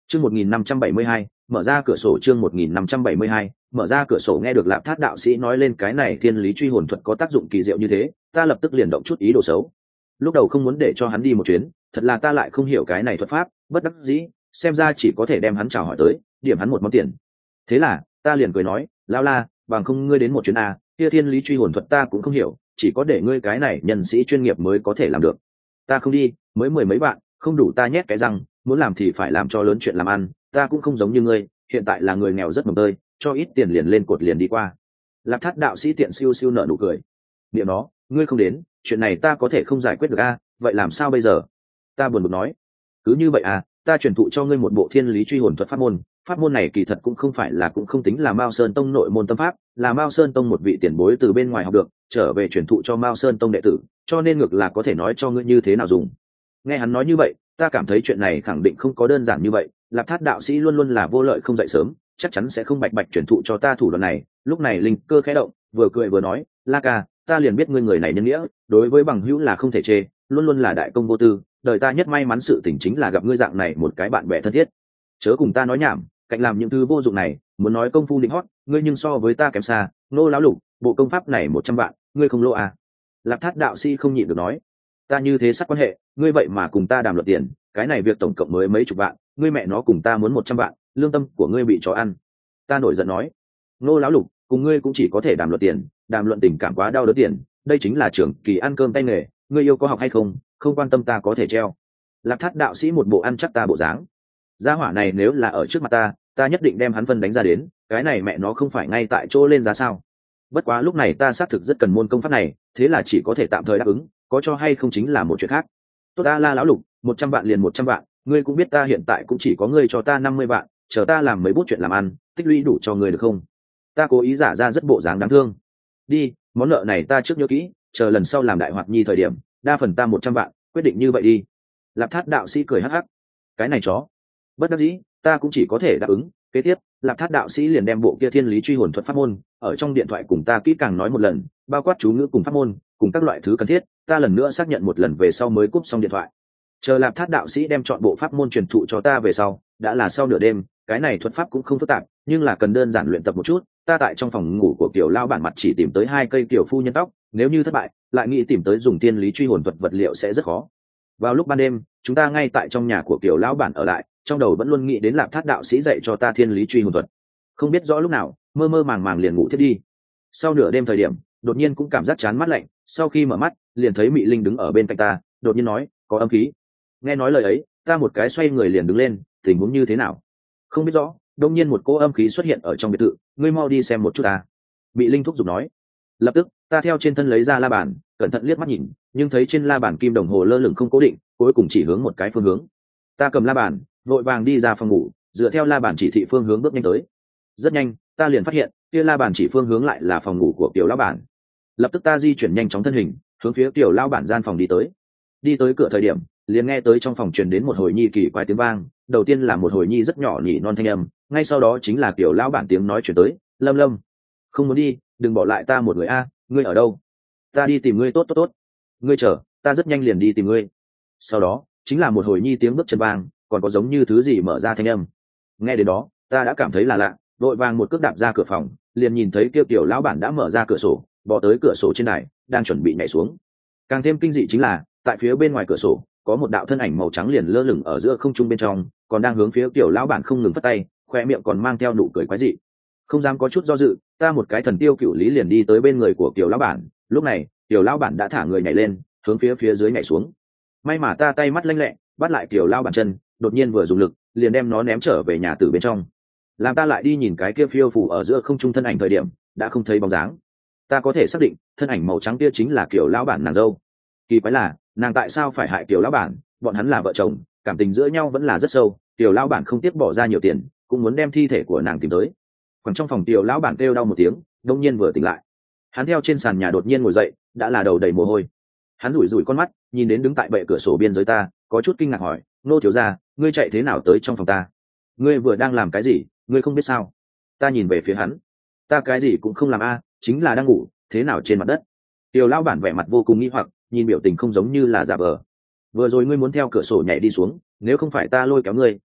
Chương 1572, mở ra cửa sổ. Chương 1572, mở ra cửa sổ. Nghe được Lạp Thát đạo sĩ nói lên cái này thiên lý truy hồn thuật có tác dụng kỳ diệu như thế, ta lập tức liền động chút ý đồ xấu. Lúc đầu không muốn để cho hắn đi một chuyến, thật là ta lại không hiểu cái này thuật pháp, bất đắc dĩ, xem ra chỉ có thể đem hắn chào hỏi tới, điểm hắn một món tiền. Thế là, ta liền cười nói, lão la, bằng không ngươi đến một chuyến à, kia thiên lý truy hồn thuật ta cũng không hiểu, chỉ có để ngươi cái này nhân sĩ chuyên nghiệp mới có thể làm được. Ta không đi, mới mười mấy bạn, không đủ ta nhét cái răng, muốn làm thì phải làm cho lớn chuyện làm ăn, ta cũng không giống như ngươi, hiện tại là người nghèo rất mồng tơi, cho ít tiền liền lên cột liền đi qua. Lạp Thát đạo sĩ tiện siêu siêu nở nụ cười. Niệm nó, ngươi không đến, chuyện này ta có thể không giải quyết được a, vậy làm sao bây giờ? Ta buồn bực nói. Cứ như vậy à, ta truyền thụ cho ngươi một bộ thiên lý truy hồn thuật pháp môn này kỳ thật cũng không phải là cũng không tính là Mao Sơn Tông nội môn tâm pháp, là Mao Sơn Tông một vị tiền bối từ bên ngoài học được, trở về truyền thụ cho Mao Sơn Tông đệ tử, cho nên ngược là có thể nói cho ngươi như thế nào dùng. Nghe hắn nói như vậy, ta cảm thấy chuyện này khẳng định không có đơn giản như vậy. Lạp Thát đạo sĩ luôn luôn là vô lợi không dậy sớm, chắc chắn sẽ không bạch bạch truyền thụ cho ta thủ đoạn này. Lúc này linh cơ khẽ động, vừa cười vừa nói, La ca, ta liền biết ngươi người này nhân nghĩa, đối với bằng hữu là không thể chê, luôn luôn là đại công vô tư, đời ta nhất may mắn sự tình chính là gặp ngươi dạng này một cái bạn bè thân thiết. Chớ cùng ta nói nhảm, cạnh làm những thứ vô dụng này, muốn nói công phu định hót, ngươi nhưng so với ta kém xa. Nô lão lục, bộ công pháp này 100 vạn, ngươi không lỗ à? Lạp Thát đạo sĩ không nhịn được nói, ta như thế sắc quan hệ, ngươi vậy mà cùng ta đàm luận tiền, cái này việc tổng cộng mới mấy chục vạn, ngươi mẹ nó cùng ta muốn 100 vạn, lương tâm của ngươi bị chó ăn. Ta nổi giận nói, Nô lão lục, cùng ngươi cũng chỉ có thể đàm luận tiền, đàm luận tình cảm quá đau đớn tiền, đây chính là trưởng kỳ ăn cơm tay nghề, ngươi yêu có học hay không, không quan tâm ta có thể treo. Lạp Thát đạo sĩ một bộ ăn chắc ta bộ dáng. Gia hỏa này nếu là ở trước mặt ta nhất định đem hắn phân đánh ra đến, cái này mẹ nó không phải ngay tại chỗ lên giá sao? Bất quá lúc này ta xác thực rất cần môn công pháp này, thế là chỉ có thể tạm thời đáp ứng, có cho hay không chính là một chuyện khác. Tốt ta La lão lục, 100 vạn liền 100 vạn, ngươi cũng biết ta hiện tại cũng chỉ có ngươi cho ta 50 vạn, chờ ta làm mấy bút chuyện làm ăn, tích lũy đủ cho ngươi được không? Ta cố ý giả ra rất bộ dáng đáng thương. Đi, món nợ này ta trước nhớ kỹ, chờ lần sau làm đại hoạt nhi thời điểm, đa phần ta 100 vạn, quyết định như vậy đi. Lạp Thát đạo sĩ cười hắc hắc. Cái này chó. Bất đắc dĩ, ta cũng chỉ có thể đáp ứng. Kế tiếp, Lạp Thát đạo sĩ liền đem bộ kia thiên lý truy hồn thuật pháp môn ở trong điện thoại cùng ta kỹ càng nói một lần, bao quát chú ngữ cùng pháp môn, cùng các loại thứ cần thiết, ta lần nữa xác nhận một lần về sau mới cúp xong điện thoại. Chờ Lạp Thát đạo sĩ đem chọn bộ pháp môn truyền thụ cho ta về sau, đã là sau nửa đêm, cái này thuật pháp cũng không phức tạp, nhưng là cần đơn giản luyện tập một chút. Ta tại trong phòng ngủ của Kiều lao bản mặt chỉ tìm tới 2 cây Kiều phu nhân tóc, nếu như thất bại, lại nghĩ tìm tới dùng thiên lý truy hồn thuật vật liệu sẽ rất khó. Vào lúc ban đêm, chúng ta ngay tại trong nhà của Kiều lão bản ở lại, trong đầu vẫn luôn nghĩ đến Lạp Thát đạo sĩ dạy cho ta thiên lý truy hồn thuật. Không biết rõ lúc nào, mơ mơ màng màng liền ngủ thiết đi. Sau nửa đêm thời điểm, đột nhiên cũng cảm giác chán mắt lạnh, sau khi mở mắt, liền thấy Mị Linh đứng ở bên cạnh ta, đột nhiên nói, có âm khí. Nghe nói lời ấy, ta một cái xoay người liền đứng lên, tình huống như thế nào? Không biết rõ, đột nhiên một cỗ âm khí xuất hiện ở trong biệt thự, ngươi mau đi xem một chút ta. Mị Linh thúc giục nói. Lập tức, ta theo trên thân lấy ra la bàn, cẩn thận liếc mắt nhìn, nhưng thấy trên la bàn kim đồng hồ lơ lửng không cố định, cuối cùng chỉ hướng một cái phương hướng. Ta cầm la bàn, vội vàng đi ra phòng ngủ, dựa theo la bàn chỉ thị phương hướng bước nhanh tới. Rất nhanh, ta liền phát hiện, kia la bàn chỉ phương hướng lại là phòng ngủ của Kiều lão bản. Lập tức ta di chuyển nhanh chóng thân hình, hướng phía Kiều lão bản gian phòng đi tới. Đi tới cửa thời điểm, liền nghe tới trong phòng truyền đến một hồi nhi kỳ quái tiếng vang, đầu tiên là một hồi nhi rất nhỏ nhỉ non thanh âm, ngay sau đó chính là Kiều lão bản tiếng nói truyền tới, "Lâm Lâm, không muốn đi, đừng bỏ lại ta một người a, ngươi ở đâu? Ta đi tìm ngươi." Tốt. Ngươi chờ, ta rất nhanh liền đi tìm ngươi. Sau đó, chính là một hồi nhi tiếng bước chân vang, còn có giống như thứ gì mở ra thanh âm. Nghe đến đó, ta đã cảm thấy là lạ, vội vàng một cước đạp ra cửa phòng, liền nhìn thấy Kiều lão bản đã mở ra cửa sổ, bò tới cửa sổ trên này, đang chuẩn bị nhảy xuống. Càng thêm kinh dị chính là, tại phía bên ngoài cửa sổ, có một đạo thân ảnh màu trắng liền lơ lửng ở giữa không trung bên trong, còn đang hướng phía Kiều lão bản không ngừng phất tay, khoe miệng còn mang theo nụ cười quái dị. Không dám có chút do dự, ta một cái thần tiêu cựu lý liền đi tới bên người của Kiều lão bản. Lúc này, Kiều lão bản đã thả người nhảy lên, hướng phía dưới nhảy xuống. May mà ta tay mắt lanh lẹ, bắt lại Kiều lão bản chân, đột nhiên vừa dùng lực, liền đem nó ném trở về nhà từ bên trong. Làm ta lại đi nhìn cái kia phiêu phù ở giữa không trung thân ảnh thời điểm, đã không thấy bóng dáng. Ta có thể xác định, thân ảnh màu trắng kia chính là Kiều lão bản nàng dâu. Kỳ quái là, nàng tại sao phải hại Kiều lão bản? Bọn hắn là vợ chồng, cảm tình giữa nhau vẫn là rất sâu. Kiều lão bản không tiếc bỏ ra nhiều tiền, cũng muốn đem thi thể của nàng tìm tới. Còn trong phòng Kiều lão bản kêu đau một tiếng, đông nhiên vừa tỉnh lại. Hắn theo trên sàn nhà đột nhiên ngồi dậy, đã là đầu đầy mồ hôi. Hắn rủi rủi con mắt, nhìn đến đứng tại bệ cửa sổ biên giới ta, có chút kinh ngạc hỏi, "Nô thiếu gia, ngươi chạy thế nào tới trong phòng ta? Ngươi vừa đang làm cái gì, ngươi không biết sao?" Ta nhìn về phía hắn. "Ta cái gì cũng không làm a, chính là đang ngủ, thế nào trên mặt đất?" Kiều lão bản vẻ mặt vô cùng nghi hoặc, nhìn biểu tình không giống như là giả vờ. "Vừa rồi ngươi muốn theo cửa sổ nhảy đi xuống, nếu không phải ta lôi kéo ngươi,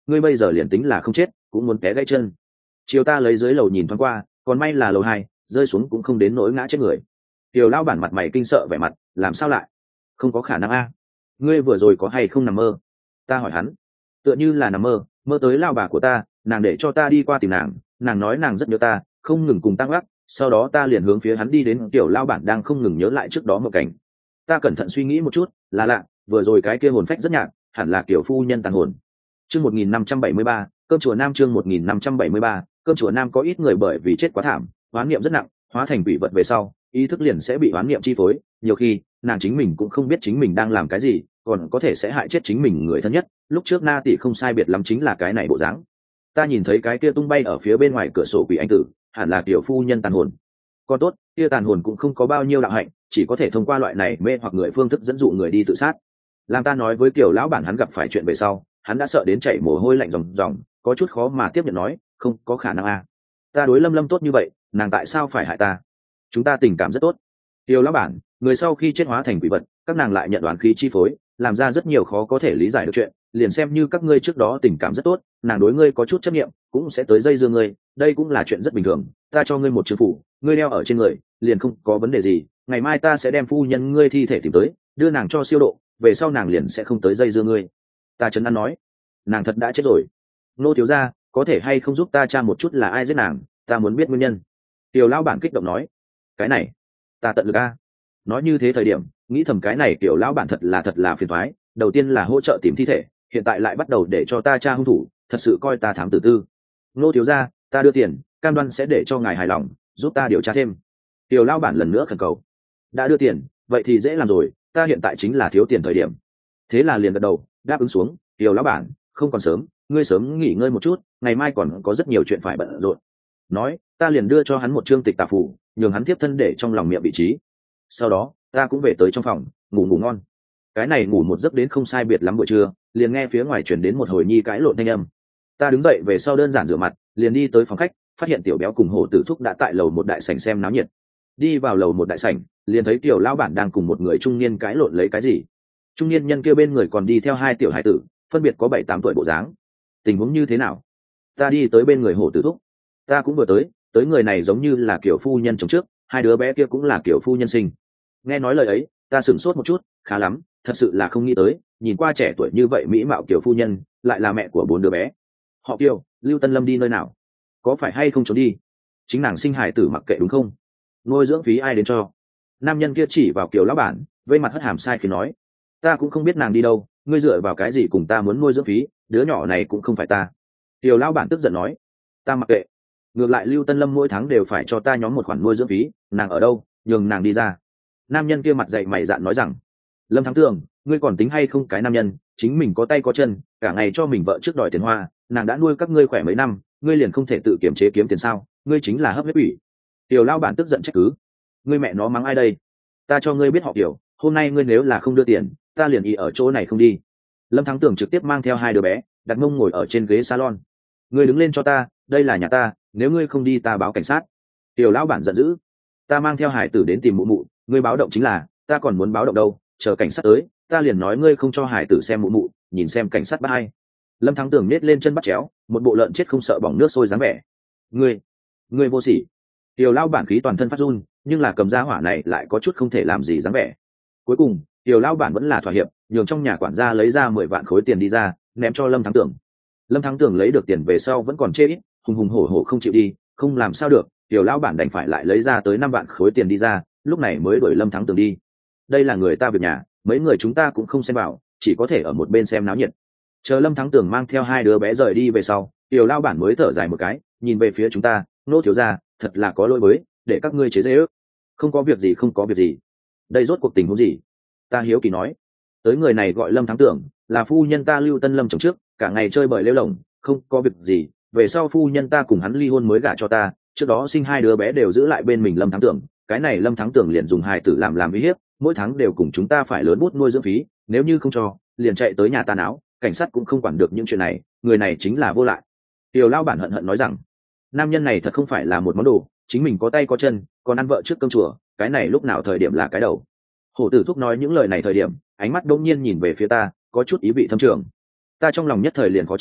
ngươi bây giờ liền tính là không chết cũng muốn té gãy chân. Chiều ta lấy dưới lầu nhìn thoáng qua, còn may là lầu 2, rơi xuống cũng không đến nỗi ngã chết người. Tiểu lão bản mặt mày kinh sợ vẻ mặt, làm sao lại? Không có khả năng a. Ngươi vừa rồi có hay không nằm mơ? Ta hỏi hắn. Tựa như là nằm mơ, mơ tới lao bà của ta, nàng để cho ta đi qua tìm nàng, nàng nói nàng rất nhớ ta, không ngừng cùng tăng gác, sau đó ta liền hướng phía hắn đi đến. Tiểu lão bản đang không ngừng nhớ lại trước đó một cảnh. Ta cẩn thận suy nghĩ một chút, là lạ, vừa rồi cái kia hồn phách rất nhạt, hẳn là kiểu phu nhân tàn hồn. Chương 1573, cơm chùa Nam. Chương 1573, cơm chùa Nam. Có ít người bởi vì chết quá thảm, oán niệm rất nặng, hóa thành quỷ vật về sau, ý thức liền sẽ bị oán niệm chi phối, nhiều khi nàng chính mình cũng không biết chính mình đang làm cái gì, còn có thể sẽ hại chết chính mình người thân nhất. Lúc trước Na tỷ không sai biệt lắm chính là cái này bộ dáng. Ta nhìn thấy cái kia tung bay ở phía bên ngoài cửa sổ quỷ anh tử, hẳn là tiểu phu nhân tàn hồn. Còn tốt, kia tàn hồn cũng không có bao nhiêu đạo hạnh, chỉ có thể thông qua loại này mê hoặc người phương thức dẫn dụ người đi tự sát. Làm ta nói với tiểu lão bản hắn gặp phải chuyện về sau, hắn đã sợ đến chảy mồ hôi lạnh ròng ròng, có chút khó mà tiếp nhận nói, không có khả năng a. Ta đối Lâm Lâm tốt như vậy, nàng tại sao phải hại ta? Chúng ta tình cảm rất tốt. Tiểu lão bản, người sau khi chết hóa thành quỷ vật, các nàng lại nhận đoán khí chi phối, làm ra rất nhiều khó có thể lý giải được chuyện, liền xem như các ngươi trước đó tình cảm rất tốt, nàng đối ngươi có chút chấp niệm, cũng sẽ tới dây dưa ngươi, đây cũng là chuyện rất bình thường. Ta cho ngươi một chứng phủ, ngươi đeo ở trên người, liền không có vấn đề gì, ngày mai ta sẽ đem phu nhân ngươi thi thể tìm tới, đưa nàng cho siêu độ, về sau nàng liền sẽ không tới dây dưa ngươi. Ta trấn an nói, nàng thật đã chết rồi. Nô thiếu gia, có thể hay không giúp ta tra một chút là ai giết nàng, ta muốn biết nguyên nhân. Tiểu lão bản kích động nói, cái này ta tận lực a. Nói như thế thời điểm, nghĩ thầm cái này tiểu lão bản thật là phiền toái, đầu tiên là hỗ trợ tìm thi thể, hiện tại lại bắt đầu để cho ta tra hung thủ, thật sự coi ta thám tử tư. Nô thiếu gia, ta đưa tiền, cam đoan sẽ để cho ngài hài lòng, giúp ta điều tra thêm. Tiểu lão bản lần nữa khẩn cầu. Đã đưa tiền, vậy thì dễ làm rồi, ta hiện tại chính là thiếu tiền thời điểm. Thế là liền gật đầu đáp ứng xuống. Tiểu lão bản, không còn sớm, ngươi sớm nghỉ ngơi một chút, ngày mai còn có rất nhiều chuyện phải bận rộn. Nói, ta liền đưa cho hắn một chương tịch tà phủ, nhường hắn tiếp thân để trong lòng miệng vị trí. Sau đó ta cũng về tới trong phòng ngủ ngon. Cái này ngủ một giấc đến không sai biệt lắm buổi trưa, liền nghe phía ngoài chuyển đến một hồi nhi cãi lộn thanh âm. Ta đứng dậy về sau đơn giản rửa mặt, liền đi tới phòng khách, phát hiện tiểu béo cùng Hổ Tử Thúc đã tại lầu một đại sảnh xem náo nhiệt. Đi vào lầu một đại sảnh, liền thấy tiểu lão bản đang cùng một người trung niên cãi lộn lấy cái gì. Trung niên nhân kia bên người còn đi theo hai tiểu hải tử, phân biệt có 7-8 tuổi bộ dáng. Tình huống như thế nào? Ta đi tới bên người Hổ Tử Thúc. Ta cũng vừa tới người này giống như là kiểu phu nhân chồng trước, hai đứa bé kia cũng là kiểu phu nhân sinh. Nghe nói lời ấy, ta sửng sốt một chút, khá lắm, thật sự là không nghĩ tới, nhìn qua trẻ tuổi như vậy mỹ mạo kiểu phu nhân, lại là mẹ của 4 đứa bé. Họ Kiều, Lưu Tân Lâm đi nơi nào? Có phải hay không trốn đi? Chính nàng sinh hài tử mặc kệ đúng không? Nuôi dưỡng phí ai đến cho? Nam nhân kia chỉ vào Kiều lão bản, vây mặt hất hàm sai khi nói, ta cũng không biết nàng đi đâu, ngươi dựa vào cái gì cùng ta muốn nuôi dưỡng phí, đứa nhỏ này cũng không phải ta. Kiều lão bản tức giận nói, ta mặc kệ. Ngược lại Lưu Tân Lâm mỗi tháng đều phải cho ta nhóm một khoản nuôi dưỡng phí, nàng ở đâu, nhường nàng đi ra. Nam nhân kia mặt dày mày dạn nói rằng, Lâm Thắng Tường, ngươi còn tính hay không cái nam nhân, chính mình có tay có chân, cả ngày cho mình vợ trước đòi tiền hoa, nàng đã nuôi các ngươi khỏe mấy năm, ngươi liền không thể tự kiểm chế kiếm tiền sao? Ngươi chính là hấp huyết ủy. Tiểu lao bản tức giận trách cứ, ngươi mẹ nó mắng ai đây? Ta cho ngươi biết họ Tiểu, hôm nay ngươi nếu là không đưa tiền, ta liền y ở chỗ này không đi. Lâm Thắng Tường trực tiếp mang theo hai đứa bé, đặt mông ngồi ở trên ghế salon. Ngươi đứng lên cho ta, đây là nhà ta, nếu ngươi không đi ta báo cảnh sát. Tiểu lão bản giận dữ, ta mang theo hải tử đến tìm mụ mụ, ngươi báo động chính là, ta còn muốn báo động đâu, chờ cảnh sát tới, ta liền nói ngươi không cho hải tử xem mụ mụ, nhìn xem cảnh sát bắt hay. Lâm Thắng Tường nết lên chân bắt chéo, một bộ lợn chết không sợ bỏng nước sôi dáng vẻ. Ngươi vô sỉ. Tiểu lão bản khí toàn thân phát run, nhưng là cầm giá hỏa này lại có chút không thể làm gì dáng vẻ. Cuối cùng, tiểu lão bản vẫn là thỏa hiệp, nhường trong nhà quản gia lấy ra 10 vạn khối tiền đi ra, ném cho Lâm Thắng Tường. Lâm Thắng Tường lấy được tiền về sau vẫn còn chê ít, hùng hùng hổ hổ không chịu đi, không làm sao được, tiểu lão bản đành phải lại lấy ra tới 5 vạn khối tiền đi ra, lúc này mới đuổi Lâm Thắng Tường đi. Đây là người ta việc nhà, mấy người chúng ta cũng không xem vào, chỉ có thể ở một bên xem náo nhiệt. Chờ Lâm Thắng Tường mang theo hai đứa bé rời đi về sau, tiểu lão bản mới thở dài một cái, nhìn về phía chúng ta, nô thiếu gia, thật là có lỗi với, để các ngươi chế giễu. Không có việc gì, không có việc gì. Đây rốt cuộc tình huống gì? Ta hiếu kỳ nói. Tới người này gọi Lâm Thắng Tường, là phu nhân ta Lưu Tân Lâm chồng trước, cả ngày chơi bời lêu lổng, không có việc gì. Về sau phu nhân ta cùng hắn ly hôn mới gả cho ta, trước đó sinh hai đứa bé đều giữ lại bên mình Lâm Thắng Tường, cái này Lâm Thắng Tường liền dùng hài tử làm uy hiếp, mỗi tháng đều cùng chúng ta phải lớn bút nuôi dưỡng phí, nếu như không cho, liền chạy tới nhà ta náo, cảnh sát cũng không quản được những chuyện này, người này chính là vô lại. Tiểu lão bản hận hận nói rằng, nam nhân này thật không phải là một món đồ, chính mình có tay có chân, còn ăn vợ trước cơm chùa, cái này lúc nào thời điểm là cái đầu. Hổ Tử Thúc nói những lời này thời điểm, ánh mắt đông nhiên nhìn về phía ta, có chút ý vị thâm trường. Ta trong lòng nhất thời liền khó chịu,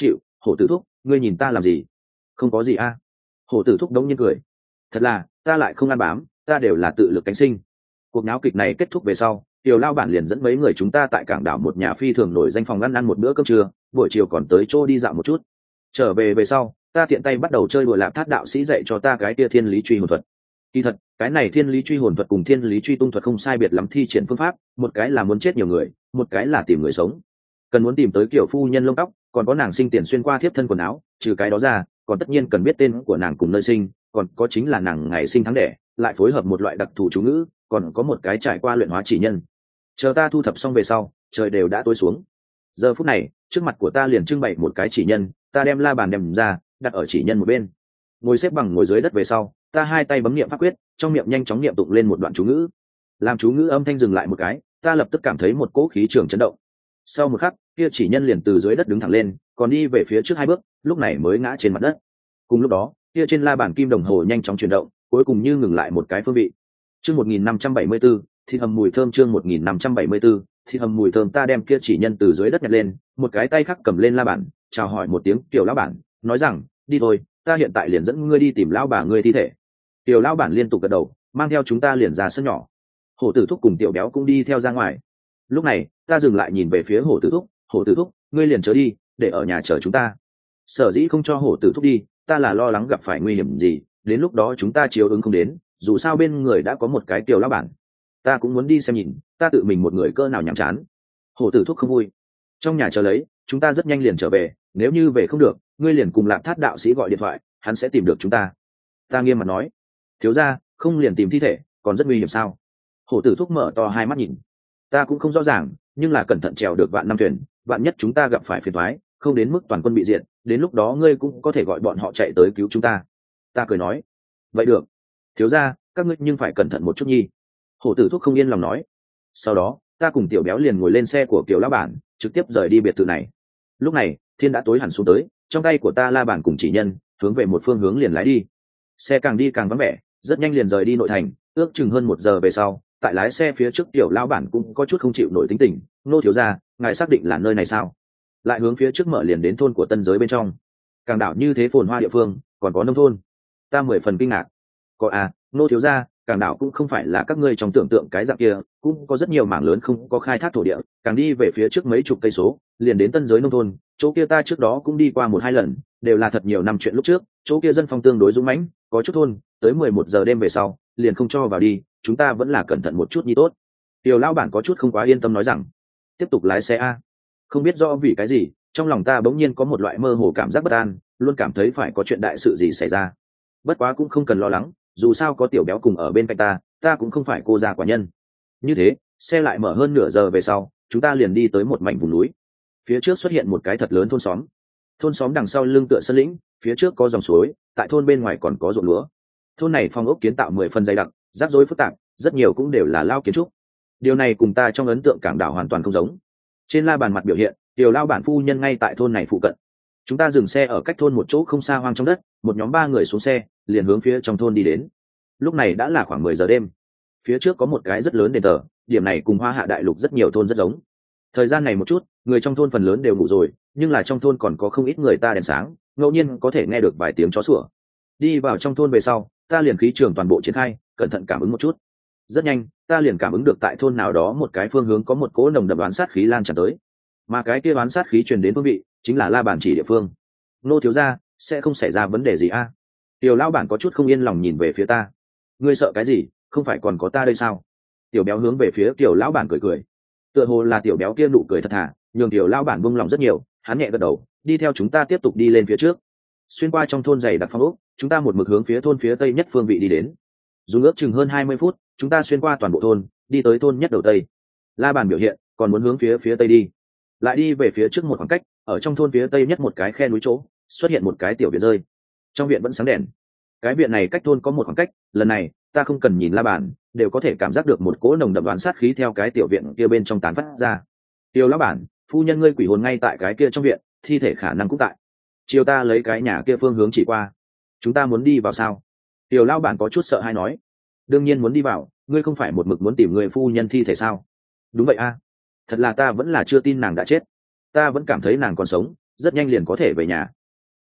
hổ tử thúc, ngươi nhìn ta làm gì? Không có gì a. Hổ tử thúc đống nhiên cười. Thật là, ta lại không ăn bám, ta đều là tự lực cánh sinh. Cuộc náo kịch này kết thúc về sau, Tiểu Lao bản liền dẫn mấy người chúng ta tại cảng đảo một nhà phi thường nổi danh phòng ăn một bữa cơm trưa, buổi chiều còn tới chỗ đi dạo một chút. Trở về sau, ta tiện tay bắt đầu chơi đùa Lạp Thát đạo sĩ dạy cho ta cái kia thiên lý truy hồn thuật. Kỳ thật, cái này thiên lý truy hồn thuật cùng thiên lý truy tung thuật không sai biệt lắm thi triển phương pháp, một cái là muốn chết nhiều người, một cái là tìm người sống. Cần muốn tìm tới kiểu phu nhân lông tóc, còn có nàng sinh tiền xuyên qua thiếp thân quần áo, trừ cái đó ra, còn tất nhiên cần biết tên của nàng cùng nơi sinh, còn có chính là nàng ngày sinh tháng đẻ, lại phối hợp một loại đặc thù chú ngữ, còn có một cái trải qua luyện hóa chỉ nhân. Chờ ta thu thập xong về sau, trời đều đã tối xuống. Giờ phút này, trước mặt của ta liền trưng bày một cái chỉ nhân, ta đem la bàn đem ra, đặt ở chỉ nhân một bên. Ngồi xếp bằng ngồi dưới đất về sau, ta hai tay bấm niệm pháp quyết, trong miệng nhanh chóng niệm tụng lên một đoạn chú ngữ. Làm chú ngữ âm thanh dừng lại một cái, ta lập tức cảm thấy một cỗ khí trường chấn động. Sau một khắc, kia chỉ nhân liền từ dưới đất đứng thẳng lên, còn đi về phía trước hai bước, lúc này mới ngã trên mặt đất. Cùng lúc đó, kia trên la bàn kim đồng hồ nhanh chóng chuyển động, cuối cùng như ngừng lại một cái phương vị. Chương 1574, thịt hầm mùi thơm. Chương 1574, thịt hầm mùi thơm. Ta đem kia chỉ nhân từ dưới đất nhặt lên, một cái tay khác cầm lên la bàn, chào hỏi một tiếng Tiểu lão bản, nói rằng, đi thôi, ta hiện tại liền dẫn ngươi đi tìm lão bà ngươi thi thể. Tiểu lão bản liên tục gật đầu, mang theo chúng ta liền ra sân nhỏ. Hổ tử thúc cùng Tiểu béo cũng đi theo ra ngoài. Lúc này, ta dừng lại nhìn về phía hổ tử thúc, hổ tử thúc, ngươi liền chớ đi, để ở nhà chờ chúng ta. Sở dĩ không cho hổ tử thúc đi, ta là lo lắng gặp phải nguy hiểm gì, đến lúc đó chúng ta chiếu ứng không đến, dù sao bên người đã có một cái Tiểu lão bản. Ta cũng muốn đi xem nhìn, ta tự mình một người cỡ nào nhàm chán. Hổ tử thúc không vui. Trong nhà chờ lấy, chúng ta rất nhanh liền trở về, nếu như về không được, ngươi liền cùng Lạp Thát đạo sĩ gọi điện thoại, hắn sẽ tìm được chúng ta. Ta nghiêm mặt nói. Thiếu gia, không liền tìm thi thể, còn rất nguy hiểm sao? Hổ tử thúc mở to hai mắt nhìn. Ta cũng không rõ ràng, nhưng là cẩn thận trèo được vạn năm thuyền, vạn nhất chúng ta gặp phải phiền toái, không đến mức toàn quân bị diệt, đến lúc đó ngươi cũng có thể gọi bọn họ chạy tới cứu chúng ta. Ta cười nói. Vậy được. Thiếu gia, các ngươi nhưng phải cẩn thận một chút nhi. Hổ tử thúc không yên lòng nói. Sau đó, ta cùng Tiểu béo liền ngồi lên xe của Kiều lão bản, trực tiếp rời đi biệt thự này. Lúc này, thiên đã tối hẳn xuống tới, trong tay của ta la bàn cùng chỉ nhân, hướng về một phương hướng liền lái đi. Xe càng đi càng vắng vẻ, rất nhanh liền rời đi nội thành, ước chừng hơn 1 giờ về sau, tại lái xe phía trước Tiểu lão bản cũng có chút không chịu nổi tính tình, nô thiếu gia, ngài xác định là nơi này sao? Lại hướng phía trước mở liền đến thôn của Tân Giới bên trong. Càng đảo như thế phồn hoa địa phương, còn có nông thôn. Ta 10 phần kinh ngạc. Có à, nô thiếu gia, càng đảo cũng không phải là các ngươi trong tưởng tượng cái dạng kia, cũng có rất nhiều mảng lớn không có khai thác thổ địa, càng đi về phía trước mấy chục cây số, liền đến Tân Giới nông thôn, chỗ kia ta trước đó cũng đi qua 1-2 lần, đều là thật nhiều năm chuyện lúc trước, chỗ kia dân phong tương đối dũng mãnh, có chút thôn, tới 11 giờ đêm về sau, liền không cho vào đi, chúng ta vẫn là cẩn thận một chút nhi tốt. Tiểu lão bản có chút không quá yên tâm nói rằng, tiếp tục lái xe a. Không biết rõ vì cái gì, trong lòng ta bỗng nhiên có một loại mơ hồ cảm giác bất an, luôn cảm thấy phải có chuyện đại sự gì xảy ra. Bất quá cũng không cần lo lắng, dù sao có Tiểu béo cùng ở bên cạnh ta cũng không phải cô già quả nhân. Như thế, xe lại mở hơn nửa giờ về sau, chúng ta liền đi tới một mảnh vùng núi. Phía trước xuất hiện một cái thật lớn thôn xóm. Thôn xóm đằng sau lưng tựa sơn lĩnh, phía trước có dòng suối, tại thôn bên ngoài còn có ruộng lúa. Thôn này phong ốc kiến tạo 10 phần dày đặc, rắc rối phức tạp, rất nhiều cũng đều là lao kiến trúc. Điều này cùng ta trong ấn tượng cảng đảo hoàn toàn không giống. Trên la bàn mặt biểu hiện, Tiểu lao bản phu nhân ngay tại thôn này phụ cận. Chúng ta dừng xe ở cách thôn một chỗ không xa hoang trong đất, một nhóm 3 người xuống xe, liền hướng phía trong thôn đi đến. Lúc này đã là khoảng 10 giờ đêm. Phía trước có một cái rất lớn đền thờ, điểm này cùng Hoa Hạ đại lục rất nhiều thôn rất giống. Thời gian này một chút, người trong thôn phần lớn đều ngủ rồi, nhưng là trong thôn còn có không ít người ta đèn sáng, ngẫu nhiên có thể nghe được vài tiếng chó sủa. Đi vào trong thôn về sau, ta liền khí trường toàn bộ triển khai, cẩn thận cảm ứng một chút. Rất nhanh, ta liền cảm ứng được tại thôn nào đó một cái phương hướng có một cỗ nồng đậm oán sát khí lan tràn tới, mà cái kia oán sát khí truyền đến phương vị chính là la bàn chỉ địa phương. Nô thiếu gia, sẽ không xảy ra vấn đề gì a? Tiểu lão bản có chút không yên lòng nhìn về phía ta. Ngươi sợ cái gì, không phải còn có ta đây sao? Tiểu béo hướng về phía Tiểu lão bản cười cười. Tựa hồ là Tiểu béo kia nụ cười thật thà, nhường Tiểu lão bản buông lòng rất nhiều, hắn nhẹ gật đầu, đi theo chúng ta tiếp tục đi lên phía trước. Xuyên qua trong thôn dày đặc phong ốc, chúng ta một mực hướng phía thôn phía tây nhất phương vị đi đến. Dùng ước chừng hơn 20 phút, chúng ta xuyên qua toàn bộ thôn, đi tới thôn nhất đầu tây. La bàn biểu hiện, còn muốn hướng phía tây đi. Lại đi về phía trước một khoảng cách, ở trong thôn phía tây nhất một cái khe núi chỗ, xuất hiện một cái tiểu viện rơi. Trong viện vẫn sáng đèn. Cái viện này cách thôn có một khoảng cách, lần này ta không cần nhìn la bàn, đều có thể cảm giác được một cỗ nồng đậm đoán sát khí theo cái tiểu viện kia bên trong tán phát ra. Tiểu lão bản, phu nhân ngươi quỷ hồn ngay tại cái kia trong viện, thi thể khả năng cũng tại. Chiều ta lấy cái nhà kia phương hướng chỉ qua. Chúng ta muốn đi vào sao? Tiểu lão bản có chút sợ hãi nói. Đương nhiên muốn đi vào, ngươi không phải một mực muốn tìm người phu nhân thi thể sao? Đúng vậy a. Thật là ta vẫn là chưa tin nàng đã chết, ta vẫn cảm thấy nàng còn sống, rất nhanh liền có thể về nhà.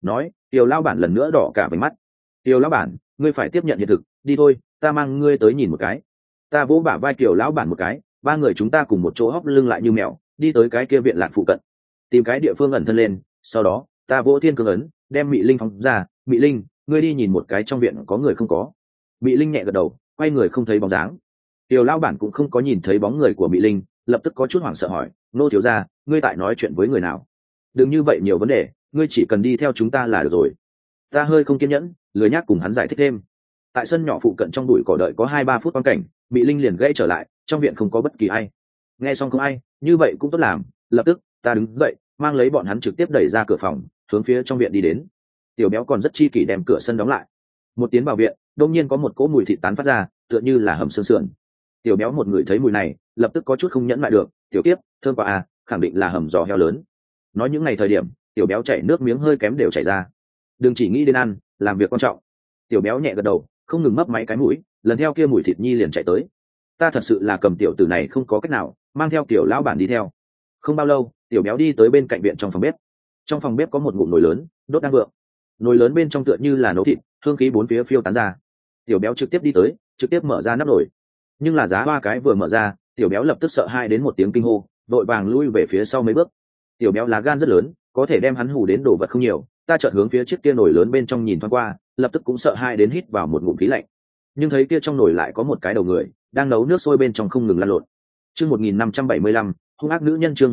nói tiểu lão bản lần nữa đỏ cả váy mắt. Tiểu lão bản, ngươi phải tiếp nhận hiện thực, đi thôi, ta mang ngươi tới nhìn một cái. Ta vỗ bả vai tiểu lão bản một cái, ba người chúng ta cùng một chỗ hóc lưng lại như mèo, đi tới cái kia viện lạc phụ cận, tìm cái địa phương ẩn thân lên. Sau đó ta vỗ thiên cương ấn, đem Mị Linh phóng ra. Mị Linh, ngươi đi nhìn một cái trong viện có người không có. Mị Linh nhẹ gật đầu, quay người không thấy bóng dáng. Tiểu lão bản cũng không có nhìn thấy bóng người của Mị Linh, lập tức có chút hoảng sợ hỏi, nô thiếu gia, ngươi tại nói chuyện với người nào? Đừng như vậy nhiều vấn đề, ngươi chỉ cần đi theo chúng ta là được rồi. Ta hơi không kiên nhẫn, lười nhác cùng hắn giải thích thêm. Tại sân nhỏ phụ cận trong bụi cỏ đợi có 2-3 phút quan cảnh, Mị Linh liền gãy trở lại, trong viện không có bất kỳ ai. Nghe xong không ai, như vậy cũng tốt làm. Lập tức ta đứng dậy, mang lấy bọn hắn trực tiếp đẩy ra cửa phòng, hướng phía trong viện đi đến. Tiểu béo còn rất chi kỷ đem cửa sân đóng lại. Một tiến vào viện, đột nhiên có một cỗ mùi thịt tán phát ra, tựa như là hầm xương sườn. Tiểu béo một người thấy mùi này, lập tức có chút không nhẫn lại được. Tiểu tiếp, thơm quá à, khẳng định là hầm giò heo lớn. Nói những ngày thời điểm, tiểu béo chảy nước miếng hơi kém đều chảy ra. Đừng chỉ nghĩ đến ăn, làm việc quan trọng. Tiểu béo nhẹ gật đầu, không ngừng mấp máy cái mũi, lần theo kia mùi thịt nhi liền chạy tới. Ta thật sự là cầm tiểu tử này không có cách nào, mang theo tiểu lão bản đi theo. Không bao lâu, tiểu béo đi tới bên cạnh viện trong phòng bếp. Trong phòng bếp có một ngụm nồi lớn, đốt đang vượng. Nồi lớn bên trong tựa như là nấu thịt, hương khí bốn phía phiêu tán ra. Tiểu béo trực tiếp đi tới, trực tiếp mở ra nắp nồi. Nhưng là giá hoa cái vừa mở ra, tiểu béo lập tức sợ hai đến một tiếng kinh hô, vội vàng lui về phía sau mấy bước. Tiểu béo lá gan rất lớn, có thể đem hắn hù đến đồ vật không nhiều. Ta chợt hướng phía chiếc kia nồi lớn bên trong nhìn thoáng qua, lập tức cũng sợ hai đến hít vào một ngụm khí lạnh. Nhưng thấy kia trong nồi lại có một cái đầu người đang nấu nước sôi bên trong không ngừng lăn lộn. Chương 1575, hung ác nữ nhân. Chương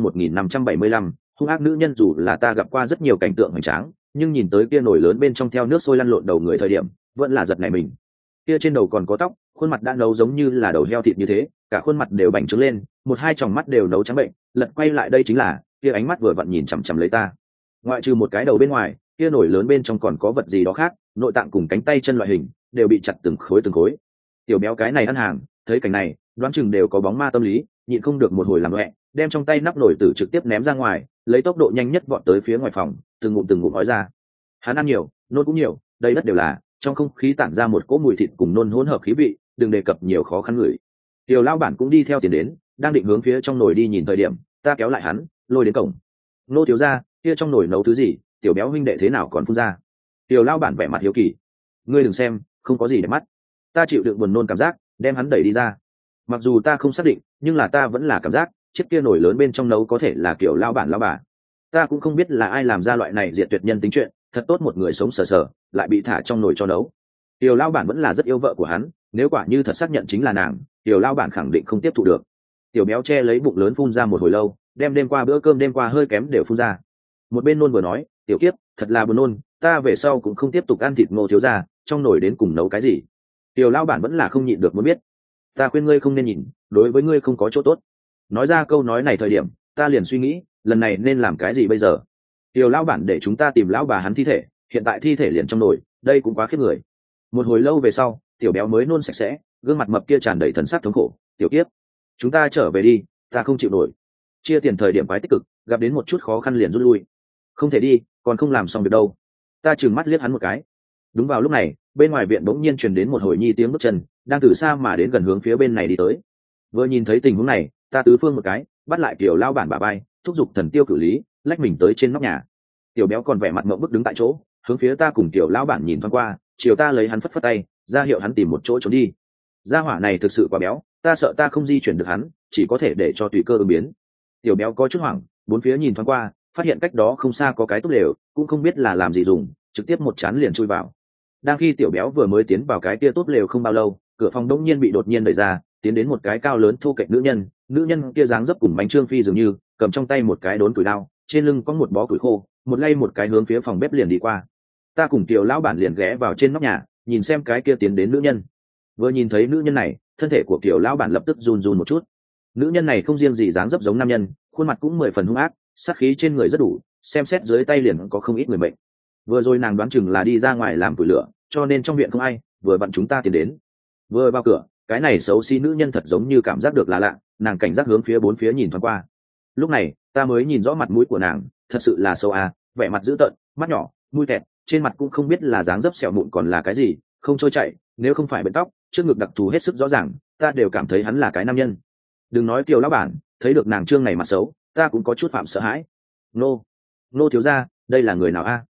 1575, hung ác nữ nhân. Dù là ta gặp qua rất nhiều cảnh tượng hoành tráng, nhưng nhìn tới kia nồi lớn bên trong theo nước sôi lăn lộn đầu người thời điểm, vẫn là giật nảy mình. Kia trên đầu còn có tóc, khuôn mặt đã nấu giống như là đầu heo thịt như thế, cả khuôn mặt đều bành trướng lên, một hai tròng mắt đều nấu trắng bệnh. Lật quay lại đây chính là kia ánh mắt vừa vặn nhìn chằm chằm lấy ta. Ngoại trừ một cái đầu bên ngoài, kia nồi lớn bên trong còn có vật gì đó khác, nội tạng cùng cánh tay chân loại hình đều bị chặt từng khối từng khối. Tiểu béo cái này ăn hàng, thấy cảnh này, đoán chừng đều có bóng ma tâm lý, nhịn không được một hồi làm loẹ, đem trong tay nắp nồi tử trực tiếp ném ra ngoài, lấy tốc độ nhanh nhất vọt tới phía ngoài phòng, từng ngụm nói ra. Hắn ăn nhiều, nôn cũng nhiều, đây đất đều là, trong không khí tản ra một cỗ mùi thịt cùng nôn hỗn hợp khí vị, đừng đề cập nhiều khó khăn ngửi. Tiểu lão bản cũng đi theo tiền đến, đang định hướng phía trong nồi đi nhìn thời điểm, ta kéo lại hắn, lôi đến cổng. Nô thiếu gia, kia trong nồi nấu thứ gì, tiểu béo huynh đệ thế nào còn phun ra? Tiểu lão bản vẻ mặt hiếu kỳ. Ngươi đừng xem, không có gì để mắt. Ta chịu đựng buồn nôn cảm giác, đem hắn đẩy đi ra. Mặc dù ta không xác định, nhưng là ta vẫn là cảm giác chiếc kia nồi lớn bên trong nấu có thể là kiểu lão bản lão bà. Ta cũng không biết là ai làm ra loại này diệt tuyệt nhân tính chuyện, thật tốt một người sống sờ sờ lại bị thả trong nồi cho nấu. Tiểu lão bản vẫn là rất yêu vợ của hắn, nếu quả như thật xác nhận chính là nàng, tiểu lão bản khẳng định không tiếp thụ được. Tiểu béo che lấy bụng lớn phun ra một hồi lâu, đem đêm qua bữa cơm đêm qua hơi kém đều phun ra. Một bên nôn vừa nói, tiểu kiếp, thật là buồn nôn, ta về sau cũng không tiếp tục ăn thịt Ngô thiếu gia, trong nồi đến cùng nấu cái gì. Tiểu lão bản vẫn là không nhịn được muốn biết. Ta khuyên ngươi không nên nhìn, đối với ngươi không có chỗ tốt. Nói ra câu nói này thời điểm, ta liền suy nghĩ, lần này nên làm cái gì bây giờ. Tiểu lão bản để chúng ta tìm lão bà hắn thi thể, hiện tại thi thể liền trong nồi, đây cũng quá khiếp người. Một hồi lâu về sau, tiểu béo mới nôn sạch sẽ, gương mặt mập kia tràn đầy thần sắc thống khổ. Tiểu kiếp, chúng ta trở về đi, ta không chịu nổi. Chia tiền thời điểm quái tích cực, gặp đến một chút khó khăn liền rút lui. Không thể đi, còn không làm xong việc đâu. Ta trừng mắt liếc hắn một cái. Đúng vào lúc này, bên ngoài viện bỗng nhiên truyền đến một hồi nhi tiếng bước chân, đang từ xa mà đến gần hướng phía bên này đi tới. Vừa nhìn thấy tình huống này, ta tứ phương một cái, bắt lại kiểu lao bản bà bay, thúc giục thần tiêu cử lý, lách mình tới trên nóc nhà. Tiểu béo còn vẻ mặt ngậm bức đứng tại chỗ, hướng phía ta cùng tiểu lao bản nhìn thoáng qua, chiều ta lấy hắn phất phất tay, ra hiệu hắn tìm một chỗ trốn đi. Gia hỏa này thực sự quá béo, ta sợ ta không di chuyển được hắn, chỉ có thể để cho tùy cơ ứng biến. Tiểu béo có chút hoảng, bốn phía nhìn thoáng qua, phát hiện cách đó không xa có cái túp lều, cũng không biết là làm gì dùng, trực tiếp một chán liền chui vào. Đang khi tiểu béo vừa mới tiến vào cái kia túp lều không bao lâu, cửa phòng đột nhiên bị đột nhiên đẩy ra, tiến đến một cái cao lớn thô kệch nữ nhân kia dáng dấp cùng bánh trương phi dường như, cầm trong tay một cái đốn củi đao, trên lưng có một bó củi khô, một lay một cái hướng phía phòng bếp liền đi qua. Ta cùng tiểu lão bản liền ghé vào trên nóc nhà, nhìn xem cái kia tiến đến nữ nhân. Vừa nhìn thấy nữ nhân này, thân thể của tiểu lão bản lập tức run run một chút. Nữ nhân này không riêng gì dáng dấp giống nam nhân, khuôn mặt cũng 10 phần hung ác, sát khí trên người rất đủ, xem xét dưới tay liền có không ít người mệnh. Vừa rồi nàng đoán chừng là đi ra ngoài làm củi lửa, cho nên trong viện không ai, vừa vặn chúng ta tiến đến. Vừa vào cửa, cái này xấu xí nữ nhân thật giống như cảm giác được là lạ, nàng cảnh giác hướng phía bốn phía nhìn thoáng qua. Lúc này, ta mới nhìn rõ mặt mũi của nàng, thật sự là xấu à, vẻ mặt dữ tợn, mắt nhỏ, mũi tẹt, trên mặt cũng không biết là dáng dấp sẹo mụn còn là cái gì, không trôi chảy, nếu không phải bận tóc, trước ngực đặc thù hết sức rõ ràng, ta đều cảm thấy hắn là cái nam nhân. Đừng nói Kiều lão bản, thấy được nàng trương này mặt xấu, ta cũng có chút phạm sợ hãi. Nô thiếu gia, đây là người nào a?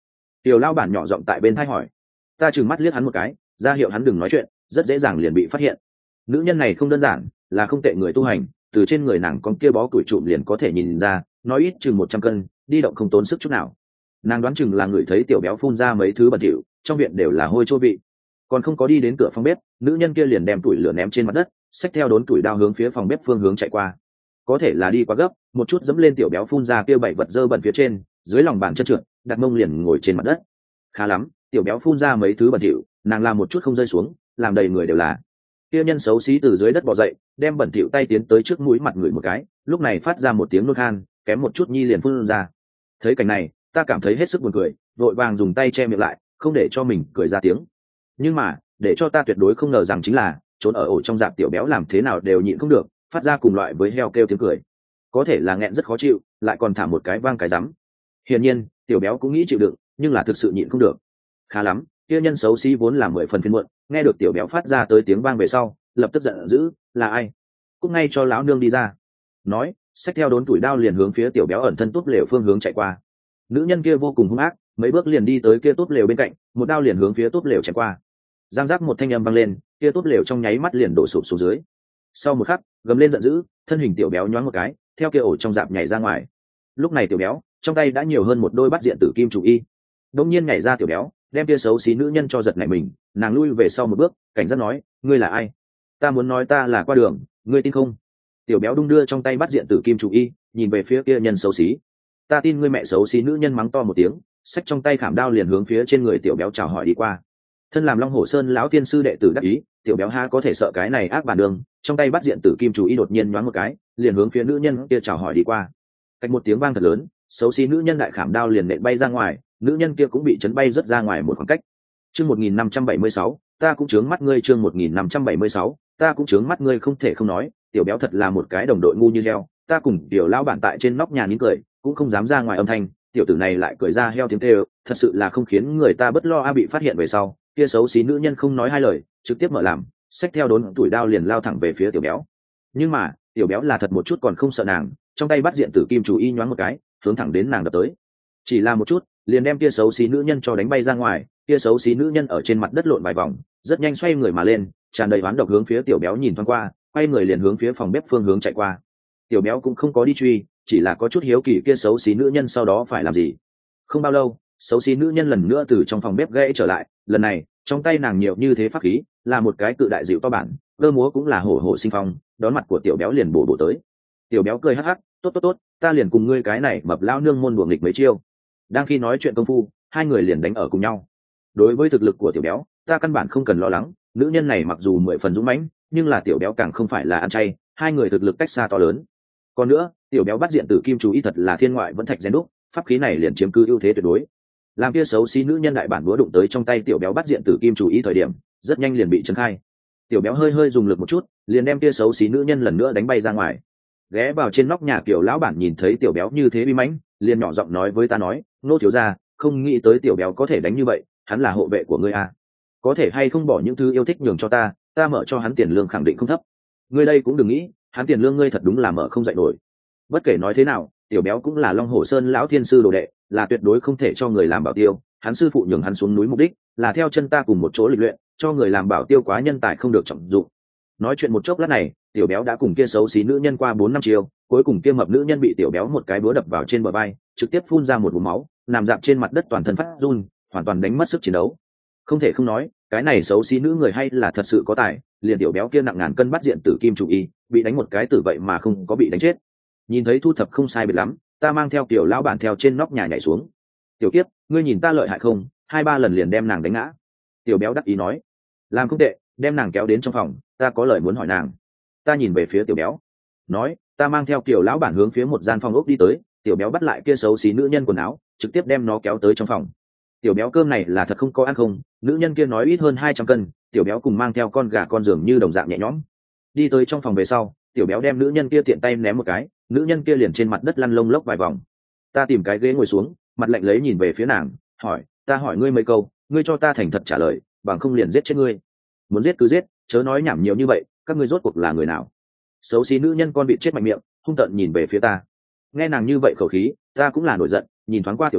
Tiểu lao bản nhỏ giọng tại bên thay hỏi. Ta trừng mắt liếc hắn một cái, ra hiệu hắn đừng nói chuyện, rất dễ dàng liền bị phát hiện. Nữ nhân này không đơn giản, là không tệ người tu hành, từ trên người nàng con kia bó củi trụm liền có thể nhìn ra, nói ít chừng 100 cân, đi động không tốn sức chút nào. Nàng đoán chừng là người thấy tiểu béo phun ra mấy thứ bẩn thỉu, trong viện đều là hôi trôi vị. Còn không có đi đến cửa phòng bếp, nữ nhân kia liền đem củi lửa ném trên mặt đất, xách theo đốn củi đao hướng phía phòng bếp phương hướng chạy qua. Có thể là đi quá gấp, một chút dẫm lên tiểu béo phun ra kia bảy vật dơ bẩn phía trên, dưới lòng bàn chân trượt, đặt mông liền ngồi trên mặt đất. Khá lắm, tiểu béo phun ra mấy thứ bẩn thỉu, nàng làm một chút không rơi xuống, làm đầy người đều là. Kia nhân xấu xí từ dưới đất bò dậy, đem bẩn thỉu tay tiến tới trước mũi mặt người một cái, lúc này phát ra một tiếng nôn khan, kém một chút nhi liền phun ra. Thấy cảnh này, ta cảm thấy hết sức buồn cười, vội vàng dùng tay che miệng lại, không để cho mình cười ra tiếng. Nhưng mà, để cho ta tuyệt đối không ngờ rằng chính là, trốn ở ổ trong rạp tiểu béo làm thế nào đều nhịn không được, phát ra cùng loại với heo kêu tiếng cười. Có thể là nghẹn rất khó chịu, lại còn thả một cái vang cái rắm. Hiển nhiên, tiểu béo cũng nghĩ chịu đựng, nhưng là thực sự nhịn không được. Khá lắm, kia nhân xấu xí vốn là 10 phần phiền muộn, nghe được tiểu béo phát ra tới tiếng vang về sau, lập tức giận dữ, là ai? Cút ngay cho lão nương đi ra. Nói, xách theo đốn tuổi đao liền hướng phía tiểu béo ẩn thân túp lều phương hướng chạy qua. Nữ nhân kia vô cùng hung ác, mấy bước liền đi tới kia túp lều bên cạnh, một đao liền hướng phía túp lều chém qua. Giang giác một thanh âm vang lên, kia túp lều trong nháy mắt liền đổ sụp xuống dưới. Sau một khắc, gầm lên giận dữ, thân hình tiểu béo nhoáng một cái, theo kia ổ trong rạp nhảy ra ngoài. Lúc này tiểu béo, trong tay đã nhiều hơn một đôi bát diện tử kim chủ y. Đột nhiên nhảy ra tiểu béo, đem kia xấu xí nữ nhân cho giật nảy mình, nàng lui về sau một bước, cảnh giác nói, ngươi là ai? Ta muốn nói ta là qua đường, ngươi tin không? Tiểu béo đung đưa trong tay bát diện tử kim chủ y, nhìn về phía kia nhân xấu xí. Ta tin ngươi mẹ xấu xí, nữ nhân mắng to một tiếng, xách trong tay khảm đao liền hướng phía trên người tiểu béo chào hỏi đi qua. Thân làm Long Hổ Sơn lão tiên sư đệ tử đắc ý, tiểu béo ha có thể sợ cái này ác bản đường, trong tay bắt diện tử kim chủ y đột nhiên nhoáng một cái, liền hướng phía nữ nhân kia chào hỏi đi qua. Cách một tiếng vang thật lớn, xấu xí nữ nhân đại khảm đao liền nện bay ra ngoài, nữ nhân kia cũng bị chấn bay rất ra ngoài một khoảng cách. Chương 1576, ta cũng chướng mắt ngươi. Chương 1576, ta cũng chướng mắt ngươi. Không thể không nói, tiểu béo thật là một cái đồng đội ngu như heo. Ta cùng tiểu lão bản tại trên nóc nhà nín cười, cũng không dám ra ngoài âm thanh. Tiểu tử này lại cười ra heo tiếng kêu, thật sự là không khiến người ta bất lo bị phát hiện về sau. Kia xấu xí nữ nhân không nói hai lời, trực tiếp mở làm, xách theo đốn tuổi đao liền lao thẳng về phía tiểu béo. Nhưng mà, tiểu béo là thật một chút còn không sợ nàng, trong tay bắt diện tử kim chủ y nhoáng một cái, hướng thẳng đến nàng đập tới. Chỉ là một chút, liền đem kia xấu xí nữ nhân cho đánh bay ra ngoài. Kia xấu xí nữ nhân ở trên mặt đất lộn vài vòng, rất nhanh xoay người mà lên, tràn đầy oán độc hướng phía tiểu béo nhìn thoáng qua, quay người liền hướng phía phòng bếp phương hướng chạy qua. Tiểu béo cũng không có đi truy, chỉ là có chút hiếu kỳ kia xấu xí nữ nhân sau đó phải làm gì. Không bao lâu, xấu xí nữ nhân lần nữa từ trong phòng bếp gãy trở lại, lần này trong tay nàng nhiều như thế pháp khí, là một cái cự đại dịu to bản, cơ múa cũng là hổ hổ sinh phong, đón mặt của tiểu béo liền bổ tới. Tiểu béo cười hắc hắc, tốt tốt tốt, ta liền cùng ngươi cái này mập lao nương môn đùa nghịch mấy chiêu. Đang khi nói chuyện công phu, hai người liền đánh ở cùng nhau. Đối với thực lực của tiểu béo, ta căn bản không cần lo lắng, nữ nhân này mặc dù 10 phần dũng mãnh, nhưng là tiểu béo càng không phải là ăn chay, hai người thực lực cách xa to lớn. Còn nữa, tiểu béo bắt diện tử kim chú ý thật là thiên ngoại vẫn thạch rèn đúc, pháp khí này liền chiếm cứ ưu thế tuyệt đối. Làm kia xấu xí nữ nhân đại bản búa đụng tới trong tay tiểu béo bắt diện tử kim chủ ý thời điểm, rất nhanh liền bị chấn khai. Tiểu béo hơi hơi dùng lực một chút, liền đem kia xấu xí nữ nhân lần nữa đánh bay ra ngoài. Ghé vào trên nóc nhà kiểu lão bản nhìn thấy tiểu béo như thế bi mãnh, liền nhỏ giọng nói với ta nói, nô thiếu gia, không nghĩ tới tiểu béo có thể đánh như vậy, hắn là hộ vệ của ngươi à? Có thể hay không bỏ những thứ yêu thích nhường cho ta, ta mở cho hắn tiền lương khẳng định không thấp. Ngươi đây cũng đừng nghĩ, hắn tiền lương ngươi thật đúng là mở không dậy nổi. Bất kể nói thế nào, tiểu béo cũng là Long Hổ Sơn lão thiên sư đồ đệ, là tuyệt đối không thể cho người làm bảo tiêu. Hắn sư phụ nhường hắn xuống núi mục đích là theo chân ta cùng một chỗ lịch luyện, cho người làm bảo tiêu quá nhân tài không được trọng dụng. Nói chuyện một chốc lát này, tiểu béo đã cùng kia xấu xí nữ nhân qua 4 năm chiều, cuối cùng kia mập nữ nhân bị tiểu béo một cái búa đập vào trên bờ vai, trực tiếp phun ra một ngụm máu, nằm dạp trên mặt đất toàn thân phát run, hoàn toàn đánh mất sức chiến đấu. Không thể không nói, cái này xấu xí nữ người hay là thật sự có tài, liền tiểu béo kia nặng ngàn cân bắt diện tử kim chủ y, bị đánh một cái tử vậy mà không có bị đánh chết. Nhìn thấy thu thập không sai biệt lắm, ta mang theo tiểu lão bản theo trên nóc nhà nhảy xuống. Tiểu kiếp, ngươi nhìn ta lợi hại không, 2-3 lần liền đem nàng đánh ngã. Tiểu béo đắc ý nói, làm không tệ, đem nàng kéo đến trong phòng, ta có lời muốn hỏi nàng. Ta nhìn về phía tiểu béo, nói, ta mang theo tiểu lão bản hướng phía một gian phòng ốc đi tới. Tiểu béo bắt lại kia xấu xí nữ nhân quần áo, trực tiếp đem nó kéo tới trong phòng. Tiểu béo cơm này là thật không có ăn không, nữ nhân kia nói ít hơn 200 cân, tiểu béo cùng mang theo con gà con giường như đồng dạng nhẹ nhõm. Đi tới trong phòng về sau, tiểu béo đem nữ nhân kia tiện tay ném một cái, nữ nhân kia liền trên mặt đất lăn lông lốc vài vòng. Ta tìm cái ghế ngồi xuống, mặt lạnh lấy nhìn về phía nàng, hỏi, ta hỏi ngươi mấy câu, ngươi cho ta thành thật trả lời, bằng không liền giết chết ngươi. Muốn giết cứ giết, chớ nói nhảm nhiều như vậy, các ngươi rốt cuộc là người nào? Xấu xí nữ nhân con bị chết mạnh miệng, hung tợn nhìn về phía ta. Nghe nàng như vậy khẩu khí, ta cũng là nổi giận, nhìn thoáng qua tiểu béo,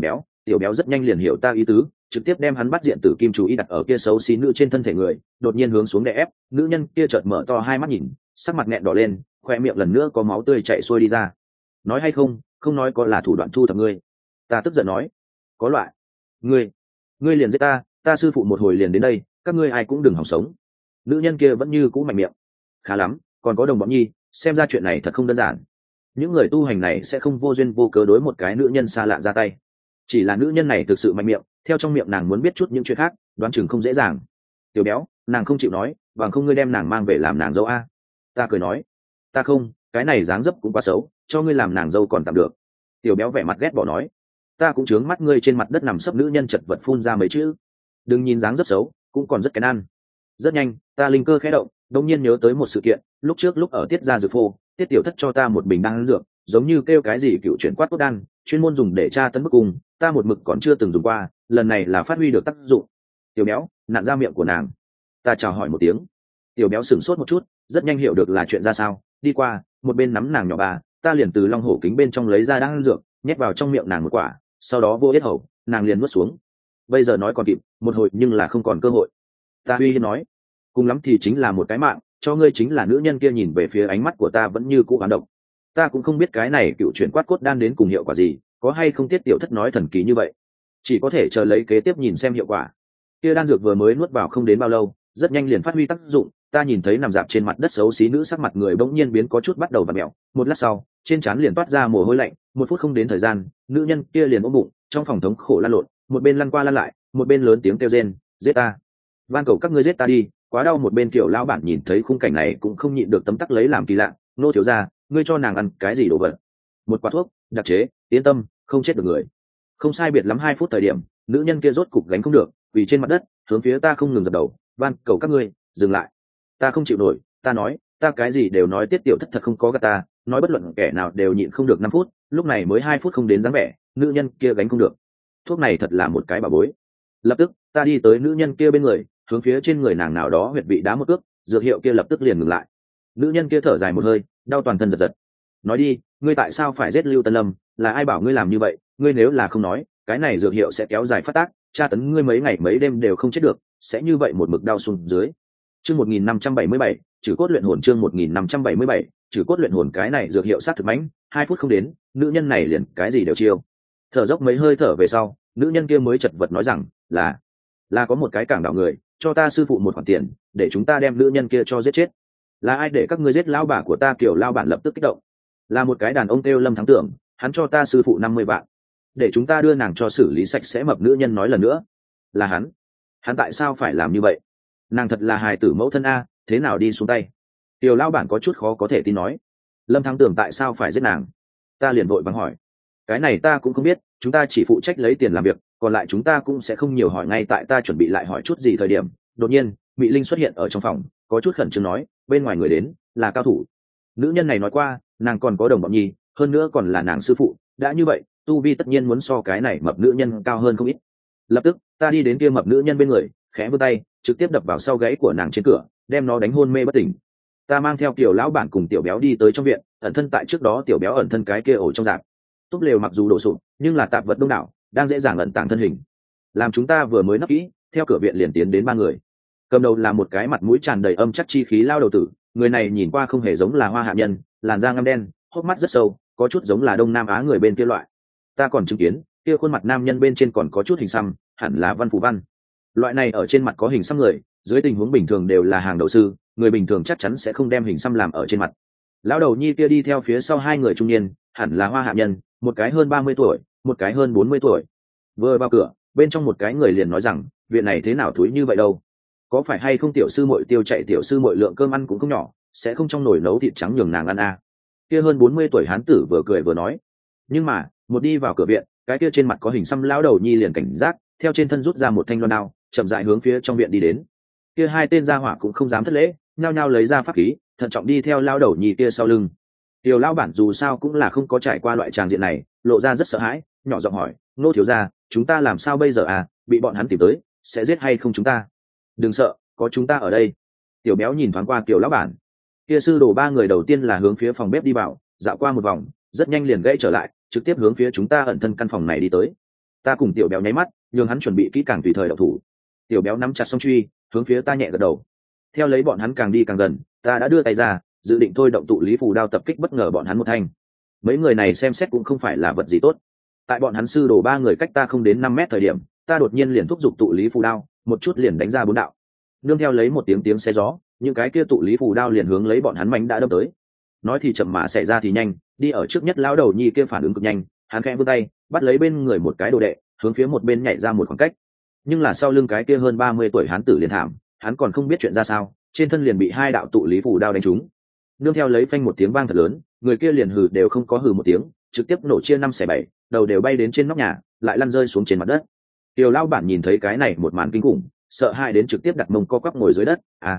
tiểu béo rất nhanh liền hiểu ta ý tứ, trực tiếp đem hắn bắt diện tử kim chú ý đặt ở kia xấu xí nữ trên thân thể người, đột nhiên hướng xuống đè ép. Nữ nhân kia chợt mở to hai mắt nhìn, sắc mặt nghẹn đỏ lên, khoe miệng lần nữa có máu tươi chảy xuôi đi ra. Nói hay không, không nói có là thủ đoạn thu thập ngươi. Ta tức giận nói, có loại, ngươi liền giết ta sư phụ một hồi liền đến đây, các ngươi ai cũng đừng hòng sống. Nữ nhân kia vẫn như cũ mạnh miệng. Khá lắm, còn có đồng bọn nhi, xem ra chuyện này thật không đơn giản. Những người tu hành này sẽ không vô duyên vô cớ đối một cái nữ nhân xa lạ ra tay. Chỉ là nữ nhân này thực sự mạnh miệng, theo trong miệng nàng muốn biết chút những chuyện khác, đoán chừng không dễ dàng. Tiểu béo, nàng không chịu nói, bằng không ngươi đem nàng mang về làm nàng dâu a. Ta cười nói, ta không, cái này dáng dấp cũng quá xấu, cho ngươi làm nàng dâu còn tạm được. Tiểu béo vẻ mặt ghét bỏ nói, ta cũng chướng mắt ngươi trên mặt đất nằm sấp nữ nhân chật vật phun ra mấy chữ. Đừng nhìn dáng dấp xấu, cũng còn rất kén ăn. Rất nhanh, ta linh cơ khẽ động, đột nhiên nhớ tới một sự kiện, lúc ở tiết gia dược phô, tiết tiểu thất cho ta một bình đan dược, giống như kêu cái gì cựu chuyển quát cốt đan, chuyên môn dùng để tra tấn bức cung, ta một mực còn chưa từng dùng qua, lần này là phát huy được tác dụng. Tiểu béo nặn ra miệng của nàng. Ta chào hỏi một tiếng. Tiểu béo sửng sốt một chút, rất nhanh hiểu được là chuyện ra sao, đi qua một bên nắm nàng nhỏ bà, ta liền từ long hổ kính bên trong lấy ra đan dược, nhét vào trong miệng nàng một quả, sau đó vô yết hầu, nàng liền nuốt xuống. Bây giờ nói còn kịp, một hồi nhưng là không còn cơ hội. Ta uy hiếp nói, cùng lắm thì chính là một cái mạng, cho ngươi. Chính là nữ nhân kia nhìn về phía ánh mắt của ta vẫn như cũ hoán độc. Ta cũng không biết cái này cựu chuyển quát cốt đan đến cùng hiệu quả gì, có hay không tiết tiểu thất nói thần kỳ như vậy, chỉ có thể chờ lấy kế tiếp nhìn xem hiệu quả. Kia đan dược vừa mới nuốt vào không đến bao lâu, rất nhanh liền phát huy tác dụng. Ta nhìn thấy nằm dạp trên mặt đất xấu xí nữ sắc mặt người bỗng nhiên biến có chút bắt đầu vặn mẹo, một lát sau trên trán liền toát ra mồ hôi lạnh. Một phút không đến thời gian, nữ nhân kia liền ôm bụng trong phòng thống khổ lăn lộn, một bên lăn qua lăn lại, một bên lớn tiếng kêu rên, giết ta, van cầu các ngươi giết ta đi, quá đau. Một bên kiểu lão bản nhìn thấy khung cảnh này cũng không nhịn được tấm tắc lấy làm kỳ lạ. Nô thiếu gia, ngươi cho nàng ăn cái gì đồ vật? Một quả thuốc đặc chế, yên tâm, không chết được người. Không sai biệt lắm 2 phút thời điểm, nữ nhân kia rốt cục gánh không được, vì trên mặt đất hướng phía ta không ngừng dập đầu, van cầu các ngươi dừng lại. Ta không chịu nổi, ta nói, ta cái gì đều nói, tiết tiểu thất thật không có gạt ta, nói bất luận kẻ nào đều nhịn không được 5 phút, lúc này mới 2 phút không đến dáng vẻ, nữ nhân kia gánh không được. Thuốc này thật là một cái bảo bối. Lập tức ta đi tới nữ nhân kia bên người, hướng phía trên người nàng nào đó huyệt vị đá một cước, dược hiệu kia lập tức liền ngừng lại. Nữ nhân kia thở dài một hơi, đau toàn thân giật giật. Nói đi, ngươi tại sao phải giết Lưu Tân Lâm, là ai bảo ngươi làm như vậy? Ngươi nếu là không nói, cái này dược hiệu sẽ kéo dài phát tác, tra tấn ngươi mấy ngày mấy đêm đều không chết được, sẽ như vậy một mực đau xuống dưới. Chương 1577, trừ cốt luyện hồn. Chương 1577, trừ cốt luyện hồn. Cái này dược hiệu sát thực mãnh, 2 phút không đến, nữ nhân này liền cái gì đều chiêu. Thở dốc mấy hơi thở về sau, nữ nhân kia mới chật vật nói rằng, là có một cái cảng đạo người cho ta sư phụ một khoản tiền, để chúng ta đem nữ nhân kia cho giết chết. Là ai để các ngươi giết lão bà của ta? Kiểu lao bản lập tức kích động. Là một cái đàn ông kêu Lâm Thắng Tưởng, hắn cho ta sư phụ 50 vạn, để chúng ta đưa nàng cho xử lý sạch sẽ. Mập nữ nhân nói lần nữa, là hắn tại sao phải làm như vậy? Nàng thật là hài tử mẫu thân a, thế nào đi xuống tay? Tiểu lao bản có chút khó có thể tin nói, Lâm Thắng Tưởng tại sao phải giết nàng? Ta liền vội vắng hỏi, cái này ta cũng không biết, chúng ta chỉ phụ trách lấy tiền làm việc, còn lại chúng ta cũng sẽ không nhiều hỏi. Ngay tại ta chuẩn bị lại hỏi chút gì thời điểm, đột nhiên Mị Linh xuất hiện ở trong phòng, có chút khẩn trương nói, bên ngoài người đến là cao thủ. Nữ nhân này nói qua, nàng còn có đồng bọn nhi, hơn nữa còn là nàng sư phụ, đã như vậy tu vi tất nhiên muốn so cái này mập nữ nhân cao hơn không ít. Lập tức ta đi đến kia mập nữ nhân bên người, khẽ vươn tay trực tiếp đập vào sau gáy của nàng trên cửa, đem nó đánh hôn mê bất tỉnh. Ta mang theo Tiểu lão bản cùng Tiểu béo đi tới trong viện, ẩn thân tại trước đó Tiểu béo ẩn thân cái kia ổ trong rạp. Túp lều mặc dù đổ sụp nhưng là tạp vật đông đảo, đang dễ dàng ẩn tàng thân hình. Làm chúng ta vừa mới nấp kỹ, theo cửa viện liền tiến đến 3 người. Cầm đầu là một cái mặt mũi tràn đầy âm chắc chi khí lao đầu tử, người này nhìn qua không hề giống là Hoa Hạ nhân, làn da ngăm đen, hốc mắt rất sâu, có chút giống là Đông Nam Á người bên kia loại. Ta còn chứng kiến kia khuôn mặt nam nhân bên trên còn có chút hình xăm, hẳn là Văn Phù Văn. Loại này ở trên mặt có hình xăm người, dưới tình huống bình thường đều là hàng đậu sư, người bình thường chắc chắn sẽ không đem hình xăm làm ở trên mặt. Lão đầu nhi kia đi theo phía sau 2 người trung niên, hẳn là Hoa Hạ nhân, một cái hơn 30 tuổi, một cái hơn 40 tuổi. Vừa vào cửa, bên trong một cái người liền nói rằng, viện này thế nào thúi như vậy đâu? Có phải hay không tiểu sư muội tiêu chạy? Tiểu sư muội lượng cơm ăn cũng không nhỏ, sẽ không trong nồi nấu thịt trắng nhường nàng ăn à? Kia hơn 40 tuổi hán tử vừa cười vừa nói. Nhưng mà một đi vào cửa viện, cái kia trên mặt có hình xăm lão đầu nhi liền cảnh giác, theo trên thân rút ra một thanh loan đao, chậm rãi hướng phía trong viện đi đến. Kia 2 tên gia hỏa cũng không dám thất lễ, nhao nhao lấy ra pháp khí, thận trọng đi theo lão đầu nhi kia sau lưng. Tiểu lão bản dù sao cũng là không có trải qua loại tràng diện này, lộ ra rất sợ hãi, nhỏ giọng hỏi, Nô thiếu gia, chúng ta làm sao bây giờ à? Bị bọn hắn tìm tới, sẽ giết hay không chúng ta? Đừng sợ, có chúng ta ở đây. Tiểu béo nhìn thoáng qua Tiểu lão bản. Kia sư đồ 3 người đầu tiên là hướng phía phòng bếp đi vào, dạo qua một vòng, rất nhanh liền gãy trở lại, trực tiếp hướng phía chúng ta ẩn thân căn phòng này đi tới. Ta cùng tiểu béo nháy mắt, nhường hắn chuẩn bị kỹ càng tùy thời đậu thủ. Tiểu béo nắm chặt song truy, hướng phía ta nhẹ gật đầu. Theo lấy bọn hắn càng đi càng gần, ta đã đưa tay ra, dự định thôi động tụ lý phù đao tập kích bất ngờ bọn hắn một thanh. Mấy người này xem xét cũng không phải là vật gì tốt. Tại bọn hắn sư đồ ba người cách ta không đến 5 mét thời điểm, ta đột nhiên liền thúc giục tụ lý phù đao, một chút liền đánh ra 4 đạo. Nương theo lấy một tiếng xe gió, những cái kia tụ lý phù đao liền hướng lấy bọn hắn mánh đã đâm tới. Nói thì chậm mà xảy ra thì nhanh, đi ở trước nhất lão đầu nhi kia phản ứng cực nhanh, hắn khẽ vươn tay, bắt lấy bên người một cái đồ đệ, hướng phía một bên nhảy ra một khoảng cách. Nhưng là sau lưng cái kia hơn 30 tuổi hắn tử liền thảm, hắn còn không biết chuyện ra sao, trên thân liền bị 2 đạo tụ lý phù đao đánh trúng. Nương theo lấy phanh một tiếng vang thật lớn, người kia liền hừ đều không có hừ một tiếng, trực tiếp nổ chia 5/7, đầu đều bay đến trên nóc nhà, lại lăn rơi xuống trên mặt đất. Tiểu lão bản nhìn thấy cái này một màn kinh khủng, sợ hãi đến trực tiếp đặt mông co quắp ngồi dưới đất.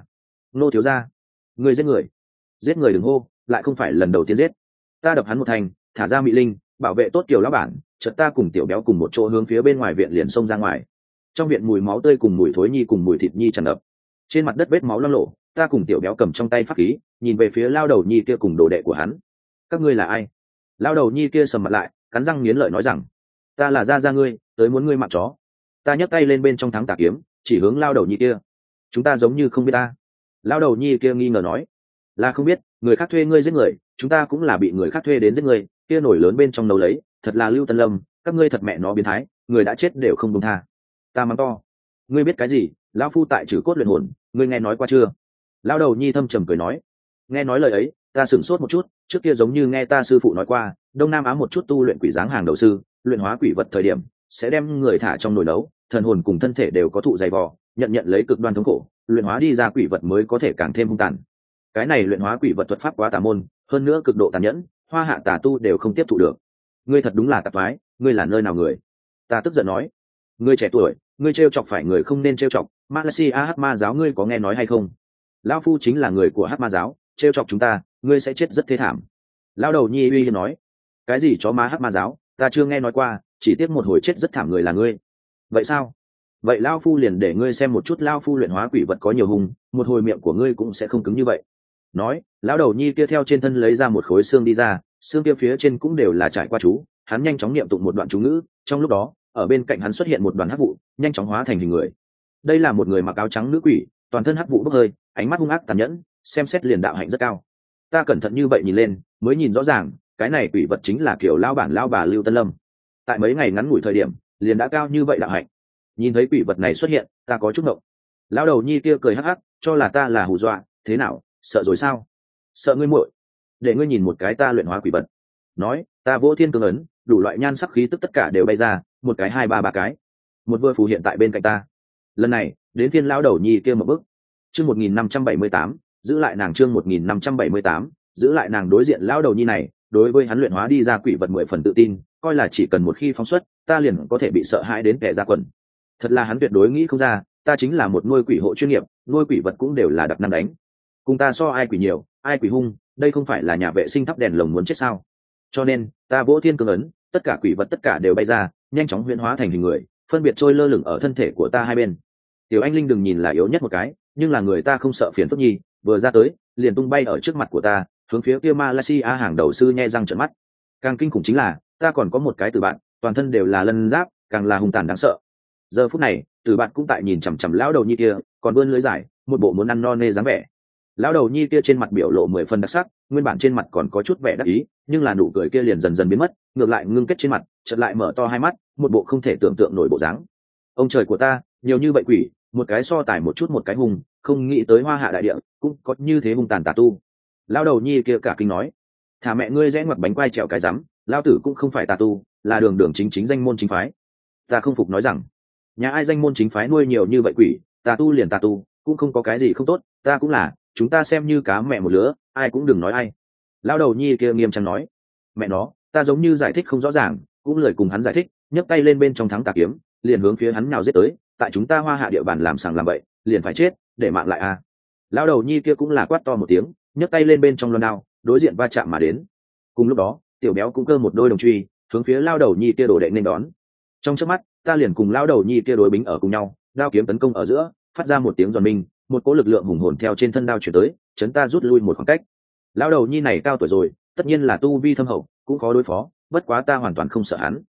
Nô thiếu gia, người giết người đừng hô, lại không phải lần đầu tiên giết. Ta đập hắn một thành, thả ra mị linh, bảo vệ tốt tiểu lão bản, chợt ta cùng tiểu béo cùng một chỗ hướng phía bên ngoài viện liền xông ra ngoài. Trong viện mùi máu tươi cùng mùi thối nhi cùng mùi thịt nhi tràn ngập. Trên mặt đất vết máu loang lổ, ta cùng tiểu béo cầm trong tay pháp khí, nhìn về phía lao đầu nhi kia cùng đồ đệ của hắn. Các ngươi là ai? Lao đầu nhi kia sầm mặt lại, cắn răng nghiến lợi nói rằng, ta là gia gia ngươi, tới muốn ngươi mạng chó. Ta nhấc tay lên bên trong thắng tà kiếm, chỉ hướng lao đầu nhi kia. Chúng ta giống như không biết ta. Lao đầu nhi kia nghi ngờ nói, là không biết, người khác thuê ngươi giết người, chúng ta cũng là bị người khác thuê đến giết người. Kia nổi lớn bên trong nấu lấy, thật là Lưu Tân Lâm, các ngươi thật mẹ nó biến thái, người đã chết đều không buông tha. Ta mắng to, ngươi biết cái gì? Lão phu tại trừ cốt luyện hồn, ngươi nghe nói qua chưa? Lao đầu nhi thâm trầm cười nói, nghe nói lời ấy, ta sửng sốt một chút, trước kia giống như nghe ta sư phụ nói qua, Đông Nam Á một chút tu luyện quỷ dáng hàng đầu sư, luyện hóa quỷ vật thời điểm, sẽ đem người thả trong nồi nấu, thần hồn cùng thân thể đều có thụ dày vò, nhận lấy cực đoan thống khổ, luyện hóa đi ra quỷ vật mới có thể càng thêm hung tàn. Cái này luyện hóa quỷ vật thuật pháp quá tà môn, hơn nữa cực độ tàn nhẫn, hoa hạ tà tu đều không tiếp thụ được. Ngươi thật đúng là tạp thoái, ngươi là nơi nào người? Ta tức giận nói, ngươi trẻ tuổi, ngươi trêu chọc phải người không nên trêu chọc. Malaysia Hắc Ma giáo ngươi có nghe nói hay không? Lão phu chính là người của Hắc Ma giáo, trêu chọc chúng ta, ngươi sẽ chết rất thê thảm. Lão đầu nhi uy hiếp nói, cái gì chó má Hắc Ma giáo, ta chưa nghe nói qua, chỉ tiếc một hồi chết rất thảm người là ngươi. Vậy sao? Vậy lão phu liền để ngươi xem một chút lão phu luyện hóa quỷ vật có nhiều hung, một hồi miệng của ngươi cũng sẽ không cứng như vậy. Nói, lão đầu nhi kia theo trên thân lấy ra một khối xương đi ra, xương kia phía trên cũng đều là trải qua chú, hắn nhanh chóng niệm tụng một đoạn chú ngữ, trong lúc đó, ở bên cạnh hắn xuất hiện một đoàn hắc vụ, nhanh chóng hóa thành hình người. Đây là một người mặc áo trắng nữ quỷ, toàn thân hắc vụ bốc hơi, ánh mắt hung ác tàn nhẫn, xem xét liền đạo hạnh rất cao. Ta cẩn thận như vậy nhìn lên, mới nhìn rõ ràng, cái này quỷ vật chính là kiểu lão bản lão bà Lưu Tân Lâm. Tại mấy ngày ngắn ngủi thời điểm, liền đã cao như vậy đạo hạnh. Nhìn thấy quỷ vật này xuất hiện, ta có chút ngộng. Lão đầu nhi kia cười hắc hắc, cho là ta là hù dọa, thế nào, sợ rồi sao? Sợ ngươi muội, để ngươi nhìn một cái ta luyện hóa quỷ vật. Nói, ta vỗ thiên cương ấn, đủ loại nhan sắc khí tức tất cả đều bay ra, một cái hai ba ba cái, một vừa phù hiện tại bên cạnh ta. Lần này, đến phiên lão đầu nhi kia một bước. Chương 1578, giữ lại nàng. Chương 1578, giữ lại nàng. Đối diện lão đầu nhi này, đối với hắn luyện hóa đi ra quỷ vật 10 phần tự tin, coi là chỉ cần một khi phóng xuất, ta liền có thể bị sợ hãi đến kẻ ra quần. Thật là hắn tuyệt đối nghĩ không ra, ta chính là một nuôi quỷ hộ chuyên nghiệp, nuôi quỷ vật cũng đều là đặc năng đánh. Cùng ta so ai quỷ nhiều, ai quỷ hung, đây không phải là nhà vệ sinh thắp đèn lồng muốn chết sao? Cho nên, ta vỗ thiên cương ấn, tất cả quỷ vật tất cả đều bay ra, nhanh chóng huyễn hóa thành hình người, phân biệt trôi lơ lửng ở thân thể của ta hai bên. Tiểu anh linh đừng nhìn là yếu nhất một cái, nhưng là người ta không sợ phiền phức nhi, vừa ra tới liền tung bay ở trước mặt của ta, hướng phía kia Malaysia hàng đầu sư nhe răng trợn mắt. Càng kinh khủng chính là ta còn có một cái tử bạn, toàn thân đều là lân giáp, càng là hung tàn đáng sợ. Giờ phút này, tử bạn cũng tại nhìn chằm chằm lão đầu nhi kia, còn vươn lưỡi dài, một bộ muốn ăn no nê dáng vẻ. Lão đầu nhi kia trên mặt biểu lộ 10 phần đặc sắc, nguyên bản trên mặt còn có chút vẻ đắc ý, nhưng là nụ cười kia liền dần dần biến mất, ngược lại ngưng kết trên mặt, chợt lại mở to hai mắt, một bộ không thể tưởng tượng nổi bộ dáng. Ông trời của ta, nhiều như vậy quỷ, một cái so tài một chút một cái hung, không nghĩ tới Hoa Hạ đại địa cũng có như thế hung tàn tà tu. Lão đầu nhi kia cả kinh nói, thả mẹ ngươi rẽ ngoặt bánh quai trèo cái rắm, lão tử cũng không phải tà tu, là đường đường chính chính danh môn chính phái. Ta không phục nói rằng, nhà ai danh môn chính phái nuôi nhiều như vậy quỷ, tà tu liền tà tu, cũng không có cái gì không tốt, ta cũng là, chúng ta xem như cá mẹ một lứa, ai cũng đừng nói ai. Lão đầu nhi kia nghiêm trang nói, mẹ nó, ta giống như giải thích không rõ ràng, cũng lời cùng hắn giải thích, nhấc tay lên bên trong thắng tà kiếm, liền hướng phía hắn nào giết tới, tại chúng ta Hoa Hạ địa bàn làm sàng làm bậy, liền phải chết, để mạng lại a. Lão đầu nhi kia cũng là quát to một tiếng, nhấc tay lên bên trong loan đao, đối diện va chạm mà đến. Cùng lúc đó, tiểu béo cũng cơ một đôi đồng truy, hướng phía lão đầu nhi kia đổ đệ nên đón. Trong chớp mắt, ta liền cùng lão đầu nhi kia đối bính ở cùng nhau, đao kiếm tấn công ở giữa, phát ra một tiếng giòn minh, một cỗ lực lượng hùng hồn theo trên thân đao chuyển tới, chấn ta rút lui một khoảng cách. Lão đầu nhi này cao tuổi rồi, tất nhiên là tu vi thâm hậu, cũng khó đối phó, bất quá ta hoàn toàn không sợ hắn.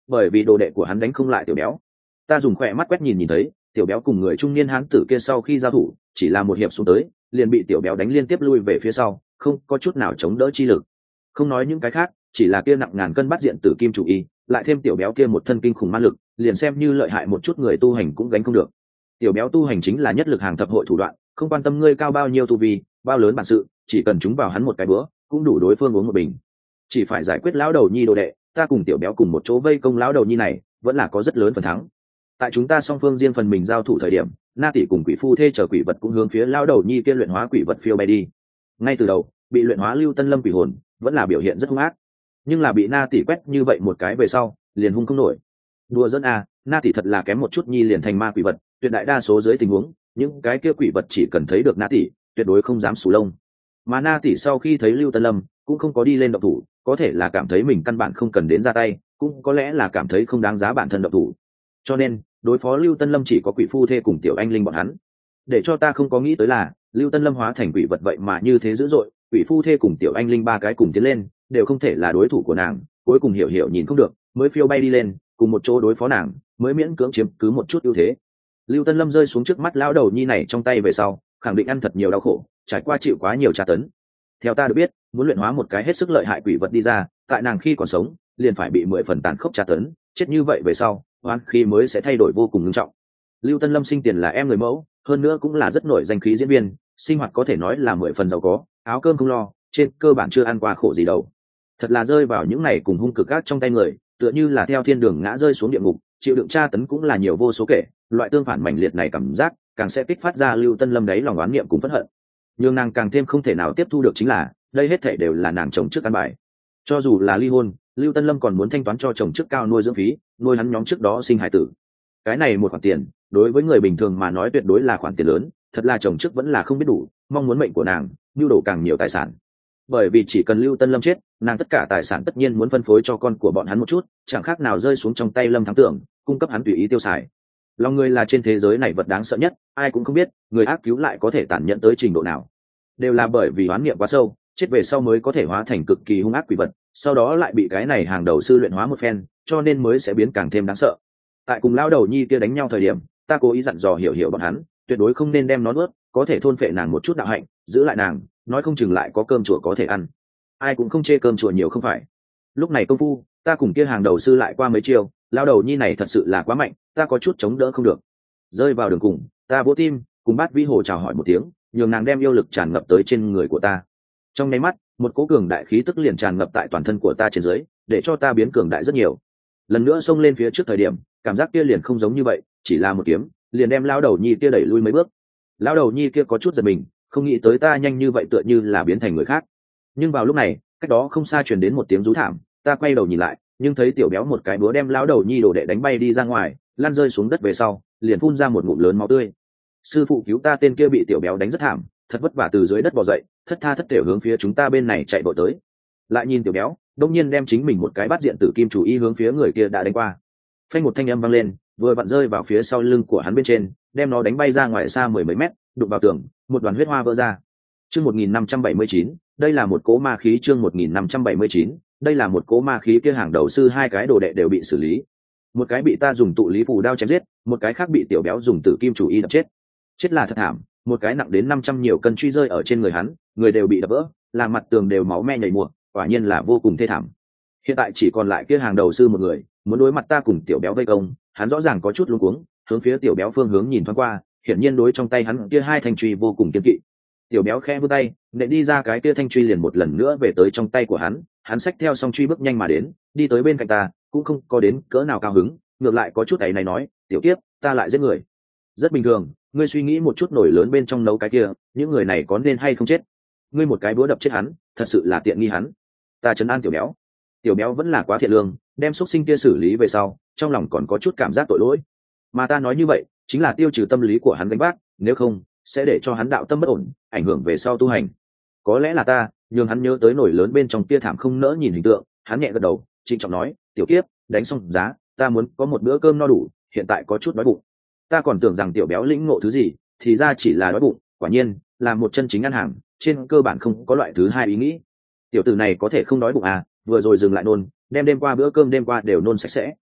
bởi vì đồ đệ của hắn đánh không lại tiểu béo. Ta dùng khỏe mắt quét nhìn thấy tiểu béo cùng người trung niên hán tử kia sau khi giao thủ chỉ là một hiệp xuống tới liền bị tiểu béo đánh liên tiếp lui về phía sau, không có chút nào chống đỡ chi lực. Không nói những cái khác, chỉ là kia nặng ngàn cân bắt diện tử kim chủ y, lại thêm tiểu béo kia một thân kinh khủng ma lực, liền xem như lợi hại một chút người tu hành cũng gánh không được. Tiểu béo tu hành chính là nhất lực hàng thập hội thủ đoạn, không quan tâm ngươi cao bao nhiêu tu vi, bao lớn bản sự, chỉ cần chúng vào hắn một cái bữa cũng đủ đối phương uống một bình. Chỉ phải giải quyết lão đầu nhi đồ đệ, ta cùng tiểu béo cùng một chỗ vây công lão đầu nhi này vẫn là có rất lớn phần thắng. Tại chúng ta song phương riêng phần mình giao thủ thời điểm, na tỷ cùng quỷ phu thê chờ quỷ vật cũng hướng phía lão đầu nhi kia luyện hóa quỷ vật phiêu bay đi. Ngay từ đầu bị luyện hóa Lưu Tân Lâm quỷ hồn vẫn là biểu hiện rất hung ác, nhưng là bị na tỷ quét như vậy một cái về sau liền hung không nổi. Đùa dẫn à, na tỷ thật là kém một chút nhi liền thành ma quỷ vật, tuyệt đại đa số dưới tình huống những cái kia quỷ vật chỉ cần thấy được na tỷ tuyệt đối không dám sù lông. Mà na tỷ sau khi thấy Lưu Tân Lâm cũng không có đi lên động thủ, có thể là cảm thấy mình căn bản không cần đến ra tay, cũng có lẽ là cảm thấy không đáng giá bản thân động thủ, cho nên đối phó Lưu Tân Lâm chỉ có quỷ phu thê cùng tiểu anh linh bọn hắn. Để cho ta không có nghĩ tới là Lưu Tân Lâm hóa thành quỷ vật vậy mà như thế dữ dội, quỷ phu thê cùng tiểu anh linh ba cái cùng tiến lên đều không thể là đối thủ của nàng, cuối cùng hiểu hiểu nhìn không được mới phiêu bay đi lên cùng một chỗ đối phó nàng, mới miễn cưỡng chiếm cứ một chút ưu thế. Lưu Tân Lâm rơi xuống trước mắt lão đầu nhi này trong tay về sau khẳng định ăn thật nhiều đau khổ, trải qua chịu quá nhiều tra tấn. Theo ta được biết, muốn luyện hóa một cái hết sức lợi hại quỷ vật đi ra, tại nàng khi còn sống liền phải bị 10 phần tàn khốc tra tấn, chết như vậy về sau oan khí mới sẽ thay đổi vô cùng nghiêm trọng. Lưu Tân Lâm sinh tiền là em người mẫu, hơn nữa cũng là rất nổi danh khí diễn viên, sinh hoạt có thể nói là 10 phần giàu có, áo cơm không lo, trên cơ bản chưa ăn qua khổ gì đâu. Thật là rơi vào những này cùng hung cực gác trong tay người, tựa như là theo thiên đường ngã rơi xuống địa ngục, chịu đựng tra tấn cũng là nhiều vô số kể. Loại tương phản mãnh liệt này cảm giác càng sẽ kích phát ra Lưu Tân Lâm đấy lòng oán niệm cùng phẫn hận. Nhưng nàng càng thêm không thể nào tiếp thu được chính là đây hết thảy đều là nàng chồng trước ăn bài. Cho dù là ly hôn, Lưu Tân Lâm còn muốn thanh toán cho chồng trước cao nuôi dưỡng phí, nuôi hắn nhóm trước đó sinh hải tử. Cái này một khoản tiền đối với người bình thường mà nói tuyệt đối là khoản tiền lớn, thật là chồng trước vẫn là không biết đủ, mong muốn mệnh của nàng nhu đồ càng nhiều tài sản. Bởi vì chỉ cần Lưu Tân Lâm chết, nàng tất cả tài sản tất nhiên muốn phân phối cho con của bọn hắn một chút, chẳng khác nào rơi xuống trong tay Lâm Thắng Tưởng, cung cấp hắn tùy ý tiêu xài. Lòng người là trên thế giới này vật đáng sợ nhất, ai cũng không biết người ác cứu lại có thể tàn nhẫn tới trình độ nào. Đều là bởi vì oán niệm quá sâu, chết về sau mới có thể hóa thành cực kỳ hung ác quỷ vật, sau đó lại bị cái này hàng đầu sư luyện hóa một phen, cho nên mới sẽ biến càng thêm đáng sợ. Tại cùng lão đầu nhi kia đánh nhau thời điểm, ta cố ý dặn dò hiểu hiểu bọn hắn, tuyệt đối không nên đem nó nuốt, có thể thôn phệ nàng một chút đạo hạnh, giữ lại nàng, nói không chừng lại có cơm chùa có thể ăn. Ai cũng không chê cơm chùa nhiều không phải. Lúc này công phu, ta cùng kia hàng đầu sư lại qua mấy chiêu, lão đầu nhi này thật sự là quá mạnh, ta có chút chống đỡ không được. Rơi vào đường cùng, ta vỗ tim, cùng Bát Vĩ Hồ chào hỏi một tiếng, nhường nàng đem yêu lực tràn ngập tới trên người của ta. Trong nháy mắt, một cỗ cường đại khí tức liền tràn ngập tại toàn thân của ta trên dưới, để cho ta biến cường đại rất nhiều. Lần nữa xông lên phía trước thời điểm, cảm giác kia liền không giống như vậy, chỉ là một kiếm liền đem lão đầu nhi kia đẩy lui mấy bước. Lão đầu nhi kia có chút giật mình, không nghĩ tới ta nhanh như vậy, tựa như là biến thành người khác. Nhưng vào lúc này, cách đó không xa truyền đến một tiếng rú thảm, ta quay đầu nhìn lại, nhưng thấy tiểu béo một cái búa đem lão đầu nhi đồ đệ đánh bay đi ra ngoài, lăn rơi xuống đất về sau liền phun ra một ngụm lớn máu tươi. Sư phụ cứu ta tên kia bị tiểu béo đánh rất thảm, thật vất vả từ dưới đất bò dậy, thất tha thất thểu hướng phía chúng ta bên này chạy vội tới. Lại nhìn tiểu béo đông nhiên đem chính mình một cái bát diện tử kim chủ y hướng phía người kia đã đánh qua. Phanh một thanh âm vang lên, vừa vặn rơi vào phía sau lưng của hắn bên trên, đem nó đánh bay ra ngoài xa mười mấy mét, đụng vào tường, một đoàn huyết hoa vỡ ra. Chương 1579, đây là một cỗ ma khí. Chương 1579, đây là một cỗ ma khí. Kia hàng đầu sư hai cái đồ đệ đều bị xử lý, một cái bị ta dùng tụ lý phù đao chém giết, một cái khác bị tiểu béo dùng tử kim chủ y đập chết. Chết là thật thảm, một cái nặng đến 500 nhiều cân truy rơi ở trên người hắn, người đều bị đập vỡ, làm mặt tường đều máu me nhảy mùa, quả nhiên là vô cùng thê thảm. Hiện tại chỉ còn lại kia hàng đầu sư một người, muốn đối mặt ta cùng tiểu béo vây công, hắn rõ ràng có chút luống cuống, hướng phía tiểu béo phương hướng nhìn thoáng qua, hiển nhiên đối trong tay hắn kia hai thanh truy vô cùng kiên kỵ. Tiểu béo khẽ vươn tay, nện đi ra cái kia thanh truy liền một lần nữa về tới trong tay của hắn, hắn xách theo song truy bước nhanh mà đến, đi tới bên cạnh ta, cũng không có đến cỡ nào cao hứng, ngược lại có chút ấy này nói, tiểu kiếp, ta lại giết người. Rất bình thường, ngươi suy nghĩ một chút, nổi lớn bên trong nấu cái kia, những người này có nên hay không chết? Ngươi một cái búa đập chết hắn, thật sự là tiện nghi hắn. Ta trấn an tiểu béo. Tiểu béo vẫn là quá thiện lương, đem xúc sinh kia xử lý về sau, trong lòng còn có chút cảm giác tội lỗi. Mà ta nói như vậy, chính là tiêu trừ tâm lý của hắn gánh vác, nếu không, sẽ để cho hắn đạo tâm bất ổn, ảnh hưởng về sau tu hành. Có lẽ là ta, nhưng hắn nhớ tới nổi lớn bên trong kia thảm không nỡ nhìn hình tượng, hắn nhẹ gật đầu, trịnh trọng nói, tiểu kiếp, đánh xong giá, ta muốn có một bữa cơm no đủ, hiện tại có chút đói bụng. Ta còn tưởng rằng tiểu béo lĩnh ngộ thứ gì, thì ra chỉ là đói bụng, quả nhiên là một chân chính ăn hàng, trên cơ bản không có loại thứ hai ý nghĩ. Tiểu tử này có thể không đói bụng à, vừa rồi dừng lại nôn, đem đêm qua bữa cơm đêm qua đều nôn sạch sẽ.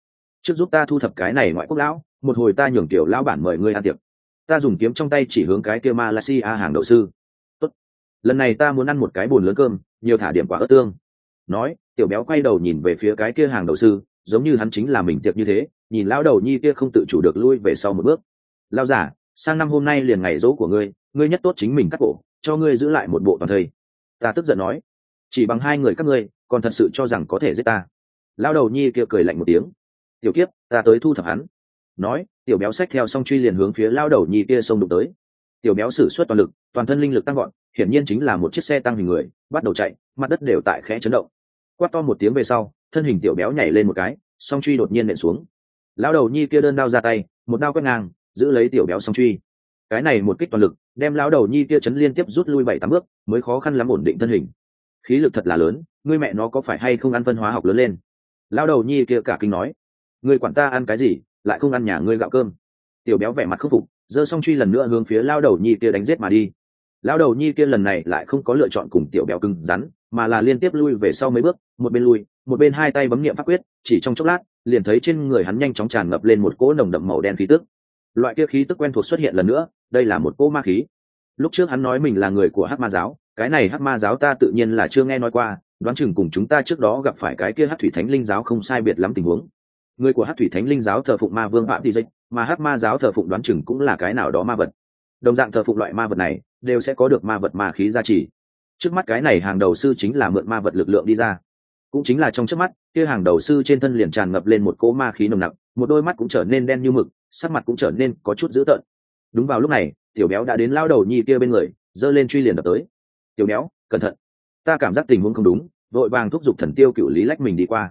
trước giúp ta thu thập cái này ngoại quốc lão, một hồi ta nhường tiểu lão bản mời ngươi ăn tiệc. Ta dùng kiếm trong tay chỉ hướng cái kia Malaysia hàng đậu sư. Tốt, lần này ta muốn ăn một cái bồn lớn cơm, nhiều thả điểm quả ớt tương. Nói, tiểu béo quay đầu nhìn về phía cái kia hàng đậu sư, giống như hắn chính là mình tiệc như thế, nhìn lão đầu nhi kia không tự chủ được lui về sau một bước. Lão giả, sang năm hôm nay liền ngày dỗ của ngươi, ngươi nhất tốt chính mình cắt cổ, cho ngươi giữ lại một bộ toàn thây. Ta tức giận nói, chỉ bằng hai người các ngươi, còn thật sự cho rằng có thể giết ta? Lão đầu nhi kia cười lạnh một tiếng, tiểu kiếp, ta tới thu thập hắn. Nói, tiểu béo xách theo song truy liền hướng phía lão đầu nhi kia xông đụng tới. Tiểu béo sử xuất toàn lực, toàn thân linh lực tăng gọn, hiển nhiên chính là một chiếc xe tăng hình người, bắt đầu chạy, mặt đất đều tại khẽ chấn động. Quát to một tiếng về sau, thân hình tiểu béo nhảy lên một cái, song truy đột nhiên nện xuống. Lão đầu nhi kia đơn đao ra tay, một đao quét ngang, giữ lấy tiểu béo song truy. Cái này một kích toàn lực, đem lão đầu nhi kia chấn liên tiếp rút lui 7-8 bước, mới khó khăn lắm ổn định thân hình. Khí lực thật là lớn, ngươi mẹ nó có phải hay không ăn phân hóa học lớn lên? Lão đầu nhi kia cả kinh nói, ngươi quản ta ăn cái gì, lại không ăn nhà ngươi gạo cơm. Tiểu béo vẻ mặt khâm phục, giơ song truy lần nữa hướng phía lão đầu nhi kia đánh giết mà đi. Lão đầu nhi kia lần này lại không có lựa chọn cùng tiểu béo cứng rắn, mà là liên tiếp lui về sau mấy bước, một bên lui, một bên hai tay bấm niệm pháp quyết, chỉ trong chốc lát, liền thấy trên người hắn nhanh chóng tràn ngập lên một cỗ nồng đậm màu đen khí tức. Loại kia khí tức quen thuộc xuất hiện lần nữa, đây là một cỗ ma khí. Lúc trước hắn nói mình là người của Hắc Ma giáo, cái này Hắc Ma giáo ta tự nhiên là chưa nghe nói qua, đoán chừng cùng chúng ta trước đó gặp phải cái kia Hắc Thủy Thánh Linh giáo không sai biệt lắm tình huống. Người của Hắc Thủy Thánh Linh giáo thờ phụng ma vương Phạm Tỷ Dịch, mà Hắc Ma giáo thờ phụng đoán chừng cũng là cái nào đó ma vật. Đồng dạng thờ phụng loại ma vật này, đều sẽ có được ma vật ma khí gia trì. Trước mắt cái này hàng đầu sư chính là mượn ma vật lực lượng đi ra. Cũng chính là trong chớp mắt, kia hàng đầu sư trên thân liền tràn ngập lên một cỗ ma khí nồng nặc, một đôi mắt cũng trở nên đen như mực, sắc mặt cũng trở nên có chút dữ tợn. Đúng vào lúc này, tiểu béo đã đến lao đầu nhi kia bên người, giơ lên truy liền đập tới. Tiểu béo, cẩn thận! Ta cảm giác tình huống không đúng, vội vàng thúc giục thần tiêu cựu lý lách mình đi qua.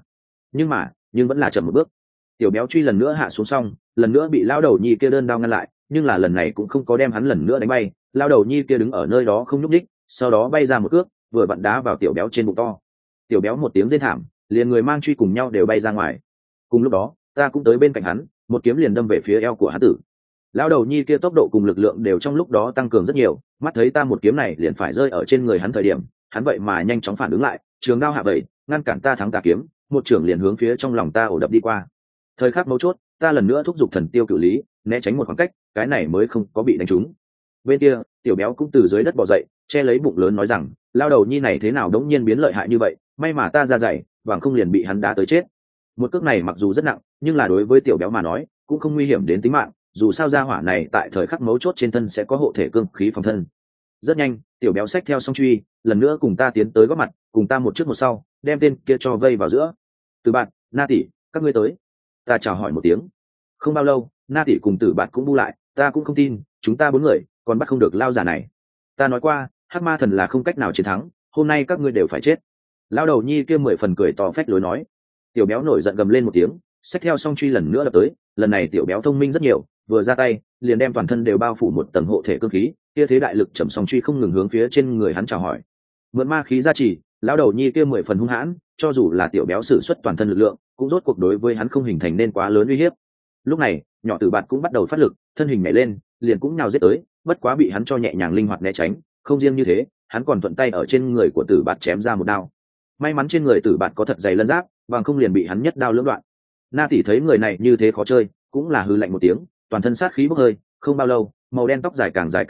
Nhưng vẫn là chậm một bước. Tiểu béo truy lần nữa hạ xuống xong, lần nữa bị lao đầu nhi kia đơn đao ngăn lại, nhưng là lần này cũng không có đem hắn lần nữa đánh bay. Lao đầu nhi kia đứng ở nơi đó không nhúc nhích, sau đó bay ra một cước, vừa vặn đá vào tiểu béo trên bụng to. Tiểu béo một tiếng rên thảm, liền người mang truy cùng nhau đều bay ra ngoài. Cùng lúc đó, ta cũng tới bên cạnh hắn, một kiếm liền đâm về phía eo của hắn tử. Lão đầu nhi kia tốc độ cùng lực lượng đều trong lúc đó tăng cường rất nhiều, mắt thấy ta một kiếm này liền phải rơi ở trên người hắn thời điểm, hắn vậy mà nhanh chóng phản ứng lại, trường đao hạ bẩy, ngăn cản ta thắng tà kiếm, một trường liền hướng phía trong lòng ta ổ đập đi qua. Thời khắc mấu chốt, ta lần nữa thúc giục thần tiêu cựu lý, né tránh một khoảng cách, cái này mới không có bị đánh trúng. Bên kia, tiểu béo cũng từ dưới đất bò dậy, che lấy bụng lớn nói rằng, lao đầu nhi này thế nào đống nhiên biến lợi hại như vậy, may mà ta ra dày, vàng không liền bị hắn đá tới chết. Một cước này mặc dù rất nặng, nhưng là đối với tiểu béo mà nói, cũng không nguy hiểm đến tính mạng, dù sao gia hỏa này tại thời khắc mấu chốt trên thân sẽ có hộ thể cương khí phòng thân. Rất nhanh, tiểu béo xách theo song truy, lần nữa cùng ta tiến tới góp mặt, cùng ta một trước một sau, đem tên kia cho vây vào giữa. Từ bạn, Na tỷ, các ngươi tới. Ta chào hỏi một tiếng. Không bao lâu, Na tỷ cùng Tử Bạt cũng bu lại, ta cũng không tin, chúng ta 4 người, còn bắt không được lao giả này. Ta nói qua, Hắc Ma thần là không cách nào chiến thắng, hôm nay các ngươi đều phải chết. Lao đầu nhi kia 10 phần cười to phách lối nói. Tiểu béo nổi giận gầm lên một tiếng, xách theo song truy lần nữa đập tới, lần này tiểu béo thông minh rất nhiều, vừa ra tay, liền đem toàn thân đều bao phủ một tầng hộ thể cương khí, kia thế đại lực chầm song truy không ngừng hướng phía trên người hắn chào hỏi. Mượn ma khí gia trì, lão đầu nhi kia 10 phần hung hãn, cho dù là tiểu béo sử xuất toàn thân lực lượng, cũng rốt cuộc đối với hắn không hình thành nên quá lớn uy hiếp. Lúc này, nhỏ Tử Bạt cũng bắt đầu phát lực, thân hình nhảy lên, liền cũng nhào giết tới, bất quá bị hắn cho nhẹ nhàng linh hoạt né tránh, không riêng như thế, hắn còn thuận tay ở trên người của Tử Bạt chém ra một đao. May mắn trên người Tử Bạt có thật dày lân giáp, bằng không liền bị hắn nhất đao lưỡng đoạn. Na tỷ thấy người này như thế khó chơi, cũng là hừ lạnh một tiếng, toàn thân sát khí bốc hơi, không bao lâu, màu đen tóc dài,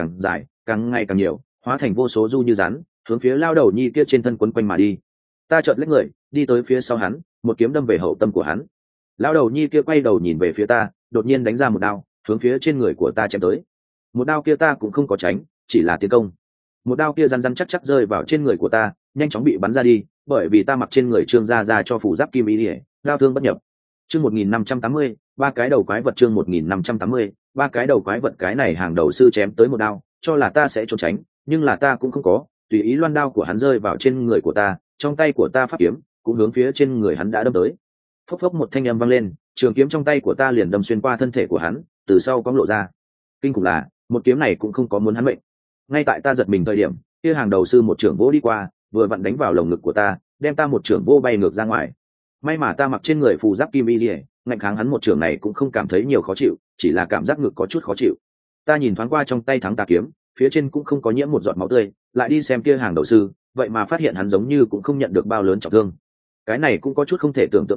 càng ngày càng nhiều, hóa thành vô số du như rắn, hướng phía lao đầu nhi kia trên thân quấn quanh mà đi. Ta chợt lách người, đi tới phía sau hắn, một kiếm đâm về hậu tâm của hắn. Lao đầu nhi kia quay đầu nhìn về phía ta, đột nhiên đánh ra một đao, hướng phía trên người của ta chém tới. Một đao kia ta cũng không có tránh, chỉ là tiến công. Một đao kia rắn rắn chắc chắc rơi vào trên người của ta, nhanh chóng bị bắn ra đi, bởi vì ta mặc trên người Trương gia ra cho phủ giáp kim y, đao thương bất nhập. Chương 1580, ba cái đầu quái vật. Chương 1580, ba cái đầu quái vật. Cái này hàng đầu sư chém tới một đao, cho là ta sẽ trốn tránh, nhưng là ta cũng không có, tùy ý loan đao của hắn rơi vào trên người của ta, trong tay của ta pháp kiếm cũng hướng phía trên người hắn đã đâm tới. Phốc phốc một thanh âm vang lên, trường kiếm trong tay của ta liền đâm xuyên qua thân thể của hắn, từ sau cong lộ ra. Kinh khủng là, một kiếm này cũng không có muốn hắn mệnh. Ngay tại ta giật mình thời điểm, kia hàng đầu sư một trưởng vỗ đi qua, vừa vặn đánh vào lồng ngực của ta, đem ta một trưởng vô bay ngược ra ngoài. May mà ta mặc trên người phù giáp kim y liễu, ngạnh kháng hắn một trưởng này cũng không cảm thấy nhiều khó chịu, chỉ là cảm giác ngực có chút khó chịu. Ta nhìn thoáng qua trong tay thắng tà kiếm, phía trên cũng không có nhiễm một giọt máu tươi, lại đi xem kia hàng đầu sư, vậy mà phát hiện hắn giống như cũng không nhận được bao lớn trọng thương. Cái này cũng có chút không thể tưởng tượng nổi,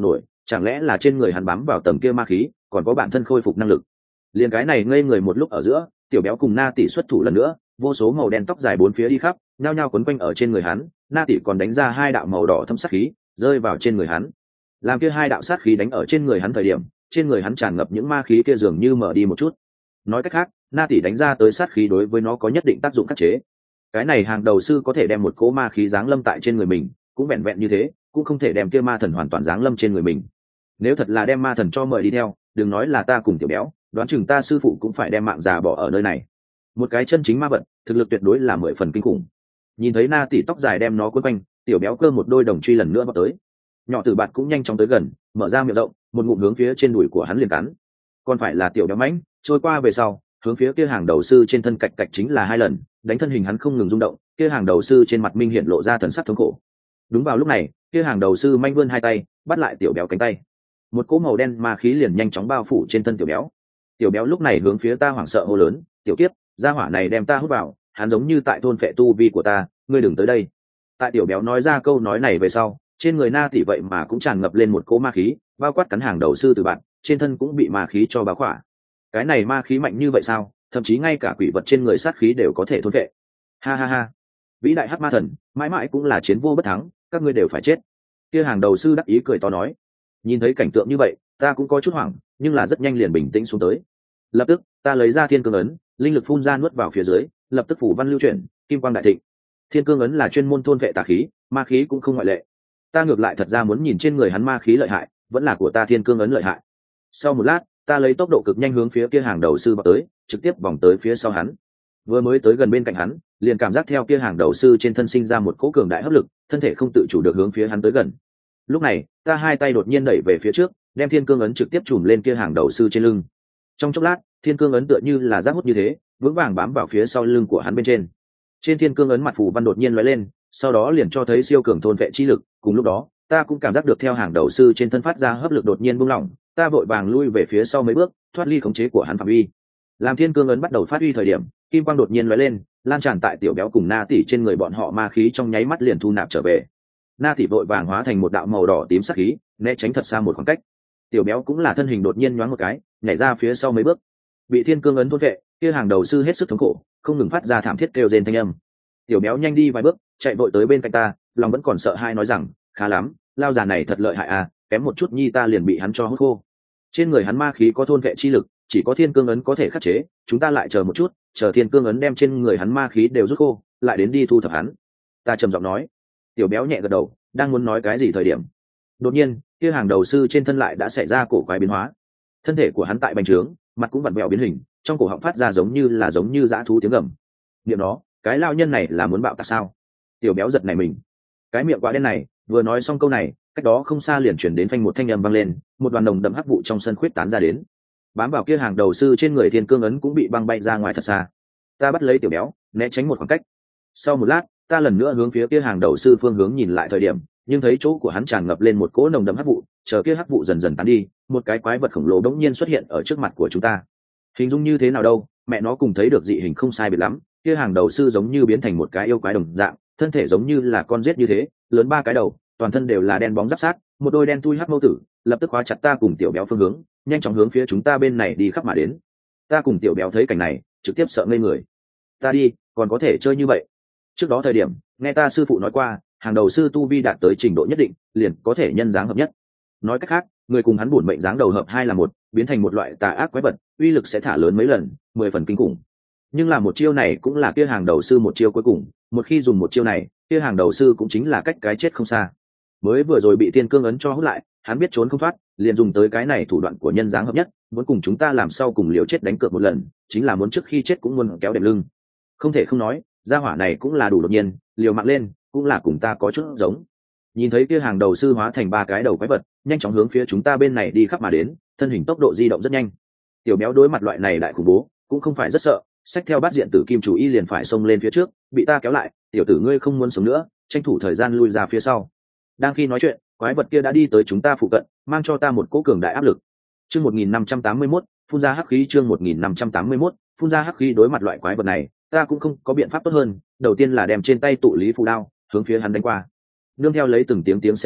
chẳng lẽ là trên người hắn bám vào tầm kia ma khí còn có bản thân khôi phục năng lực. Liền cái này ngây người một lúc ở giữa, tiểu béo cùng Na tỷ xuất thủ lần nữa, vô số màu đen tóc dài bốn phía đi khắp, nhao nhao quấn quanh ở trên người hắn. Na tỷ còn đánh ra hai đạo màu đỏ thâm sát khí rơi vào trên người hắn. Làm kia hai đạo sát khí đánh ở trên người hắn thời điểm, trên người hắn tràn ngập những ma khí kia dường như mở đi một chút. Nói cách khác, Na tỷ đánh ra tới sát khí đối với nó có nhất định tác dụng khắc chế. Cái này hàng đầu sư có thể đem một cỗ ma khí giáng lâm tại trên người mình, cũng vẹn vẹn như thế, cũng không thể đem kia ma thần hoàn toàn giáng lâm trên người mình. Nếu thật là đem ma thần cho mời đi theo, đừng nói là ta cùng tiểu béo, đoán chừng ta sư phụ cũng phải đem mạng già bỏ ở nơi này. Một cái chân chính ma vật, thực lực tuyệt đối là 10 phần kinh khủng. Nhìn thấy Na tỷ tóc dài đem nó quấn quanh, tiểu béo cơ một đôi đồng truy lần nữa vọt tới. Nhỏ tử bạt cũng nhanh chóng tới gần, mở ra miệng rộng, một ngụm hướng phía trên đùi của hắn liền cắn. Còn phải là tiểu béo mãnh, trôi qua về sau, hướng phía kia hàng đầu sư trên thân cạch cạch chính là 2 lần, đánh thân hình hắn không ngừng rung động, kia hàng đầu sư trên mặt minh hiện lộ ra thần sắc thống khổ. Đúng vào lúc này, kia hàng đầu sư manh vươn 2 tay, bắt lại tiểu béo cánh tay. Một cỗ màu đen ma khí liền nhanh chóng bao phủ trên thân tiểu béo. Tiểu béo lúc này hướng phía ta hoảng sợ hô lớn, tiểu kiếp, gia hỏa này đem ta hút vào, hắn giống như tại thôn phệ tu vi của ta, ngươi đừng tới đây. Tại tiểu béo nói ra câu nói này về sau, trên người Na tỷ vậy mà cũng tràn ngập lên một cỗ ma khí, bao quát cắn hàng đầu sư từ bạn, trên thân cũng bị ma khí cho bao khỏa. Cái này ma khí mạnh như vậy sao? Thậm chí ngay cả quỷ vật trên người sát khí đều có thể thôn phệ. Ha ha ha, vĩ đại hắc ma thần, mãi mãi cũng là chiến vô bất thắng, các ngươi đều phải chết. Kia hàng đầu sư đắc ý cười to nói. Nhìn thấy cảnh tượng như vậy, ta cũng có chút hoảng, nhưng là rất nhanh liền bình tĩnh xuống tới. Lập tức, ta lấy ra thiên cương ấn, linh lực phun ra nuốt vào phía dưới, lập tức phủ văn lưu chuyển, kim quang đại thịnh. Thiên cương ấn là chuyên môn thôn vệ tà khí, ma khí cũng không ngoại lệ. Ta ngược lại thật ra muốn nhìn trên người hắn ma khí lợi hại, vẫn là của ta thiên cương ấn lợi hại. Sau một lát, ta lấy tốc độ cực nhanh hướng phía kia hàng đầu sư vào tới, trực tiếp vòng tới phía sau hắn. Vừa mới tới gần bên cạnh hắn, liền cảm giác theo kia hàng đầu sư trên thân sinh ra một cỗ cường đại hấp lực, thân thể không tự chủ được hướng phía hắn tới gần. Lúc này, ta hai tay đột nhiên đẩy về phía trước, đem thiên cương ấn trực tiếp chùm lên kia hàng đầu sư trên lưng. Trong chốc lát, thiên cương ấn tựa như là giác hút như thế, vững vàng bám vào phía sau lưng của hắn bên trên. Trên thiên cương ấn mặt phù văn đột nhiên lóe lên, sau đó liền cho thấy siêu cường thôn vệ chi lực. Cùng lúc đó, ta cũng cảm giác được theo hàng đầu sư trên thân phát ra hấp lực đột nhiên buông lỏng, ta vội vàng lui về phía sau mấy bước, thoát ly khống chế của hắn phạm vi. Làm thiên cương ấn bắt đầu phát huy thời điểm, kim quang đột nhiên lóe lên, lan tràn tại tiểu béo cùng Na tỷ trên người bọn họ, ma khí trong nháy mắt liền thu nạp trở về. Na tỷ vội vàng hóa thành một đạo màu đỏ tím sắc khí, né tránh thật xa một khoảng cách. Tiểu béo cũng là thân hình đột nhiên nhoáng một cái, nhảy ra phía sau mấy bước. Bị thiên cương ấn thôn vệ, kia hàng đầu sư hết sức thống khổ, không ngừng phát ra thảm thiết kêu rên thanh âm. Tiểu béo nhanh đi vài bước, chạy vội tới bên cạnh ta, lòng vẫn còn sợ hai nói rằng, khá lắm, lao già này thật lợi hại à, kém một chút nhi ta liền bị hắn cho hút khô. Trên người hắn ma khí có thôn vệ chi lực, chỉ có thiên cương ấn có thể khắc chế, chúng ta lại chờ một chút, chờ thiên cương ấn đem trên người hắn ma khí đều rút khô, lại đến đi thu thập hắn. Ta trầm giọng nói. Tiểu béo nhẹ gật đầu, đang muốn nói cái gì thời điểm, đột nhiên kia hàng đầu sư trên thân lại đã xảy ra cổ quái biến hóa. Thân thể của hắn tại bành trướng, mặt cũng vặn vẹo biến hình, trong cổ họng phát ra giống như dã thú tiếng gầm. Niệm đó, cái lao nhân này là muốn bạo tạc sao? Tiểu béo giật này mình, cái miệng quá đen này, vừa nói xong câu này, cách đó không xa liền chuyển đến phanh một thanh âm vang lên, một đoàn nồng đậm hắc vụ trong sân khuyết tán ra đến, bám vào kia hàng đầu sư trên người thiên cương ấn cũng bị băng bay ra ngoài thật xa. Ta bắt lấy tiểu béo, né tránh một khoảng cách. Sau một lát, ta lần nữa hướng phía kia hàng đầu sư phương hướng nhìn lại thời điểm, nhưng thấy chỗ của hắn tràn ngập lên một cỗ nồng đậm hắc vụ, chờ kia hắc vụ dần dần tán đi, một cái quái vật khổng lồ đống nhiên xuất hiện ở trước mặt của chúng ta. Hình dung như thế nào đâu, mẹ nó cùng thấy được dị hình không sai biệt lắm, kia hàng đầu sư giống như biến thành một cái yêu quái đồng dạng, thân thể giống như là con rết như thế, lớn 3 cái đầu, toàn thân đều là đen bóng giáp sát, một đôi đen thui hắc mâu tử, lập tức khóa chặt ta cùng tiểu béo phương hướng, nhanh chóng hướng phía chúng ta bên này đi khắp mà đến. Ta cùng tiểu béo thấy cảnh này, trực tiếp sợ ngây người. Ta đi, còn có thể chơi như vậy? Trước đó thời điểm, nghe ta sư phụ nói qua, hàng đầu sư tu vi đạt tới trình độ nhất định, liền có thể nhân dáng hợp nhất. Nói cách khác, người cùng hắn bổn mệnh dáng đầu hợp 2 là 1, biến thành một loại tà ác quái vật, uy lực sẽ thả lớn mấy lần, 10 phần kinh khủng. Nhưng là một chiêu này cũng là kia hàng đầu sư một chiêu cuối cùng, một khi dùng một chiêu này, kia hàng đầu sư cũng chính là cách cái chết không xa. Mới vừa rồi bị thiên cương ấn cho hút lại, hắn biết trốn không thoát, liền dùng tới cái này thủ đoạn của nhân dáng hợp nhất, muốn cùng chúng ta làm sau cùng liều chết đánh cược một lần, chính là muốn trước khi chết cũng muốn kéo đệm lưng. Không thể không nói, gia hỏa này cũng là đủ đột nhiên, liều mạng lên, cũng là cùng ta có chút giống. Nhìn thấy kia hàng đầu sư hóa thành 3 cái đầu quái vật, nhanh chóng hướng phía chúng ta bên này đi khắp mà đến, thân hình tốc độ di động rất nhanh. Tiểu béo đối mặt loại này đại khủng bố, cũng không phải rất sợ, xách theo bát diện tử kim chủ y liền phải xông lên phía trước, bị ta kéo lại, tiểu tử ngươi không muốn sống nữa, tranh thủ thời gian lui ra phía sau. Đang khi nói chuyện, quái vật kia đã đi tới chúng ta phụ cận, mang cho ta một cỗ cường đại áp lực. Chương 1581, phun ra hắc khí. Chương 1581, phun ra hắc khí. Đối mặt loại quái vật này, ta cũng không có biện pháp tốt hơn, đầu tiên là đem trên tay tụ lý phù đao hướng phía hắn đánh qua. Nương theo lấy từng tiếng xé gió,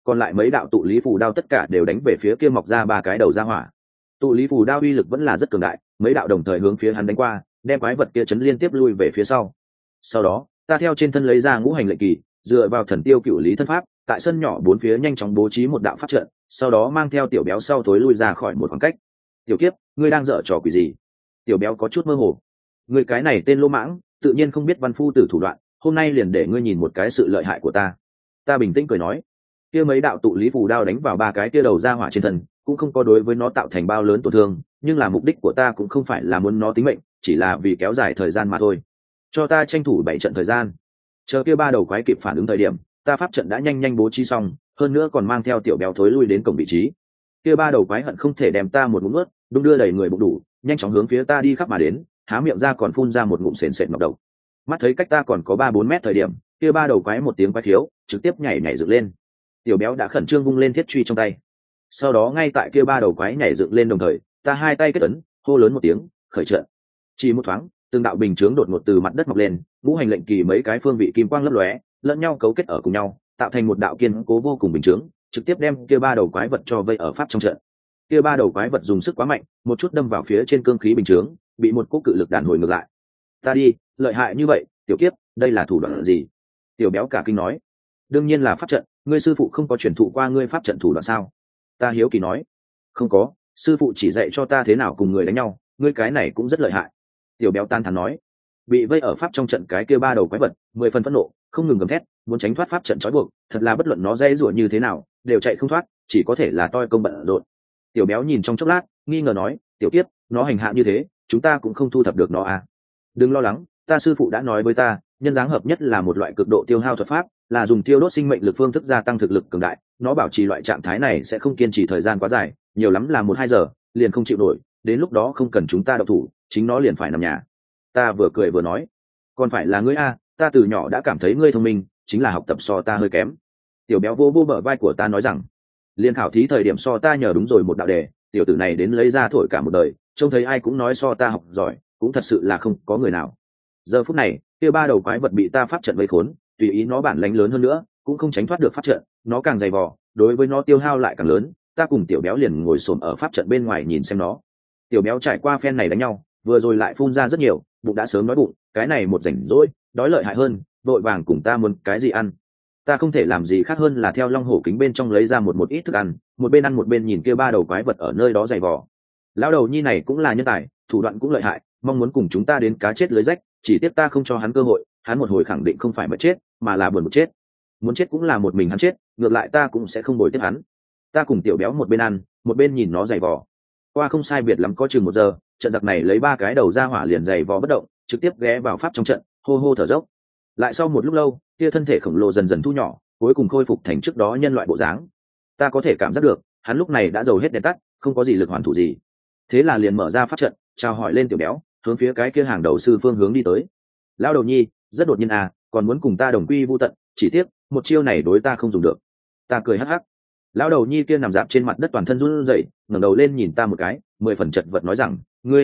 còn lại mấy đạo tụ lý phù đao tất cả đều đánh về phía kia mọc ra ba cái đầu ra hỏa. Tụ lý phù đao uy lực vẫn là rất cường đại, mấy đạo đồng thời hướng phía hắn đánh qua, đem quái vật kia chấn liên tiếp lui về phía sau. Sau đó ta theo trên thân lấy ra ngũ hành lệnh kỳ, dựa vào thần tiêu cựu lý thân pháp, tại sân nhỏ bốn phía nhanh chóng bố trí một đạo pháp trận, sau đó mang theo tiểu béo sau tối lui ra khỏi một khoảng cách. Tiểu kiếp, ngươi đang dở trò quỷ gì? Tiểu béo có chút mơ hồ. Ngươi cái này tên lỗ mãng, tự nhiên không biết văn phu tử thủ đoạn, hôm nay liền để ngươi nhìn một cái sự lợi hại của ta. Ta bình tĩnh cười nói. Kia mấy đạo tụ lý phù đao đánh vào ba cái kia đầu ra hỏa trên thân, cũng không có đối với nó tạo thành bao lớn tổn thương, nhưng là mục đích của ta cũng không phải là muốn nó tính mệnh, chỉ là vì kéo dài thời gian mà thôi. Cho ta tranh thủ 7 trận thời gian. Chờ kia ba đầu quái kịp phản ứng thời điểm, ta pháp trận đã nhanh nhanh bố trí xong, hơn nữa còn mang theo tiểu béo thối lui đến cổng vị trí. Kia ba đầu quái hận không thể đem ta một ngụm nuốt, đung đưa đầy người bụng đủ, nhanh chóng hướng phía ta đi khắp mà đến, há miệng ra còn phun ra một ngụm sền sệt ngọc độc. Mắt thấy cách ta còn có 3-4 mét thời điểm, kia ba đầu quái một tiếng quái thiếu, trực tiếp nhảy nhảy dựng lên. Tiểu béo đã khẩn trương vung lên thiết truy trong tay. Sau đó ngay tại kia ba đầu quái nhảy dựng lên đồng thời, ta hai tay kết ấn, hô lớn một tiếng, khởi trận. Chỉ một thoáng, từng đạo bình chướng đột ngột từ mặt đất mọc lên, ngũ hành lệnh kỳ mấy cái phương vị kim quang lấp lóe, lẫn nhau cấu kết ở cùng nhau, tạo thành một đạo kiên cố vô cùng bình chướng, trực tiếp đem kia ba đầu quái vật cho vây ở pháp trong trận. Kia ba đầu quái vật dùng sức quá mạnh, một chút đâm vào phía trên cương khí bình chướng, bị một cú cự lực đàn hồi ngược lại. Ta đi, lợi hại như vậy, tiểu kiếp, đây là thủ đoạn gì? Tiểu béo cả kinh nói. Đương nhiên là pháp trận, ngươi sư phụ không có truyền thụ qua ngươi pháp trận thủ đoạn sao? Ta hiếu kỳ nói. Không có, sư phụ chỉ dạy cho ta thế nào cùng người đánh nhau, ngươi cái này cũng rất lợi hại. Tiểu béo tan thán nói. Bị vây ở pháp trong trận cái kia ba đầu quái vật, 10 phần phẫn nộ, không ngừng gầm thét, muốn tránh thoát pháp trận trói buộc, thật là bất luận nó dây rủa như thế nào, đều chạy không thoát, chỉ có thể là toi công bận rộn. Tiểu béo nhìn trong chốc lát, nghi ngờ nói, tiểu kiếp, nó hành hạ như thế, chúng ta cũng không thu thập được nó à? Đừng lo lắng, ta sư phụ đã nói với ta, nhân dáng hợp nhất là một loại cực độ tiêu hao thuật pháp, là dùng tiêu đốt sinh mệnh lực phương thức gia tăng thực lực cường đại, nó bảo trì loại trạng thái này sẽ không kiên trì thời gian quá dài, nhiều lắm là 1-2 giờ, liền không chịu nổi, đến lúc đó không cần chúng ta động thủ, chính nó liền phải nằm nhà. Ta vừa cười vừa nói, còn phải là ngươi a, ta từ nhỏ đã cảm thấy ngươi thông minh, chính là học tập so ta hơi kém. Tiểu béo vô vô bờ vai của ta nói rằng, liên khảo thí thời điểm so ta nhờ đúng rồi một đạo đề, tiểu tử này đến lấy ra thổi cả một đời, trông thấy ai cũng nói so ta học giỏi, cũng thật sự là không có người nào. Giờ phút này, kia ba đầu quái vật bị ta pháp trận vây khốn, tùy ý nó bản lánh lớn hơn nữa, cũng không tránh thoát được pháp trận, nó càng dày vò, đối với nó tiêu hao lại càng lớn. Ta cùng tiểu béo liền ngồi xổm ở pháp trận bên ngoài nhìn xem nó. Tiểu béo trải qua phen này đánh nhau, vừa rồi lại phun ra rất nhiều, bụng đã sớm nói bụng, cái này một rảnh rỗi, đói lợi hại hơn, vội vàng cùng ta muốn cái gì ăn. Ta không thể làm gì khác hơn là theo long hổ kính bên trong lấy ra một ít thức ăn, một bên ăn một bên nhìn kia ba đầu quái vật ở nơi đó dày vò. Lão đầu nhi này cũng là nhân tài, thủ đoạn cũng lợi hại, mong muốn cùng chúng ta đến cá chết lưới rách, chỉ tiếc ta không cho hắn cơ hội, hắn một hồi khẳng định không phải mà chết, mà là buồn một chết. Muốn chết cũng là một mình hắn chết, ngược lại ta cũng sẽ không bồi tiếp hắn. Ta cùng tiểu béo một bên ăn, một bên nhìn nó dày vò. Qua không sai biệt lắm có chừng 1 giờ, trận giặc này lấy 3 cái đầu ra hỏa liền dày vò bất động, trực tiếp ghé vào pháp trong trận, hô hô thở dốc. Lại sau một lúc lâu, kia thân thể khổng lồ dần dần thu nhỏ, cuối cùng khôi phục thành trước đó nhân loại bộ dáng. Ta có thể cảm giác được, hắn lúc này đã dầu hết đèn tắt, không có gì lực hoàn thủ gì. Thế là liền mở ra pháp trận, chào hỏi lên tiểu béo, hướng phía cái kia hàng đầu sư phương hướng đi tới. Lão đầu nhi, rất đột nhiên à, còn muốn cùng ta đồng quy vu tận, chỉ tiếc một chiêu này đối ta không dùng được. Ta cười hắc hắc. Lão đầu nhi kia nằm dạp trên mặt đất toàn thân run rẩy, ngẩng đầu lên nhìn ta một cái, 10 phần chật vật nói rằng,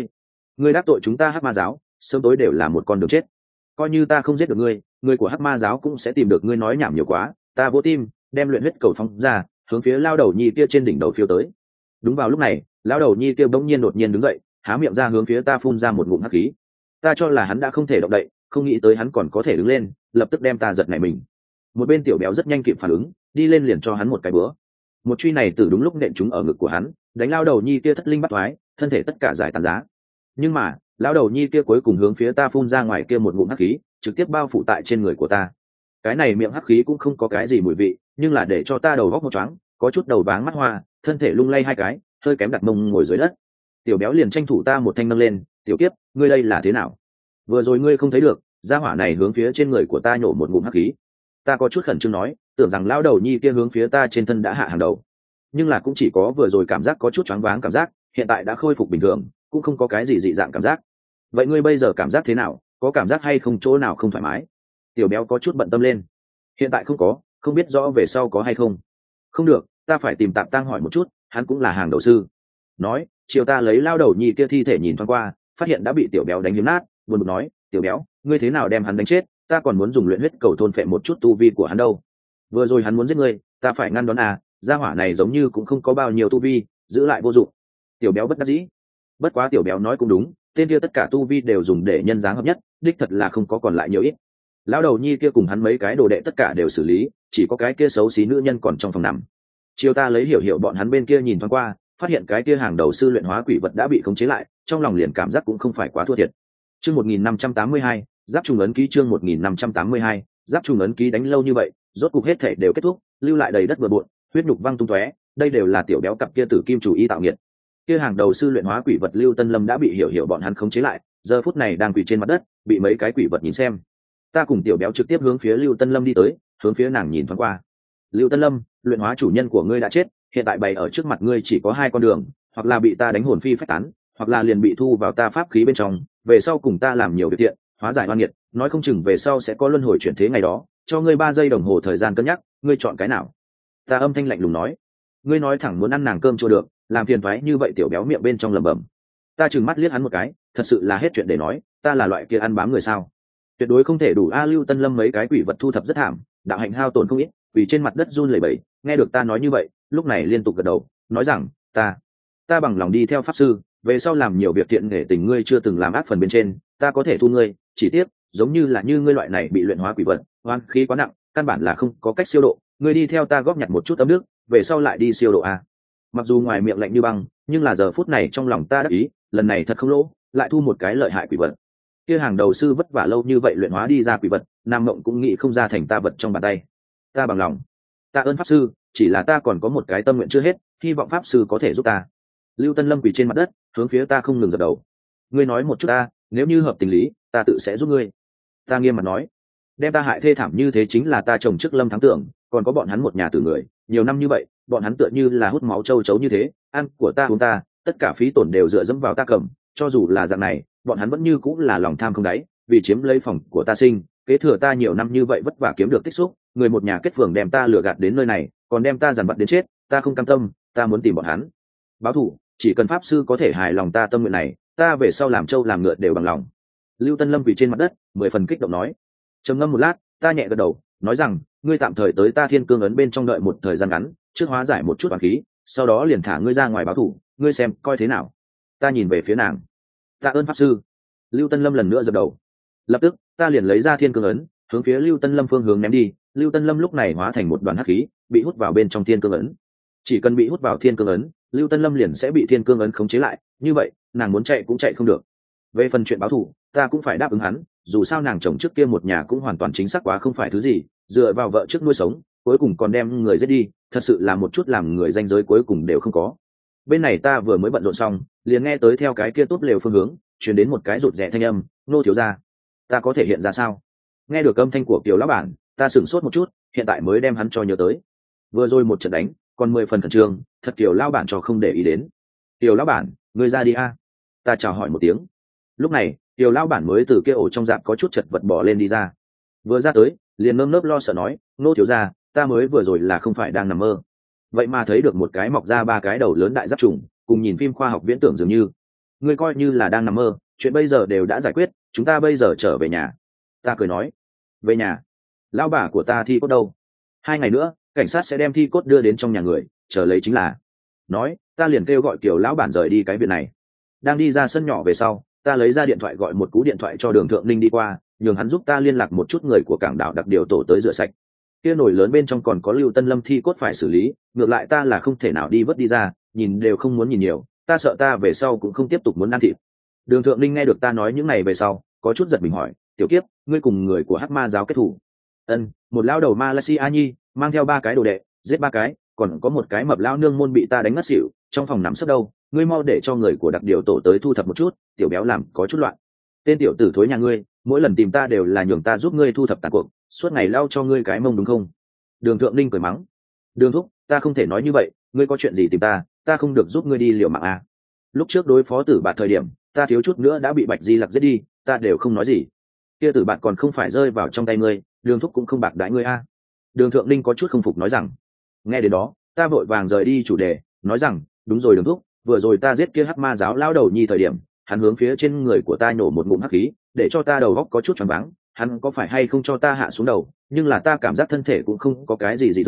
ngươi đắc tội chúng ta Hắc Ma giáo, sớm tối đều là một con đường chết. Coi như ta không giết được ngươi, người của Hắc Ma giáo cũng sẽ tìm được ngươi nói nhảm nhiều quá. Ta vỗ tim, đem luyện huyết cầu phóng ra, hướng phía lão đầu nhi kia trên đỉnh đầu phiêu tới. Đúng vào lúc này, lão đầu nhi kia bỗng nhiên đột nhiên đứng dậy, há miệng ra hướng phía ta phun ra một ngụm hắc khí. Ta cho là hắn đã không thể động đậy, không nghĩ tới hắn còn có thể đứng lên, lập tức đem ta giật nảy mình. Một bên tiểu béo rất nhanh kịp phản ứng, đi lên liền cho hắn một cái búa. Một truy này từ đúng lúc nện trúng ở ngực của hắn, đánh lao đầu nhi kia thất linh bắt thoái, thân thể tất cả giải tàn giá. Nhưng mà lão đầu nhi kia cuối cùng hướng phía ta phun ra ngoài kia một ngụm hắc khí, trực tiếp bao phủ tại trên người của ta. Cái này miệng hắc khí cũng không có cái gì mùi vị, nhưng là để cho ta đầu góc một choáng, có chút đầu váng mắt hoa, thân thể lung lay 2 cái, hơi kém đặt mông ngồi dưới đất. Tiểu béo liền tranh thủ ta một thanh nâng lên, tiểu kiếp, ngươi đây là thế nào? Vừa rồi ngươi không thấy được, gia hỏa này hướng phía trên người của ta nhổ một ngụm hắc khí. Ta có chút khẩn trương nói, tưởng rằng lão đầu nhi kia hướng phía ta trên thân đã hạ hàng đầu, nhưng là cũng chỉ có vừa rồi cảm giác có chút choáng váng cảm giác, hiện tại đã khôi phục bình thường, cũng không có cái gì dị dạng cảm giác. Vậy ngươi bây giờ cảm giác thế nào, có cảm giác hay không chỗ nào không thoải mái? Tiểu béo có chút bận tâm lên. Hiện tại không có, không biết rõ về sau có hay không. Không được, ta phải tìm Tạp Tăng hỏi một chút, hắn cũng là hàng đầu sư. Nói, chiều ta lấy lao đầu nhi kia thi thể nhìn thoáng qua, phát hiện đã bị tiểu béo đánh hiếm nát, buồn bực nói, tiểu béo, ngươi thế nào đem hắn đánh chết, ta còn muốn dùng luyện huyết cầu thôn phệ một chút tu vi của hắn đâu. Vừa rồi hắn muốn giết ngươi, ta phải ngăn đón à, gia hỏa này giống như cũng không có bao nhiêu tu vi, giữ lại vô dụng. Tiểu béo bất đắc dĩ. Bất quá tiểu béo nói cũng đúng, tên kia tất cả tu vi đều dùng để nhân dáng hợp nhất, đích thật là không có còn lại nhiều ít. Lão đầu nhi kia cùng hắn mấy cái đồ đệ tất cả đều xử lý, chỉ có cái kia xấu xí nữ nhân còn trong phòng nằm. Chiều ta lấy hiểu bọn hắn bên kia nhìn thoáng qua, phát hiện cái kia hàng đầu sư luyện hóa quỷ vật đã bị khống chế lại, trong lòng liền cảm giác cũng không phải quá thua thiệt. Chương 1582, giáp trùng ấn ký chương 1582, giáp trùng ấn ký đánh lâu như vậy, rốt cục hết thể đều kết thúc, lưu lại đầy đất bừa bộn, huyết nhục văng tung tóe, đây đều là tiểu béo cặp kia tử kim chủ y tạo nghiệt. Kia hàng đầu sư luyện hóa quỷ vật Lưu Tân Lâm đã bị hiểu bọn hắn khống chế lại, giờ phút này đang quỳ trên mặt đất, bị mấy cái quỷ vật nhìn xem. Ta cùng tiểu béo trực tiếp hướng phía Lưu Tân Lâm đi tới, hướng phía nàng nhìn thoáng qua. Lưu Tân Lâm, luyện hóa chủ nhân của ngươi đã chết, hiện tại bày ở trước mặt ngươi chỉ có hai con đường, hoặc là bị ta đánh hồn phi phách tán, hoặc là liền bị thu vào ta pháp khí bên trong, về sau cùng ta làm nhiều việc thiện, hóa giải oan nghiệt, nói không chừng về sau sẽ có luân hồi chuyển thế ngày đó, cho ngươi 3 giây đồng hồ thời gian cân nhắc, ngươi chọn cái nào? Ta âm thanh lạnh lùng nói. Ngươi nói thẳng muốn ăn nàng cơm chua được, làm phiền toái như vậy tiểu béo miệng bên trong lẩm bẩm. Ta trừng mắt liếc hắn một cái, thật sự là hết chuyện để nói, ta là loại kia ăn bám người sao? Tuyệt đối không thể đủ a. Lưu Tân Lâm mấy cái quỷ vật thu thập rất thảm, đạo hạnh hao tổn không ít, quỷ trên mặt đất run lẩy bẩy, nghe được ta nói như vậy, lúc này liên tục gật đầu, nói rằng, ta bằng lòng đi theo pháp sư, về sau làm nhiều việc thiện nghệ tình ngươi chưa từng làm ác phần bên trên, ta có thể thu ngươi, chỉ tiếc, giống như là như ngươi loại này bị luyện hóa quỷ vật, oan khí quá nặng, căn bản là không có cách siêu độ, ngươi đi theo ta góp nhặt một chút ấm nước, về sau lại đi siêu độ a. Mặc dù ngoài miệng lạnh như băng, nhưng là giờ phút này trong lòng ta đắc ý, lần này thật không lỗ, lại thu một cái lợi hại quỷ vật. Kia hàng đầu sư vất vả lâu như vậy luyện hóa đi ra quỷ vật, nam mộng cũng nghĩ không ra thành ta vật trong bàn tay. Ta bằng lòng. Ta ơn pháp sư, chỉ là ta còn có một cái tâm nguyện chưa hết, hy vọng pháp sư có thể giúp ta. Lưu Tân Lâm quỳ trên mặt đất, hướng phía ta không ngừng gật đầu. Ngươi nói một chút ta, nếu như hợp tình lý, ta tự sẽ giúp ngươi. Ta nghiêm mặt nói, đem ta hại thê thảm như thế chính là ta chồng trước Lâm Thắng Tưởng, còn có bọn hắn một nhà tử người, nhiều năm như vậy, bọn hắn tựa như là hút máu châu chấu như thế, ăn của ta uống ta, tất cả phí tổn đều dựa dẫm vào ta cầm, cho dù là dạng này, bọn hắn vẫn như cũng là lòng tham không đáy, vì chiếm lấy phòng của ta sinh, kế thừa ta nhiều năm như vậy vất vả kiếm được tích xúc, người một nhà kết phường đem ta lừa gạt đến nơi này, còn đem ta dằn vặt đến chết, ta không cam tâm, ta muốn tìm bọn hắn báo thù, chỉ cần pháp sư có thể hài lòng ta tâm nguyện này, ta về sau làm trâu làm ngựa đều bằng lòng. Lưu Tân Lâm quỳ trên mặt đất, 10 phần kích động nói. Trầm ngâm một lát, ta nhẹ gật đầu, nói rằng, ngươi tạm thời tới ta Thiên Cương ấn bên trong đợi một thời gian ngắn, trước hóa giải một chút oán khí, sau đó liền thả ngươi ra ngoài báo thù, ngươi xem coi thế nào. Ta nhìn về phía nàng. Tạ ơn pháp sư. Lưu Tân Lâm lần nữa dập đầu. Lập tức, ta liền lấy ra Thiên Cương ấn, hướng phía Lưu Tân Lâm phương hướng ném đi. Lưu Tân Lâm lúc này hóa thành một đoàn hắc khí, bị hút vào bên trong Thiên Cương ấn. Chỉ cần bị hút vào Thiên Cương ấn, Lưu Tân Lâm liền sẽ bị Thiên Cương ấn khống chế lại, như vậy, nàng muốn chạy cũng chạy không được. Về phần chuyện báo thù, ta cũng phải đáp ứng hắn, dù sao nàng chồng trước kia một nhà cũng hoàn toàn chính xác quá không phải thứ gì, dựa vào vợ trước nuôi sống, cuối cùng còn đem người giết đi, thật sự là một chút làm người danh giới cuối cùng đều không có. Bên này ta vừa mới bận rộn xong, liền nghe tới theo cái kia tốt lều phương hướng, truyền đến một cái rụt rè thanh âm, nô thiếu gia, ta có thể hiện ra sao? Nghe được âm thanh của Kiều lão bản, ta sửng sốt một chút, hiện tại mới đem hắn cho nhớ tới. Vừa rồi một trận đánh, còn 10 phần khẩn trương, thật Kiều lão bản cho không để ý đến. Kiều lão bản, ngươi ra đi a. Ta chào hỏi một tiếng. Lúc này, Kiều lão bản mới từ kia ổ trong rạp có chút chật vật bỏ lên đi ra. Vừa ra tới, liền nơm nớp lo sợ nói, nô thiếu gia, ta mới vừa rồi là không phải đang nằm mơ. Vậy mà thấy được một cái mọc ra 3 cái đầu lớn đại giáp trùng, cùng nhìn phim khoa học viễn tưởng dường như. Ngươi coi như là đang nằm mơ, chuyện bây giờ đều đã giải quyết, chúng ta bây giờ trở về nhà. Ta cười nói, về nhà? Lão bà của ta thi cốt đâu? 2 ngày nữa, cảnh sát sẽ đem thi cốt đưa đến trong nhà người, chờ lấy chính là. Nói, ta liền kêu gọi Kiều lão bản rời đi cái viện này. Đang đi ra sân nhỏ về sau, ta lấy ra điện thoại gọi một cú điện thoại cho Đường Thượng Ninh đi qua, nhường hắn giúp ta liên lạc một chút người của cảng đảo đặc điều tổ tới rửa sạch. Kia nồi lớn bên trong còn có Lưu Tân Lâm thi cốt phải xử lý, ngược lại ta là không thể nào đi vớt đi ra, nhìn đều không muốn nhìn nhiều, ta sợ ta về sau cũng không tiếp tục muốn ăn thịt. Đường Thượng Ninh nghe được ta nói những này về sau, có chút giật mình hỏi, tiểu kiếp, ngươi cùng người của Hắc Ma giáo kết thủ? Ân, một lão đầu Malaysia nhi, mang theo 3 cái đồ đệ, giết 3 cái, còn có một cái mập lão nương môn bị ta đánh ngất xỉu, trong phòng nằm sấp đâu, ngươi mau để cho người của đặc điều tổ tới thu thập một chút, tiểu béo làm có chút loạn. Tên tiểu tử thối nhà ngươi, mỗi lần tìm ta đều là nhường ta giúp ngươi thu thập tàn cuộc, suốt ngày lao cho ngươi cái mông đúng không? Đường Thượng Ninh cười mắng. Đường thúc, ta không thể nói như vậy, ngươi có chuyện gì tìm ta không được giúp ngươi đi liều mạng à. Lúc trước đối phó Tử Bạt thời điểm, ta thiếu chút nữa đã bị Bạch Di Lặc giết đi, ta đều không nói gì. Kia Tử Bạt còn không phải rơi vào trong tay ngươi, Đường thúc cũng không bạc đãi ngươi à. Đường Thượng Ninh có chút không phục nói rằng. Nghe đến đó, ta vội vàng rời đi chủ đề, nói rằng, đúng rồi Đường thúc, vừa rồi ta giết kia Hắc Ma giáo lão đầu nhi thời điểm, hắn hướng phía trên người của ta nhổ một ngụm hắc khí, để cho ta đầu óc có chút choáng váng, hắn có phải hay không cho ta hạ xuống đầu, nhưng là ta cảm giác thân thể cũng không có cái gì dị thường,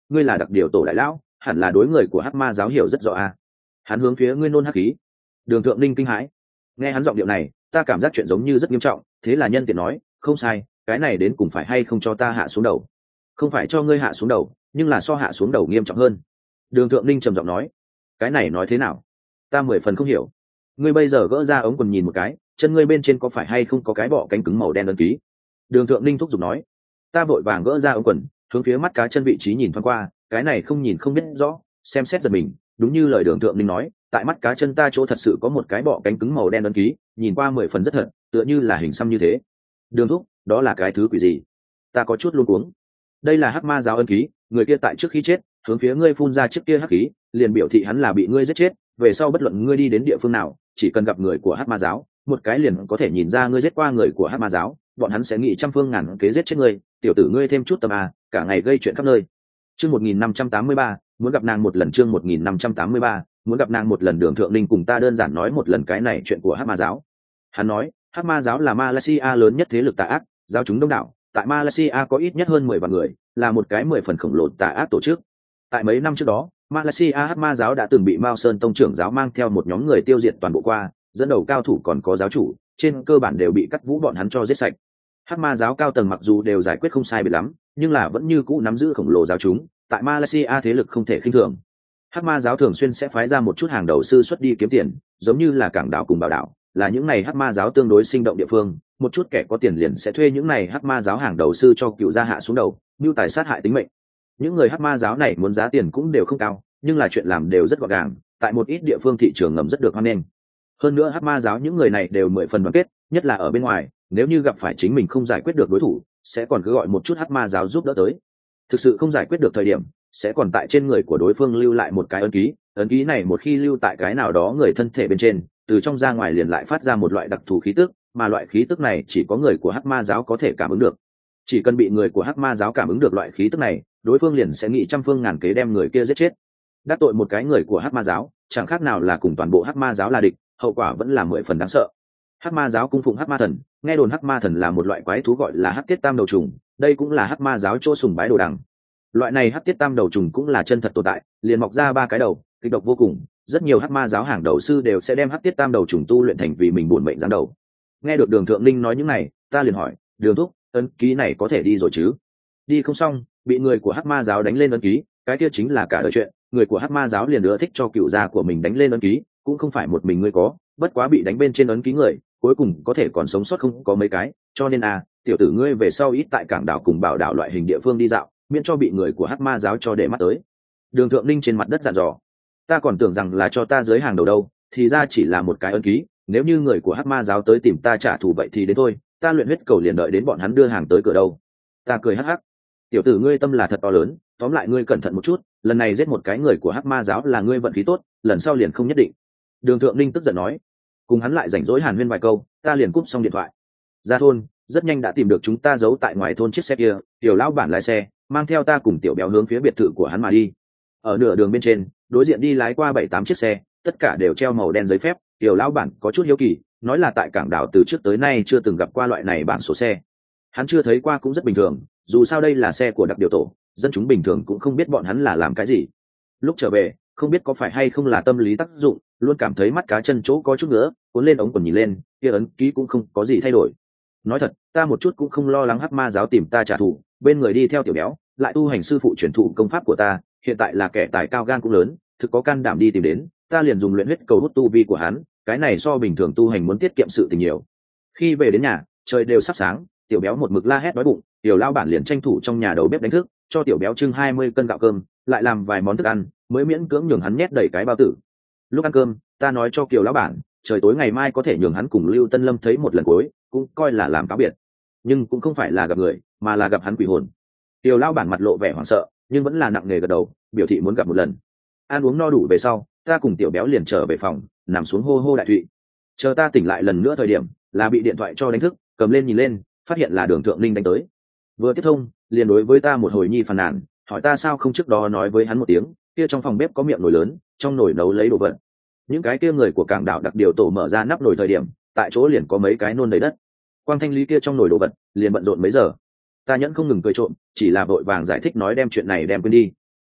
ngươi là đặc điều tổ đại lão, hẳn là đối người của hắc ma giáo hiểu rất rõ à. Hắn hướng phía ngươi nôn hắc khí. Đường Thượng Ninh kinh hãi, nghe hắn giọng điệu này, ta cảm giác chuyện giống như rất nghiêm trọng, thế là nhân tiện nói, không sai, cái này đến cùng phải hay không cho ta hạ xuống đầu. Không phải cho ngươi hạ xuống đầu, nhưng là so hạ xuống đầu nghiêm trọng hơn. Đường Thượng Ninh trầm giọng nói, cái này nói thế nào? Ta 10 phần không hiểu. Ngươi bây giờ gỡ ra ống quần nhìn một cái, chân ngươi bên trên có phải hay không có cái bọ cánh cứng màu đen ấn ký? Đường Thượng Ninh thúc giục nói. Ta vội vàng gỡ ra ống quần, hướng phía mắt cá chân vị trí nhìn thoáng qua, cái này không nhìn không biết rõ, xem xét giật mình, đúng như lời Đường Thượng Ninh nói, tại mắt cá chân ta chỗ thật sự có một cái bọ cánh cứng màu đen ấn ký, nhìn qua 10 phần rất thật, tựa như là hình xăm như thế. Đường thúc, đó là cái thứ quỷ gì? Ta có chút luống cuống. Đây là hắc ma giáo ấn ký, người kia tại trước khi chết, hướng phía ngươi phun ra trước kia hắc khí, liền biểu thị hắn là bị ngươi giết chết, về sau bất luận ngươi đi đến địa phương nào, chỉ cần gặp người của hắc ma giáo, một cái liền có thể nhìn ra ngươi giết qua người của hắc ma giáo, bọn hắn sẽ nghĩ trăm phương ngàn kế giết chết ngươi, tiểu tử ngươi thêm chút tâm à, cả ngày gây chuyện khắp nơi. Chương 1583, muốn gặp nàng một lần. Chương 1583, muốn gặp nàng một lần. Đường Thượng Ninh cùng ta đơn giản nói một lần cái này chuyện của hắc ma giáo. Hắn nói, hắc ma giáo là Malaysia lớn nhất thế lực tà ác, giáo chúng đông đảo, tại Malaysia có ít nhất hơn 10 vạn người, là một cái 10 phần khổng lồ tà ác tổ chức. Tại mấy năm trước đó, Malaysia hắc ma giáo đã từng bị Mao Sơn tông trưởng giáo mang theo một nhóm người tiêu diệt toàn bộ qua, dẫn đầu cao thủ còn có giáo chủ, trên cơ bản đều bị cắt vũ bọn hắn cho giết sạch. Hắc ma giáo cao tầng mặc dù đều giải quyết không sai biệt lắm, nhưng là vẫn như cũ nắm giữ khổng lồ giáo chúng, tại Malaysia thế lực không thể khinh thường. Hắc ma giáo thường xuyên sẽ phái ra một chút hàng đầu sư xuất đi kiếm tiền, giống như là Cảng Đảo cùng Bảo Đảo, là những này hắc ma giáo tương đối sinh động địa phương, một chút kẻ có tiền liền sẽ thuê những này hắc ma giáo hàng đầu sư cho cựu gia hạ xuống đầu, mưu tài sát hại tính mệnh. Những người hắc ma giáo này muốn giá tiền cũng đều không cao, nhưng là chuyện làm đều rất gọn gàng, tại một ít địa phương thị trường ngầm rất được hoan nghênh. Hơn nữa hắc ma giáo những người này đều 10 phần đoàn kết, nhất là ở bên ngoài, nếu như gặp phải chính mình không giải quyết được đối thủ, sẽ còn cứ gọi một chút hắc ma giáo giúp đỡ tới. Thực sự không giải quyết được thời điểm, sẽ còn tại trên người của đối phương lưu lại một cái ấn ký này một khi lưu tại cái nào đó người thân thể bên trên, từ trong ra ngoài liền lại phát ra một loại đặc thù khí tức, mà loại khí tức này chỉ có người của hắc ma giáo có thể cảm ứng được. Chỉ cần bị người của hắc ma giáo cảm ứng được loại khí tức này, đối phương liền sẽ nghĩ trăm phương ngàn kế đem người kia giết chết. Đắc tội một cái người của hắc ma giáo, chẳng khác nào là cùng toàn bộ hắc ma giáo là địch, hậu quả vẫn là 10 phần đáng sợ. Hắc ma giáo cung phụng hắc ma thần, nghe đồn hắc ma thần là một loại quái thú gọi là hắc tiết tam đầu trùng, đây cũng là hắc ma giáo chỗ sùng bái đồ đằng. Loại này hắc tiết tam đầu trùng cũng là chân thật tồn tại, liền mọc ra 3 cái đầu, kịch độc vô cùng, rất nhiều hắc ma giáo hàng đầu sư đều sẽ đem hắc tiết tam đầu trùng tu luyện thành vì mình buồn mệnh giáng đầu. Nghe được Đường Thượng Ninh nói những này, ta liền hỏi, Đường thúc, ấn ký này có thể đi rồi chứ? Đi không xong, bị người của hắc ma giáo đánh lên ấn ký, cái kia chính là cả đời chuyện, người của hắc ma giáo liền ưa thích cho cựu gia của mình đánh lên ấn ký, cũng không phải một mình ngươi có, bất quá bị đánh bên trên ấn ký người, cuối cùng có thể còn sống sót không có mấy cái, cho nên tiểu tử ngươi về sau ít tại Cảng Đảo cùng Bảo Đảo loại hình địa phương đi dạo, miễn cho bị người của hắc ma giáo cho để mắt tới. Đường Thượng Ninh trên mặt đất dặn dò, ta còn tưởng rằng là cho ta dưới hàng đầu đâu, thì ra chỉ là một cái ấn ký, nếu như người của hắc ma giáo tới tìm ta trả thù vậy thì đến thôi, ta luyện huyết cầu liền đợi đến bọn hắn đưa hàng tới cửa đâu. Ta cười hắc hắc, tiểu tử ngươi tâm là thật to lớn, tóm lại ngươi cẩn thận một chút, lần này giết một cái người của hắc ma giáo là ngươi vận khí tốt, lần sau liền không nhất định. Đường Thượng Ninh tức giận nói, cùng hắn lại rảnh rỗi hàn huyên vài câu, ta liền cúp xong điện thoại. Ra thôn, rất nhanh đã tìm được chúng ta giấu tại ngoài thôn chiếc xe kia, tiểu lão bản lái xe, mang theo ta cùng tiểu béo hướng phía biệt thự của hắn mà đi. Ở nửa đường bên trên, đối diện đi lái qua 7-8 chiếc xe, tất cả đều treo màu đen giấy phép, tiểu lão bản có chút hiếu kỳ, nói là tại Cảng Đảo từ trước tới nay chưa từng gặp qua loại này bản số xe. Hắn chưa thấy qua cũng rất bình thường, dù sao đây là xe của đặc điều tổ, dân chúng bình thường cũng không biết bọn hắn là làm cái gì. Lúc trở về, không biết có phải hay không là tâm lý tác dụng, luôn cảm thấy mắt cá chân chỗ có chút nữa, cuốn lên ống quần nhìn lên, kia ấn ký cũng không có gì thay đổi. Nói thật, ta một chút cũng không lo lắng hắc ma giáo tìm ta trả thù, bên người đi theo tiểu béo, lại tu hành sư phụ truyền thụ công pháp của ta, hiện tại là kẻ tài cao gan cũng lớn, thực có can đảm đi tìm đến, ta liền dùng luyện huyết cầu hút tu vi của hắn, cái này so bình thường tu hành muốn tiết kiệm sự tình nhiều. Khi về đến nhà, trời đều sắp sáng, tiểu béo một mực la hét đói bụng, tiểu lao bản liền tranh thủ trong nhà đầu bếp đánh thức, cho tiểu béo trưng 20 cân gạo cơm, lại làm vài món thức ăn, mới miễn cưỡng nhường hắn nhét đầy cái bao tử. Lúc ăn cơm, ta nói cho kiều lão bản, trời tối ngày mai có thể nhường hắn cùng Lưu Tân Lâm thấy một lần cuối, cũng coi là làm cáo biệt. Nhưng cũng không phải là gặp người, mà là gặp hắn quỷ hồn. Kiều lão bản mặt lộ vẻ hoảng sợ, nhưng vẫn là nặng nề gật đầu, biểu thị muốn gặp một lần. Ăn uống no đủ về sau, ta cùng tiểu béo liền trở về phòng, nằm xuống hô hô đại thụy. Chờ ta tỉnh lại lần nữa thời điểm, là bị điện thoại cho đánh thức, cầm lên nhìn lên, phát hiện là Đường Thượng Ninh đánh tới. Vừa tiếp thông, liền đối với ta một hồi nhi phàn nàn, hỏi ta sao không trước đó nói với hắn một tiếng, kia trong phòng bếp có miệng nồi lớn, trong nồi nấu lấy đồ vật. Những cái kia người của Cảng Đảo đặc điều tổ mở ra nắp nồi thời điểm, tại chỗ liền có mấy cái nôn đầy đất. Quang thanh lý kia trong nồi đồ vật, liền bận rộn mấy giờ. Ta nhẫn không ngừng cười trộm, chỉ là vội vàng giải thích nói đem chuyện này đem quên đi.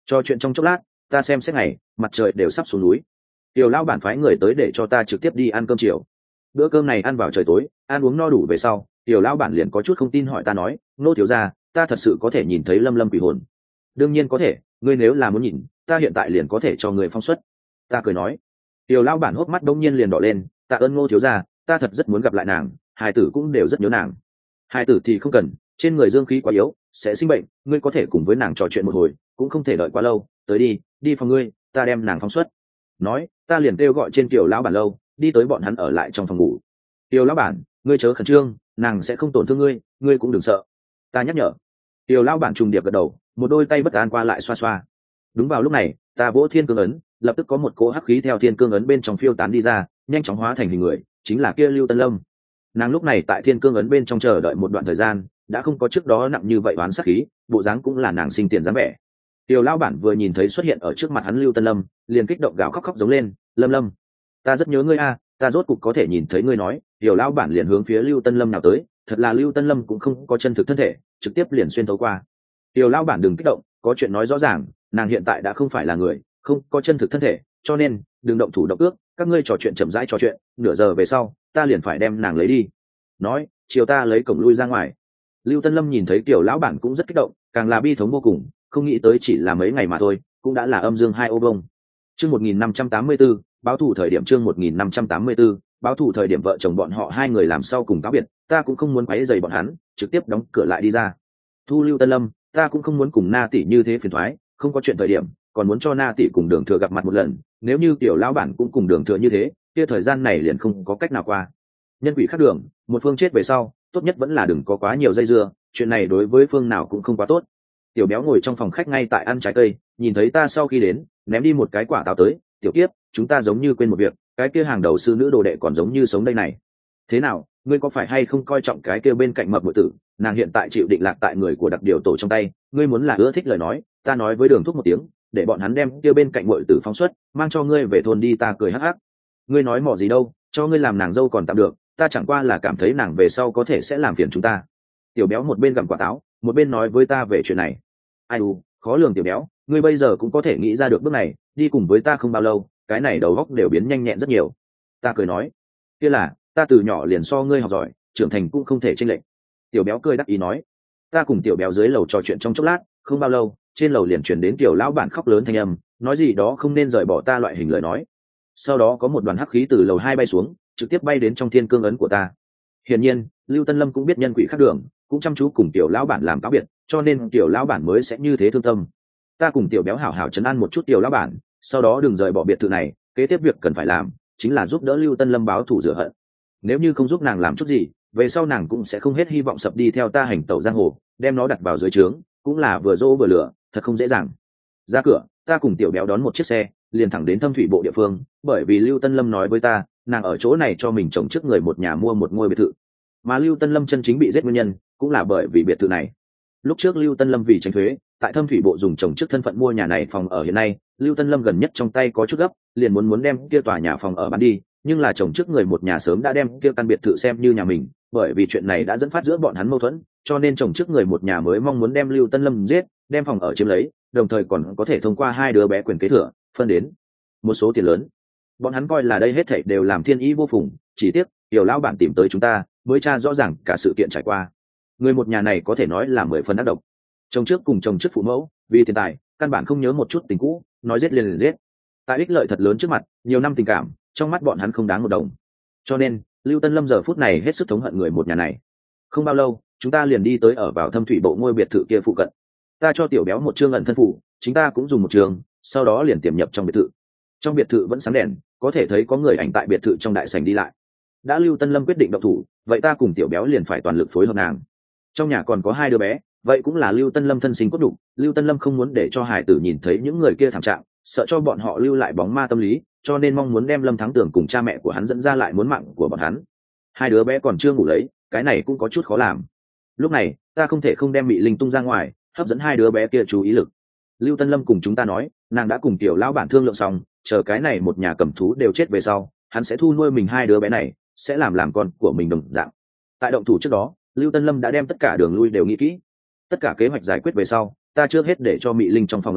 Trò chuyện trong chốc lát, ta xem xét ngày, mặt trời đều sắp xuống núi. Tiểu lão bản phái người tới để cho ta trực tiếp đi ăn cơm chiều. Bữa cơm này ăn vào trời tối, ăn uống no đủ về sau, tiểu lão bản liền có chút không tin hỏi ta nói, Nô thiếu gia, ta thật sự có thể nhìn thấy Lâm Lâm quỷ hồn? Đương nhiên có thể, ngươi nếu là muốn nhìn, ta hiện tại liền có thể cho ngươi phong xuất. Ta cười nói. Tiểu lão bản hốc mắt đông nhiên liền đỏ lên, tạ ơn Ngô thiếu gia, ta thật rất muốn gặp lại nàng, hài tử cũng đều rất nhớ nàng. Hài tử thì không cần, trên người dương khí quá yếu, sẽ sinh bệnh, ngươi có thể cùng với nàng trò chuyện một hồi, cũng không thể đợi quá lâu, tới đi, đi phòng ngươi, ta đem nàng phóng xuất. Nói, ta liền kêu gọi trên tiểu lão bản lâu, đi tới bọn hắn ở lại trong phòng ngủ. Tiểu lão bản, ngươi chớ khẩn trương, nàng sẽ không tổn thương ngươi, ngươi cũng đừng sợ. Ta nhắc nhở. Tiểu lão bản trùng điệp gật đầu, một đôi tay bất an qua lại xoa xoa. Đúng vào lúc này, ta vỗ thiên cương ấn, lập tức có một cỗ hắc khí theo thiên cương ấn bên trong phiêu tán đi ra, nhanh chóng hóa thành hình người, chính là kia Lưu Tân Lâm. Nàng lúc này tại thiên cương ấn bên trong chờ đợi một đoạn thời gian, đã không có trước đó nặng như vậy oán sát khí, bộ dáng cũng là nàng sinh tiền dáng vẻ. Tiểu lão bản vừa nhìn thấy xuất hiện ở trước mặt hắn Lưu Tân Lâm, liền kích động gào khóc khóc giống lên, "Lâm Lâm, ta rất nhớ ngươi a, ta rốt cục có thể nhìn thấy ngươi." Nói, tiểu lão bản liền hướng phía Lưu Tân Lâm nào tới, thật là Lưu Tân Lâm cũng không có chân thực thân thể, trực tiếp liền xuyên thấu qua. Tiểu lão bản đừng kích động, có chuyện nói rõ ràng, nàng hiện tại đã không phải là người, không có chân thực thân thể, cho nên đừng động thủ động ước, các ngươi trò chuyện chậm rãi trò chuyện, nửa giờ về sau, ta liền phải đem nàng lấy đi. Nói, chiều ta lấy cổng lui ra ngoài. Lưu Tân Lâm nhìn thấy tiểu lão bản cũng rất kích động, càng là bi thống vô cùng, không nghĩ tới chỉ là mấy ngày mà thôi, cũng đã là âm dương hai ô bông. Chương 1584, báo thù thời điểm chương 1584, báo thù thời điểm vợ chồng bọn họ hai người làm sau cùng cáo biệt, ta cũng không muốn quấy rầy bọn hắn, trực tiếp đóng cửa lại đi ra. Thu Lưu Tân Lâm, ta cũng không muốn cùng Na tỷ như thế phiền toái, không có chuyện thời điểm, còn muốn cho Na tỷ cùng Đường Thừa gặp mặt một lần, nếu như tiểu lão bản cũng cùng Đường Thừa như thế, kia thời gian này liền không có cách nào qua. Nhân quỷ khác đường, một phương chết về sau, tốt nhất vẫn là đừng có quá nhiều dây dưa, chuyện này đối với phương nào cũng không quá tốt. Tiểu béo ngồi trong phòng khách ngay tại ăn trái cây, nhìn thấy ta sau khi đến, ném đi một cái quả táo tới, "Tiểu Kiếp, chúng ta giống như quên một việc, cái kia hàng đầu sư nữ đồ đệ còn giống như sống đây này. Thế nào, ngươi có phải hay không coi trọng cái kia bên cạnh mập muội tử, nàng hiện tại chịu định lạc tại người của đặc điều tổ trong tay, ngươi muốn là ưa thích lời nói, ta nói với Đường Thúc một tiếng, để bọn hắn đem kia bên cạnh muội tử phóng xuất, mang cho ngươi về thôn đi." Ta cười hắc hắc. "Ngươi nói mỏ gì đâu, cho ngươi làm nàng dâu còn tạm được, ta chẳng qua là cảm thấy nàng về sau có thể sẽ làm phiền chúng ta." Tiểu béo một bên gặm quả táo, một bên nói với ta về chuyện này. Ai u, khó lường tiểu béo, ngươi bây giờ cũng có thể nghĩ ra được bước này, đi cùng với ta không bao lâu, cái này đầu óc đều biến nhanh nhẹn rất nhiều. Ta cười nói, kia là, ta từ nhỏ liền so ngươi học giỏi, trưởng thành cũng không thể chênh lệch. Tiểu béo cười đắc ý nói. Ta cùng tiểu béo dưới lầu trò chuyện trong chốc lát, không bao lâu, trên lầu liền truyền đến tiểu lão bản khóc lớn thanh âm, nói gì đó không nên rời bỏ ta loại hình lời nói. Sau đó có một đoàn hắc khí từ lầu 2 bay xuống, trực tiếp bay đến trong thiên cương ấn của ta. Hiển nhiên, Lưu Tân Lâm cũng biết nhân quỷ khác đường, cũng chăm chú cùng tiểu lão bản làm cáo biệt, cho nên tiểu lão bản mới sẽ như thế thương tâm. Ta cùng tiểu béo hảo hảo trấn an một chút tiểu lão bản, sau đó đừng rời bỏ biệt thự này, kế tiếp việc cần phải làm chính là giúp đỡ Lưu Tân Lâm báo thù rửa hận. Nếu như không giúp nàng làm chút gì, về sau nàng cũng sẽ không hết hy vọng sập đi theo ta hành tẩu giang hồ, đem nó đặt vào dưới trướng, cũng là vừa dỗ vừa lửa, thật không dễ dàng. Ra cửa, ta cùng tiểu béo đón một chiếc xe, liền thẳng đến Thâm Thủy Bộ địa phương, bởi vì Lưu Tân Lâm nói với ta, nàng ở chỗ này cho mình chồng trước người một nhà mua một ngôi biệt thự. Mà Lưu Tân Lâm chân chính bị giết nguyên nhân cũng là bởi vì biệt thự này. Lúc trước Lưu Tân Lâm vì tránh thuế, tại Thâm Thủy Bộ dùng chồng trước thân phận mua nhà này phòng ở, hiện nay Lưu Tân Lâm gần nhất trong tay có chút gấp, liền muốn đem kia tòa nhà phòng ở bán đi, nhưng là chồng trước người một nhà sớm đã đem kia căn biệt thự xem như nhà mình, bởi vì chuyện này đã dẫn phát giữa bọn hắn mâu thuẫn, cho nên chồng trước người một nhà mới mong muốn đem Lưu Tân Lâm giết, đem phòng ở chiếm lấy, đồng thời còn có thể thông qua hai đứa bé quyền kế thừa, phân đến một số tiền lớn. Bọn hắn coi là đây hết thảy đều làm thiên ý vô phùng, chỉ tiếc tiểu lão bản tìm tới chúng ta, mới tra rõ ràng cả sự kiện trải qua. Người một nhà này có thể nói là 10 phần ác độc. Chồng trước cùng chồng trước phụ mẫu, vì tiền tài, căn bản không nhớ một chút tình cũ, nói giết liền giết. Tại ích lợi thật lớn trước mặt, nhiều năm tình cảm, trong mắt bọn hắn không đáng một đồng. Cho nên, Lưu Tân Lâm giờ phút này hết sức thống hận người một nhà này. Không bao lâu, chúng ta liền đi tới ở vào Thâm Thủy Bộ ngôi biệt thự kia phụ cận. Ta cho tiểu béo một chương ẩn thân phủ, chính ta cũng dùng một trường, sau đó liền tiềm nhập trong biệt thự. Trong biệt thự vẫn sáng đèn, có thể thấy có người ảnh tại biệt thự trong đại sảnh đi lại. Đã Lưu Tân Lâm quyết định động thủ, vậy ta cùng tiểu béo liền phải toàn lực phối hợp nàng. Trong nhà còn có hai đứa bé, vậy cũng là Lưu Tân Lâm thân sinh cốt đục. Lưu Tân Lâm không muốn để cho hải tử nhìn thấy những người kia thảm trạng, sợ cho bọn họ lưu lại bóng ma tâm lý, cho nên mong muốn đem Lâm Thắng Tưởng cùng cha mẹ của hắn dẫn ra lại muốn mạng của bọn hắn. Hai đứa bé còn chưa ngủ lấy, cái này cũng có chút khó làm. Lúc này ta không thể không đem Mị Linh tung ra ngoài, hấp dẫn hai đứa bé kia chú ý lực. Lưu Tân Lâm cùng chúng ta nói, nàng đã cùng tiểu lão bản thương lượng xong, chờ cái này một nhà cầm thú đều chết về sau, hắn sẽ thu nuôi mình hai đứa bé này, sẽ làm con của mình đồng dạng. Tại động thủ trước đó, Lưu Tân Lâm đã đem tất cả đường lui đều nghĩ kỹ. Tất cả kế hoạch giải quyết về sau, ta trước hết để cho Mị Linh trong phòng ẩn nút,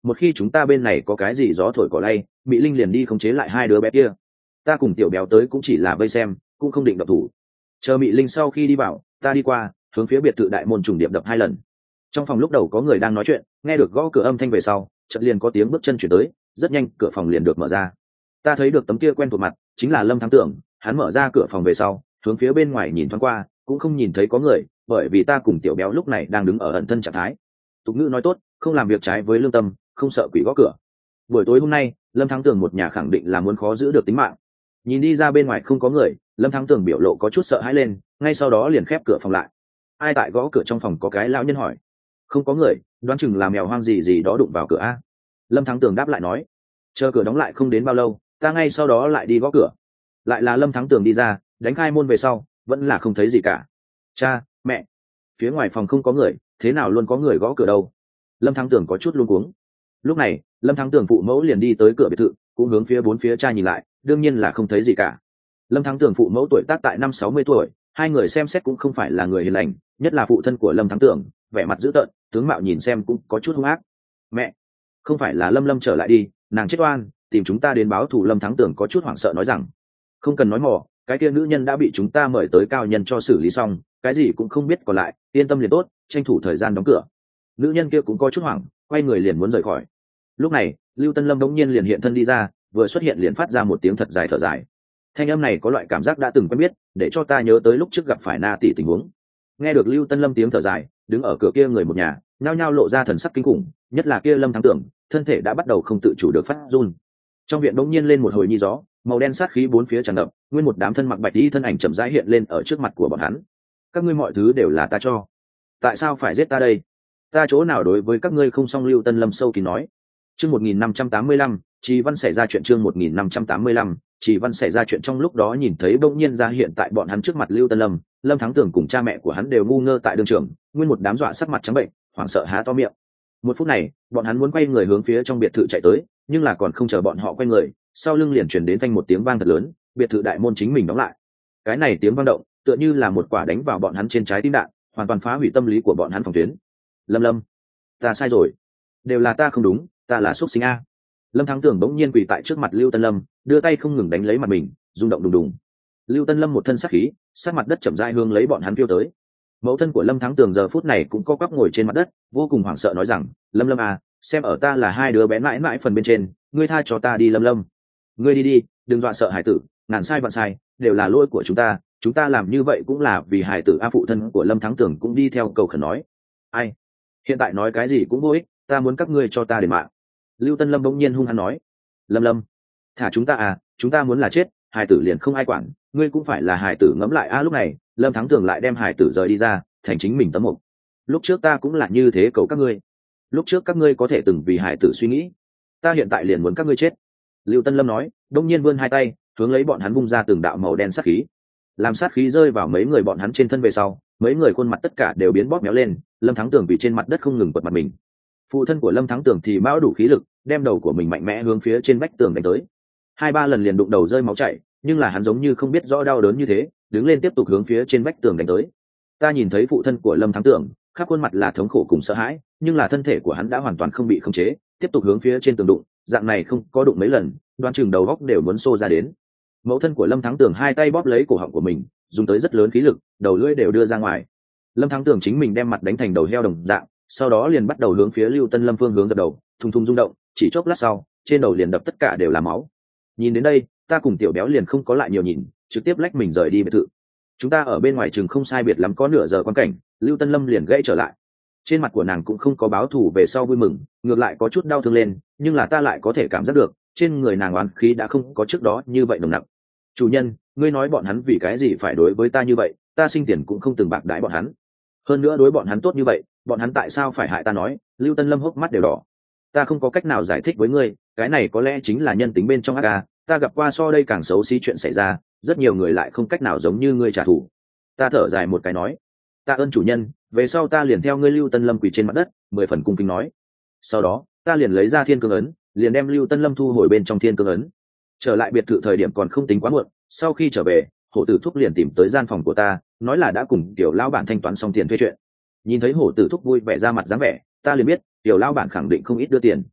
một khi chúng ta bên này có cái gì gió thổi cỏ lay, Mỹ Linh liền đi khống chế lại hai đứa bé kia. Ta cùng tiểu béo tới cũng chỉ là vây xem, cũng không định động thủ. Chờ Mỹ Linh sau khi đi vào, ta đi qua, hướng phía biệt thự đại môn trùng điệp đập 2 lần. Trong phòng lúc đầu có người đang nói chuyện, nghe được gõ cửa âm thanh về sau, chợt liền có tiếng bước chân chuyển tới, rất nhanh cửa phòng liền được mở ra. Ta thấy được tấm kia quen thuộc mặt, chính là Lâm Thắng Tưởng. Hắn mở ra cửa phòng về sau, hướng phía bên ngoài nhìn thoáng qua, cũng không nhìn thấy có người, bởi vì ta cùng tiểu béo lúc này đang đứng ở ẩn thân trạng thái. Tục ngữ nói tốt, không làm việc trái với lương tâm, không sợ quỷ gõ cửa. Buổi tối hôm nay, Lâm Thắng Tưởng một nhà khẳng định là muốn khó giữ được tính mạng. Nhìn đi ra bên ngoài không có người, Lâm Thắng Tưởng biểu lộ có chút sợ hãi lên, ngay sau đó liền khép cửa phòng lại. Ai tại gõ cửa trong phòng? Có cái lão nhân hỏi. Không có người, đoán chừng là mèo hoang gì đó đụng vào cửa a. Lâm Thắng Tưởng đáp lại nói. Chờ cửa đóng lại không đến bao lâu, ta ngay sau đó lại đi gõ cửa. Lại là Lâm Thắng Tưởng đi ra, đánh khai môn về sau, vẫn là không thấy gì cả. Cha, mẹ, phía ngoài phòng không có người, thế nào luôn có người gõ cửa đâu? Lâm Thắng Tưởng có chút luống cuống. Lúc này, Lâm Thắng Tưởng phụ mẫu liền đi tới cửa biệt thự, cũng hướng phía bốn phía cha nhìn lại, đương nhiên là không thấy gì cả. Lâm Thắng Tưởng phụ mẫu tuổi tác tại 50-60 tuổi, hai người xem xét cũng không phải là người hiền lành, nhất là phụ thân của Lâm Thắng Tưởng, vẻ mặt dữ tợn, tướng mạo nhìn xem cũng có chút hung ác. Mẹ, không phải là Lâm Lâm trở lại đi, nàng chết oan, tìm chúng ta đến báo thù. Lâm Thắng Tưởng có chút hoảng sợ nói rằng. Không cần nói mỏ, cái kia nữ nhân đã bị chúng ta mời tới cao nhân cho xử lý xong, cái gì cũng không biết còn lại, yên tâm liền tốt, tranh thủ thời gian đóng cửa. Nữ nhân kia cũng có chút hoảng, quay người liền muốn rời khỏi. Lúc này, Lưu Tân Lâm đống nhiên liền hiện thân đi ra, vừa xuất hiện liền phát ra một tiếng thật dài thở dài. Thanh âm này có loại cảm giác đã từng quen biết, để cho ta nhớ tới lúc trước gặp phải Na tỷ tình huống. Nghe được Lưu Tân Lâm tiếng thở dài, đứng ở cửa kia người một nhà nhao nhao lộ ra thần sắc kinh khủng, nhất là kia Lâm Thắng Tưởng, thân thể đã bắt đầu không tự chủ được phát run. Trong viện đống nhiên lên một hồi nhi gió, màu đen sát khí bốn phía tràn ngập, nguyên một đám thân mặc bạch y thân ảnh chậm rãi hiện lên ở trước mặt của bọn hắn. Các ngươi mọi thứ đều là ta cho, tại sao phải giết ta đây? Ta chỗ nào đối với các ngươi không xong? Lưu Tân Lâm sâu kín nói. Chương 1585, Trì Văn xảy ra chuyện. Chương 1585, Trì Văn xảy ra chuyện. Trong lúc đó nhìn thấy bỗng nhiên ra hiện tại bọn hắn trước mặt Lưu Tân Lâm, Lâm Thắng Tưởng cùng cha mẹ của hắn đều ngu ngơ tại đường trường, nguyên một đám dọa sắc mặt trắng bệnh, hoảng sợ há to miệng. Một phút này, bọn hắn muốn quay người hướng phía trong biệt thự chạy tới, nhưng là còn không chờ bọn họ quay người, sau lưng liền truyền đến phanh một tiếng vang thật lớn, biệt thự đại môn chính mình đóng lại. Cái này tiếng vang động, tựa như là một quả đánh vào bọn hắn trên trái tim đạn, hoàn toàn phá hủy tâm lý của bọn hắn phòng tuyến. Lâm Lâm, ta sai rồi, đều là ta không đúng, ta là xuất sinh a. Lâm Thắng Tưởng bỗng nhiên quỳ tại trước mặt Lưu Tân Lâm, đưa tay không ngừng đánh lấy mặt mình, rung động đùng đùng. Lưu Tân Lâm một thân sát khí, sát mặt đất chậm rãi hướng lấy bọn hắn phiêu tới. Mẫu thân của Lâm Thắng Tưởng giờ phút này cũng co quắp ngồi trên mặt đất, vô cùng hoảng sợ nói rằng, Lâm Lâm à, xem ở ta là hai đứa bé mãi mãi phần bên trên, ngươi tha cho ta đi. Lâm Lâm, ngươi đi đi, đừng dọa sợ hải tử, ngàn sai vạn sai, đều là lỗi của chúng ta làm như vậy cũng là vì hải tử a. Phụ thân của Lâm Thắng Tưởng cũng đi theo cầu khẩn nói. Ai, hiện tại nói cái gì cũng vô ích, ta muốn các ngươi cho ta đền mạng. Lưu Tân Lâm bỗng nhiên hung hăng nói. Lâm Lâm, thả chúng ta à, chúng ta muốn là chết, hải tử liền không ai quản, ngươi cũng phải là hải tử ngẫm lại a. Lúc này Lâm Thắng Tưởng lại đem hải tử rời đi ra, thành chính mình tấm mục. Lúc trước ta cũng là như thế cầu các ngươi, lúc trước các ngươi có thể từng vì hải tử suy nghĩ, ta hiện tại liền muốn các ngươi chết. Lưu Tân Lâm nói, đông nhiên vươn hai tay hướng lấy bọn hắn vung ra từng đạo màu đen sát khí. Làm sát khí rơi vào mấy người bọn hắn trên thân về sau, mấy người khuôn mặt tất cả đều biến bóp méo lên. Lâm Thắng Tưởng bị trên mặt đất không ngừng quật mặt mình. Phụ thân của Lâm Thắng Tưởng thì mão đủ khí lực, đem đầu của mình mạnh mẽ hướng phía trên vách tường đánh tới. 2-3 lần liền đụng đầu rơi máu chảy, nhưng là hắn giống như không biết rõ đau đớn như thế, đứng lên tiếp tục hướng phía trên vách tường đánh tới. Ta nhìn thấy phụ thân của Lâm Thắng Tưởng khắp khuôn mặt là thống khổ cùng sợ hãi, nhưng là thân thể của hắn đã hoàn toàn không bị khống chế, tiếp tục hướng phía trên tường đụng, dạng này không có đụng mấy lần, đoán chừng đầu góc đều muốn xô ra đến. Mẫu thân của Lâm Thắng Tưởng hai tay bóp lấy cổ họng của mình, dùng tới rất lớn khí lực, đầu lưỡi đều đưa ra ngoài. Lâm Thắng Tưởng chính mình đem mặt đánh thành đầu heo đồng dạng, sau đó liền bắt đầu hướng phía Lưu Tân Lâm phương hướng dập đầu, thùng thùng rung động, chỉ chốc lát sau, trên đầu liền đập tất cả đều là máu. Nhìn đến đây, ta cùng tiểu béo liền không có lại nhiều nhìn, trực tiếp lách mình rời đi biệt thự. Chúng ta ở bên ngoài chừng không sai biệt lắm có nửa giờ quan cảnh, Lưu Tân Lâm liền gãy trở lại. Trên mặt của nàng cũng không có báo thù về sau vui mừng, ngược lại có chút đau thương lên, nhưng là ta lại có thể cảm giác được trên người nàng oán khí đã không có trước đó như vậy nồng nặc. Chủ nhân, ngươi nói bọn hắn vì cái gì phải đối với ta như vậy, ta sinh tiền cũng không từng bạc đãi bọn hắn, hơn nữa đối bọn hắn tốt như vậy, bọn hắn tại sao phải hại ta? Nói, Lưu Tân Lâm hốc mắt đều đỏ. Ta không có cách nào giải thích với ngươi, cái này có lẽ chính là nhân tính bên trong ác. Ta gặp qua so đây càng xấu xí chuyện xảy ra, rất nhiều người lại không cách nào giống như ngươi trả thù. Ta thở dài một cái nói, tạ ơn chủ nhân, về sau ta liền theo ngươi. Lưu Tân Lâm quỳ trên mặt đất, 10 phần cung kính nói. Sau đó ta liền lấy ra thiên cương ấn, liền đem Lưu Tân Lâm thu hồi bên trong thiên cương ấn. Trở lại biệt thự thời điểm còn không tính quá muộn, sau khi trở về, Hổ Tử Thúc liền tìm tới gian phòng của ta, nói là đã cùng tiểu lão bản thanh toán xong tiền thuê chuyện. Nhìn thấy Hổ Tử Thúc vui vẻ ra mặt dáng vẻ, ta liền biết tiểu lão bản khẳng định không ít đưa tiền.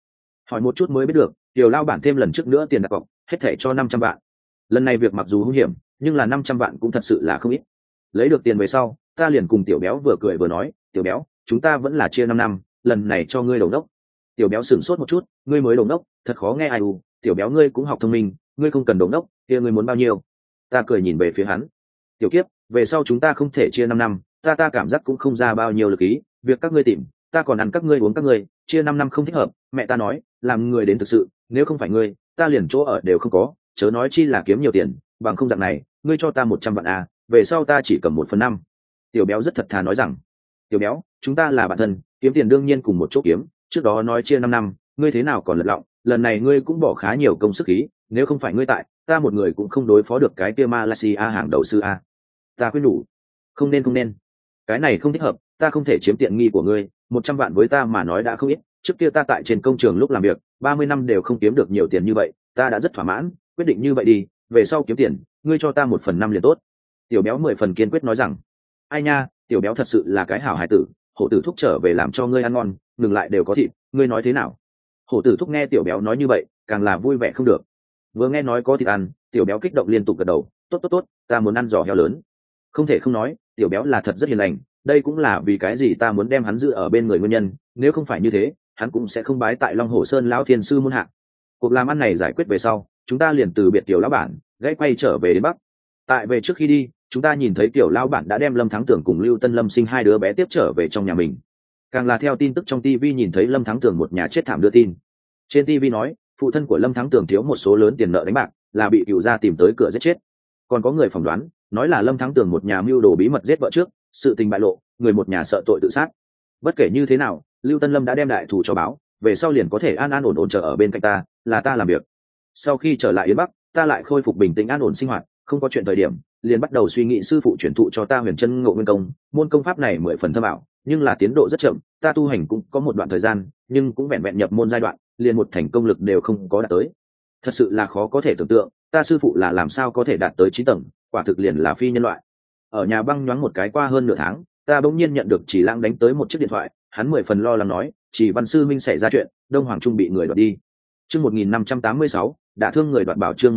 hỏi một chút mới biết được tiểu lao bản thêm lần trước nữa tiền đặt cọc hết thẻ cho 500 vạn. Lần này việc mặc dù hung hiểm nhưng là 500 vạn cũng thật sự là không ít. Lấy được tiền về sau ta liền cùng tiểu béo vừa cười vừa nói, tiểu béo chúng ta vẫn là chia 5 năm, lần này cho ngươi đầu đốc. Tiểu béo sửng sốt một chút, ngươi mới đầu đốc, thật khó nghe ai u. Tiểu béo ngươi cũng học thông minh, ngươi không cần đầu đốc, kia ngươi muốn bao nhiêu? Ta cười nhìn về phía hắn. Tiểu kiếp, về sau chúng ta không thể chia 5 năm, ta cảm giác cũng không ra bao nhiêu lực ý, việc các ngươi tìm ta còn ăn các ngươi uống các ngươi, chia 5 năm không thích hợp. Mẹ ta nói làm người đến thực sự, nếu không phải ngươi ta liền chỗ ở đều không có, chớ nói chi là kiếm nhiều tiền. Bằng không dạng này ngươi cho ta 100 vạn à, về sau ta chỉ cầm 1/5. Tiểu béo rất thật thà nói rằng, tiểu béo chúng ta là bạn thân, kiếm tiền đương nhiên cùng một chỗ kiếm, trước đó nói chia 5 năm ngươi thế nào còn lật lọng, lần này ngươi cũng bỏ khá nhiều công sức khí, nếu không phải ngươi tại ta một người cũng không đối phó được cái kia Malaysia hàng đầu sư a. Ta khuyên nhủ, không nên, cái này không thích hợp, ta không thể chiếm tiện nghi của ngươi. 100 vạn với ta mà nói đã không ít, trước kia ta tại trên công trường lúc làm việc 30 năm đều không kiếm được nhiều tiền như vậy, ta đã rất thỏa mãn, quyết định như vậy đi, về sau kiếm tiền ngươi cho ta 1/5 liền tốt. Tiểu béo 10 phần kiên quyết nói rằng, ai nha, tiểu béo thật sự là cái hảo hài tử, hổ tử thúc trở về làm cho ngươi ăn ngon, ngừng lại đều có thịt, ngươi nói thế nào? Hổ tử thúc nghe tiểu béo nói như vậy càng là vui vẻ không được. Vừa nghe nói có thịt ăn, tiểu béo kích động liên tục gật đầu, tốt, ta muốn ăn giò heo lớn. Không thể không nói, tiểu béo là thật rất hiền lành, đây cũng là vì cái gì ta muốn đem hắn giữ ở bên người nguyên nhân, nếu không phải như thế hắn cũng sẽ không bái tại Long Hồ Sơn lão thiên sư môn hạ. Cuộc làm ăn này giải quyết về sau, chúng ta liền từ biệt tiểu lão bản, gãy quay trở về đến Bắc. Tại về trước khi đi, chúng ta nhìn thấy tiểu lão bản đã đem Lâm Thắng Tưởng cùng Lưu Tân Lâm sinh hai đứa bé tiếp trở về trong nhà mình. Càng là theo tin tức trong TV nhìn thấy Lâm Thắng Tưởng một nhà chết thảm đưa tin. Trên TV nói phụ thân của Lâm Thắng Tưởng thiếu một số lớn tiền nợ đánh bạc, là bị cựu gia tìm tới cửa giết chết. Còn có người phỏng đoán nói là Lâm Thắng Tưởng một nhà mưu đồ bí mật giết vợ trước, sự tình bại lộ, người một nhà sợ tội tự sát. Bất kể như thế nào, Lưu Tân Lâm đã đem đại thù cho báo, về sau liền có thể an an ổn ổn chờ ở bên cạnh ta, là ta làm việc. Sau khi trở lại Yến Bắc, ta lại khôi phục bình tĩnh an ổn sinh hoạt, không có chuyện thời điểm liền bắt đầu suy nghĩ sư phụ truyền thụ cho ta Huyền Chân Ngộ Nguyên Công. Môn công pháp này 10 phần thâm ảo, nhưng là tiến độ rất chậm, ta tu hành cũng có một đoạn thời gian, nhưng cũng vẹn vẹn nhập môn giai đoạn, liền một thành công lực đều không có đạt tới. Thật sự là khó có thể tưởng tượng, ta sư phụ là làm sao có thể đạt tới 9 tầng, quả thực liền là phi nhân loại. Ở nhà băng nhoáng một cái qua hơn nửa tháng, ta bỗng nhiên nhận được Chỉ Lãng đánh tới một chiếc điện thoại, hắn 10 phần lo lắng nói, Chỉ Văn sư minh xảy ra chuyện, Đông Hoàng Trung bị người đoạt đi. Chương 1586, đả thương người đoạt bảo. Chương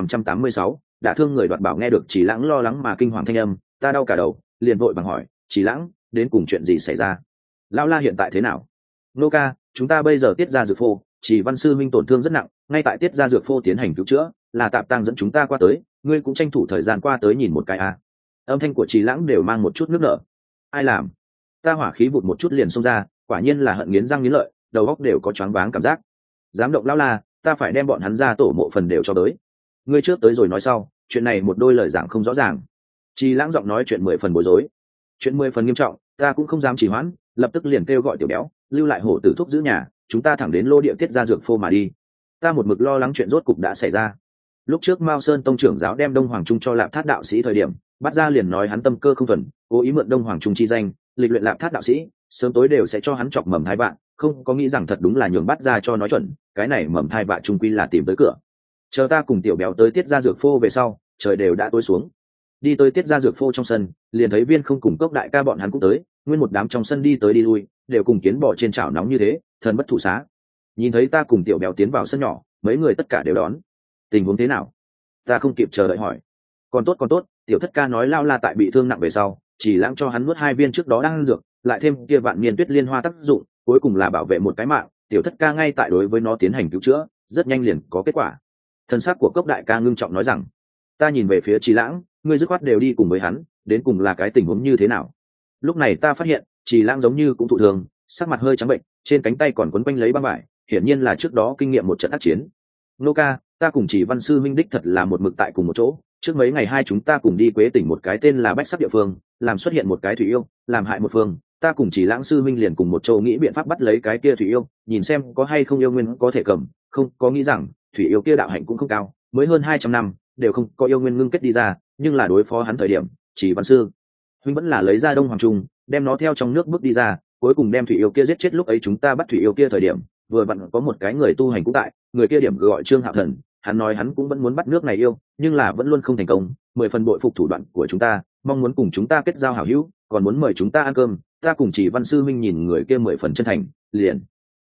1586, đả thương người đoạt bảo. Nghe được Chỉ Lãng lo lắng mà kinh hoàng thanh âm, ta đau cả đầu, liền vội vàng hỏi, Chỉ Lãng, đến cùng chuyện gì xảy ra? Lão La hiện tại thế nào? Nô ca, chúng ta bây giờ tiết ra dược phô, Chỉ Văn sư minh tổn thương rất nặng, ngay tại tiết ra dược phô tiến hành cứu chữa, là Tạp Tăng dẫn chúng ta qua tới, ngươi cũng tranh thủ thời gian qua tới nhìn một cái a. Âm thanh của Chỉ Lãng đều mang một chút nước nở. Ai làm? Ta hỏa khí vụt một chút liền xông ra, quả nhiên là hận nghiến răng nghiến lợi, đầu óc đều có choáng váng cảm giác. Dám động Lão La, ta phải đem bọn hắn ra tổ mộ phần đều cho tới. Ngươi trước tới rồi nói sau, chuyện này một đôi lời giảng không rõ ràng. Chỉ Lãng giọng nói chuyện 10 phần bối rối. Chuyện 10 phần nghiêm trọng, ta cũng không dám trì hoãn, lập tức liền kêu gọi Tiểu Béo, lưu lại hổ tử thúc giữ nhà, chúng ta thẳng đến lô địa tiết ra dược phô mà đi. Ta một mực lo lắng chuyện rốt cục đã xảy ra. Lúc trước Mao Sơn tông trưởng giáo đem Đông Hoàng Trung cho Lạp Thát đạo sĩ thời điểm, bắt ra liền nói hắn tâm cơ không thuần, cố ý mượn Đông Hoàng Trung chi danh, lịch luyện Lạp Thát đạo sĩ, sớm tối đều sẽ cho hắn chọc mầm thai vạ, không có nghĩ rằng thật đúng là nhường bắt ra cho nói chuẩn, cái này mầm thai vạ trung quy là tìm tới cửa. Chờ ta cùng Tiểu Béo tới tiết ra dược phô về sau, trời đều đã tối xuống. Đi tới tiết ra dược phô trong sân, liền thấy Viên Không cùng Cốc đại ca bọn hắn cũng tới, nguyên một đám trong sân đi tới đi lui, đều cùng kiến bò trên chảo nóng như thế, thần bất thủ xá. Nhìn thấy ta cùng Tiểu Béo tiến vào sân nhỏ, mấy người tất cả đều đón. Tình huống thế nào? Ta không kịp chờ đợi hỏi. Còn tốt, Tiểu thất ca nói Lao La tại bị thương nặng về sau, Chỉ Lãng cho hắn nuốt 2 viên trước đó đang ăn dược, lại thêm kia vạn niên tuyết liên hoa tác dụng, cuối cùng là bảo vệ một cái mạng. Tiểu thất ca ngay tại đối với nó tiến hành cứu chữa, rất nhanh liền có kết quả. Thân xác của Cốc đại ca ngưng trọng nói rằng. Ta nhìn về phía Chỉ Lãng, ngươi dứt khoát đều đi cùng với hắn, đến cùng là cái tình huống như thế nào? Lúc này ta phát hiện Chỉ Lãng giống như cũng thụ thương, sắc mặt hơi trắng bệnh, trên cánh tay còn quấn quanh lấy băng vải, hiển nhiên là trước đó kinh nghiệm một trận ác chiến. Nô ca, ta cùng Chỉ Văn sư minh đích thật là một mực tại cùng một chỗ, trước mấy ngày hai chúng ta cùng đi Quế tỉnh một cái tên là Bách Sắc địa phương, làm xuất hiện một cái thủy yêu, làm hại một phương, ta cùng Chỉ Lãng sư minh liền cùng một chỗ nghĩ biện pháp bắt lấy cái kia thủy yêu, nhìn xem có hay không yêu nguyên có thể cầm, không có nghĩ rằng thủy yêu kia đạo hạnh cũng không cao, mới hơn 200 năm đều không có yêu nguyên ngưng kết đi ra, nhưng là đối phó hắn thời điểm, Chỉ Văn sư huynh vẫn là lấy ra Đông Hoàng Trung, đem nó theo trong nước bước đi ra, cuối cùng đem thủy yêu kia giết chết. Lúc ấy chúng ta bắt thủy yêu kia thời điểm, vừa vặn có một cái người tu hành cũng tại, người kia điểm gọi Trương Hạo Thần, hắn nói hắn cũng vẫn muốn bắt nước này yêu, nhưng là vẫn luôn không thành công, 10 phần bội phục thủ đoạn của chúng ta, mong muốn cùng chúng ta kết giao hảo hữu, còn muốn mời chúng ta ăn cơm. Ta cùng Chỉ Văn sư huynh nhìn người kia 10 phần chân thành, liền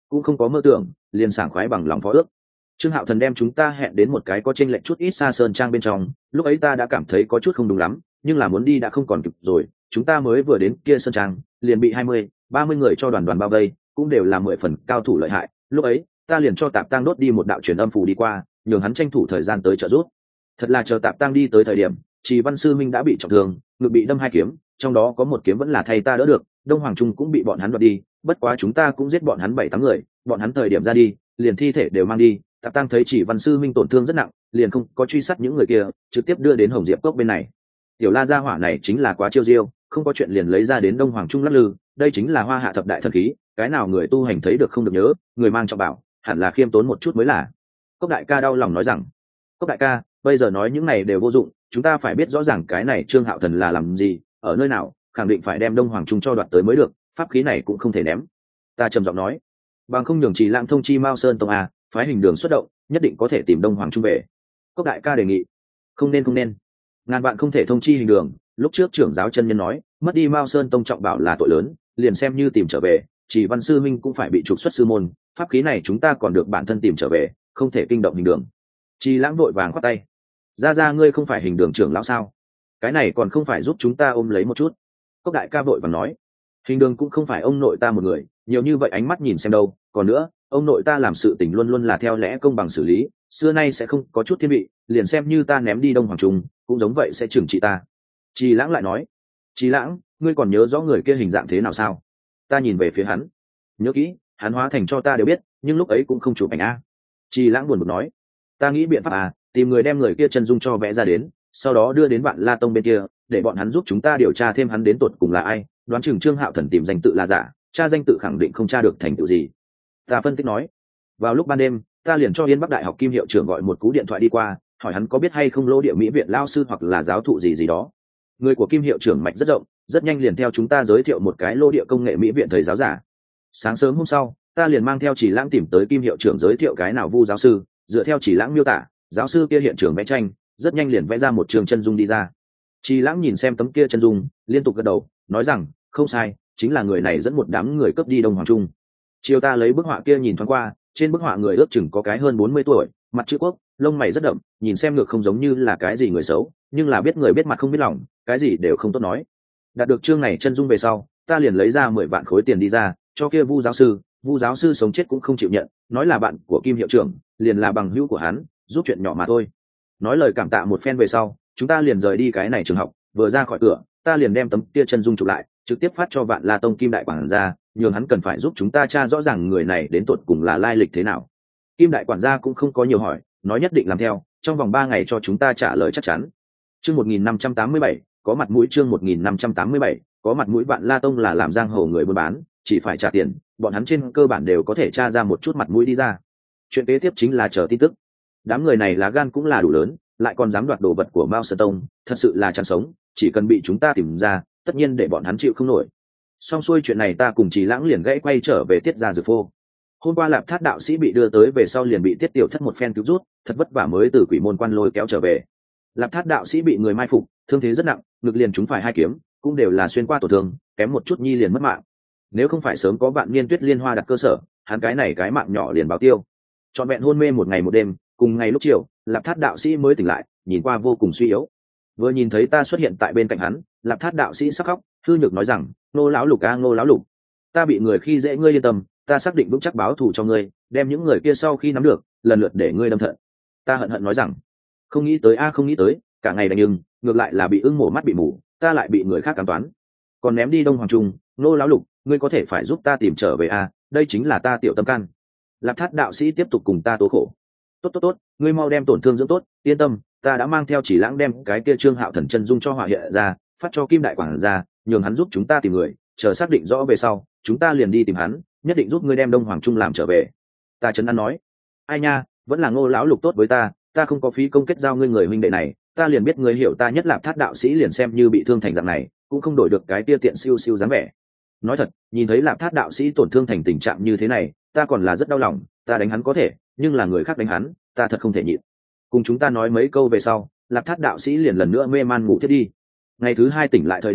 cũng không có mơ tưởng, liền sảng khoái bằng lòng phó ước. Trương Hạo Thần đem chúng ta hẹn đến một cái có chênh lệch chút ít xa sơn trang bên trong, lúc ấy ta đã cảm thấy có chút không đúng lắm, nhưng là muốn đi đã không còn kịp rồi, chúng ta mới vừa đến kia sơn trang, liền bị 20-30 người cho đoàn bao vây, cũng đều là 10 phần cao thủ lợi hại, lúc ấy, ta liền cho Tạp Tăng đốt đi một đạo truyền âm phù đi qua, nhường hắn tranh thủ thời gian tới trợ giúp. Thật là chờ Tạp Tăng đi tới thời điểm, Trì Văn Sư Minh đã bị trọng thương, ngực bị đâm 2 kiếm, trong đó có 1 kiếm vẫn là thay ta đỡ được, Đông Hoàng Trung cũng bị bọn hắn đoạt đi, bất quá chúng ta cũng giết bọn hắn 7-8 người, bọn hắn thời điểm ra đi, liền thi thể đều mang đi. Tạp Tăng thấy Chỉ Văn Sư Minh tổn thương rất nặng, liền không có truy sát những người kia, trực tiếp đưa đến Hồng Diệp Cốc bên này. Tiểu La gia hỏa này chính là quá chiêu diêu, không có chuyện liền lấy ra đến Đông Hoàng Trung lắc lư, đây chính là Hoa Hạ thập đại thần khí, cái nào người tu hành thấy được không được nhớ, người mang trọng bảo, hẳn là khiêm tốn một chút mới là. Cốc đại ca đau lòng nói rằng, Cốc đại ca, bây giờ nói những này đều vô dụng, chúng ta phải biết rõ ràng cái này Trương Hạo Thần là làm gì, ở nơi nào, khẳng định phải đem Đông Hoàng Trung cho đoạt tới mới được, pháp khí này cũng không thể ném. Ta trầm giọng nói, bằng không nhường Trì Lãng thông chi Mao Sơn Tông à, phái hình đường xuất động, nhất định có thể tìm Đông Hoàng Trung về. Cốc đại ca đề nghị, không nên, ngàn vạn không thể thông chi hình đường. Lúc trước trưởng giáo chân nhân nói, mất đi Mao Sơn Tông trọng bảo là tội lớn, liền xem như tìm trở về, Chỉ Văn Sư Minh cũng phải bị trục xuất sư môn, pháp khí này chúng ta còn được bản thân tìm trở về, không thể kinh động hình đường. Trì Lãng vội vàng khoát tay, ra ngươi không phải hình đường trưởng lão sao, cái này còn không phải giúp chúng ta ôm lấy một chút. Cốc đại ca vội vàng nói, hình đường cũng không phải ông nội ta một người, nhiều như vậy ánh mắt nhìn xem đâu, còn nữa, ông nội ta làm sự tình luôn luôn là theo lẽ công bằng xử lý, xưa nay sẽ không có chút thiên vị, liền xem như ta ném đi Đông Hoàng Trung, cũng giống vậy sẽ trừng trị ta. Trì Lãng lại nói, Trì Lãng, ngươi còn nhớ rõ người kia hình dạng thế nào sao? Ta nhìn về phía hắn, nhớ kỹ, hắn hóa thành cho ta đều biết, nhưng lúc ấy cũng không chụp ảnh a. Trì Lãng buồn bực nói, ta nghĩ biện pháp à, tìm người đem người kia chân dung cho vẽ ra đến, sau đó đưa đến Vạn La Tông bên kia, để bọn hắn giúp chúng ta điều tra thêm hắn đến tột cùng là ai, đoán chừng Trương Hạo Thần tìm danh tự là giả, tra danh tự khẳng định không tra được thành tựu gì. Ta phân tích nói, vào lúc ban đêm, ta liền cho Yên Bắc Đại học Kim hiệu trưởng gọi một cú điện thoại đi qua, hỏi hắn có biết hay không Lô Địa Mỹ viện lao sư hoặc là giáo thụ gì đó. Người của Kim hiệu trưởng mạch rất rộng, rất nhanh liền theo chúng ta giới thiệu một cái Lô Địa công nghệ Mỹ viện thầy giáo giả. Sáng sớm hôm sau, ta liền mang theo Chỉ Lãng tìm tới Kim hiệu trưởng giới thiệu cái nào Vu giáo sư, dựa theo Chỉ Lãng miêu tả, giáo sư kia hiện trường vẽ tranh, rất nhanh liền vẽ ra một trường chân dung đi ra. Chỉ Lãng nhìn xem tấm kia chân dung, liên tục gật đầu, nói rằng, không sai, chính là người này dẫn một đám người cướp đi Đông Hoàng Trung. Chiều ta lấy bức họa kia nhìn thoáng qua, trên bức họa người ước chừng có cái hơn 40 tuổi, mặt chữ quốc, lông mày rất đậm, nhìn xem ngược không giống như là cái gì người xấu, nhưng là biết người biết mặt không biết lòng, cái gì đều không tốt nói. Đạt được chương này chân dung về sau, ta liền lấy ra 10 vạn khối tiền đi ra, cho kia Vu giáo sư sống chết cũng không chịu nhận, nói là bạn của Kim hiệu trưởng, liền là bằng hữu của hắn, giúp chuyện nhỏ mà thôi. Nói lời cảm tạ một phen về sau, chúng ta liền rời đi cái này trường học, vừa ra khỏi cửa, ta liền đem tấm kia chân dung chụp lại, trực tiếp phát cho Vạn La Tông Kim đại quản gia, nhường hắn cần phải giúp chúng ta tra rõ ràng người này đến tột cùng là lai lịch thế nào. Kim đại quản gia cũng không có nhiều hỏi, nói nhất định làm theo, trong vòng 3 ngày cho chúng ta trả lời chắc chắn. Chương 1587, có mặt mũi. Chương 1587, có mặt mũi. Vạn La Tông là làm giang hồ người buôn bán, chỉ phải trả tiền, bọn hắn trên cơ bản đều có thể tra ra một chút mặt mũi đi ra. Chuyện kế tiếp chính là chờ tin tức. Đám người này lá gan cũng là đủ lớn, lại còn dám đoạt đồ vật của Mao Sơn Tông, thật sự là chán sống, chỉ cần bị chúng ta tìm ra, tất nhiên để bọn hắn chịu không nổi. Xong xuôi chuyện này, ta cùng Chỉ Lãng liền gãy quay trở về Tiết Gia Dược Phô. Hôm qua Lạp Thát đạo sĩ bị đưa tới về sau liền bị Tiết Tiểu Thất một phen cứu rút, thật vất vả mới từ Quỷ Môn Quan lôi kéo trở về. Lạp Thát đạo sĩ bị người mai phục, thương thế rất nặng, ngực liền trúng phải 2 kiếm, cũng đều là xuyên qua tổn thương, kém một chút nhi liền mất mạng. Nếu không phải sớm có Vạn Niên Tuyết Liên Hoa đặt cơ sở, hắn cái này cái mạng nhỏ liền báo tiêu. Trọn vẹn hôn mê một ngày một đêm, cùng ngày lúc chiều, Lạp Thát đạo sĩ mới tỉnh lại, nhìn qua vô cùng suy yếu. Vừa nhìn thấy ta xuất hiện tại bên cạnh hắn, Lạp Thát đạo sĩ sắc khóc, hư nhược nói rằng, Ngô lão lục a, Ngô lão lục, ta bị người khi dễ, ngươi yên tâm, ta xác định vững chắc báo thù cho ngươi, đem những người kia sau khi nắm được, lần lượt để ngươi đâm thận. Ta hận hận nói rằng, không nghĩ tới a, không nghĩ tới, cả ngày đánh ưng, ngược lại là bị ưng mổ mắt bị mù, ta lại bị người khác cám toán, còn ném đi Đông Hoàng Trung. Ngô lão lục, ngươi có thể phải giúp ta tìm trở về a, đây chính là ta tiểu tâm can. Lạp Thát đạo sĩ tiếp tục cùng ta tố khổ. Tốt, ngươi mau đem tổn thương dưỡng tốt, yên tâm, ta đã mang theo Chỉ Lãng đem cái kia Trương Hạo Thần chân dung cho họa hiện ra, phát cho Kim đại quản gia, nhường hắn giúp chúng ta tìm người, chờ xác định rõ về sau, chúng ta liền đi tìm hắn, nhất định giúp ngươi đem Đông Hoàng Trung làm trở về. Ta trấn an nói, ai nha, vẫn là Ngô lão lục tốt với ta, ta không có phí công kết giao ngươi người huynh đệ này, ta liền biết ngươi hiểu ta nhất. Lạp Thát đạo sĩ liền xem như bị thương thành dạng này, cũng không đổi được cái tia tiện siêu dáng vẻ. Nói thật, nhìn thấy Lạp Thát đạo sĩ tổn thương thành tình trạng như thế này, ta còn là rất đau lòng, ta đánh hắn có thể, nhưng là người khác đánh hắn, ta thật không thể nhịn. Cùng chúng ta nói mấy câu về sau, Lạp Thát đạo sĩ liền lần nữa mê man ngủ thiết đi. Ngày thứ 2 tỉnh lại thời điểm,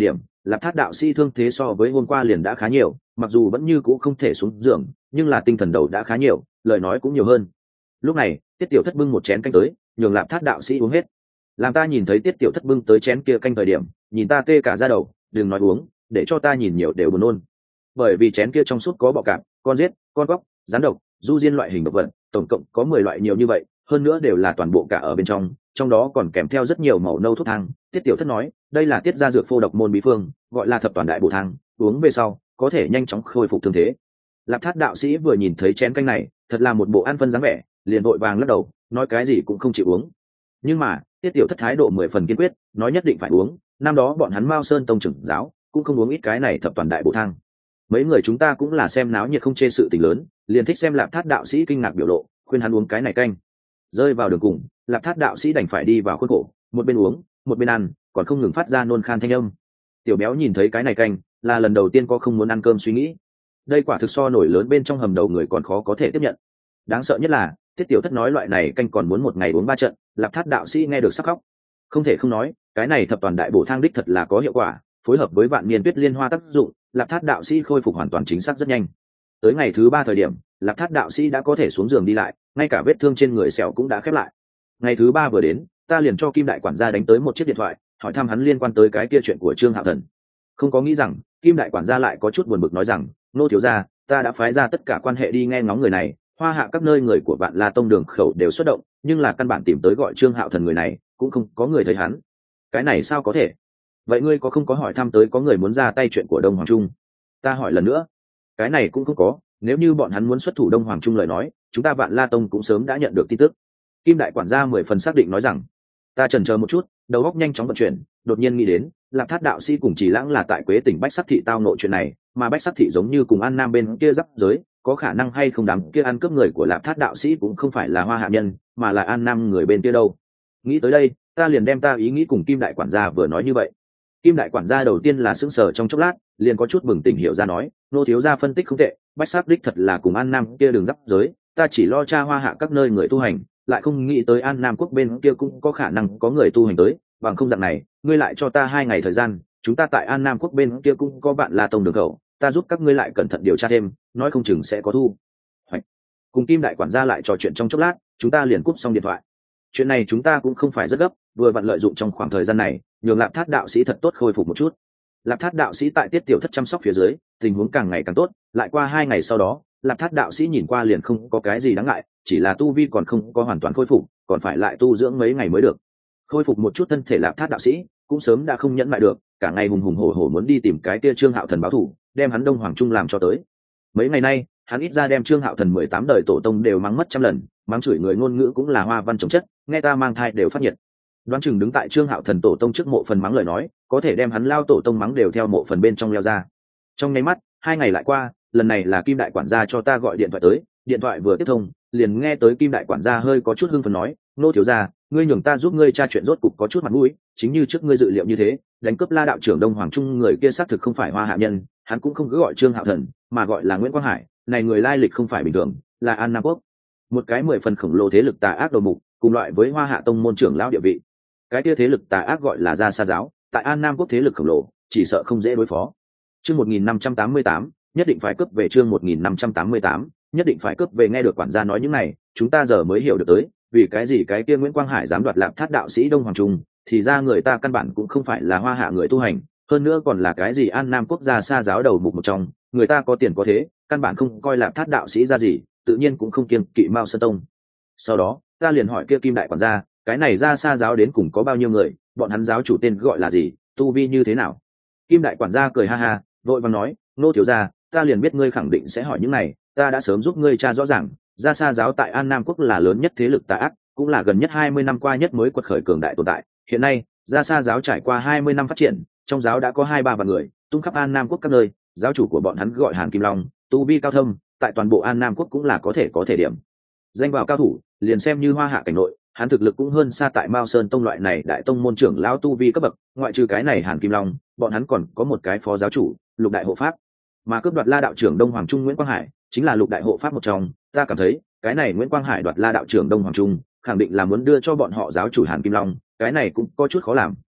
Lạp Thát đạo sĩ thương thế so với hôm qua liền đã khá nhiều, mặc dù vẫn như cũ không thể xuống giường, nhưng là tinh thần đầu đã khá nhiều, lời nói cũng nhiều hơn. Lúc này, Tiết Tiểu Thất bưng một chén canh tới, nhường Lạp Thát đạo sĩ uống hết. Làm ta nhìn thấy Tiết Tiểu Thất bưng tới chén kia canh thời điểm, nhìn ta tê cả da đầu, đừng nói uống, để cho ta nhìn nhiều đều buồn nôn. Bởi vì chén kia trong suốt có bọ cạp, con giết, con góc, rắn độc, du diên loại hình độc vật, tổng cộng có 10 loại nhiều như vậy, hơn nữa đều là toàn bộ cả ở bên trong đó còn kèm theo rất nhiều màu nâu thuốc thang. Tiết Tiểu Thất nói, đây là tiết gia dược phô độc môn bí phương, gọi là thập toàn đại bổ thang, uống về sau có thể nhanh chóng khôi phục thương thế. Lạp Thát đạo sĩ vừa nhìn thấy chén canh này, thật là một bộ ăn phân dáng vẻ, liền vội vàng lắc đầu, nói cái gì cũng không chịu uống. Nhưng mà Tiết Tiểu Thất thái độ 10 phần kiên quyết, nói nhất định phải uống. Năm đó bọn hắn Mao Sơn tông trưởng giáo cũng không uống ít cái này thập toàn đại bổ thang. Mấy người chúng ta cũng là xem náo nhiệt không chê sự tình lớn, liền thích xem Lạp Thát đạo sĩ kinh ngạc biểu lộ, khuyên hắn uống cái này canh. Rơi vào đường cùng, Lạp Thát đạo sĩ đành phải đi vào khuôn khổ, một bên uống một bên ăn, còn không ngừng phát ra nôn khan thanh âm. Tiểu Béo nhìn thấy cái này canh, là lần đầu tiên có không muốn ăn cơm suy nghĩ. Đây quả thực so nổi lớn bên trong hầm đầu người còn khó có thể tiếp nhận. Đáng sợ nhất là Tiết Tiểu Thất nói loại này canh còn muốn một ngày uống 3 trận, Lạp Thát đạo sĩ nghe được sắp khóc. Không thể không nói, cái này thập toàn đại bổ thang đích thật là có hiệu quả, phối hợp với vạn niên tuyết liên hoa tác dụng, Lạp Thát đạo sĩ khôi phục hoàn toàn chính xác rất nhanh. Tới ngày thứ 3 thời điểm, Lạp Thát đạo sĩ đã có thể xuống giường đi lại, ngay cả vết thương trên người sẹo cũng đã khép lại. Ngày thứ 3 vừa đến, ta liền cho Kim đại quản gia đánh tới một chiếc điện thoại, hỏi thăm hắn liên quan tới cái kia chuyện của Trương Hạo Thần. Không có nghĩ rằng Kim đại quản gia lại có chút buồn bực nói rằng, nô thiếu gia, ta đã phái ra tất cả quan hệ đi nghe ngóng người này, Hoa Hạ các nơi người của Vạn La Tông đường khẩu đều xuất động, nhưng là căn bản tìm tới gọi Trương Hạo Thần người này, cũng không có người thấy hắn. Cái này sao có thể? Vậy ngươi có không có hỏi thăm tới có người muốn ra tay chuyện của Đông Hoàng Trung? Ta hỏi lần nữa. Cái này cũng không có, nếu như bọn hắn muốn xuất thủ Đông Hoàng Trung lời nói, chúng ta Vạn La Tông cũng sớm đã nhận được tin tức. Kim đại quản gia 10 phần xác định nói rằng. Ta chần chờ một chút, đầu óc nhanh chóng vận chuyển, đột nhiên nghĩ đến, Lạp Thát đạo sĩ cùng Chỉ Lãng là tại Quế tỉnh Bách Sắc thị tao nội chuyện này, mà Bách Sắc thị giống như cùng An Nam bên kia giáp giới, có khả năng hay không đám kia ăn cướp người của Lạp Thát đạo sĩ cũng không phải là Hoa Hạ nhân, mà là An Nam người bên kia đâu. Nghĩ tới đây, ta liền đem ta ý nghĩ cùng Kim đại quản gia vừa nói như vậy. Kim đại quản gia đầu tiên là sững sờ trong chốc lát, liền có chút bừng tỉnh hiểu ra nói, nô thiếu gia phân tích không tệ, Bách Sắc đích thật là cùng An Nam kia đường giáp giới, ta chỉ lo tra Hoa Hạ các nơi người tu hành, lại không nghĩ tới An Nam quốc bên kia cũng có khả năng có người tu hành tới, bằng không dạng này, ngươi lại cho ta 2 ngày thời gian, chúng ta tại An Nam quốc bên kia cũng có Vạn La Tông đường khẩu, ta giúp các ngươi lại cẩn thận điều tra thêm, nói không chừng sẽ có thu hoạch. Cùng Kim đại quản gia lại trò chuyện trong chốc lát, chúng ta liền cúp xong điện thoại. Chuyện này chúng ta cũng không phải rất gấp, vừa vặn lợi dụng trong khoảng thời gian này, nhường Lạp Thát đạo sĩ thật tốt khôi phục một chút. Lạp Thát đạo sĩ tại Tiết Tiểu Thất chăm sóc phía dưới, tình huống càng ngày càng tốt, lại qua 2 ngày sau đó, Lạp Thát đạo sĩ nhìn qua liền không có cái gì đáng ngại, chỉ là tu vi còn không có hoàn toàn khôi phục, còn phải lại tu dưỡng mấy ngày mới được. Khôi phục một chút thân thể Lạp Thát đạo sĩ, cũng sớm đã không nhẫn lại được, cả ngày hùng hùng hổ hổ muốn đi tìm cái kia Trương Hạo Thần báo thù, đem hắn Đông Hoàng Trung làm cho tới. Mấy ngày nay, hắn ít ra đem Trương Hạo Thần 18 đời tổ tông đều mắng mất trăm lần, mắng chửi người ngôn ngữ cũng là hoa văn chống chất, nghe ta mang thai đều phát nhiệt. Đoán chừng đứng tại Trương Hạo Thần tổ tông trước mộ phần mắng lời nói, có thể đem hắn lao tổ tông mắng đều theo mộ phần bên trong leo ra. Trong nháy mắt, 2 ngày lại qua, lần này là Kim đại quản gia cho ta gọi điện thoại tới, điện thoại vừa tiếp thông, liền nghe tới Kim đại quản gia hơi có chút hưng phấn nói, nô thiếu gia, ngươi nhường ta giúp ngươi tra chuyện rốt cục có chút mặt mũi, chính như trước ngươi dự liệu như thế, đánh cướp La đạo trưởng Đông Hoàng Trung người kia xác thực không phải Hoa Hạ nhân, hắn cũng không cứ gọi Trương Hạo Thần, mà gọi là Nguyễn Quang Hải, này người lai lịch không phải bình thường, là An Nam quốc, một cái 10 phần khổng lồ thế lực tà ác đầu mục, cùng loại với Hoa Hạ tông môn trưởng lão địa vị. Cái kia thế lực tà ác gọi là Gia Sa giáo, tại An Nam quốc thế lực khổng lồ, chỉ sợ không dễ đối phó. Chương 1588, nhất định phải cướp về, chương 1588, nhất định phải cướp về. Nghe được quản gia nói những này, chúng ta giờ mới hiểu được tới, vì cái gì cái kia Nguyễn Quang Hải dám đoạt Lạp Thát đạo sĩ Đông Hoàng Trung, thì ra người ta căn bản cũng không phải là Hoa Hạ người tu hành, hơn nữa còn là cái gì An Nam quốc gia Sa giáo đầu mục một trong, người ta có tiền có thế, căn bản không coi Lạp Thát đạo sĩ ra gì, tự nhiên cũng không kiêng kỵ Mao Sơn tông. Sau đó, ta liền hỏi kia Kim đại quản gia, cái này Gia Sa giáo đến cùng có bao nhiêu người, bọn hắn giáo chủ tên gọi là gì, tu vi như thế nào? Kim đại quản gia cười ha ha, vội vàng nói, nô thiếu gia, ta liền biết ngươi khẳng định sẽ hỏi những này, ta đã sớm giúp ngươi tra rõ ràng, Gia Sa giáo tại An Nam quốc là lớn nhất thế lực tà ác, cũng là gần nhất 20 năm qua nhất mới quật khởi cường đại tồn tại. Hiện nay, Gia Sa giáo trải qua 20 năm phát triển, trong giáo đã có 2-3 vạn người, tung khắp An Nam quốc các nơi, giáo chủ của bọn hắn gọi Hàn Kim Long, tu vi cao thâm, tại toàn bộ An Nam quốc cũng là có thể điểm danh vào cao thủ, liền xem như Hoa Hạ cảnh nội, hắn thực lực cũng hơn xa tại Mao Sơn tông loại này đại tông môn trưởng lão tu vi cấp bậc, ngoại trừ cái này Hàn Kim Long, bọn hắn còn có một cái phó giáo chủ, Lục đại hộ pháp, mà cướp đoạt La đạo trưởng Đông Hoàng Trung Nguyễn Quang Hải chính là Lục đại hộ pháp một trong. Ta cảm thấy cái này Nguyễn Quang Hải đoạt La đạo trưởng Đông Hoàng Trung, khẳng định là muốn đưa cho bọn họ giáo chủ Hàn Kim Long, cái này cũng có chút khó làm,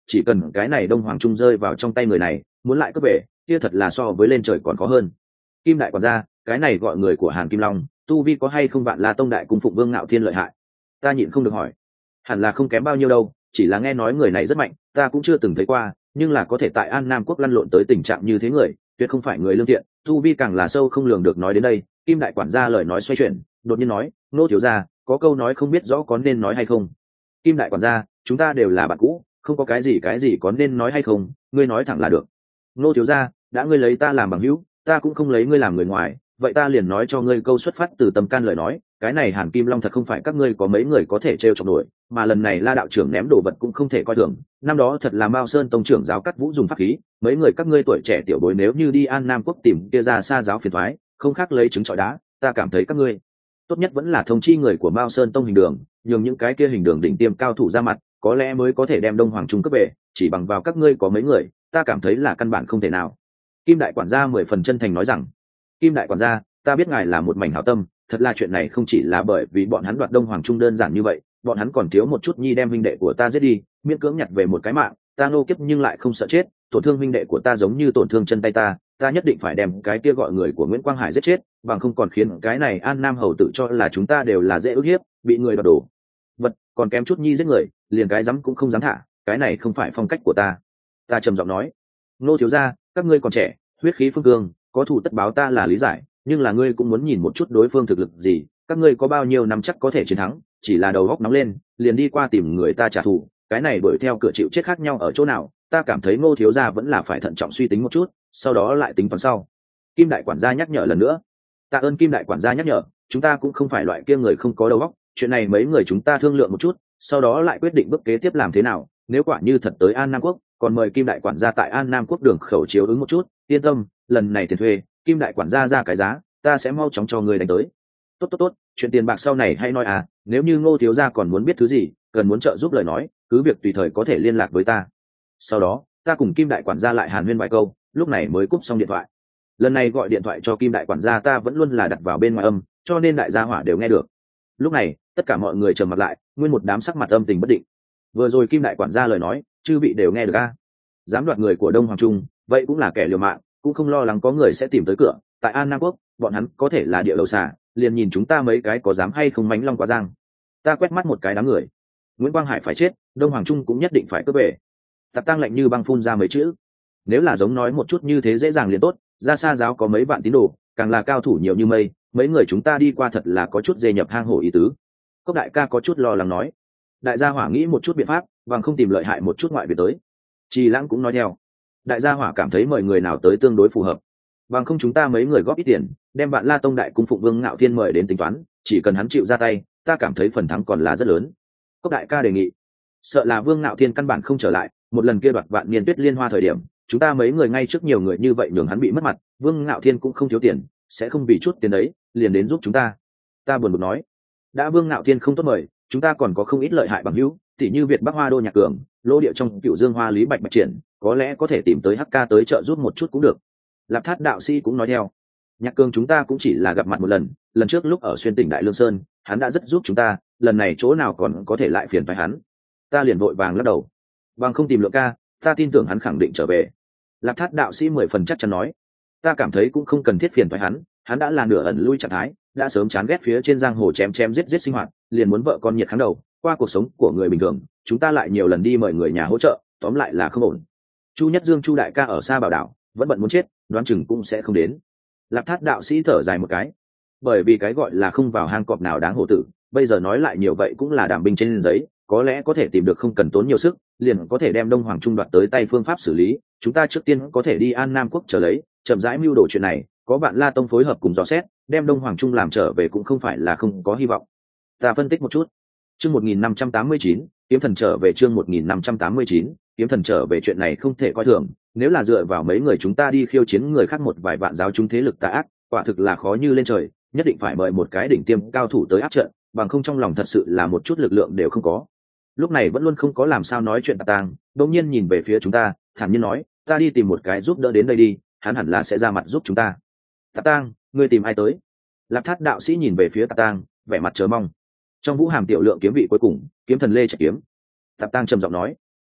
chỉ cần cái này đông hoàng trung rơi vào trong tay người này muốn lại cướp về kia thật là so với lên trời còn khó hơn. Kim đại quản gia, cái này gọi người của Hàn Kim Long tu vi có hay không Vạn La tông đại cung phụng Vương Ngạo Thiên lợi hại? Ta nhịn không được hỏi. Hẳn là không kém bao nhiêu đâu, chỉ là nghe nói người này rất mạnh, ta cũng chưa từng thấy qua, nhưng là có thể tại An Nam quốc lăn lộn tới tình trạng như thế người tuyệt không phải người lương thiện, tu vi càng là sâu không lường được. Nói đến đây Kim đại quản gia lời nói xoay chuyển, đột nhiên nói, Nô thiếu gia có câu nói không biết rõ có nên nói hay không. Kim đại quản gia, chúng ta đều là bạn cũ, không có cái gì có nên nói hay không, ngươi nói thẳng là được. Nô thiếu gia, đã ngươi lấy ta làm bằng hữu, ta cũng không lấy ngươi làm người ngoài, vậy ta liền nói cho ngươi câu xuất phát từ tâm can lời nói, cái này Hàn Kim Long thật không phải các ngươi có mấy người có thể trêu chọc nổi, mà lần này La đạo trưởng ném đồ vật cũng không thể coi thường. Năm đó thật là Mao Sơn tông trưởng giáo Cắt Vũ dùng pháp khí, mấy người các ngươi tuổi trẻ tiểu bối nếu như đi An Nam quốc tìm kia ra xa giáo phiền toái, không khác lấy trứng trọi đá, ta cảm thấy các ngươi tốt nhất vẫn là thông chi người của Mao Sơn tông hình đường, nhường những cái kia hình đường đỉnh tiêm cao thủ ra mặt, có lẽ mới có thể đem Đông Hoàng Trung cấp về, chỉ bằng vào các ngươi có mấy người, ta cảm thấy là căn bản không thể nào. Kim đại quản gia 10 phần chân thành nói rằng, Kim đại quản gia, ta biết ngài là một mảnh hảo tâm, thật là chuyện này không chỉ là bởi vì bọn hắn đoạt Đông Hoàng Trung đơn giản như vậy, bọn hắn còn thiếu một chút nhi đem huynh đệ của ta giết đi, miễn cưỡng nhặt về một cái mạng, ta Ngô Kiếp nhưng lại không sợ chết, tổn thương huynh đệ của ta giống như tổn thương chân tay ta nhất định phải đem cái kia gọi người của Nguyễn Quang Hải giết chết, bằng không còn khiến cái này An Nam hầu tự cho là chúng ta đều là dễ ức hiếp, bị người đoạt đồ vật, còn kém chút nhi giết người, liền cái dám cũng không dám thả, cái này không phải phong cách của ta. Ta trầm giọng nói, Nô thiếu gia, các ngươi còn trẻ, huyết khí phương cương, có thù tất báo ta là lý giải, nhưng là ngươi cũng muốn nhìn một chút đối phương thực lực gì, các ngươi có bao nhiêu năm chắc có thể chiến thắng, chỉ là đầu góc nóng lên liền đi qua tìm người ta trả thù, cái này đuổi theo cửa chịu chết khác nhau ở chỗ nào. Ta cảm thấy Ngô thiếu gia vẫn là phải thận trọng suy tính một chút, sau đó lại tính toán sau. Kim đại quản gia nhắc nhở lần nữa. Tạ ơn Kim đại quản gia nhắc nhở, chúng ta cũng không phải loại kia người không có đầu óc, chuyện này mấy người chúng ta thương lượng một chút, sau đó lại quyết định bước kế tiếp làm thế nào. Nếu quả như thật tới An Nam quốc, còn mời Kim đại quản gia tại An Nam quốc đường khẩu chiếu ứng một chút, yên tâm, lần này tiền thuê Kim đại quản gia ra cái giá, ta sẽ mau chóng cho người đánh tới. Tốt, chuyện tiền bạc sau này hay nói à, nếu như Ngô thiếu gia còn muốn biết thứ gì, cần muốn trợ giúp lời nói, cứ việc tùy thời có thể liên lạc với ta. Sau đó ta cùng Kim đại quản gia lại hàn huyên vài câu, lúc này mới cúp xong điện thoại. Lần này gọi điện thoại cho Kim đại quản gia ta vẫn luôn là đặt vào bên ngoài âm, cho nên đại gia hỏa đều nghe được. Lúc này tất cả mọi người trầm mặt lại, nguyên một đám sắc mặt âm tình bất định. Vừa rồi Kim đại quản gia lời nói chư vị đều nghe được a. Dám đoạt người của Đông Hoàng Trung, vậy cũng là kẻ liều mạng, cũng không lo lắng có người sẽ tìm tới cửa. Tại An Nam quốc bọn hắn có thể là địa đầu xà, liền nhìn chúng ta mấy cái có dám hay không mánh long quá giang. Ta quét mắt một cái đám người, Nguyễn Quang Hải phải chết, Đông Hoàng Trung cũng nhất định phải cướp về. Tạp Tăng lạnh như băng phun ra mấy chữ. Nếu là giống nói một chút như thế dễ dàng liền tốt, ra xa giáo có mấy vạn tín đồ, càng là cao thủ nhiều như mây, mấy người chúng ta đi qua thật là có chút dê nhập hang hổ ý tứ. Cốc đại ca có chút lo lắng nói. Đại gia hỏa nghĩ một chút biện pháp, bằng không tìm lợi hại một chút ngoại biệt tới. Trì Lãng cũng nói theo. Đại gia hỏa cảm thấy mời người nào tới tương đối phù hợp, bằng không chúng ta mấy người góp ít tiền, đem Vạn La tông đại cung phụng Vương Ngạo Thiên mời đến tính toán, chỉ cần hắn chịu ra tay, ta cảm thấy phần thắng còn là rất lớn. Cốc đại ca đề nghị. Sợ là Vương Ngạo Thiên căn bản không trở lại, một lần kia đoạt Vạn Niên Tuyết Liên Hoa thời điểm, chúng ta mấy người ngay trước nhiều người như vậy nhường hắn bị mất mặt, Vương Ngạo Thiên cũng không thiếu tiền, sẽ không vì chút tiền đấy liền đến giúp chúng ta. Ta buồn bực nói, đã Vương Ngạo Thiên không tốt mời, chúng ta còn có không ít lợi hại bằng hữu, tỉ như Việt Bắc Hoa Đô Nhạc Cường, lô địa trong Cựu Dương Hoa Lý Bạch Bạch Triển, có lẽ có thể tìm tới HK tới trợ giúp một chút cũng được. Lạp Thát đạo sĩ cũng nói theo. Nhạc Cường chúng ta cũng chỉ là gặp mặt một lần, lần trước lúc ở xuyên tỉnh Đại Lương Sơn, hắn đã rất giúp chúng ta, lần này chỗ nào còn có thể lại phiền phải hắn. Ta liền vội vàng lắc đầu. Bằng không tìm Lượng ca, ta tin tưởng hắn khẳng định trở về. Lạp Thát đạo sĩ 10 phần chắc chắn nói. Ta cảm thấy cũng không cần thiết phiền phải hắn đã là nửa ẩn lui trạng thái, đã sớm chán ghét phía trên giang hồ chém chém giết giết sinh hoạt, liền muốn vợ con nhiệt kháng đầu, qua cuộc sống của người bình thường, chúng ta lại nhiều lần đi mời người nhà hỗ trợ, tóm lại là không ổn. Chu Nhất Dương Chu đại ca ở xa Bảo Đảo, vẫn bận muốn chết, đoán chừng cũng sẽ không đến. Lạp Thát đạo sĩ thở dài một cái, bởi vì cái gọi là không vào hang cọp nào đáng hổ tử, bây giờ nói lại nhiều vậy cũng là đảm binh trên giấy, có lẽ có thể tìm được không cần tốn nhiều sức, liền có thể đem Đông Hoàng Trung đoạt tới tay phương pháp xử lý, chúng ta trước tiên có thể đi An Nam quốc trở lấy, chậm rãi mưu đồ chuyện này, có Vạn La tông phối hợp cùng dò xét, đem Đông Hoàng Trung làm trở về cũng không phải là không có hy vọng. Ta phân tích một chút. Chương 1589, kiếm thần trở về. Chương 1589, kiếm thần trở về. Chuyện này không thể coi thường, nếu là dựa vào mấy người chúng ta đi khiêu chiến người khác một vài vạn giáo chúng thế lực tà ác, quả thực là khó như lên trời, nhất định phải mời một cái đỉnh tiêm cao thủ tới áp trận, bằng không trong lòng thật sự là một chút lực lượng đều không có. Lúc này vẫn luôn không có làm sao nói chuyện Tạp Tang, đột nhiên nhìn về phía chúng ta, thản nhiên nói, ta đi tìm một cái giúp đỡ đến đây đi, hắn hẳn là sẽ ra mặt giúp chúng ta. Tạp Tang, ngươi tìm ai tới? Lạp Thát đạo sĩ nhìn về phía Tạp Tang, vẻ mặt chờ mong. Trong Vũ Hàm tiểu lượng kiếm vị cuối cùng, kiếm thần Lê Trạch kiếm. Tạp Tang trầm giọng nói,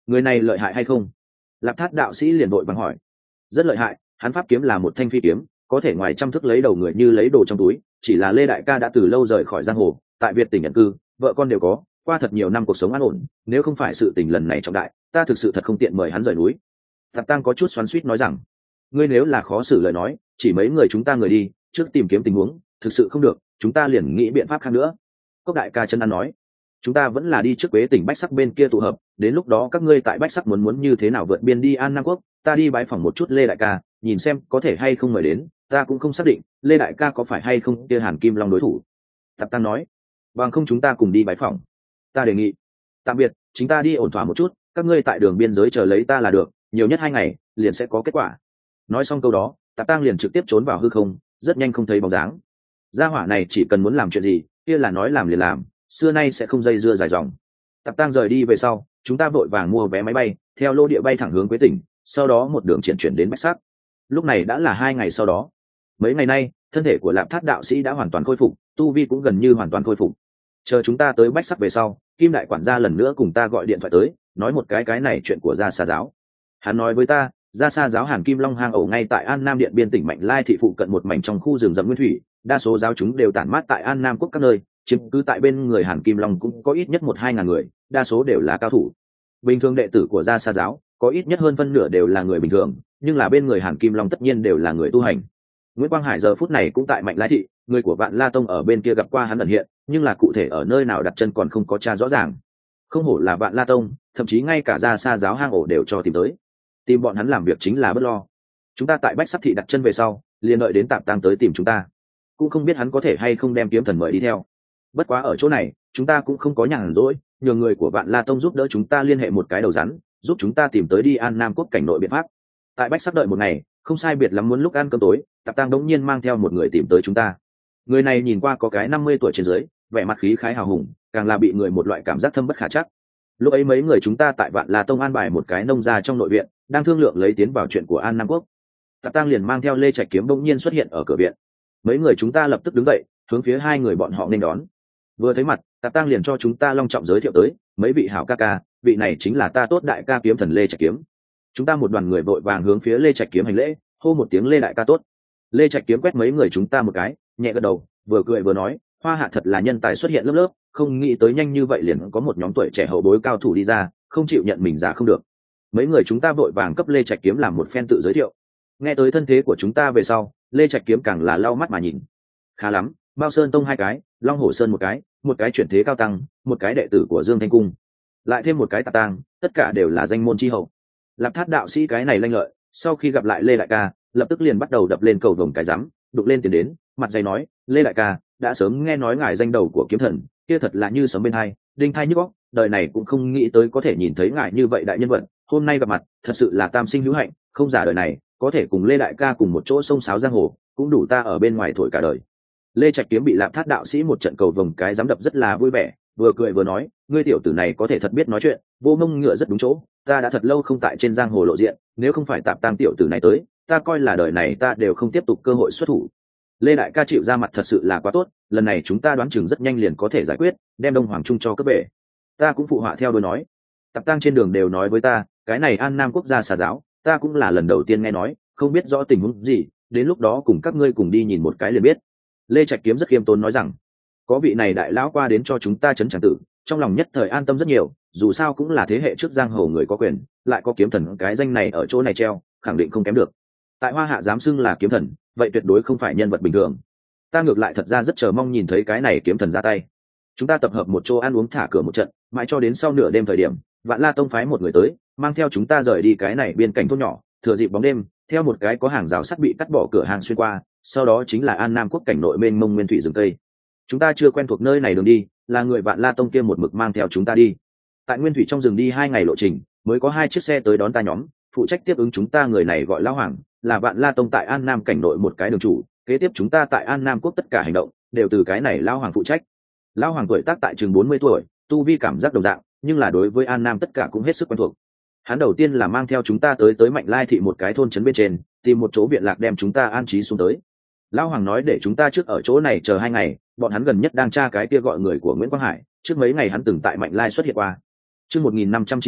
Người này lợi hại hay không? Lạp Thát đạo sĩ liền vội vàng hỏi. Rất lợi hại, hắn pháp kiếm là một thanh phi kiếm, có thể ngoài trăm thức lấy đầu người như lấy đồ trong túi. Chỉ là Lê đại ca đã từ lâu rời khỏi giang hồ, tại Việt tỉnh nhận cư, vợ con đều có, qua thật nhiều năm cuộc sống an ổn. Nếu không phải sự tình lần này trọng đại, ta thực sự thật không tiện mời hắn rời núi. Tạp Tăng có chút xoắn xuýt nói rằng, ngươi nếu là khó xử lời nói, chỉ mấy người chúng ta người đi, trước tìm kiếm tình huống, thực sự không được, chúng ta liền nghĩ biện pháp khác nữa. Cốc đại ca chân ăn nói, chúng ta vẫn là đi trước Quế tỉnh Bách Sắc bên kia tụ hợp, đến lúc đó các ngươi tại Bách Sắc muốn như thế nào vượt biên đi An Nam Quốc, ta đi bái phỏng một chút Lê đại ca, nhìn xem có thể hay không mời đến, ta cũng không xác định Lê đại ca có phải hay không kia Hàn Kim Long đối thủ. Tạp Tăng nói, bằng không chúng ta cùng đi bái phỏng. Ta đề nghị, tạm biệt, chúng ta đi ổn thỏa một chút, các ngươi tại đường biên giới chờ lấy ta là được, nhiều nhất 2 ngày liền sẽ có kết quả. Nói xong câu đó, Tạp Tăng liền trực tiếp trốn vào hư không, rất nhanh không thấy bóng dáng. Gia hỏa này chỉ cần muốn làm chuyện gì, kia là nói làm liền làm, xưa nay sẽ không dây dưa dài dòng. Tạp Tăng rời đi về sau, chúng ta vội vàng mua vé máy bay, theo lô địa bay thẳng hướng Quế tỉnh, sau đó một đường chuyển đến Bách Sắc. Lúc này đã là 2 ngày sau đó. Mấy ngày nay, thân thể của Lạp Thát đạo sĩ đã hoàn toàn khôi phục, tu vi cũng gần như hoàn toàn khôi phục. Chờ chúng ta tới Bách Sắc về sau, Kim đại quản gia lần nữa cùng ta gọi điện thoại tới, nói một cái này chuyện của Gia Sa giáo. Hắn nói với ta, Gia Sa giáo Hàn Kim Long hang ổ ngay tại An Nam Điện biên tỉnh Mạnh Lai thị phụ cận một mảnh trong khu rừng rậm nguyên thủy, đa số giáo chúng đều tản mát tại An Nam Quốc các nơi, chiếm cứ tại bên người Hàn Kim Long cũng có ít nhất 1-2 ngàn người, đa số đều là cao thủ. Bình thường đệ tử của Gia Sa giáo có ít nhất hơn phân nửa đều là người bình thường, nhưng là bên người Hàn Kim Long tất nhiên đều là người tu hành. Nguyễn Quang Hải giờ phút này cũng tại Mạnh Lai thị, người của Vạn La Tông ở bên kia gặp qua hắn ẩn hiện, nhưng là cụ thể ở nơi nào đặt chân còn không có tra rõ ràng. Không hổ là Vạn La Tông, thậm chí ngay cả Gia Sa giáo hang ổ đều cho tìm tới. Tìm bọn hắn làm việc chính là bất lo. Chúng ta tại Bách Sắc thị đặt chân về sau, liền đợi đến Tạp Tăng tới tìm chúng ta. Cũng không biết hắn có thể hay không đem Kiếm Thần mời đi theo. Bất quá ở chỗ này, chúng ta cũng không có nhàn rỗi, nhờ người của Vạn La Tông giúp đỡ chúng ta liên hệ một cái đầu rắn, giúp chúng ta tìm tới đi An Nam Quốc cảnh nội biện pháp. Tại Bách Sắc đợi một ngày, không sai biệt lắm muốn lúc ăn cơm tối, Tạp Tăng đống nhiên mang theo một người tìm tới chúng ta. Người này nhìn qua có cái 50 tuổi trên dưới, vẻ mặt khí khái hào hùng, càng là bị người một loại cảm giác thâm bất khả trắc. Lúc ấy mấy người chúng ta tại Vạn La Tông an bài một cái nông gia trong nội viện, đang thương lượng lấy tiến vào chuyện của An Nam Quốc. Tạp Tăng liền mang theo Lê Trạch Kiếm bỗng nhiên xuất hiện ở cửa viện. Mấy người chúng ta lập tức đứng dậy, hướng phía 2 người bọn họ nên đón. Vừa thấy mặt, Tạp Tăng liền cho chúng ta long trọng giới thiệu tới, mấy vị hảo ca ca, vị này chính là ta tốt đại ca Kiếm Thần Lê Trạch Kiếm. Chúng ta một đoàn người vội vàng hướng phía Lê Trạch Kiếm hành lễ, hô một tiếng Lê đại ca tốt. Lê Trạch Kiếm quét mấy người chúng ta một cái, nhẹ gật đầu, vừa cười vừa nói, Hoa Hạ thật là nhân tài xuất hiện lớp lớp, không nghĩ tới nhanh như vậy liền có một nhóm tuổi trẻ hậu bối cao thủ đi ra, không chịu nhận mình già không được. Mấy người chúng ta vội vàng cấp Lê Trạch Kiếm làm một phen tự giới thiệu. Nghe tới thân thế của chúng ta về sau, Lê Trạch Kiếm càng là lau mắt mà nhìn. Khá lắm, Bao Sơn Tông 2 cái, Long Hổ Sơn một cái chuyển thế cao tăng, một cái đệ tử của Dương Thanh Cung, lại thêm một cái Tạp Tăng, tất cả đều là danh môn chi hậu. Lạp Thát đạo sĩ cái này lanh lợi, sau khi gặp lại Lê đại ca, lập tức liền bắt đầu đập lên cầu vồng cái rắm, đục lên tiền đến, mặt dày nói, Lê đại ca, đã sớm nghe nói ngài danh đầu của Kiếm Thần, kia thật là như sấm bên hai, đinh thai nhức óc, đời này cũng không nghĩ tới có thể nhìn thấy ngài như vậy đại nhân vật, hôm nay gặp mặt, thật sự là tam sinh hữu hạnh, không giả đời này, có thể cùng Lê đại ca cùng một chỗ sông sáo giang hồ, cũng đủ ta ở bên ngoài thổi cả đời. Lê Trạch Kiếm bị Lạp Thát đạo sĩ một trận cầu vồng cái dám đập rất là vui vẻ, vừa cười vừa nói, ngươi tiểu tử này có thể thật biết nói chuyện, vô mông ngựa rất đúng chỗ, ta đã thật lâu không tại trên giang hồ lộ diện, nếu không phải Tạp Tăng tiểu tử này tới, ta coi là đời này ta đều không tiếp tục cơ hội xuất thủ. Lê đại ca chịu ra mặt thật sự là quá tốt, lần này chúng ta đoán chừng rất nhanh liền có thể giải quyết, đem Đông Hoàng Trung cho cấp bể. Ta cũng phụ họa theo đôi nói. Tạp Tăng trên đường đều nói với ta, cái này An Nam Quốc gia xà giáo, ta cũng là lần đầu tiên nghe nói, không biết rõ tình huống gì, đến lúc đó cùng các ngươi cùng đi nhìn một cái liền biết. Lê Trạch Kiếm rất khiêm tốn nói rằng, có vị này đại lão qua đến cho chúng ta trấn tràng tử, trong lòng nhất thời an tâm rất nhiều, dù sao cũng là thế hệ trước giang hồ người có quyền, lại có Kiếm Thần cái danh này ở chỗ này treo, khẳng định không kém được. Tại Hoa Hạ dám xưng là Kiếm Thần, vậy tuyệt đối không phải nhân vật bình thường. Ta ngược lại thật ra rất chờ mong nhìn thấy cái này Kiếm Thần ra tay. Chúng ta tập hợp một chỗ ăn uống thả cửa một trận, mãi cho đến sau nửa đêm thời điểm, Vạn La Tông phái một người tới, mang theo chúng ta rời đi cái này biên cảnh thôn nhỏ, thừa dịp bóng đêm, theo một cái có hàng rào sắt bị cắt bỏ cửa hàng xuyên qua, sau đó chính là An Nam Quốc cảnh nội mênh mông nguyên thủy rừng tây. Chúng ta chưa quen thuộc nơi này đường đi, là người Vạn La Tông kia một mực mang theo chúng ta đi. Tại nguyên thủy trong rừng đi 2 ngày lộ trình, mới có 2 chiếc xe tới đón ta nhóm, phụ trách tiếp ứng chúng ta người này gọi Lão Hoàng, là Vạn La Tông tại An Nam cảnh nội một cái đường chủ, kế tiếp chúng ta tại An Nam Quốc tất cả hành động đều từ cái này Lão Hoàng phụ trách. Lão Hoàng tuổi tác tại chừng 40 tuổi, tu vi cảm giác đồng dạng, nhưng là đối với An Nam tất cả cũng hết sức quen thuộc. Hắn đầu tiên là mang theo chúng ta tới Mạnh Lai thị một cái thôn trấn bên trên, tìm một chỗ viện lạc đem chúng ta an trí xuống tới. Lão Hoàng nói để chúng ta trước ở chỗ này chờ 2 ngày, bọn hắn gần nhất đang tra cái kia gọi người của Nguyễn Quang Hải, trước mấy ngày hắn từng tại Mạnh Lai xuất hiện qua. Chương 1590,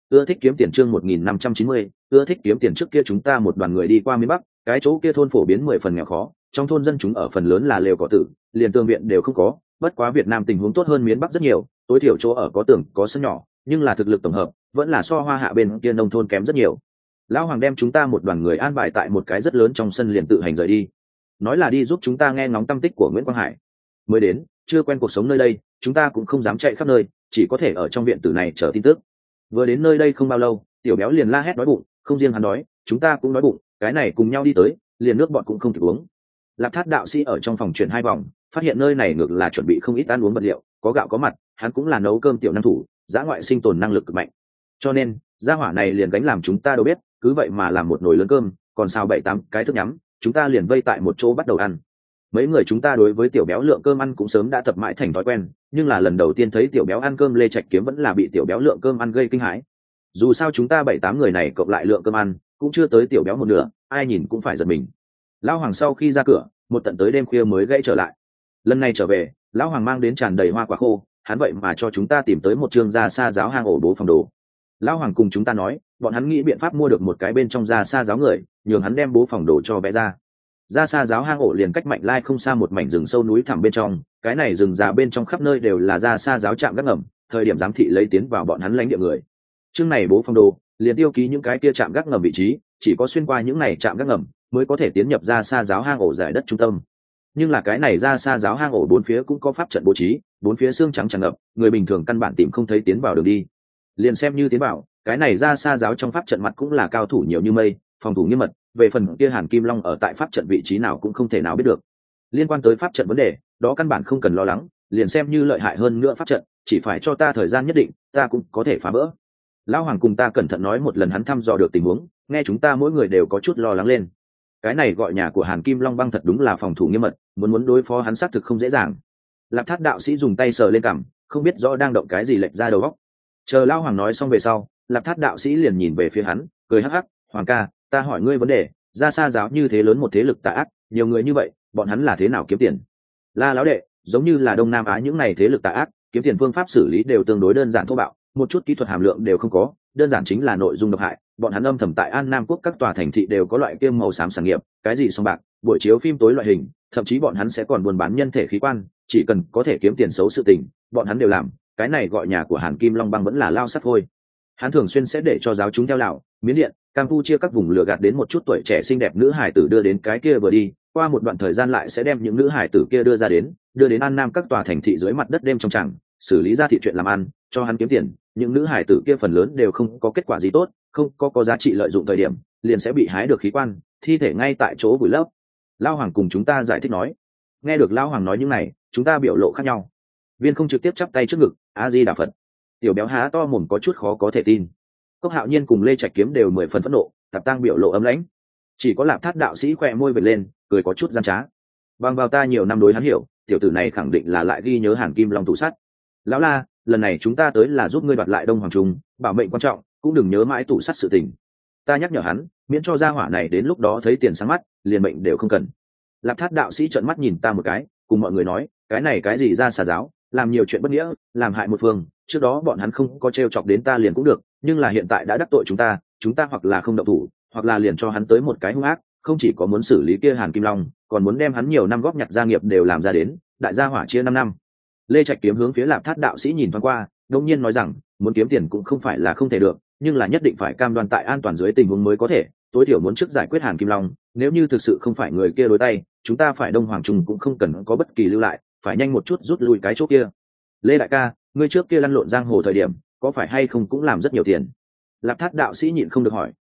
ưa thích kiếm tiền chương 1590, ưa thích kiếm tiền. Trước kia chúng ta một đoàn người đi qua miền Bắc, cái chỗ kia thôn phổ biến 10 phần nghèo khó, trong thôn dân chúng ở phần lớn là lều cỏ tử, liền tường viện đều không có. Bất quá Việt Nam tình huống tốt hơn miền Bắc rất nhiều, tối thiểu chỗ ở có tường có sân nhỏ, nhưng là thực lực tổng hợp vẫn là so Hoa Hạ bên kia nông thôn kém rất nhiều. Lão Hoàng đem chúng ta một đoàn người an bài tại một cái rất lớn trong sân liền tự hành rời đi, nói là đi giúp chúng ta nghe ngóng tâm tích của Nguyễn Quang Hải. Mới đến, chưa quen cuộc sống nơi đây, chúng ta cũng không dám chạy khắp nơi, chỉ có thể ở trong viện tử này chờ tin tức. Vừa đến nơi đây không bao lâu, tiểu béo liền la hét đói bụng, không riêng hắn đói, chúng ta cũng đói bụng, cái này cùng nhau đi tới, liền nước bọn cũng không kịp uống. Lạc Thát đạo sĩ ở trong phòng chuyển 2 vòng, phát hiện nơi này ngược là chuẩn bị không ít ăn uống vật liệu, có gạo có mặt, hắn cũng là nấu cơm tiểu năng thủ, dã ngoại sinh tồn năng lực cực mạnh. Cho nên, gia hỏa này liền gánh làm chúng ta đâu biết, cứ vậy mà làm một nồi lớn cơm, còn sao 7-8 cái thức nhắm, chúng ta liền vây tại một chỗ bắt đầu ăn. Mấy người chúng ta đối với tiểu béo lượng cơm ăn cũng sớm đã tập mãi thành thói quen, nhưng là lần đầu tiên thấy tiểu béo ăn cơm, Lê Trạch Kiếm vẫn là bị tiểu béo lượng cơm ăn gây kinh hãi. Dù sao chúng ta 7-8 người này cộng lại lượng cơm ăn cũng chưa tới tiểu béo một nửa, ai nhìn cũng phải giật mình. Lão Hoàng sau khi ra cửa, một tận tới đêm khuya mới gãy trở lại. Lần này trở về, Lão Hoàng mang đến tràn đầy hoa quả khô, hắn vậy mà cho chúng ta tìm tới một trường gia sa giáo hang ổ bố phòng đồ. Lão Hoàng cùng chúng ta nói, bọn hắn nghĩ biện pháp mua được một cái bên trong gia sa giáo người, nhường hắn đem bố phòng đồ cho vẽ ra. Gia sa giáo hang ổ liền cách Mạnh Lai không xa một mảnh rừng sâu núi thẳm bên trong, cái này rừng già bên trong khắp nơi đều là gia sa giáo trạm gác ngầm, thời điểm giám thị lấy tiến vào bọn hắn lãnh địa người. Chương này bố phòng đồ liền tiêu ký những cái kia trạm gác ngầm vị trí, chỉ có xuyên qua những này trạm gác ngầm mới có thể tiến nhập gia sa giáo hang ổ giải đất trung tâm. Nhưng là cái này gia sa giáo hang ổ bốn phía cũng có pháp trận bố trí, bốn phía xương trắng tràn ngập, người bình thường căn bản tìm không thấy tiến vào đường đi. Liền xem như tiến vào, cái này gia sa giáo trong pháp trận mặt cũng là cao thủ nhiều như mây, phòng thủ nghiêm mật, về phần kia Hàn Kim Long ở tại pháp trận vị trí nào cũng không thể nào biết được. Liên quan tới pháp trận vấn đề, đó căn bản không cần lo lắng, liền xem như lợi hại hơn nữa pháp trận, chỉ phải cho ta thời gian nhất định, ta cũng có thể phá vỡ. Lão Hoàng cùng ta cẩn thận nói một lần hắn thăm dò được tình huống, nghe chúng ta mỗi người đều có chút lo lắng lên. Cái này gọi nhà của Hàn Kim Long băng thật đúng là phòng thủ nghiêm mật, muốn đối phó hắn xác thực không dễ dàng. Lạp Thát đạo sĩ dùng tay sờ lên cằm, không biết rõ đang động cái gì lệch ra đầu óc. Chờ Lão Hoàng nói xong về sau, Lạp Thát đạo sĩ liền nhìn về phía hắn, cười hắc hắc, "Hoàng ca, ta hỏi ngươi vấn đề, gia sa giáo như thế lớn một thế lực tà ác, nhiều người như vậy, bọn hắn là thế nào kiếm tiền?" La lão đệ, giống như là Đông Nam Á những này thế lực tà ác, kiếm tiền phương pháp xử lý đều tương đối đơn giản thô bạo, một chút kỹ thuật hàm lượng đều không có, đơn giản chính là nội dung độc hại. Bọn hắn âm thầm tại An Nam quốc các tòa thành thị đều có loại kiêm màu xám sản nghiệp, cái gì sòng bạc, buổi chiếu phim tối loại hình, thậm chí bọn hắn sẽ còn buôn bán nhân thể khí quan, chỉ cần có thể kiếm tiền xấu sự tình, bọn hắn đều làm. Cái này gọi nhà của Hàn Kim Long băng vẫn là lao sắt thôi. Hắn thường xuyên sẽ để cho giáo chúng theo Lào, Miến Điện, Campuchia các vùng lừa gạt đến một chút tuổi trẻ xinh đẹp nữ hải tử đưa đến cái kia vừa đi, qua một đoạn thời gian lại sẽ đem những nữ hải tử kia đưa đến An Nam các tòa thành thị dưới mặt đất đêm trong chẳng, xử lý ra thị chuyện làm ăn, cho hắn kiếm tiền. Những nữ hải tử kia phần lớn đều không có kết quả gì tốt, không có giá trị lợi dụng thời điểm, liền sẽ bị hái được khí quan, thi thể ngay tại chỗ vùi lấp. Lao Hoàng cùng chúng ta giải thích nói. Nghe được Lao Hoàng nói những này, chúng ta biểu lộ khác nhau. Viên không trực tiếp chắp tay trước ngực, A Di Đà Phật. Tiểu béo há to mồm có chút khó có thể tin. Cốc Hạo Nhiên cùng Lê Trạch Kiếm đều 10 phần phẫn nộ, Tạp Tang biểu lộ ấm lãnh. Chỉ có Lạp Thát đạo sĩ khỏe môi vệt lên, cười có chút gian trá. Bằng vào ta nhiều năm đối hắn hiểu, tiểu tử này khẳng định là lại ghi nhớ Hàn Kim Long tủ sắt. Lão La, lần này chúng ta tới là giúp ngươi đoạt lại Đông Hoàng Trung, bảo mệnh quan trọng, cũng đừng nhớ mãi tủ sắt sự tình. Ta nhắc nhở hắn, miễn cho gia hỏa này đến lúc đó thấy tiền sáng mắt, liền mệnh đều không cần. Lạp Thát đạo sĩ trợn mắt nhìn ta một cái, cùng mọi người nói, cái này cái gì ra xà giáo, làm nhiều chuyện bất nghĩa, làm hại một phương, trước đó bọn hắn không có trêu chọc đến ta liền cũng được, nhưng là hiện tại đã đắc tội chúng ta hoặc là không động thủ, hoặc là liền cho hắn tới một cái hung ác, không chỉ có muốn xử lý kia Hàn Kim Long, còn muốn đem hắn nhiều năm góp nhặt gia nghiệp đều làm ra đến, đại gia hỏa chia 5 năm. Lê Trạch Kiếm hướng phía Lạp Thát đạo sĩ nhìn thoáng qua, đột nhiên nói rằng, muốn kiếm tiền cũng không phải là không thể được, nhưng là nhất định phải cam đoan tại an toàn dưới tình huống mới có thể, tối thiểu muốn trước giải quyết Hàn Kim Long, nếu như thực sự không phải người kia đối tay, chúng ta phải Đông Hoàng Trung cũng không cần có bất kỳ lưu lại, phải nhanh một chút rút lui cái chỗ kia. Lê đại ca, ngươi trước kia lăn lộn giang hồ thời điểm, có phải hay không cũng làm rất nhiều tiền? Lạp Thát đạo sĩ nhịn không được hỏi.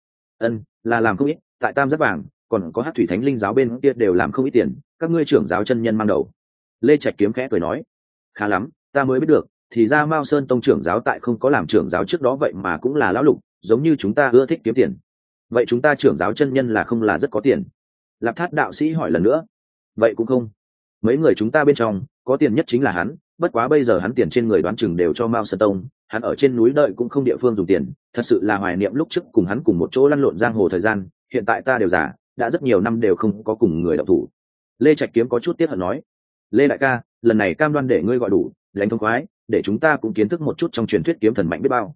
Là làm không ít, tại Tam Giác Vàng, còn có Hắc Thủy Thánh Linh giáo bên kia đều làm không ít tiền, các ngươi trưởng giáo chân nhân mang đầu. Lê Trạch Kiếm khẽ cười nói, khá lắm, ta mới biết được, thì ra Mao Sơn tông trưởng giáo tại không có làm trưởng giáo trước đó vậy mà cũng là lão lục, giống như chúng ta ưa thích kiếm tiền. Vậy chúng ta trưởng giáo chân nhân là không là rất có tiền? Lạp Thát đạo sĩ hỏi lần nữa. Vậy cũng không. Mấy người chúng ta bên trong, có tiền nhất chính là hắn, bất quá bây giờ hắn tiền trên người đoán chừng đều cho Mao Sơn tông, hắn ở trên núi đợi cũng không địa phương dùng tiền, thật sự là hoài niệm lúc trước cùng hắn cùng một chỗ lăn lộn giang hồ thời gian, hiện tại ta đều già, đã rất nhiều năm đều không có cùng người động thủ. Lê Trạch Kiếm có chút tiếc hận nói, Lê đại ca, lần này cam đoan để ngươi gọi đủ, lãnh thông khoái, để chúng ta cũng kiến thức một chút trong truyền thuyết kiếm thần mạnh biết bao.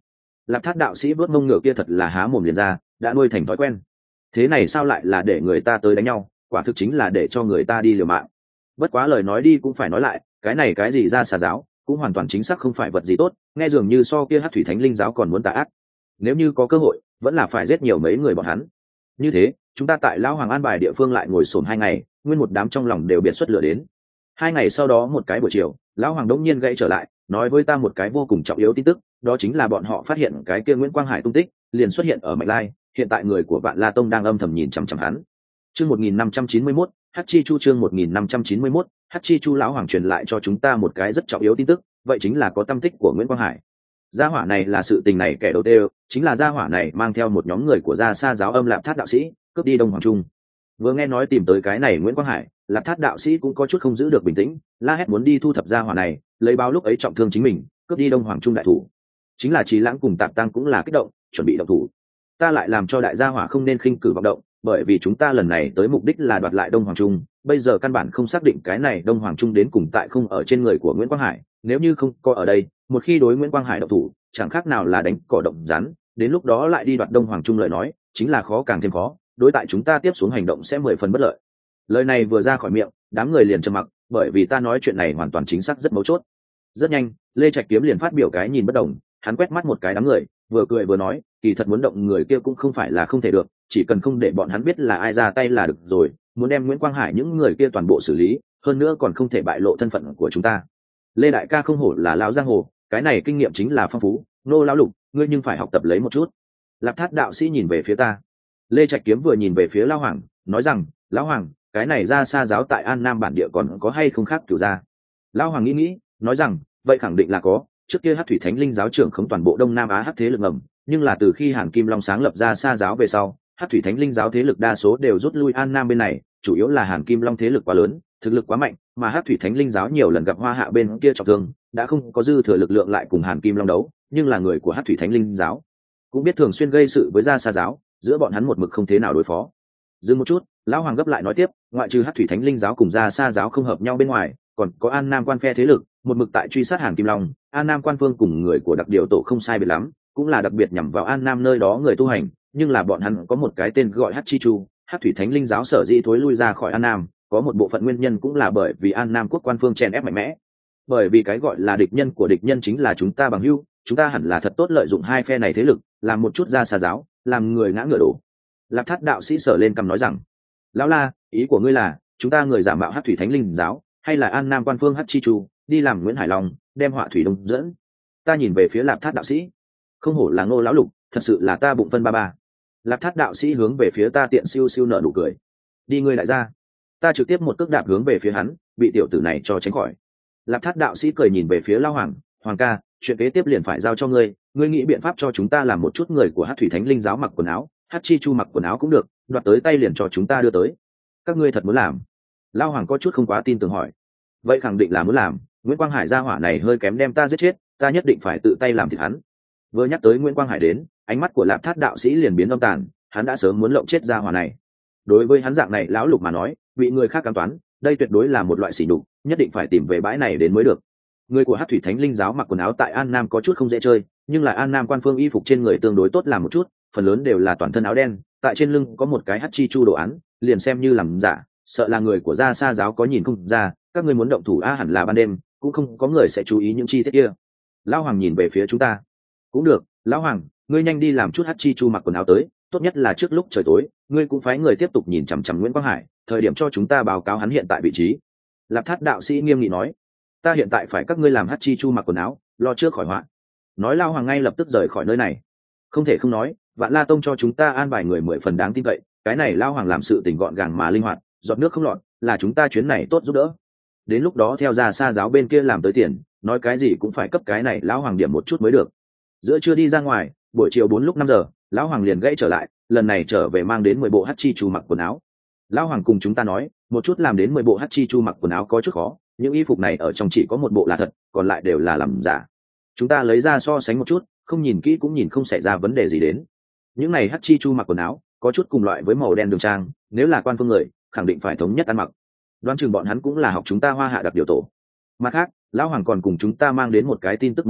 Lạp Thát đạo sĩ vớt mông ngựa kia thật là há mồm liền ra, đã nuôi thành thói quen. Thế này sao lại là để người ta tới đánh nhau, quả thực chính là để cho người ta đi liều mạng. Bất quá lời nói đi cũng phải nói lại, cái này cái gì ra xà giáo cũng hoàn toàn chính xác không phải vật gì tốt, nghe dường như so kia Hắc thủy thánh linh giáo còn muốn tà ác. Nếu như có cơ hội vẫn là phải giết nhiều mấy người bọn hắn. Như thế chúng ta tại lão hoàng an bài địa phương lại ngồi xổm 2 ngày, nguyên một đám trong lòng đều biệt xuất lửa đến. 2 ngày sau đó một cái buổi chiều, lão hoàng đống nhiên gãy trở lại, nói với ta một cái vô cùng trọng yếu tin tức, đó chính là bọn họ phát hiện cái kia Nguyễn Quang Hải tung tích, liền xuất hiện ở Mạch Lai, hiện tại người của Vạn La Tông đang âm thầm nhìn chằm chằm hắn. Chương 1591, Hắc Chi Chu chương 1591, Hắc Chi Chu lão hoàng truyền lại cho chúng ta một cái rất trọng yếu tin tức, vậy chính là có tâm tích của Nguyễn Quang Hải. Gia hỏa này là sự tình này kẻ đầu tiên, chính là gia hỏa này mang theo một nhóm người của Gia Sa giáo âm Lạp Thát đạo sĩ, cướp đi Đông Hoàng Trung. Vừa nghe nói tìm tới cái này Nguyễn Quang Hải, Lạp Thát đạo sĩ cũng có chút không giữ được bình tĩnh, la hét muốn đi thu thập gia hỏa này, lấy báo lúc ấy trọng thương chính mình, cướp đi Đông Hoàng Trung đại thủ. Chính là Trí Lãng cùng Tạp Tăng cũng là kích động, chuẩn bị động thủ. Ta lại làm cho đại gia hỏa không nên khinh cử vọng động, bởi vì chúng ta lần này tới mục đích là đoạt lại Đông Hoàng Trung, bây giờ căn bản không xác định cái này Đông Hoàng Trung đến cùng tại không ở trên người của Nguyễn Quang Hải, nếu như không có ở đây, một khi đối Nguyễn Quang Hải động thủ, chẳng khác nào là đánh cỏ động rắn, đến lúc đó lại đi đoạt Đông Hoàng Trung lời nói, chính là khó càng thêm khó, đối tại chúng ta tiếp xuống hành động sẽ 10 phần bất lợi. Lời này vừa ra khỏi miệng, đám người liền trầm mặc, bởi vì ta nói chuyện này hoàn toàn chính xác rất mấu chốt. Rất nhanh, Lê Trạch Kiếm liền phát biểu cái nhìn bất đồng, hắn quét mắt một cái đám người, vừa cười vừa nói, kỳ thật muốn động người kia cũng không phải là không thể được, chỉ cần không để bọn hắn biết là ai ra tay là được rồi, muốn đem Nguyễn Quang Hải những người kia toàn bộ xử lý, hơn nữa còn không thể bại lộ thân phận của chúng ta. Lê đại ca không hổ là lão giang hồ, cái này kinh nghiệm chính là phong phú, nô lão lục, ngươi nhưng phải học tập lấy một chút. Lạp Thát đạo sĩ nhìn về phía ta. Lê Trạch Kiếm vừa nhìn về phía lão hoàng, nói rằng, lão hoàng, cái này Ra Sa giáo tại An Nam bản địa còn có hay không khác cửu gia? Lão hoàng nghĩ, nói rằng, vậy khẳng định là có, trước kia Hắc thủy thánh linh giáo trưởng không toàn bộ Đông Nam Á Hắc thế lực ngầm, nhưng là từ khi Hàn Kim Long sáng lập Ra Sa giáo về sau, Hắc thủy thánh linh giáo thế lực đa số đều rút lui An Nam bên này, chủ yếu là Hàn Kim Long thế lực quá lớn, thực lực quá mạnh, mà Hắc thủy thánh linh giáo nhiều lần gặp Hoa Hạ bên kia trọng thương, đã không có dư thừa lực lượng lại cùng Hàn Kim Long đấu, nhưng là người của Hắc thủy thánh linh giáo cũng biết thường xuyên gây sự với Ra Sa giáo, giữa bọn hắn một mực không thế nào đối phó. Dừng một chút, lão hoàng gấp lại nói tiếp, ngoại trừ Hắc thủy thánh linh giáo cùng Ra Sa giáo không hợp nhau bên ngoài, còn có An Nam quan phe thế lực, một mực tại truy sát Hàn Kim Long. An Nam quan phương cùng người của đặc điều tổ không sai biệt lắm, cũng là đặc biệt nhằm vào An Nam nơi đó người tu hành, nhưng là bọn hắn có một cái tên gọi Hắc Chi Chu. Hắc thủy thánh linh giáo sở dĩ thối lui ra khỏi An Nam, có một bộ phận nguyên nhân cũng là bởi vì An Nam quốc quan phương chèn ép mạnh mẽ. Bởi vì cái gọi là địch nhân của địch nhân chính là chúng ta bằng hữu, chúng ta hẳn là thật tốt lợi dụng hai phe này thế lực, làm một chút Ra Sa giáo, làm người ngã ngựa đổ. Lạp Thát đạo sĩ sở lên cầm nói rằng, lão la, ý của ngươi là chúng ta người giả mạo Hắc thủy thánh linh giáo, hay là An Nam quan phương Hắc Chi Chu đi làm Nguyễn Hải Long, đem họa thủy đông dẫn? Ta nhìn về phía Lạp Thát đạo sĩ, không hổ là Ngô lão lục, thật sự là ta bụng phân ba ba. Lạp Thát đạo sĩ hướng về phía ta tiện siêu siêu nở nụ cười, đi ngươi lại ra. Ta trực tiếp một cước đạp hướng về phía hắn, bị tiểu tử này cho tránh khỏi. Lạp Thát đạo sĩ cười nhìn về phía Lão hoàng, hoàng ca, chuyện kế tiếp liền phải giao cho ngươi, ngươi nghĩ biện pháp cho chúng ta làm một chút người của Hắc thủy thánh linh giáo mặc quần áo, Hắc Chi Chu mặc quần áo cũng được, đoạt tới tay liền cho chúng ta đưa tới. Các ngươi thật muốn làm? Lão hoàng có chút không quá tin tưởng hỏi. Vậy khẳng định là muốn làm, Nguyễn Quang Hải gia hỏa này hơi kém đem ta giết chết, ta nhất định phải tự tay làm thịt hắn. Vừa nhắc tới Nguyễn Quang Hải đến, ánh mắt của Lạp Thát đạo sĩ liền biến âm tàn, hắn đã sớm muốn lộng chết gia hỏa này. Đối với hắn dạng này lão lục mà nói, bị người khác cám toán, đây tuyệt đối là một loại sỉ nhục, nhất định phải tìm về bãi này đến mới được. Người của Hắc thủy thánh linh giáo mặc quần áo tại An Nam có chút không dễ chơi, nhưng là An Nam quan phương y phục trên người tương đối tốt làm một chút, phần lớn đều là toàn thân áo đen, tại trên lưng có một cái Hắc Chi Chu đồ án, liền xem như làm giả, sợ là người của Ra Sa giáo có nhìn không ra, các ngươi muốn động thủ hẳn là ban đêm, cũng không có người sẽ chú ý những chi tiết kia. Lão hoàng nhìn về phía chúng ta, cũng được, lão hoàng, ngươi nhanh đi làm chút Hắc Chi Chu mặc quần áo tới, tốt nhất là trước lúc trời tối, ngươi cũng phái người tiếp tục nhìn chằm chằm Nguyễn Quang Hải, thời điểm cho chúng ta báo cáo hắn hiện tại vị trí. Lạp Thát đạo sĩ nghiêm nghị nói, ta hiện tại phải các ngươi làm Hắc Chi Chu mặc quần áo, lo trước khỏi họa. Nói Lão hoàng ngay lập tức rời khỏi nơi này. Không thể không nói, Vạn La Tông cho chúng ta an bài người 10 phần đáng tin cậy, cái này Lão hoàng làm sự tình gọn gàng mà linh hoạt, giọt nước không lọt, là chúng ta chuyến này tốt giúp đỡ. Đến lúc đó theo Ra Sa giáo bên kia làm tới tiền, nói cái gì cũng phải cấp cái này Lão hoàng điểm một chút mới được. Giữa trưa đi ra ngoài, buổi chiều 4 lúc 5 giờ, Lão hoàng liền gãy trở lại, lần này trở về mang đến 10 bộ Hắc Chi Chu mặc quần áo. Lão hoàng cùng chúng ta nói, một chút làm đến 10 bộ Hắc Chi Chu mặc quần áo có chút khó, những y phục này ở trong chỉ có một bộ là thật, còn lại đều là làm giả. Chúng ta lấy ra so sánh một chút, không nhìn kỹ cũng nhìn không xảy ra vấn đề gì đến. Những này Hắc Chi Chu mặc quần áo có chút cùng loại với màu đen đường trang, nếu là quan phương người, khẳng định phải thống nhất ăn mặc. Đoán chừng bọn hắn cũng là học chúng ta Hoa Hạ đặc điều tổ. Mặt khác, Lão hoàng còn cùng chúng ta mang đến một cái tin tức mới nhất,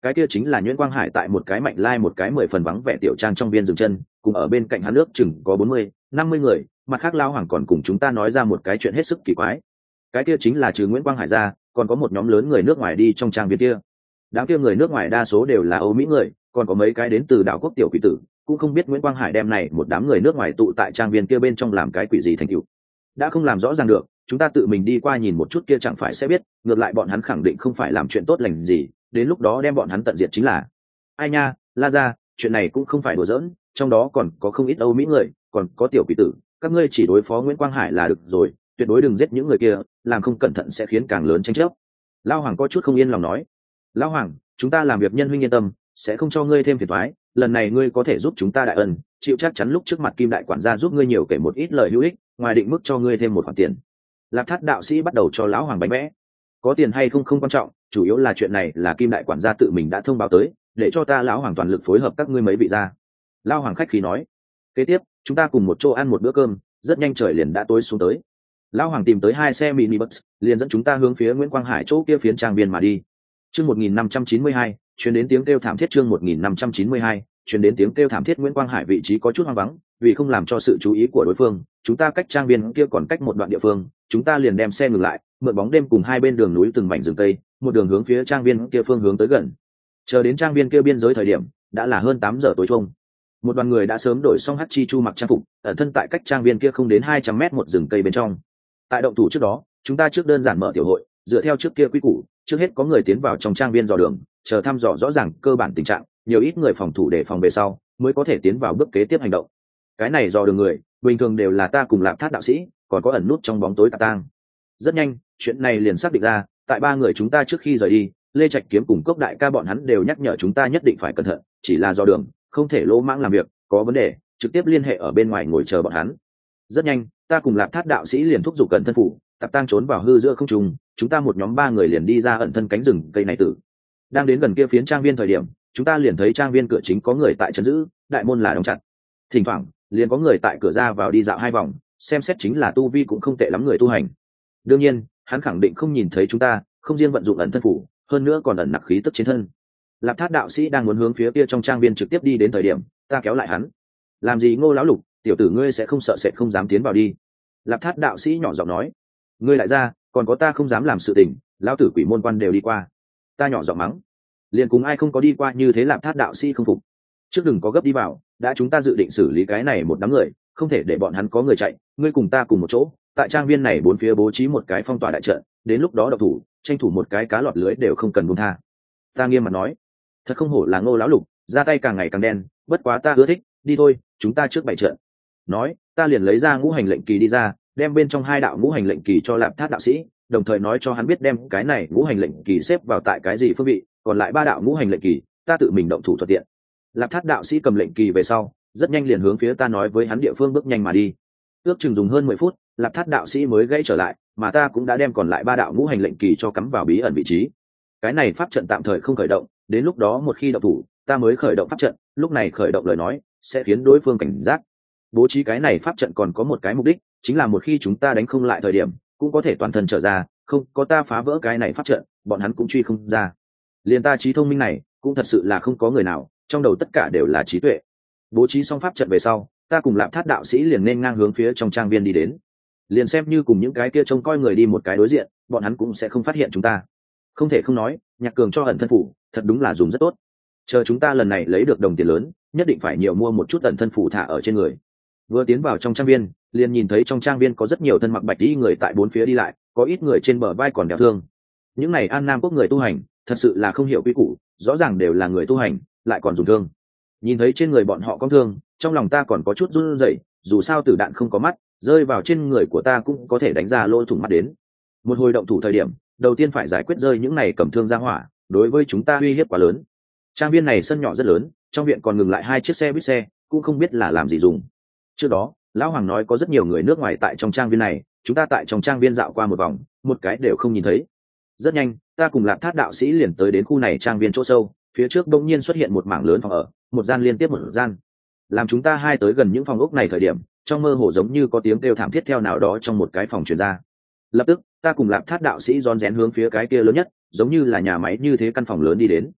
cái kia chính là Nguyễn Quang Hải tại một cái mạnh lai một cái 10 phần vắng vẻ tiểu trang trong viên dừng chân, cùng ở bên cạnh hắn nước chừng có 40-50 người, mặt khác Lão Hoàng còn cùng chúng ta nói ra một cái chuyện hết sức kỳ quái. Cái kia chính là trừ Nguyễn Quang Hải ra, còn có một nhóm lớn người nước ngoài đi trong trang viên kia. Đám kia người nước ngoài đa số đều là Âu Mỹ người, còn có mấy cái đến từ đảo quốc tiểu quỷ tử, cũng không biết Nguyễn Quang Hải đem này một đám người nước ngoài tụ tại trang viên kia bên trong làm cái quỷ gì thành tựu. Đã không làm rõ ràng được, chúng ta tự mình đi qua nhìn một chút kia chẳng phải sẽ biết, ngược lại bọn hắn khẳng định không phải làm chuyện tốt lành gì, đến lúc đó đem bọn hắn tận diệt chính là. Ai nha, La gia, chuyện này cũng không phải đùa giỡn, trong đó còn có không ít Âu Mỹ người, còn có tiểu quỷ tử, các ngươi chỉ đối phó Nguyễn Quang Hải là được rồi, tuyệt đối đừng giết những người kia, làm không cẩn thận sẽ khiến càng lớn tranh chấp. Lão Hoàng có chút không yên lòng nói. Lão Hoàng, chúng ta làm việc nhân huynh yên tâm, sẽ không cho ngươi thêm phiền toái, lần này ngươi có thể giúp chúng ta đại ân, chịu chắc chắn lúc trước mặt Kim đại quản gia giúp ngươi nhiều kể một ít lời hữu ích, ngoài định mức cho ngươi thêm một khoản tiền. Lạp Thát đạo sĩ bắt đầu cho Lão Hoàng bánh vẽ. Có tiền hay không không quan trọng, chủ yếu là chuyện này là Kim đại quản gia tự mình đã thông báo tới, để cho ta Lão Hoàng toàn lực phối hợp các ngươi mấy vị gia. Lão Hoàng khách khí nói. Kế tiếp, chúng ta cùng một chỗ ăn một bữa cơm, rất nhanh trời liền đã tối xuống tới. Lão Hoàng tìm tới 2 xe mini bus, liền dẫn chúng ta hướng phía Nguyễn Quang Hải chỗ kia phiến trang viên mà đi. Chương 1592, truyền đến tiếng kêu thảm thiết. Chương 1592, truyền đến tiếng kêu thảm thiết. Nguyễn Quang Hải vị trí có chút hoang vắng, vì không làm cho sự chú ý của đối phương, chúng ta cách trang viên kia còn cách một đoạn địa phương, chúng ta liền đem xe ngừng lại, mượn bóng đêm cùng hai bên đường núi từng mảnh rừng tây, một đường hướng phía trang viên kia phương hướng tới gần. Chờ đến trang viên kia biên giới thời điểm, đã là hơn 8 giờ tối chung. Một đoàn người đã sớm đổi xong hắc chi chu mặc trang phục, ẩn thân tại cách trang viên kia không đến 200 mét một rừng cây bên trong. Tại động thủ trước đó, chúng ta trước đơn giản mở tiểu hội, dựa theo trước kia quy củ, trước hết có người tiến vào trong trang viên dò đường, chờ thăm dò rõ ràng cơ bản tình trạng, nhiều ít người phòng thủ để phòng về sau, mới có thể tiến vào bước kế tiếp hành động. Cái này dò đường người, bình thường đều là ta cùng Lạp Thát đạo sĩ, còn có ẩn nút trong bóng tối Tạp Tang. Rất nhanh, chuyện này liền xác định ra, tại 3 người chúng ta trước khi rời đi, Lê Trạch Kiếm cùng Cốc Đại ca bọn hắn đều nhắc nhở chúng ta nhất định phải cẩn thận, chỉ là dò đường, không thể lỗ mãng làm việc, có vấn đề, trực tiếp liên hệ ở bên ngoài ngồi chờ bọn hắn. Rất nhanh, ta cùng Lạp Thát đạo sĩ liền thúc giục cẩn thân phủ, Tạp Tang trốn vào hư giữa không trung, chúng ta một nhóm 3 người liền đi ra ẩn thân cánh rừng cây này tử. Đang đến gần kia phiến trang viên thời điểm, chúng ta liền thấy trang viên cửa chính có người tại trấn giữ, đại môn là đóng chặt. Thỉnh thoảng, liền có người tại cửa ra vào đi dạo 2 vòng, xem xét chính là tu vi cũng không tệ lắm người tu hành. Đương nhiên, hắn khẳng định không nhìn thấy chúng ta, không riêng vận dụng ẩn thân phủ, hơn nữa còn ẩn nặc khí tức trên thân. Lạp Thát đạo sĩ đang muốn hướng phía kia trong trang viên trực tiếp đi đến thời điểm, ta kéo lại hắn. Làm gì Ngô lão lục, tiểu tử ngươi sẽ không sợ sệt không dám tiến vào đi. Lạp Thát đạo sĩ nhỏ giọng nói. Ngươi lại ra, còn có ta không dám làm sự tình, lão tử quỷ môn quan đều đi qua. Ta nhỏ giọng mắng. Liền cùng ai không có đi qua như thế. Lạp Thát đạo sĩ không phục. Trước đừng có gấp đi vào, đã chúng ta dự định xử lý cái này một đám người, không thể để bọn hắn có người chạy, ngươi cùng ta cùng một chỗ, tại trang viên này 4 phía bố trí một cái phong tỏa đại trận, đến lúc đó độc thủ, tranh thủ một cái cá lọt lưới đều không cần buông tha. Ta nghiêm mặt nói. Thật không hổ là Ngô lão lục, ra tay càng ngày càng đen, bất quá ta ưa thích, đi thôi, chúng ta trước bày trận. Nói, ta liền lấy ra ngũ hành lệnh kỳ đi ra, đem bên trong 2 đạo ngũ hành lệnh kỳ cho Lạp Thát đạo sĩ, đồng thời nói cho hắn biết đem cái này ngũ hành lệnh kỳ xếp vào tại cái gì phương vị, còn lại 3 đạo ngũ hành lệnh kỳ, ta tự mình động thủ thuận tiện. Lạp Thát đạo sĩ cầm lệnh kỳ về sau, rất nhanh liền hướng phía ta nói với hắn địa phương bước nhanh mà đi. Ước chừng dùng hơn 10 phút, Lạp Thát đạo sĩ mới gãy trở lại, mà ta cũng đã đem còn lại 3 đạo ngũ hành lệnh kỳ cho cắm vào bí ẩn vị trí. Cái này pháp trận tạm thời không khởi động, đến lúc đó một khi động thủ, ta mới khởi động pháp trận, lúc này khởi động lời nói, sẽ khiến đối phương cảnh giác. Bố trí cái này pháp trận còn có một cái mục đích, chính là một khi chúng ta đánh không lại thời điểm, cũng có thể toàn thân trở ra, không có ta phá vỡ cái này pháp trận, bọn hắn cũng truy không ra. Liền ta trí thông minh này, cũng thật sự là không có người nào, trong đầu tất cả đều là trí tuệ. Bố trí xong pháp trận về sau, ta cùng Lạp Thát đạo sĩ liền nên ngang hướng phía trong trang viên đi đến. Liền xem như cùng những cái kia trông coi người đi một cái đối diện, bọn hắn cũng sẽ không phát hiện chúng ta. Không thể không nói, Nhạc Cường cho ẩn thân phủ, thật đúng là dùng rất tốt. Chờ chúng ta lần này lấy được đồng tiền lớn, nhất định phải nhiều mua một chút ẩn thân phủ thả ở trên người. Vừa tiến vào trong trang viên, liền nhìn thấy trong trang viên có rất nhiều thân mặc bạch y người tại 4 phía đi lại, có ít người trên bờ vai còn đeo thương. Những này An Nam quốc người tu hành, thật sự là không hiểu quy củ, rõ ràng đều là người tu hành, lại còn dùng thương. Nhìn thấy trên người bọn họ có thương, trong lòng ta còn có chút run rẩy, dù sao tử đạn không có mắt, rơi vào trên người của ta cũng có thể đánh ra lỗ thủng mắt đến. Một hồi động thủ thời điểm, đầu tiên phải giải quyết rơi những này cầm thương ra hỏa, đối với chúng ta uy hiếp quá lớn. Trang viên này sân nhỏ rất lớn, trong viện còn ngừng lại 2 chiếc xe buýt xe, cũng không biết là làm gì dùng. Trước đó, lão Hoàng nói có rất nhiều người nước ngoài tại trong trang viên này, chúng ta tại trong trang viên dạo qua một vòng, một cái đều không nhìn thấy. Rất nhanh, ta cùng Lạp Thát đạo sĩ liền tới đến khu này trang viên chỗ sâu, phía trước bỗng nhiên xuất hiện một mảng lớn phòng ở, một gian liên tiếp một gian. Làm chúng ta hai tới gần những phòng ốc này thời điểm, trong mơ hồ giống như có tiếng kêu thảm thiết theo nào đó trong một cái phòng truyền ra. Lập tức, ta cùng Lạp Thát đạo sĩ rón rén hướng phía cái kia lớn nhất, giống như là nhà máy như thế căn phòng lớn đi đến.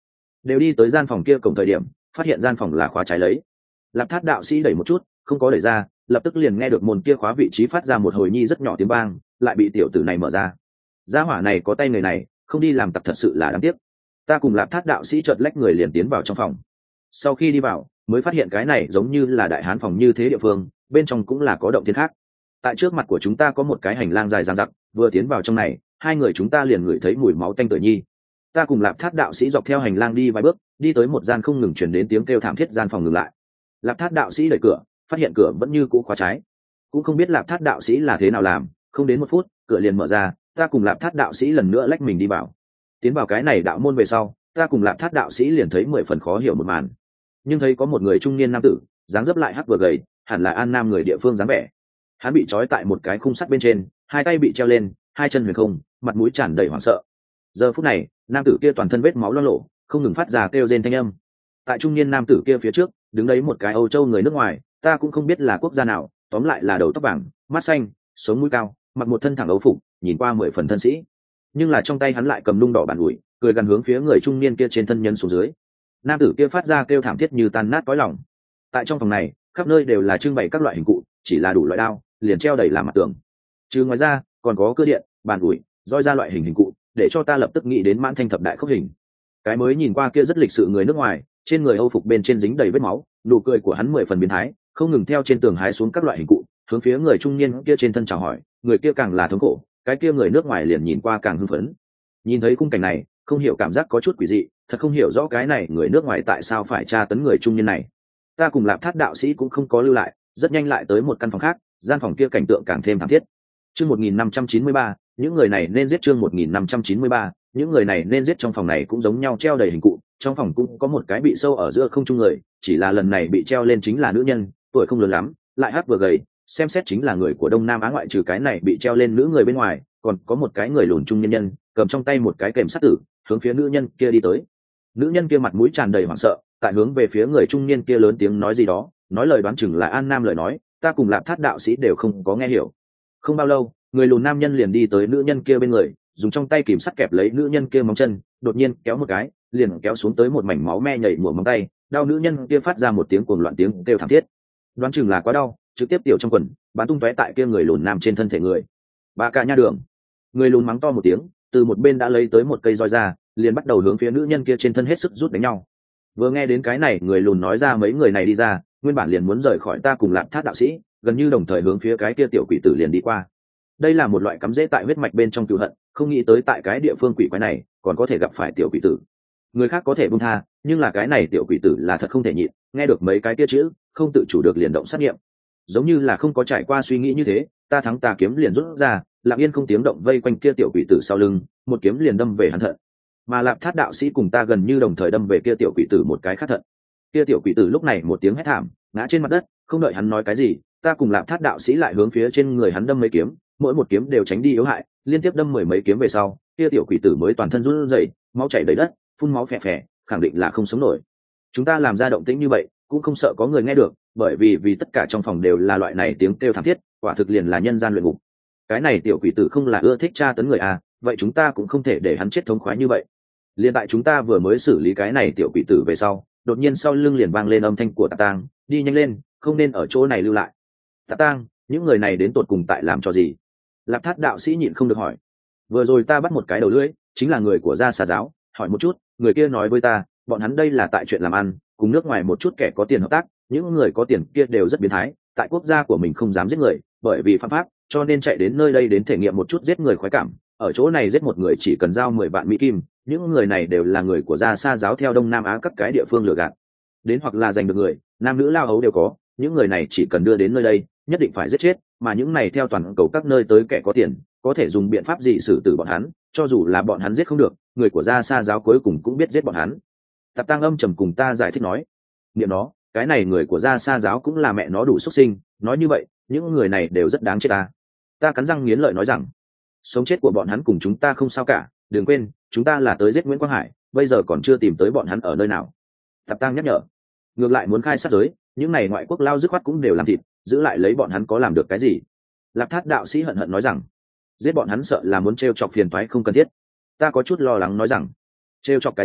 đều đi tới gian phòng kia cổng thời điểm phát hiện gian phòng là khóa trái lấy. Lạp Thát đạo sĩ đẩy một chút không có đẩy ra, lập tức liền nghe được môn kia khóa vị trí phát ra một hồi nhi rất nhỏ tiếng vang, lại bị tiểu tử này mở ra. Gia hỏa này có tay người này, không đi làm tặc thật sự là đáng tiếc. Ta cùng Lạp Thát đạo sĩ chợt lách người liền tiến vào trong phòng. Sau khi đi vào mới phát hiện cái này giống như là đại hán phòng như thế địa phương, bên trong cũng là có động thiên khác. Tại trước mặt của chúng ta có một cái hành lang dài dằng dặc, vừa tiến vào trong này hai người chúng ta liền ngửi thấy mùi máu tanh tưởi nhi. Ta cùng Lạp Thát đạo sĩ dọc theo hành lang đi vài bước, đi tới một gian không ngừng truyền đến tiếng kêu thảm thiết, gian phòng ngừng lại. Lạp Thát đạo sĩ đẩy cửa, phát hiện cửa vẫn như cũ khóa trái. Cũng không biết Lạp Thát đạo sĩ là thế nào làm, không đến 1 phút cửa liền mở ra. Ta cùng Lạp Thát đạo sĩ lần nữa lách mình đi vào. Tiến vào cái này đạo môn về sau, ta cùng Lạp Thát đạo sĩ liền thấy 10 phần khó hiểu một màn. Nhưng thấy có một người trung niên nam tử, dáng dấp lại hắc vừa gầy, hẳn là An Nam người địa phương dáng vẻ. Hắn bị trói tại một cái khung sắt bên trên, hai tay bị treo lên, hai chân huyền không, mặt mũi tràn đầy hoảng sợ. Giờ phút này nam tử kia toàn thân vết máu loang lổ, không ngừng phát ra kêu rên thanh âm. Tại trung niên nam tử kia phía trước đứng đấy một cái Âu Châu người nước ngoài, ta cũng không biết là quốc gia nào, tóm lại là đầu tóc vàng, mắt xanh, sống mũi cao, mặc một thân thẳng âu phục, nhìn qua 10 phần thân sĩ. Nhưng là trong tay hắn lại cầm nung đỏ bàn ủi, cười gần hướng phía người trung niên kia trên thân nhân xuống dưới. Nam tử kia phát ra kêu thảm thiết như tan nát cõi lòng. Tại trong phòng này khắp nơi đều là trưng bày các loại hình cụ, chỉ là đủ loại đao liền treo đầy làm mặt tường. Chứ ngoài ra còn có cưa điện, bàn ủi, roi ra loại hình cụ, để cho ta lập tức nghĩ đến Mãn Thanh thập đại khốc hình. Cái mới nhìn qua kia rất lịch sự người nước ngoài, trên người âu phục bên trên dính đầy vết máu, nụ cười của hắn 10 phần biến thái, không ngừng theo trên tường hái xuống các loại hình cụ, hướng phía người trung niên kia trên thân chào hỏi. Người kia càng là thống khổ, cái kia người nước ngoài liền nhìn qua càng hưng phấn. Nhìn thấy khung cảnh này không hiểu cảm giác có chút quỷ dị, thật không hiểu rõ cái này người nước ngoài tại sao phải tra tấn người trung niên này. Ta cùng Lạp Thát đạo sĩ cũng không có lưu lại, rất nhanh lại tới một căn phòng khác, gian phòng kia cảnh tượng càng thêm thảm thiết. Chương 1593, những người này nên giết. Chương 1593, những người này nên giết. Trong phòng này cũng giống nhau treo đầy hình cụ, trong phòng cũng có một cái bị sâu ở giữa không trung người, chỉ là lần này bị treo lên chính là nữ nhân, tuổi không lớn lắm, lại hắc vừa gầy, xem xét chính là người của Đông Nam Á. Ngoại trừ cái này bị treo lên nữ người bên ngoài, còn có một cái người lùn trung nhân nhân, cầm trong tay một cái kềm sắt tử, hướng phía nữ nhân kia đi tới. Nữ nhân kia mặt mũi tràn đầy hoảng sợ, tại hướng về phía người trung niên kia lớn tiếng nói gì đó, nói lời đoán chừng là An Nam lời nói, ta cùng Lạp Thát đạo sĩ đều không có nghe hiểu. Không bao lâu người lùn nam nhân liền đi tới nữ nhân kia bên người, dùng trong tay kìm sắt kẹp lấy nữ nhân kia móng chân, đột nhiên kéo một cái liền kéo xuống tới một mảnh máu me nhảy mùa móng tay, đau nữ nhân kia phát ra một tiếng cuồng loạn tiếng kêu thảm thiết. Đoán chừng là quá đau, trực tiếp tiểu trong quần bắn tung tóe tại kia người lùn nam trên thân thể người. Ba cả nha đường. Người lùn mắng to một tiếng, từ một bên đã lấy tới một cây roi ra, liền bắt đầu hướng phía nữ nhân kia trên thân hết sức rút đánh nhau. Vừa nghe đến cái này người lùn nói ra mấy người này đi ra, nguyên bản liền muốn rời khỏi ta cùng Lạp Thát đạo sĩ, gần như đồng thời hướng phía cái kia tiểu quỷ tử liền đi qua. Đây là một loại cắm rễ tại huyết mạch bên trong cừu hận, không nghĩ tới tại cái địa phương quỷ quái này còn có thể gặp phải tiểu quỷ tử. Người khác có thể buông tha, nhưng là cái này tiểu quỷ tử là thật không thể nhịn, nghe được mấy cái kia chữ không tự chủ được liền động sát nghiệm. Giống như là không có trải qua suy nghĩ như thế, ta thắng tà kiếm liền rút ra, lặng yên không tiếng động vây quanh kia tiểu quỷ tử sau lưng, một kiếm liền đâm về hắn thận. Mà Lạp Thát đạo sĩ cùng ta gần như đồng thời đâm về kia tiểu quỷ tử một cái khác thận. Kia tiểu quỷ tử lúc này một tiếng hét thảm, ngã trên mặt đất, không đợi hắn nói cái gì, ta cùng Lạp Thát đạo sĩ lại hướng phía trên người hắn đâm mấy kiếm, mỗi một kiếm đều tránh đi yếu hại, liên tiếp đâm 10 mấy kiếm về sau, kia tiểu quỷ tử mới toàn thân run rẩy, máu chảy đầy đất, phun máu phè phè, khẳng định là không sống nổi. Chúng ta làm ra động tĩnh như vậy, cũng không sợ có người nghe được, bởi vì tất cả trong phòng đều là loại này tiếng kêu thảm thiết, quả thực liền là nhân gian luyện ngục. Cái này tiểu quỷ tử không là ưa thích tra tấn người à, vậy chúng ta cũng không thể để hắn chết thống khoái như vậy. Liên tại chúng ta vừa mới xử lý cái này tiểu quỷ tử về sau, đột nhiên sau lưng liền vang lên âm thanh của Tạp Tang, đi nhanh lên, không nên ở chỗ này lưu lại. Tạp Tang, những người này đến tột cùng tại làm cho gì? Lạp Thát đạo sĩ nhịn không được hỏi. Vừa rồi ta bắt một cái đầu lưỡi, chính là người của Gia Xà giáo, hỏi một chút, người kia nói với ta, bọn hắn đây là tại chuyện làm ăn, cùng nước ngoài một chút kẻ có tiền hợp tác, những người có tiền kia đều rất biến thái, tại quốc gia của mình không dám giết người, bởi vì phạm pháp, cho nên chạy đến nơi đây đến thể nghiệm một chút giết người khoái cảm. Ở chỗ này giết một người chỉ cần giao 10 vạn Mỹ kim, những người này đều là người của Gia Sa giáo theo Đông Nam Á các cái địa phương lừa gạt đến, hoặc là giành được người, nam nữ lao ấu đều có. Những người này chỉ cần đưa đến nơi đây, nhất định phải giết chết, mà những này theo toàn cầu các nơi tới kẻ có tiền, có thể dùng biện pháp gì xử tử bọn hắn, cho dù là bọn hắn giết không được, người của Gia Sa giáo cuối cùng cũng biết giết bọn hắn. Tạp Tang âm trầm cùng ta giải thích nói, niệm nó, cái này người của Gia Sa giáo cũng là mẹ nó đủ xuất sinh, nói như vậy, những người này đều rất đáng chết ta. Ta cắn răng nghiến lợi nói rằng, sống chết của bọn hắn cùng chúng ta không sao cả, đừng quên, chúng ta là tới giết Nguyễn Quang Hải, bây giờ còn chưa tìm tới bọn hắn ở nơi nào. Tạp Tang nhắc nhở, ngược lại muốn khai sát giới, những này ngoại quốc lao dứt khoát cũng đều làm thịt, giữ lại lấy bọn hắn có làm được cái gì? Lạp Thát đạo sĩ hận hận nói rằng, giết bọn hắn sợ là muốn trêu chọc phiền toái không cần thiết. Ta có chút lo lắng nói rằng, trêu chọc cái rắm,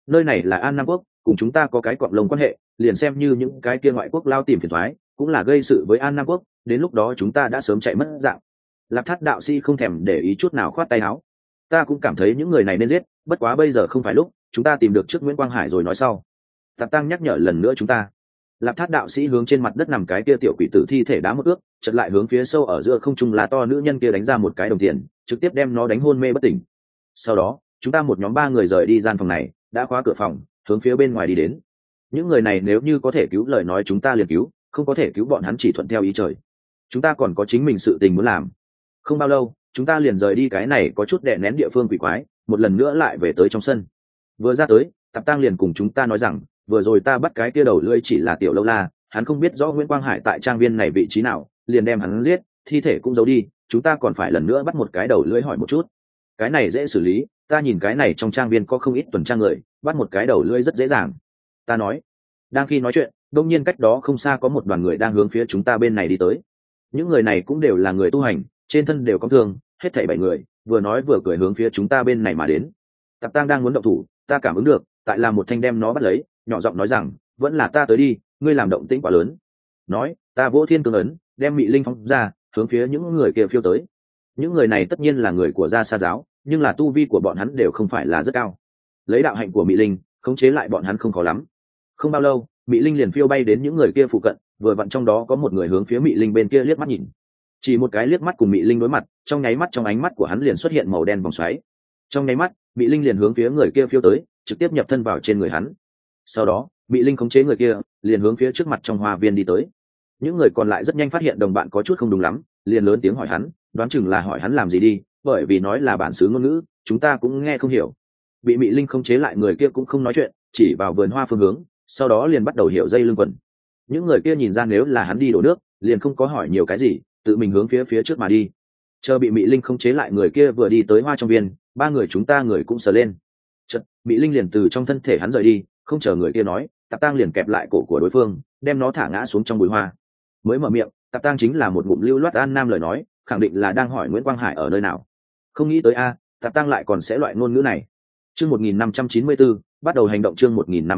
nơi này là An Nam quốc, cùng chúng ta có cái cọng lông quan hệ, liền xem như những cái kia ngoại quốc lao tìm phiền toái, cũng là gây sự với An Nam quốc, đến lúc đó chúng ta đã sớm chạy mất dạng. Lạp Thát đạo sĩ không thèm để ý chút nào khoát tay áo. Ta cũng cảm thấy những người này nên giết, bất quá bây giờ không phải lúc, chúng ta tìm được trước Nguyễn Quang Hải rồi nói sau. Tạp Tăng nhắc nhở lần nữa chúng ta. Lạp Thát đạo sĩ hướng trên mặt đất nằm cái kia tiểu quỷ tử thi thể đá một ước, chợt lại hướng phía sâu ở giữa không trung là to nữ nhân kia đánh ra một cái đồng tiền, trực tiếp đem nó đánh hôn mê bất tỉnh. Sau đó, chúng ta một nhóm 3 người rời đi gian phòng này, đã khóa cửa phòng, hướng phía bên ngoài đi đến. Những người này nếu như có thể cứu lời nói chúng ta liền cứu, không có thể cứu bọn hắn chỉ thuận theo ý trời. Chúng ta còn có chính mình sự tình muốn làm. Không bao lâu, chúng ta liền rời đi cái này có chút đè nén địa phương quỷ quái, một lần nữa lại về tới trong sân. Vừa ra tới, Tạp Tăng liền cùng chúng ta nói rằng, vừa rồi ta bắt cái kia đầu lưỡi chỉ là tiểu lâu la, hắn không biết rõ Nguyễn Quang Hải tại trang viên này vị trí nào, liền đem hắn giết, thi thể cũng giấu đi, chúng ta còn phải lần nữa bắt một cái đầu lưỡi hỏi một chút. Cái này dễ xử lý, ta nhìn cái này trong trang viên có không ít tuần tra người, bắt một cái đầu lưỡi rất dễ dàng. Ta nói. Đang khi nói chuyện, đột nhiên cách đó không xa có một đoàn người đang hướng phía chúng ta bên này đi tới. Những người này cũng đều là người tu hành, trên thân đều có thương, hết thảy 7 người, vừa nói vừa cười hướng phía chúng ta bên này mà đến. Tạp Tăng đang muốn động thủ, ta cảm ứng được, tại là một thanh đem nó bắt lấy, nhỏ giọng nói rằng, vẫn là ta tới đi, ngươi làm động tĩnh quá lớn. Nói, ta vỗ thiên cương ấn, đem Mị Linh phóng ra, hướng phía những người kia phiêu tới. Những người này tất nhiên là người của Gia Sa giáo, nhưng là tu vi của bọn hắn đều không phải là rất cao. Lấy đạo hạnh của Mị Linh, khống chế lại bọn hắn không khó lắm. Không bao lâu, Mị Linh liền phiêu bay đến những người kia phụ cận, vừa vặn trong đó có một người hướng phía Mị Linh bên kia liếc mắt nhìn. Chỉ một cái liếc mắt cùng Mị Linh đối mặt, trong nháy mắt trong ánh mắt của hắn liền xuất hiện màu đen vòng xoáy. Trong nháy mắt, Mị Linh liền hướng phía người kia phiêu tới, trực tiếp nhập thân vào trên người hắn. Sau đó, Mị Linh khống chế người kia, liền hướng phía trước mặt trong hoa viên đi tới. Những người còn lại rất nhanh phát hiện đồng bạn có chút không đúng lắm, liền lớn tiếng hỏi hắn, đoán chừng là hỏi hắn làm gì đi, bởi vì nói là bản xứ ngôn ngữ, chúng ta cũng nghe không hiểu. Bị Mị Linh khống chế lại người kia cũng không nói chuyện, chỉ vào vườn hoa phương hướng, sau đó liền bắt đầu hiểu dây lưng quần. Những người kia nhìn ra nếu là hắn đi đổ nước, liền không có hỏi nhiều cái gì, tự mình hướng phía trước mà đi. Chờ bị Mị Linh khống chế lại người kia vừa đi tới hoa trong viên, 3 người chúng ta người cũng sờ lên. Chợt, Mị Linh liền từ trong thân thể hắn rời đi, không chờ người kia nói, Tạp Tăng liền kẹp lại cổ của đối phương, đem nó thả ngã xuống trong bụi hoa. Mới mở miệng, Tạp Tăng chính là một ngụm lưu loát An Nam lời nói, khẳng định là đang hỏi Nguyễn Quang Hải ở nơi nào. Không nghĩ tới Tạp Tăng lại còn sẽ loại ngôn ngữ này. Chương 1594, bắt đầu hành động. Chương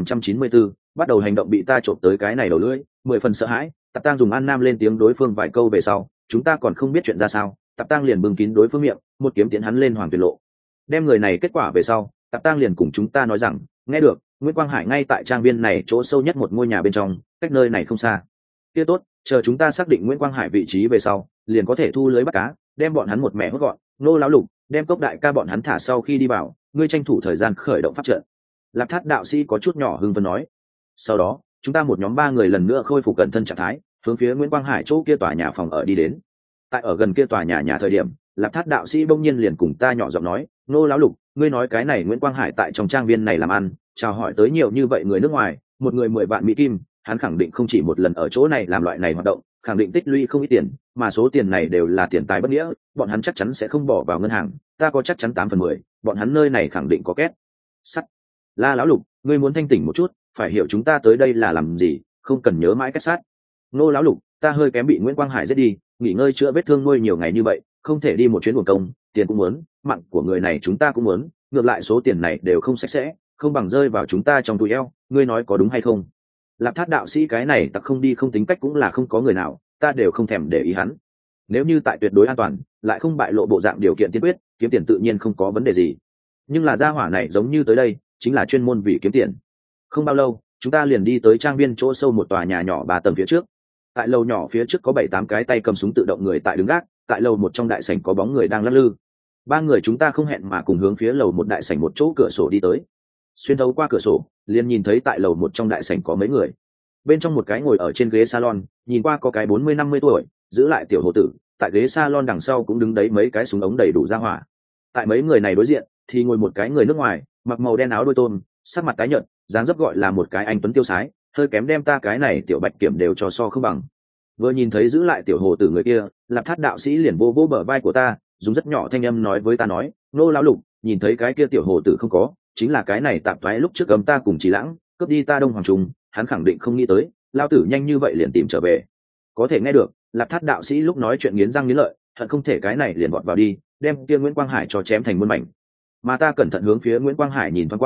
1594, bắt đầu hành động. Bị ta trộm tới cái này đầu lưỡi, 10 phần sợ hãi. Tạp Tăng dùng An Nam lên tiếng đối phương vài câu về sau, chúng ta còn không biết chuyện ra sao, Tạp Tăng liền bưng kín đối phương miệng, một kiếm tiến hắn lên Hoàng Tuyệt Lộ. Đem người này kết quả về sau, Tạp Tăng liền cùng chúng ta nói rằng, nghe được, Nguyễn Quang Hải ngay tại trang viên này chỗ sâu nhất một ngôi nhà bên trong, cách nơi này không xa. Kia tốt, chờ chúng ta xác định Nguyễn Quang Hải vị trí về sau, liền có thể thu lưới bắt cá, đem bọn hắn một mẻ hốt gọn. Nô lão lục, đem Cốc đại ca bọn hắn thả sau khi đi vào, ngươi tranh thủ thời gian khởi động pháp trận. Lạp Thát đạo sĩ có chút nhỏ hưng phấn nói. Sau đó, chúng ta một nhóm 3 người lần nữa khôi phục cẩn thân trạng thái, hướng phía Nguyễn Quang Hải chỗ kia tòa nhà phòng ở đi đến. Tại ở gần kia tòa nhà thời điểm, Lạp Thát đạo sĩ bỗng nhiên liền cùng ta nhỏ giọng nói, nô lão lục, ngươi nói cái này Nguyễn Quang Hải tại trong trang viên này làm ăn, chào hỏi tới nhiều như vậy người nước ngoài, một người 10 vạn mỹ kim, hắn khẳng định không chỉ một lần ở chỗ này làm loại này hoạt động, khẳng định tích lũy không ít tiền, mà số tiền này đều là tiền tài bất nghĩa, bọn hắn chắc chắn sẽ không bỏ vào ngân hàng, ta có chắc chắn 8/10, bọn hắn nơi này khẳng định có két sắt. La lão lục, ngươi muốn thanh tỉnh một chút, phải hiểu chúng ta tới đây là làm gì, không cần nhớ mãi két sắt. Nô lão lục, ta hơi kém bị Nguyễn Quang Hải giết đi, nghỉ ngơi chữa vết thương nuôi nhiều ngày như vậy, không thể đi một chuyến uổng công, tiền cũng muốn, mạng của người này chúng ta cũng muốn, ngược lại số tiền này đều không sạch sẽ, không bằng rơi vào chúng ta trong túi eo, ngươi nói có đúng hay không? Lạp Thát đạo sĩ cái này tặc không đi không tính cách cũng là không có người nào, ta đều không thèm để ý hắn. Nếu như tại tuyệt đối an toàn, lại không bại lộ bộ dạng điều kiện tiên quyết, kiếm tiền tự nhiên không có vấn đề gì. Nhưng là gia hỏa này giống như tới đây, chính là chuyên môn vì kiếm tiền. Không bao lâu, chúng ta liền đi tới trang viên chỗ sâu một tòa nhà nhỏ 3 tầng phía trước. Tại lầu nhỏ phía trước có 7-8 cái tay cầm súng tự động người tại đứng gác, tại lầu một trong đại sảnh có bóng người đang lắc lư. 3 người chúng ta không hẹn mà cùng hướng phía lầu một đại sảnh một chỗ cửa sổ đi tới. Xuyên thấu qua cửa sổ, liền nhìn thấy tại lầu một trong đại sảnh có mấy người. Bên trong một cái ngồi ở trên ghế salon, nhìn qua có cái 40-50 tuổi, giữ lại tiểu hồ tử, tại ghế salon đằng sau cũng đứng đấy mấy cái súng ống đầy đủ ra hỏa. Tại mấy người này đối diện thì ngồi một cái người nước ngoài, mặc màu đen áo đôi tôm, sắc mặt tái nhợt, dáng dấp gọi là một cái anh tuấn tiêu sái, hơi kém đem ta cái này tiểu bạch kiểm đều cho so không bằng. Vừa nhìn thấy giữ lại tiểu hồ tử người kia, Lạp Thát đạo sĩ liền vô vô bờ vai của ta, dùng rất nhỏ thanh âm nói với ta nói, nô lão lục, nhìn thấy cái kia tiểu hồ tử không có, chính là cái này tạm thoái lúc trước cấm ta cùng Trí Lãng cướp đi ta Đông Hoàng Trung, hắn khẳng định không nghĩ tới lao tử nhanh như vậy liền tìm trở về. Có thể nghe được Lạp Thát đạo sĩ lúc nói chuyện nghiến răng nghiến lợi, hận không thể cái này liền vọt vào đi đem kia Nguyễn Quang Hải cho chém thành muôn mảnh. Mà ta cẩn thận hướng phía Nguyễn Quang Hải nhìn thoáng qua,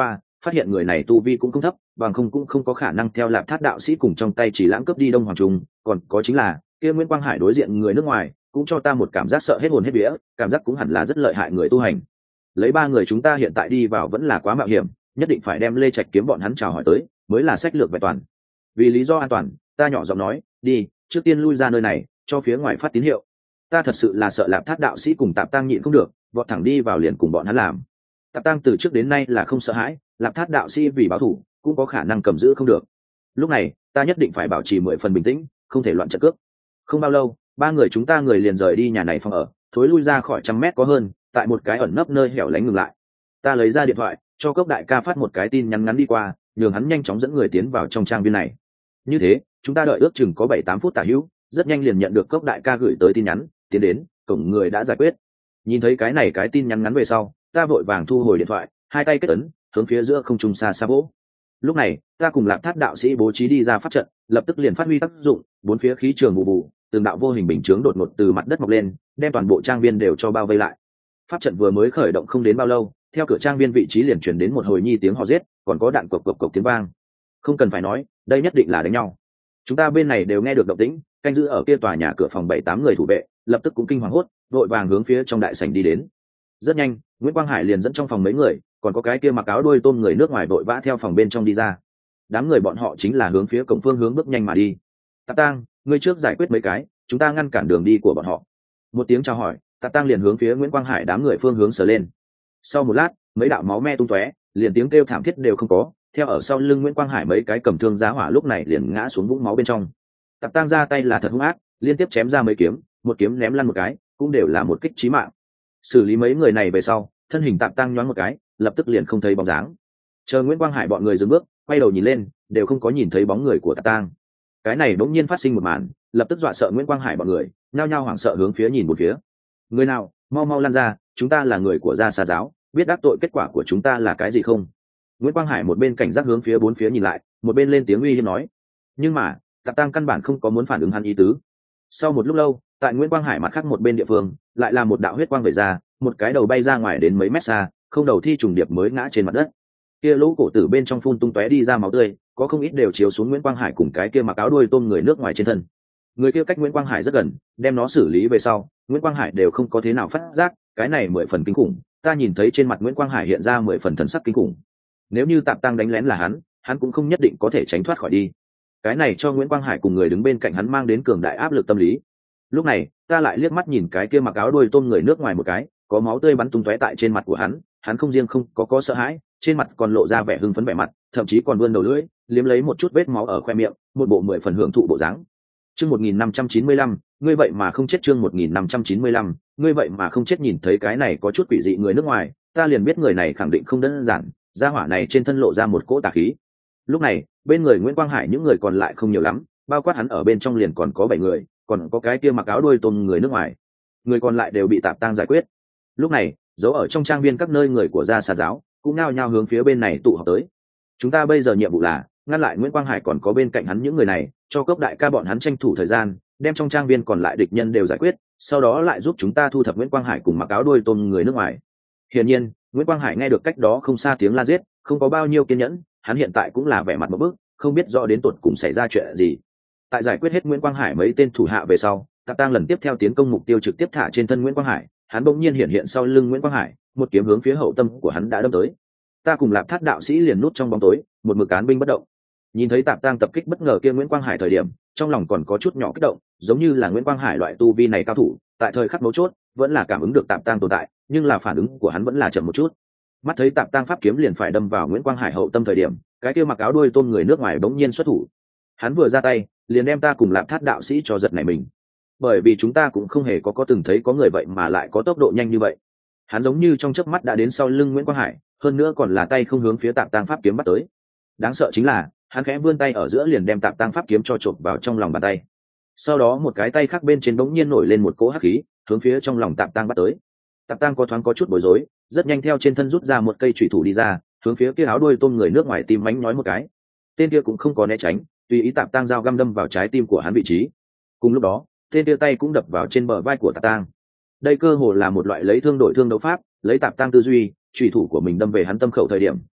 phát hiện người này tu vi cũng không thấp, bằng không cũng không có khả năng theo Lạp Thát đạo sĩ cùng trong tay chỉ lãng cướp đi Đông Hoàng Trung. Còn có chính là kia Nguyễn Quang Hải đối diện người nước ngoài cũng cho ta một cảm giác sợ hết hồn hết vía, cảm giác cũng hẳn là rất lợi hại người tu hành. Lấy ba người chúng ta hiện tại đi vào vẫn là quá mạo hiểm, nhất định phải đem Lê Trạch kiếm bọn hắn chào hỏi tới mới là sách lược vẹn toàn. Vì lý do an toàn, ta nhỏ giọng nói, đi, trước tiên lui ra nơi này, cho phía ngoài phát tín hiệu. Ta thật sự là sợ Lạp Thát đạo sĩ cùng Tạp Tăng nhịn không được, vọt thẳng đi vào liền cùng bọn hắn làm. Tạp Tăng từ trước đến nay là không sợ hãi, Lạp Thát đạo sĩ vì báo thù cũng có khả năng cầm giữ không được. Lúc này ta nhất định phải bảo trì 10 phần bình tĩnh, không thể loạn trận cước. Không bao lâu, ba người chúng ta người liền rời đi nhà này phòng ở, thối lui ra khỏi 100 mét có hơn, tại một cái ẩn nấp nơi hẻo lánh ngừng lại. Ta lấy ra điện thoại cho Cốc đại ca phát một cái tin nhắn ngắn đi qua, nhường hắn nhanh chóng dẫn người tiến vào trong trang viên này. Như thế chúng ta đợi ước chừng có 7-8 phút tả hữu, rất nhanh liền nhận được Cốc đại ca gửi tới tin nhắn, tiến đến, cổng người đã giải quyết. Nhìn thấy cái tin nhắn ngắn về sau, ta vội vàng thu hồi điện thoại, hai tay kết ấn, hướng phía giữa không trung xa xa vỗ. Lúc này ta cùng Lạp Thát đạo sĩ bố trí đi ra pháp trận, lập tức liền phát huy tác dụng, bốn phía khí trường vụ vụ, từng đạo vô hình bình chướng đột ngột từ mặt đất mọc lên, đem toàn bộ trang viên đều cho bao vây lại. Pháp trận vừa mới khởi động không đến bao lâu, theo cửa trang viên vị trí liền truyền đến một hồi nhi tiếng hò rết, còn có đạn cộc cộc cộc tiếng vang. Không cần phải nói, đây nhất định là đánh nhau. Chúng ta bên này đều nghe được động tĩnh, canh giữ ở kia tòa nhà cửa phòng 7-8 người thủ vệ lập tức cũng kinh hoàng hốt, vội vàng hướng phía trong đại sảnh đi đến. Rất nhanh, Nguyễn Quang Hải liền dẫn trong phòng mấy người, còn có cái kia mặc áo đuôi tôm người nước ngoài vội vã theo phòng bên trong đi ra. Đám người bọn họ chính là hướng phía cổng phương hướng bước nhanh mà đi. Tạp Tăng, ngươi trước giải quyết mấy cái, chúng ta ngăn cản đường đi của bọn họ. Một tiếng chào hỏi, Tạp Tăng liền hướng phía Nguyễn Quang Hải đám người phương hướng sờ lên. Sau một lát, mấy đạo máu me tung tóe, liền tiếng kêu thảm thiết đều không có. Theo ở sau lưng Nguyễn Quang Hải mấy cái cầm thương giá hỏa lúc này liền ngã xuống vũng máu bên trong. Tạp Tăng ra tay là thật hung ác, liên tiếp chém ra mấy kiếm, một kiếm ném lăn một cái, cũng đều là một kích chí mạng. Xử lý mấy người này về sau, thân hình Tạp Tăng nhoáng một cái, lập tức liền không thấy bóng dáng. Chờ Nguyễn Quang Hải bọn người dừng bước, quay đầu nhìn lên, đều không có nhìn thấy bóng người của Tạp Tăng. Cái này bỗng nhiên phát sinh một màn, lập tức dọa sợ Nguyễn Quang Hải bọn người, nhao nhao hoảng sợ hướng phía nhìn một phía. Người nào, mau mau lăn ra, chúng ta là người của Gia Sa giáo, biết đắc tội kết quả của chúng ta là cái gì không? Nguyễn Quang Hải một bên cảnh giác hướng phía bốn phía nhìn lại, một bên lên tiếng uy hiếp nói. Nhưng mà Tạp Tăng căn bản không có muốn phản ứng hắn ý tứ. Sau một lúc lâu, tại Nguyễn Quang Hải mặt khác một bên địa phương, lại là một đạo huyết quang vẩy ra, một cái đầu bay ra ngoài đến mấy mét xa, không đầu thi trùng điệp mới ngã trên mặt đất. Kia lỗ cổ tử bên trong phun tung tóe đi ra máu tươi, có không ít đều chiếu xuống Nguyễn Quang Hải cùng cái kia mặc áo đuôi tôm người nước ngoài trên thân. Người kia cách Nguyễn Quang Hải rất gần, đem nó xử lý về sau, Nguyễn Quang Hải đều không có thế nào phát giác, cái này 10 phần kinh khủng. Ta nhìn thấy trên mặt Nguyễn Quang Hải hiện ra 10 phần thần sắc kinh khủng. Nếu như Tạp Tăng đánh lén là hắn cũng không nhất định có thể tránh thoát khỏi đi. Cái này cho Nguyễn Quang Hải cùng người đứng bên cạnh hắn mang đến cường đại áp lực tâm lý. Lúc này ta lại liếc mắt nhìn cái kia mặc áo đuôi tôm người nước ngoài một cái, có máu tươi bắn tung tóe tại trên mặt của hắn không riêng không có sợ hãi, trên mặt còn lộ ra vẻ hưng phấn vẻ mặt, thậm chí còn vươn đầu lưỡi liếm lấy một chút vết máu ở khoe miệng, một bộ 10 phần hưởng thụ bộ dáng. Chương 1595, ngươi vậy mà không chết. Chương 1595, ngươi vậy mà không chết. Nhìn thấy cái này có chút quỷ dị người nước ngoài, ta liền biết người này khẳng định không đơn giản, gia hỏa này trên thân lộ ra một cỗ tà khí. Lúc này bên người Nguyễn Quang Hải những người còn lại không nhiều lắm, bao quát hắn ở bên trong liền còn có 7 người, còn có cái kia mặc áo đuôi tôm người nước ngoài, người còn lại đều bị Tạp Tăng giải quyết. Lúc này giấu ở trong trang viên các nơi người của Gia Sa giáo cũng nao nhao hướng phía bên này tụ họp tới. Chúng ta bây giờ nhiệm vụ là ngăn lại Nguyễn Quang Hải còn có bên cạnh hắn những người này, cho Cốc đại ca bọn hắn tranh thủ thời gian, đem trong trang viên còn lại địch nhân đều giải quyết, sau đó lại giúp chúng ta thu thập Nguyễn Quang Hải cùng mặc áo đuôi tôm người nước ngoài. Hiển nhiên Nguyễn Quang Hải nghe được cách đó không xa tiếng la giết, không có bao nhiêu kiên nhẫn, hắn hiện tại cũng là vẻ mặt một bức, không biết rõ đến tột cùng xảy ra chuyện gì. Tại giải quyết hết Nguyễn Quang Hải mấy tên thủ hạ về sau, Tạp Tăng lần tiếp theo tiến công mục tiêu trực tiếp thả trên thân Nguyễn Quang Hải, hắn bỗng nhiên hiện sau lưng Nguyễn Quang Hải, một kiếm hướng phía hậu tâm của hắn đã đâm tới. Ta cùng Lạp Thát đạo sĩ liền nút trong bóng tối, một mực án binh bất động. Nhìn thấy Tạp Tăng tập kích bất ngờ kia Nguyễn Quang Hải thời điểm, trong lòng còn có chút nhỏ kích động, giống như là Nguyễn Quang Hải loại tu vi này cao thủ, tại thời khắc mấu chốt vẫn là cảm ứng được Tạp Tăng tồn tại, nhưng là phản ứng của hắn vẫn là chậm một chút. Mắt thấy Tạp Tăng pháp kiếm liền phải đâm vào Nguyễn Quang Hải hậu tâm thời điểm, cái kia mặc áo đuôi tôm người nước ngoài bỗng nhiên xuất thủ. Hắn vừa ra tay liền đem ta cùng Lạp Thát đạo sĩ cho giật nảy mình, bởi vì chúng ta cũng không hề có từng thấy có người vậy mà lại có tốc độ nhanh như vậy. Hắn giống như trong chớp mắt đã đến sau lưng Nguyễn Quang Hải, hơn nữa còn là tay không hướng phía Tạp Tăng pháp kiếm bắt tới. Đáng sợ chính là hắn khẽ vươn tay ở giữa liền đem Tạp Tăng pháp kiếm cho chộp vào trong lòng bàn tay. Sau đó một cái tay khác bên trên bỗng nhiên nổi lên một cỗ hắc khí, hướng phía trong lòng Tạp Tăng bắt tới. Tạp Tăng có chút bối rối, rất nhanh theo trên thân rút ra một cây chủy thủ đi ra, hướng phía kia áo đuôi tôm người nước ngoài tim mánh nói một cái. Tên kia cũng không có né tránh, tùy ý Tạp Tăng dao găm đâm vào trái tim của hắn vị trí. Cùng lúc đó tên kia tay cũng đập vào trên bờ vai của Tạp Tăng. Đây cơ hồ là một loại lấy thương đổi thương đấu pháp, lấy Tạp Tăng tư duy, chủy thủ của mình đâm về hắn tâm khẩu thời điểm,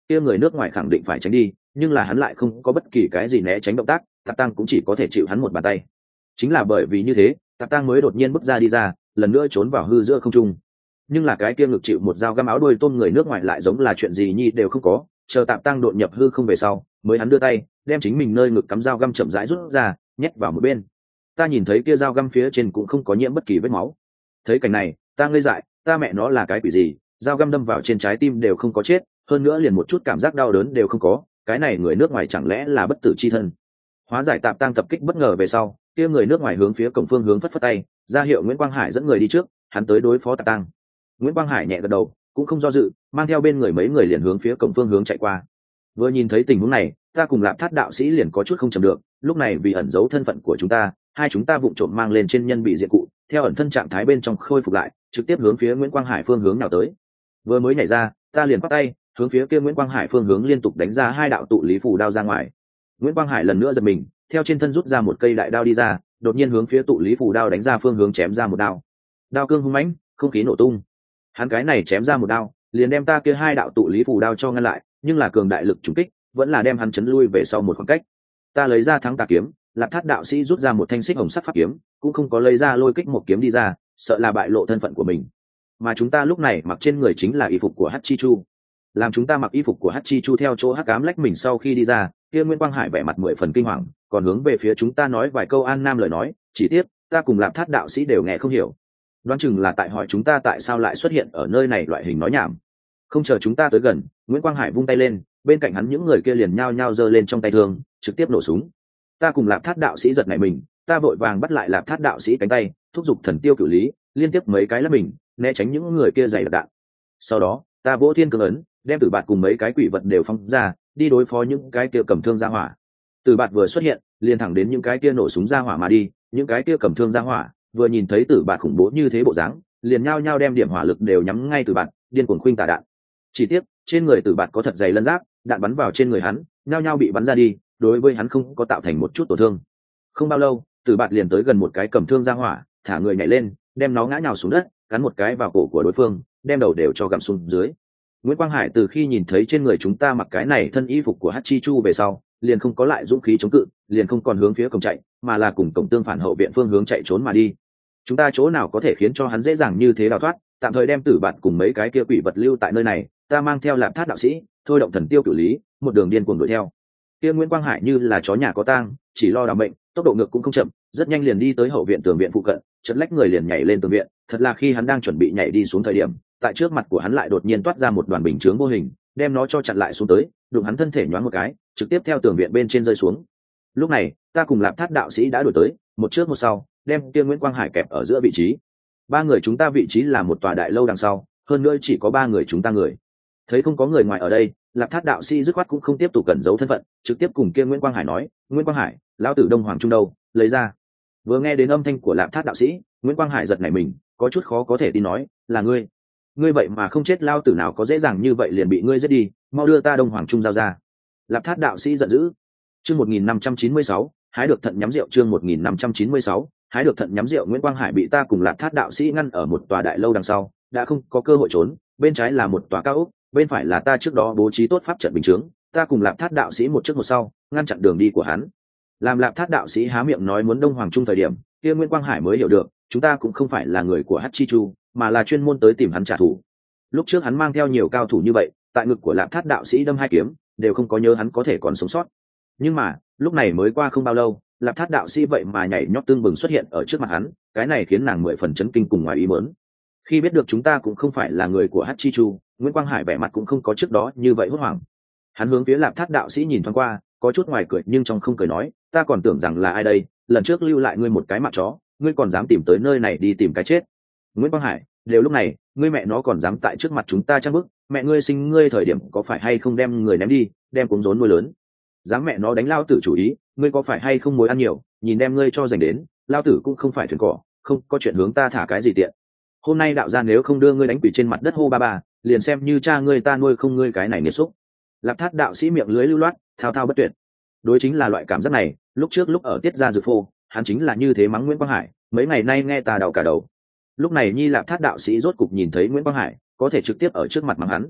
kia người nước ngoài khẳng định phải tránh đi, nhưng là hắn lại không có bất kỳ cái gì né tránh động tác, Tạp Tăng cũng chỉ có thể chịu hắn một bàn tay. Chính là bởi vì như thế, Tạp Tăng mới đột nhiên bước ra đi ra, lần nữa trốn vào hư giữa không trung. Nhưng là cái kia ngực chịu một dao găm áo đuôi tôm người nước ngoài lại giống là chuyện gì nhi đều không có, chờ Tạp Tăng đột nhập hư không về sau, mới hắn đưa tay đem chính mình nơi ngực cắm dao găm chậm rãi rút ra, nhét vào một bên. Ta nhìn thấy kia dao găm phía trên cũng không có nhiễm bất kỳ vết máu. Thấy cảnh này, ta ngây dại, ta mẹ nó là cái quỷ gì, dao găm đâm vào trên trái tim đều không có chết, hơn nữa liền một chút cảm giác đau đớn đều không có, cái này người nước ngoài chẳng lẽ là bất tử chi thân. Hóa giải Tạp Tăng tập kích bất ngờ về sau, kia người nước ngoài hướng phía cổng phương hướng phất phất tay, ra hiệu Nguyễn Quang Hải dẫn người đi trước, hắn tới đối phó Tạp Tăng. Nguyễn Quang Hải nhẹ gật đầu, cũng không do dự, mang theo bên người mấy người liền hướng phía cổng phương hướng chạy qua. Vừa nhìn thấy tình huống này, ta cùng Lạp Thát đạo sĩ liền có chút không chầm được, lúc này vì ẩn giấu thân phận của chúng ta, hai chúng ta vụng trộm mang lên trên nhân bị diện cụ, theo ẩn thân trạng thái bên trong khôi phục lại, trực tiếp hướng phía Nguyễn Quang Hải phương hướng nào tới. Vừa mới nhảy ra, ta liền bắt tay hướng phía kia Nguyễn Quang Hải phương hướng liên tục đánh ra hai đạo tụ lý phù đao ra ngoài. Nguyễn Quang Hải lần nữa giật mình, theo trên thân rút ra một cây đại đao đi ra, đột nhiên hướng phía tụ lý phù đao đánh ra phương hướng chém ra một đao. Đao cương hung mãnh, không khí nổ tung. Hắn cái này chém ra một đao, liền đem ta kia hai đạo tụ lý phù đao cho ngăn lại, nhưng là cường đại lực trùng kích vẫn là đem hắn chấn lui về sau một khoảng cách. Ta lấy ra thắng tà kiếm, Lạp Thát đạo sĩ rút ra một thanh xích hồng sắc pháp kiếm, cũng không có lấy ra lôi kích một kiếm đi ra, sợ là bại lộ thân phận của mình. Mà chúng ta lúc này mặc trên người chính là y phục của Hắc Chi Chu. Làm chúng ta mặc y phục của Hắc Chi Chu theo chỗ hắc ám lách mình sau khi đi ra, kia Nguyễn Quang Hải vẻ mặt 10 phần kinh hoàng, còn hướng về phía chúng ta nói vài câu an nam lời nói, chỉ tiếc ta cùng Lạp Thát đạo sĩ đều nghe không hiểu. Đoán chừng là tại hỏi chúng ta tại sao lại xuất hiện ở nơi này loại hình nói nhảm. Không chờ chúng ta tới gần, Nguyễn Quang Hải vung tay lên, bên cạnh hắn những người kia liền nhao nhao giơ lên trong tay thương, trực tiếp nổ súng. Ta cùng Lạp Thát đạo sĩ giật nảy mình, ta vội vàng bắt lại Lạp Thát đạo sĩ cánh tay, thúc giục thần tiêu cửu lý, liên tiếp mấy cái lắp mình, né tránh những người kia giày đạn. Sau đó, ta vỗ thiên cường ấn, đem Tử Bạt cùng mấy cái quỷ vật đều phóng ra, đi đối phó những cái kia cầm thương ra hỏa. Tử Bạt vừa xuất hiện, liền thẳng đến những cái kia nổ súng ra hỏa mà đi, những cái kia cầm thương ra hỏa, vừa nhìn thấy Tử Bạt khủng bố như thế bộ dáng, liền nhao nhao đem điểm hỏa lực đều nhắm ngay Tử Bạt, điên cuồng khuynh tả đạn. Chỉ tiếc, trên người Tử Bạt có thật dày lân giáp, đạn bắn vào trên người hắn, nhao nhao bị bắn ra đi, đối với hắn không có tạo thành một chút tổn thương. Không bao lâu, Tử Bạt liền tới gần một cái cầm thương ra hỏa, thả người nhảy lên, đem nó ngã nhào xuống đất, cắn một cái vào cổ của đối phương, đem đầu đều cho gặm xuống dưới. Nguyễn Quang Hải từ khi nhìn thấy trên người chúng ta mặc cái này thân y phục của Hắc Chi Chu về sau, liền không có lại dũng khí chống cự, liền không còn hướng phía cổng chạy, mà là cùng cổng tương phản hậu viện phương hướng chạy trốn mà đi. Chúng ta chỗ nào có thể khiến cho hắn dễ dàng như thế đào thoát, tạm thời đem Tử Bạt cùng mấy cái kia quỷ vật lưu tại nơi này, ta mang theo Lạp Thát đạo sĩ, thôi động thần tiêu cửu lý, một đường điên cuồng đuổi theo. Kia Nguyễn Quang Hải như là chó nhà có tang, chỉ lo đảm bệnh, tốc độ ngược cũng không chậm, rất nhanh liền đi tới hậu viện tường viện phụ cận, chợt lách người liền nhảy lên tường viện, thật là khi hắn đang chuẩn bị nhảy đi xuống thời điểm, tại trước mặt của hắn lại đột nhiên toát ra một đoàn bình chướng vô hình, đem nó cho chặn lại xuống tới, đụng hắn thân thể nhoáng một cái, trực tiếp theo tường viện bên trên rơi xuống. Lúc này, ta cùng Lạp Thát đạo sĩ đã đuổi tới, một trước một sau, đem kia Nguyễn Quang Hải kẹp ở giữa vị trí. Ba người chúng ta vị trí là một tòa đại lâu đằng sau, hơn nữa chỉ có ba người chúng ta người. Thấy không có người ngoài ở đây, Lạp Thát đạo sĩ dứt khoát cũng không tiếp tục cẩn giấu thân phận, trực tiếp cùng kia Nguyễn Quang Hải nói, Nguyễn Quang Hải, lão tử Đông Hoàng Trung đâu, lấy ra. Vừa nghe đến âm thanh của Lạp Thát đạo sĩ, Nguyễn Quang Hải giật nảy mình, có chút khó có thể tin nói, là ngươi. Ngươi vậy mà không chết, lao tử nào có dễ dàng như vậy liền bị ngươi giết đi, mau đưa ta Đông Hoàng Trung giao ra. Lạp Thát đạo sĩ giận dữ. Chương 1596, hái được thận nhắm rượu. Chương 1596, hái được thận nhắm rượu. Nguyễn Quang Hải bị ta cùng Lạp Thát đạo sĩ ngăn ở một tòa đại lâu đằng sau, đã không có cơ hội trốn, bên trái là một tòa cao ốc, bên phải là ta trước đó bố trí tốt pháp trận bình chướng, ta cùng Lạp Thát đạo sĩ một trước một sau, ngăn chặn đường đi của hắn. Làm Lạp Thát đạo sĩ há miệng nói muốn Đông Hoàng Trung thời điểm, kia Nguyễn Quang Hải mới hiểu được, chúng ta cũng không phải là người của Hắc Chi Chu, mà là chuyên môn tới tìm hắn trả thù. Lúc trước hắn mang theo nhiều cao thủ như vậy, tại ngực của Lạp Thát đạo sĩ đâm hai kiếm, đều không có nhớ hắn có thể còn sống sót. Nhưng mà, lúc này mới qua không bao lâu, Lạp Thát đạo sĩ vậy mà nhảy nhót tương bừng xuất hiện ở trước mặt hắn, cái này khiến nàng 10 phần chấn kinh cùng ngoài ý muốn. Khi biết được chúng ta cũng không phải là người của Hắc Chi Chu, Nguyễn Quang Hải vẻ mặt cũng không có trước đó như vậy hốt hoảng. Hắn hướng phía Lạp Thát đạo sĩ nhìn thoáng qua, có chút ngoài cười nhưng trong không cười nói, ta còn tưởng rằng là ai đây, lần trước lưu lại ngươi một cái mạng chó, ngươi còn dám tìm tới nơi này đi tìm cái chết. Nguyễn Quang Hải, đều lúc này, ngươi mẹ nó còn dám tại trước mặt chúng ta trang bức, mẹ ngươi sinh ngươi thời điểm có phải hay không đem người ném đi, đem cuống rốn nuôi lớn. Dám mẹ nó đánh lao tử chủ ý, ngươi có phải hay không mối ăn nhiều, nhìn đem ngươi cho dành đến, lao tử cũng không phải thuyền cỏ, không có chuyện hướng ta thả cái gì tiện. Hôm nay đạo gia nếu không đưa ngươi đánh quỷ trên mặt đất hô ba ba, liền xem như cha ngươi ta nuôi không ngươi cái này nghiệt xúc. Lạp Thát đạo sĩ miệng lưới lưu loát, thao thao bất tuyệt. Đối chính là loại cảm giác này, lúc trước lúc ở Tiết Gia Dược Phô, hắn chính là như thế mắng Nguyễn Quang Hải, mấy ngày nay nghe ta đau cả đầu. Lúc này Nhi Lạp Thát đạo sĩ rốt cục nhìn thấy Nguyễn Quang Hải, có thể trực tiếp ở trước mặt mắng hắn.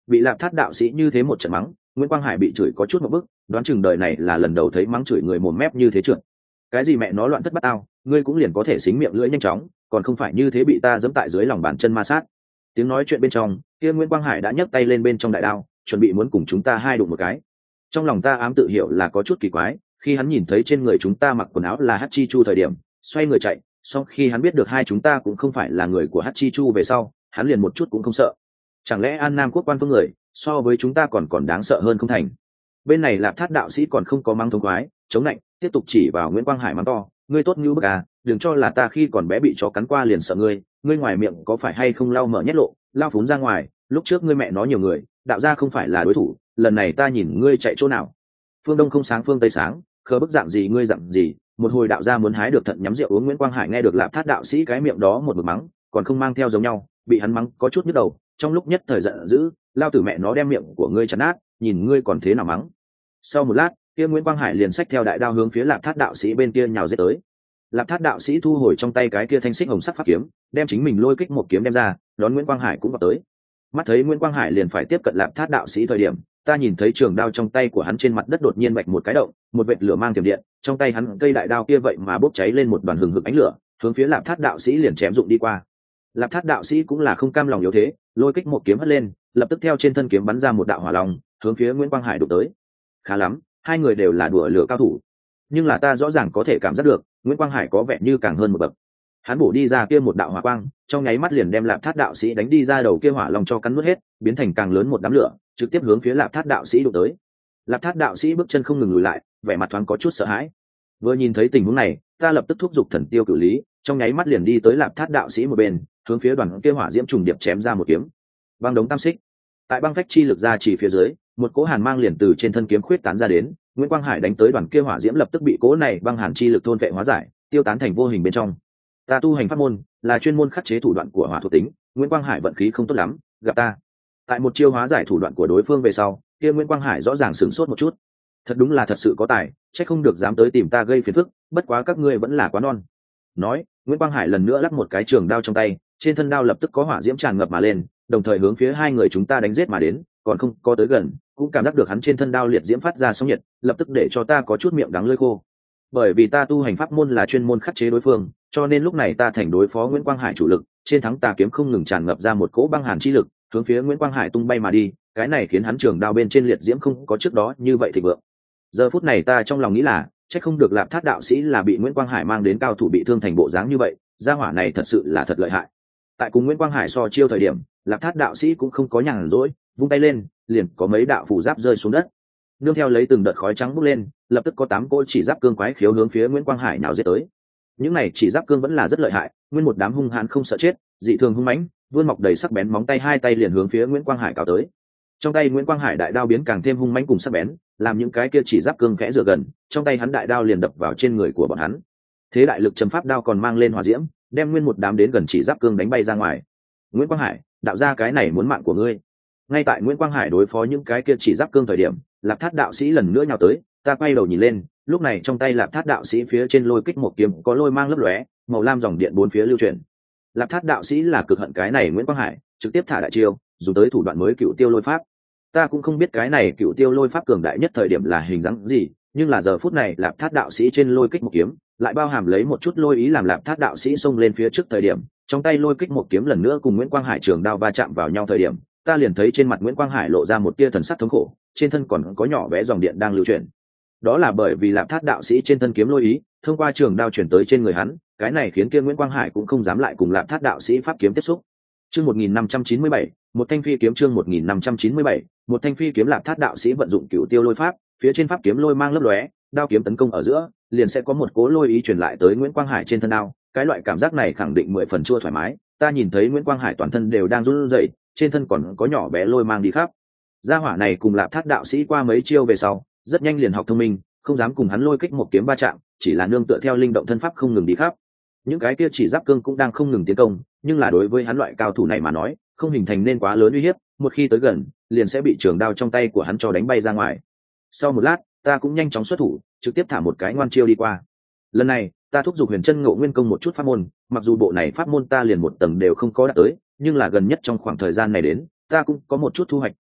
Bị Lạp Thát đạo sĩ như thế một trận mắng, Nguyễn Quang Hải bị chửi có chút một bức, đoán chừng đời này là lần đầu thấy mắng chửi người mồm mép như thế trượt. Cái gì mẹ nó loạn thất bát ao, ngươi cũng liền có thể xính miệng lưỡi nhanh chóng, còn không phải như thế bị ta giẫm tại dưới lòng bàn chân ma sát. Tiếng nói chuyện bên trong, kia Nguyễn Quang Hải đã nhấc tay lên bên trong đại đao, chuẩn bị muốn cùng chúng ta hai đụng một cái. Trong lòng ta ám tự hiểu là có chút kỳ quái, khi hắn nhìn thấy trên người chúng ta mặc quần áo là Hắc Chi Chu thời điểm, xoay người chạy, sau khi hắn biết được hai chúng ta cũng không phải là người của Hắc Chi Chu về sau, hắn liền một chút cũng không sợ. Chẳng lẽ An Nam quốc quan phương người so với chúng ta còn đáng sợ hơn không thành? Bên này Lạp Thát đạo sĩ còn không có mắng thống khoái, chống lạnh tiếp tục chỉ vào Nguyễn Quang Hải mắng to, ngươi tốt như bức à, đừng cho là ta khi còn bé bị chó cắn qua liền sợ ngươi, ngươi ngoài miệng có phải hay không lau mở nhét lộ, lao phún ra ngoài, lúc trước ngươi mẹ nói nhiều người, đạo gia không phải là đối thủ, lần này ta nhìn ngươi chạy chỗ nào. Phương Đông không sáng phương Tây sáng, khờ bức dạng gì ngươi dặn gì, một hồi đạo gia muốn hái được thận nhắm rượu uống. Nguyễn Quang Hải nghe được Lạp Thát đạo sĩ cái miệng đó một mực mắng, còn không mang theo giống nhau, bị hắn mắng có chút nhức đầu, trong lúc nhất thời giận dữ, lao tử mẹ nó đem miệng của ngươi chặt nát, nhìn ngươi còn thế nào mắng. Sau một lát, kia Nguyễn Quang Hải liền xách theo đại đao hướng phía Lạp Thát đạo sĩ bên kia nhào giết tới. Lạp Thát đạo sĩ thu hồi trong tay cái kia thanh xích hồng sắc pháp kiếm, đem chính mình lôi kích một kiếm đem ra, đón Nguyễn Quang Hải cũng vào tới. Mắt thấy Nguyễn Quang Hải liền phải tiếp cận Lạp Thát đạo sĩ thời điểm, ta nhìn thấy trường đao trong tay của hắn trên mặt đất đột nhiên vạch một cái động, một vệt lửa mang tiềm điện, trong tay hắn cây đại đao kia vậy mà bốc cháy lên một đoàn hừng hực ánh lửa, hướng phía Lạp Thát đạo sĩ liền chém dụng đi qua. Lạp Thát đạo sĩ cũng là không cam lòng yếu thế, lôi kích một kiếm hất lên, lập tức theo trên thân kiếm bắn ra một đạo hỏa long, hướng phía Nguyễn Quang Hải đụng tới. Khá lắm, hai người đều là đùa lửa cao thủ, nhưng là ta rõ ràng có thể cảm giác được Nguyễn Quang Hải có vẻ như càng hơn một bậc. Hắn bổ đi ra kia một đạo hỏa quang, trong nháy mắt liền đem Lạp Thát đạo sĩ đánh đi ra đầu kia hỏa long cho cắn nuốt hết, biến thành càng lớn một đám lửa, trực tiếp hướng phía Lạp Thát đạo sĩ đụng tới. Lạp Thát đạo sĩ bước chân không ngừng lùi lại, vẻ mặt thoáng có chút sợ hãi. Vừa nhìn thấy tình huống này, ta lập tức thúc giục thần tiêu cửu lý, trong nháy mắt liền đi tới Lạp Thát đạo sĩ một bên, hướng phía đoàn kia hỏa diễm trùng điệp chém ra một kiếm. Băng đống tam xích. Tại băng phách chi lực ra chỉ phía dưới, một cỗ hàn mang liền từ trên thân kiếm khuyết tán ra đến, Nguyễn Quang Hải đánh tới đoàn kia hỏa diễm lập tức bị cỗ này băng hàn chi lực thôn vệ hóa giải, tiêu tán thành vô hình bên trong. Ta tu hành pháp môn là chuyên môn khắc chế thủ đoạn của hỏa thuộc tính, Nguyễn Quang Hải vận khí không tốt lắm, gặp ta. Tại một chiêu hóa giải thủ đoạn của đối phương về sau, kia Nguyễn Quang Hải rõ ràng sửng sốt một chút. Thật đúng là thật sự có tài, chắc không được dám tới tìm ta gây phiền phức, bất quá các ngươi vẫn là quá non. Nói, Nguyễn Quang Hải lần nữa lắc một cái trường đao trong tay, trên thân đao lập tức có hỏa diễm tràn ngập mà lên, đồng thời hướng phía hai người chúng ta đánh giết mà đến, còn không có tới gần, cũng cảm giác được hắn trên thân đao liệt diễm phát ra sóng nhiệt, lập tức để cho ta có chút miệng đắng lưỡi khô. Bởi vì ta tu hành pháp môn là chuyên môn khắc chế đối phương, cho nên lúc này ta thành đối phó Nguyễn Quang Hải chủ lực, trên thắng tà kiếm không ngừng tràn ngập ra một cỗ băng hàn chi lực, hướng phía Nguyễn Quang Hải tung bay mà đi, cái này khiến hắn trường đao bên trên liệt diễm không có trước đó như vậy thịnh vượng. Giờ phút này ta trong lòng nghĩ là, chắc không được Lạp Thát đạo sĩ là bị Nguyễn Quang Hải mang đến cao thủ bị thương thành bộ dáng như vậy, gia hỏa này thật sự là thật lợi hại. Tại cùng Nguyễn Quang Hải so chiêu thời điểm, Lạp Thát đạo sĩ cũng không có nhàn rỗi, vung tay lên, liền có mấy đạo phù giáp rơi xuống đất. Nương theo lấy từng đợt khói trắng bốc lên, lập tức có 8 cỗ chỉ giáp cương quái khiếu hướng phía Nguyễn Quang Hải nào giết tới. Những này chỉ giáp cương vẫn là rất lợi hại, nguyên một đám hung hãn không sợ chết, dị thường hung mãnh, vươn mọc đầy sắc bén móng tay, hai tay liền hướng phía Nguyễn Quang Hải cào tới. Trong tay Nguyễn Quang Hải đại đao biến càng thêm hung mãnh cùng sắc bén, làm những cái kia chỉ giáp cương khẽ dựa gần, trong tay hắn đại đao liền đập vào trên người của bọn hắn. Thế đại lực trầm pháp đao còn mang lên hỏa diễm, đem nguyên một đám đến gần chỉ giáp cương đánh bay ra ngoài. Nguyễn Quang Hải, đạo ra cái này muốn mạng của ngươi. Ngay tại Nguyễn Quang Hải đối phó những cái kia chỉ giáp cương thời điểm, Lạp Thát đạo sĩ lần nữa nhào tới, ta quay đầu nhìn lên, lúc này trong tay Lạp Thát đạo sĩ phía trên lôi kích một kiếm có lôi mang lấp lóe, màu lam dòng điện bốn phía lưu chuyển. Lạp Thát đạo sĩ là cực hận cái này Nguyễn Quang Hải, trực tiếp thả đại chiêu, dùng tới thủ đoạn mới Cựu Tiêu Lôi Pháp. Ta cũng không biết cái này Cựu Tiêu Lôi Pháp cường đại nhất thời điểm là hình dáng gì, nhưng là giờ phút này Lạp Thát đạo sĩ trên lôi kích một kiếm, lại bao hàm lấy một chút lôi ý làm Lạp Thát đạo sĩ xông lên phía trước thời điểm, trong tay lôi kích một kiếm lần nữa cùng Nguyễn Quang Hải trường đao va chạm vào nhau thời điểm, ta liền thấy trên mặt Nguyễn Quang Hải lộ ra một tia thần sắc thống khổ, trên thân còn có nhỏ bé dòng điện đang lưu chuyển. Đó là bởi vì Lạp Thát đạo sĩ trên thân kiếm lôi ý, thông qua trường đao chuyển tới trên người hắn, cái này khiến kia Nguyễn Quang Hải cũng không dám lại cùng Lạp Thát đạo sĩ pháp kiếm tiếp xúc. Chương 1597, một thanh phi kiếm. Chương 1597, một thanh phi kiếm. Lạp Thát đạo sĩ vận dụng Cựu Tiêu Lôi Pháp, phía trên pháp kiếm lôi mang lấp lóe, đao kiếm tấn công ở giữa, liền sẽ có một cỗ lôi ý truyền lại tới Nguyễn Quang Hải trên thân đao, cái loại cảm giác này khẳng định 10 phần chua thoải mái. Ta nhìn thấy Nguyễn Quang Hải toàn thân đều đang run rẩy, trên thân còn có nhỏ bé lôi mang đi khắp. Gia hỏa này cùng Lạp Thát đạo sĩ qua mấy chiêu về sau, rất nhanh liền học thông minh, không dám cùng hắn lôi kích một kiếm va chạm, chỉ là nương tựa theo linh động thân pháp không ngừng đi khắp. Những cái kia chỉ giáp cương cũng đang không ngừng tiến công, nhưng là đối với hắn loại cao thủ này mà nói, không hình thành nên quá lớn uy hiếp, một khi tới gần, liền sẽ bị trường đao trong tay của hắn cho đánh bay ra ngoài. Sau một lát, ta cũng nhanh chóng xuất thủ, trực tiếp thả một cái ngoan chiêu đi qua. Lần này, ta thúc giục Huyền Chân Ngộ Nguyên Công một chút pháp môn, mặc dù bộ này pháp môn ta liền một tầng đều không có đạt tới, nhưng là gần nhất trong khoảng thời gian này đến, ta cũng có một chút thu hoạch,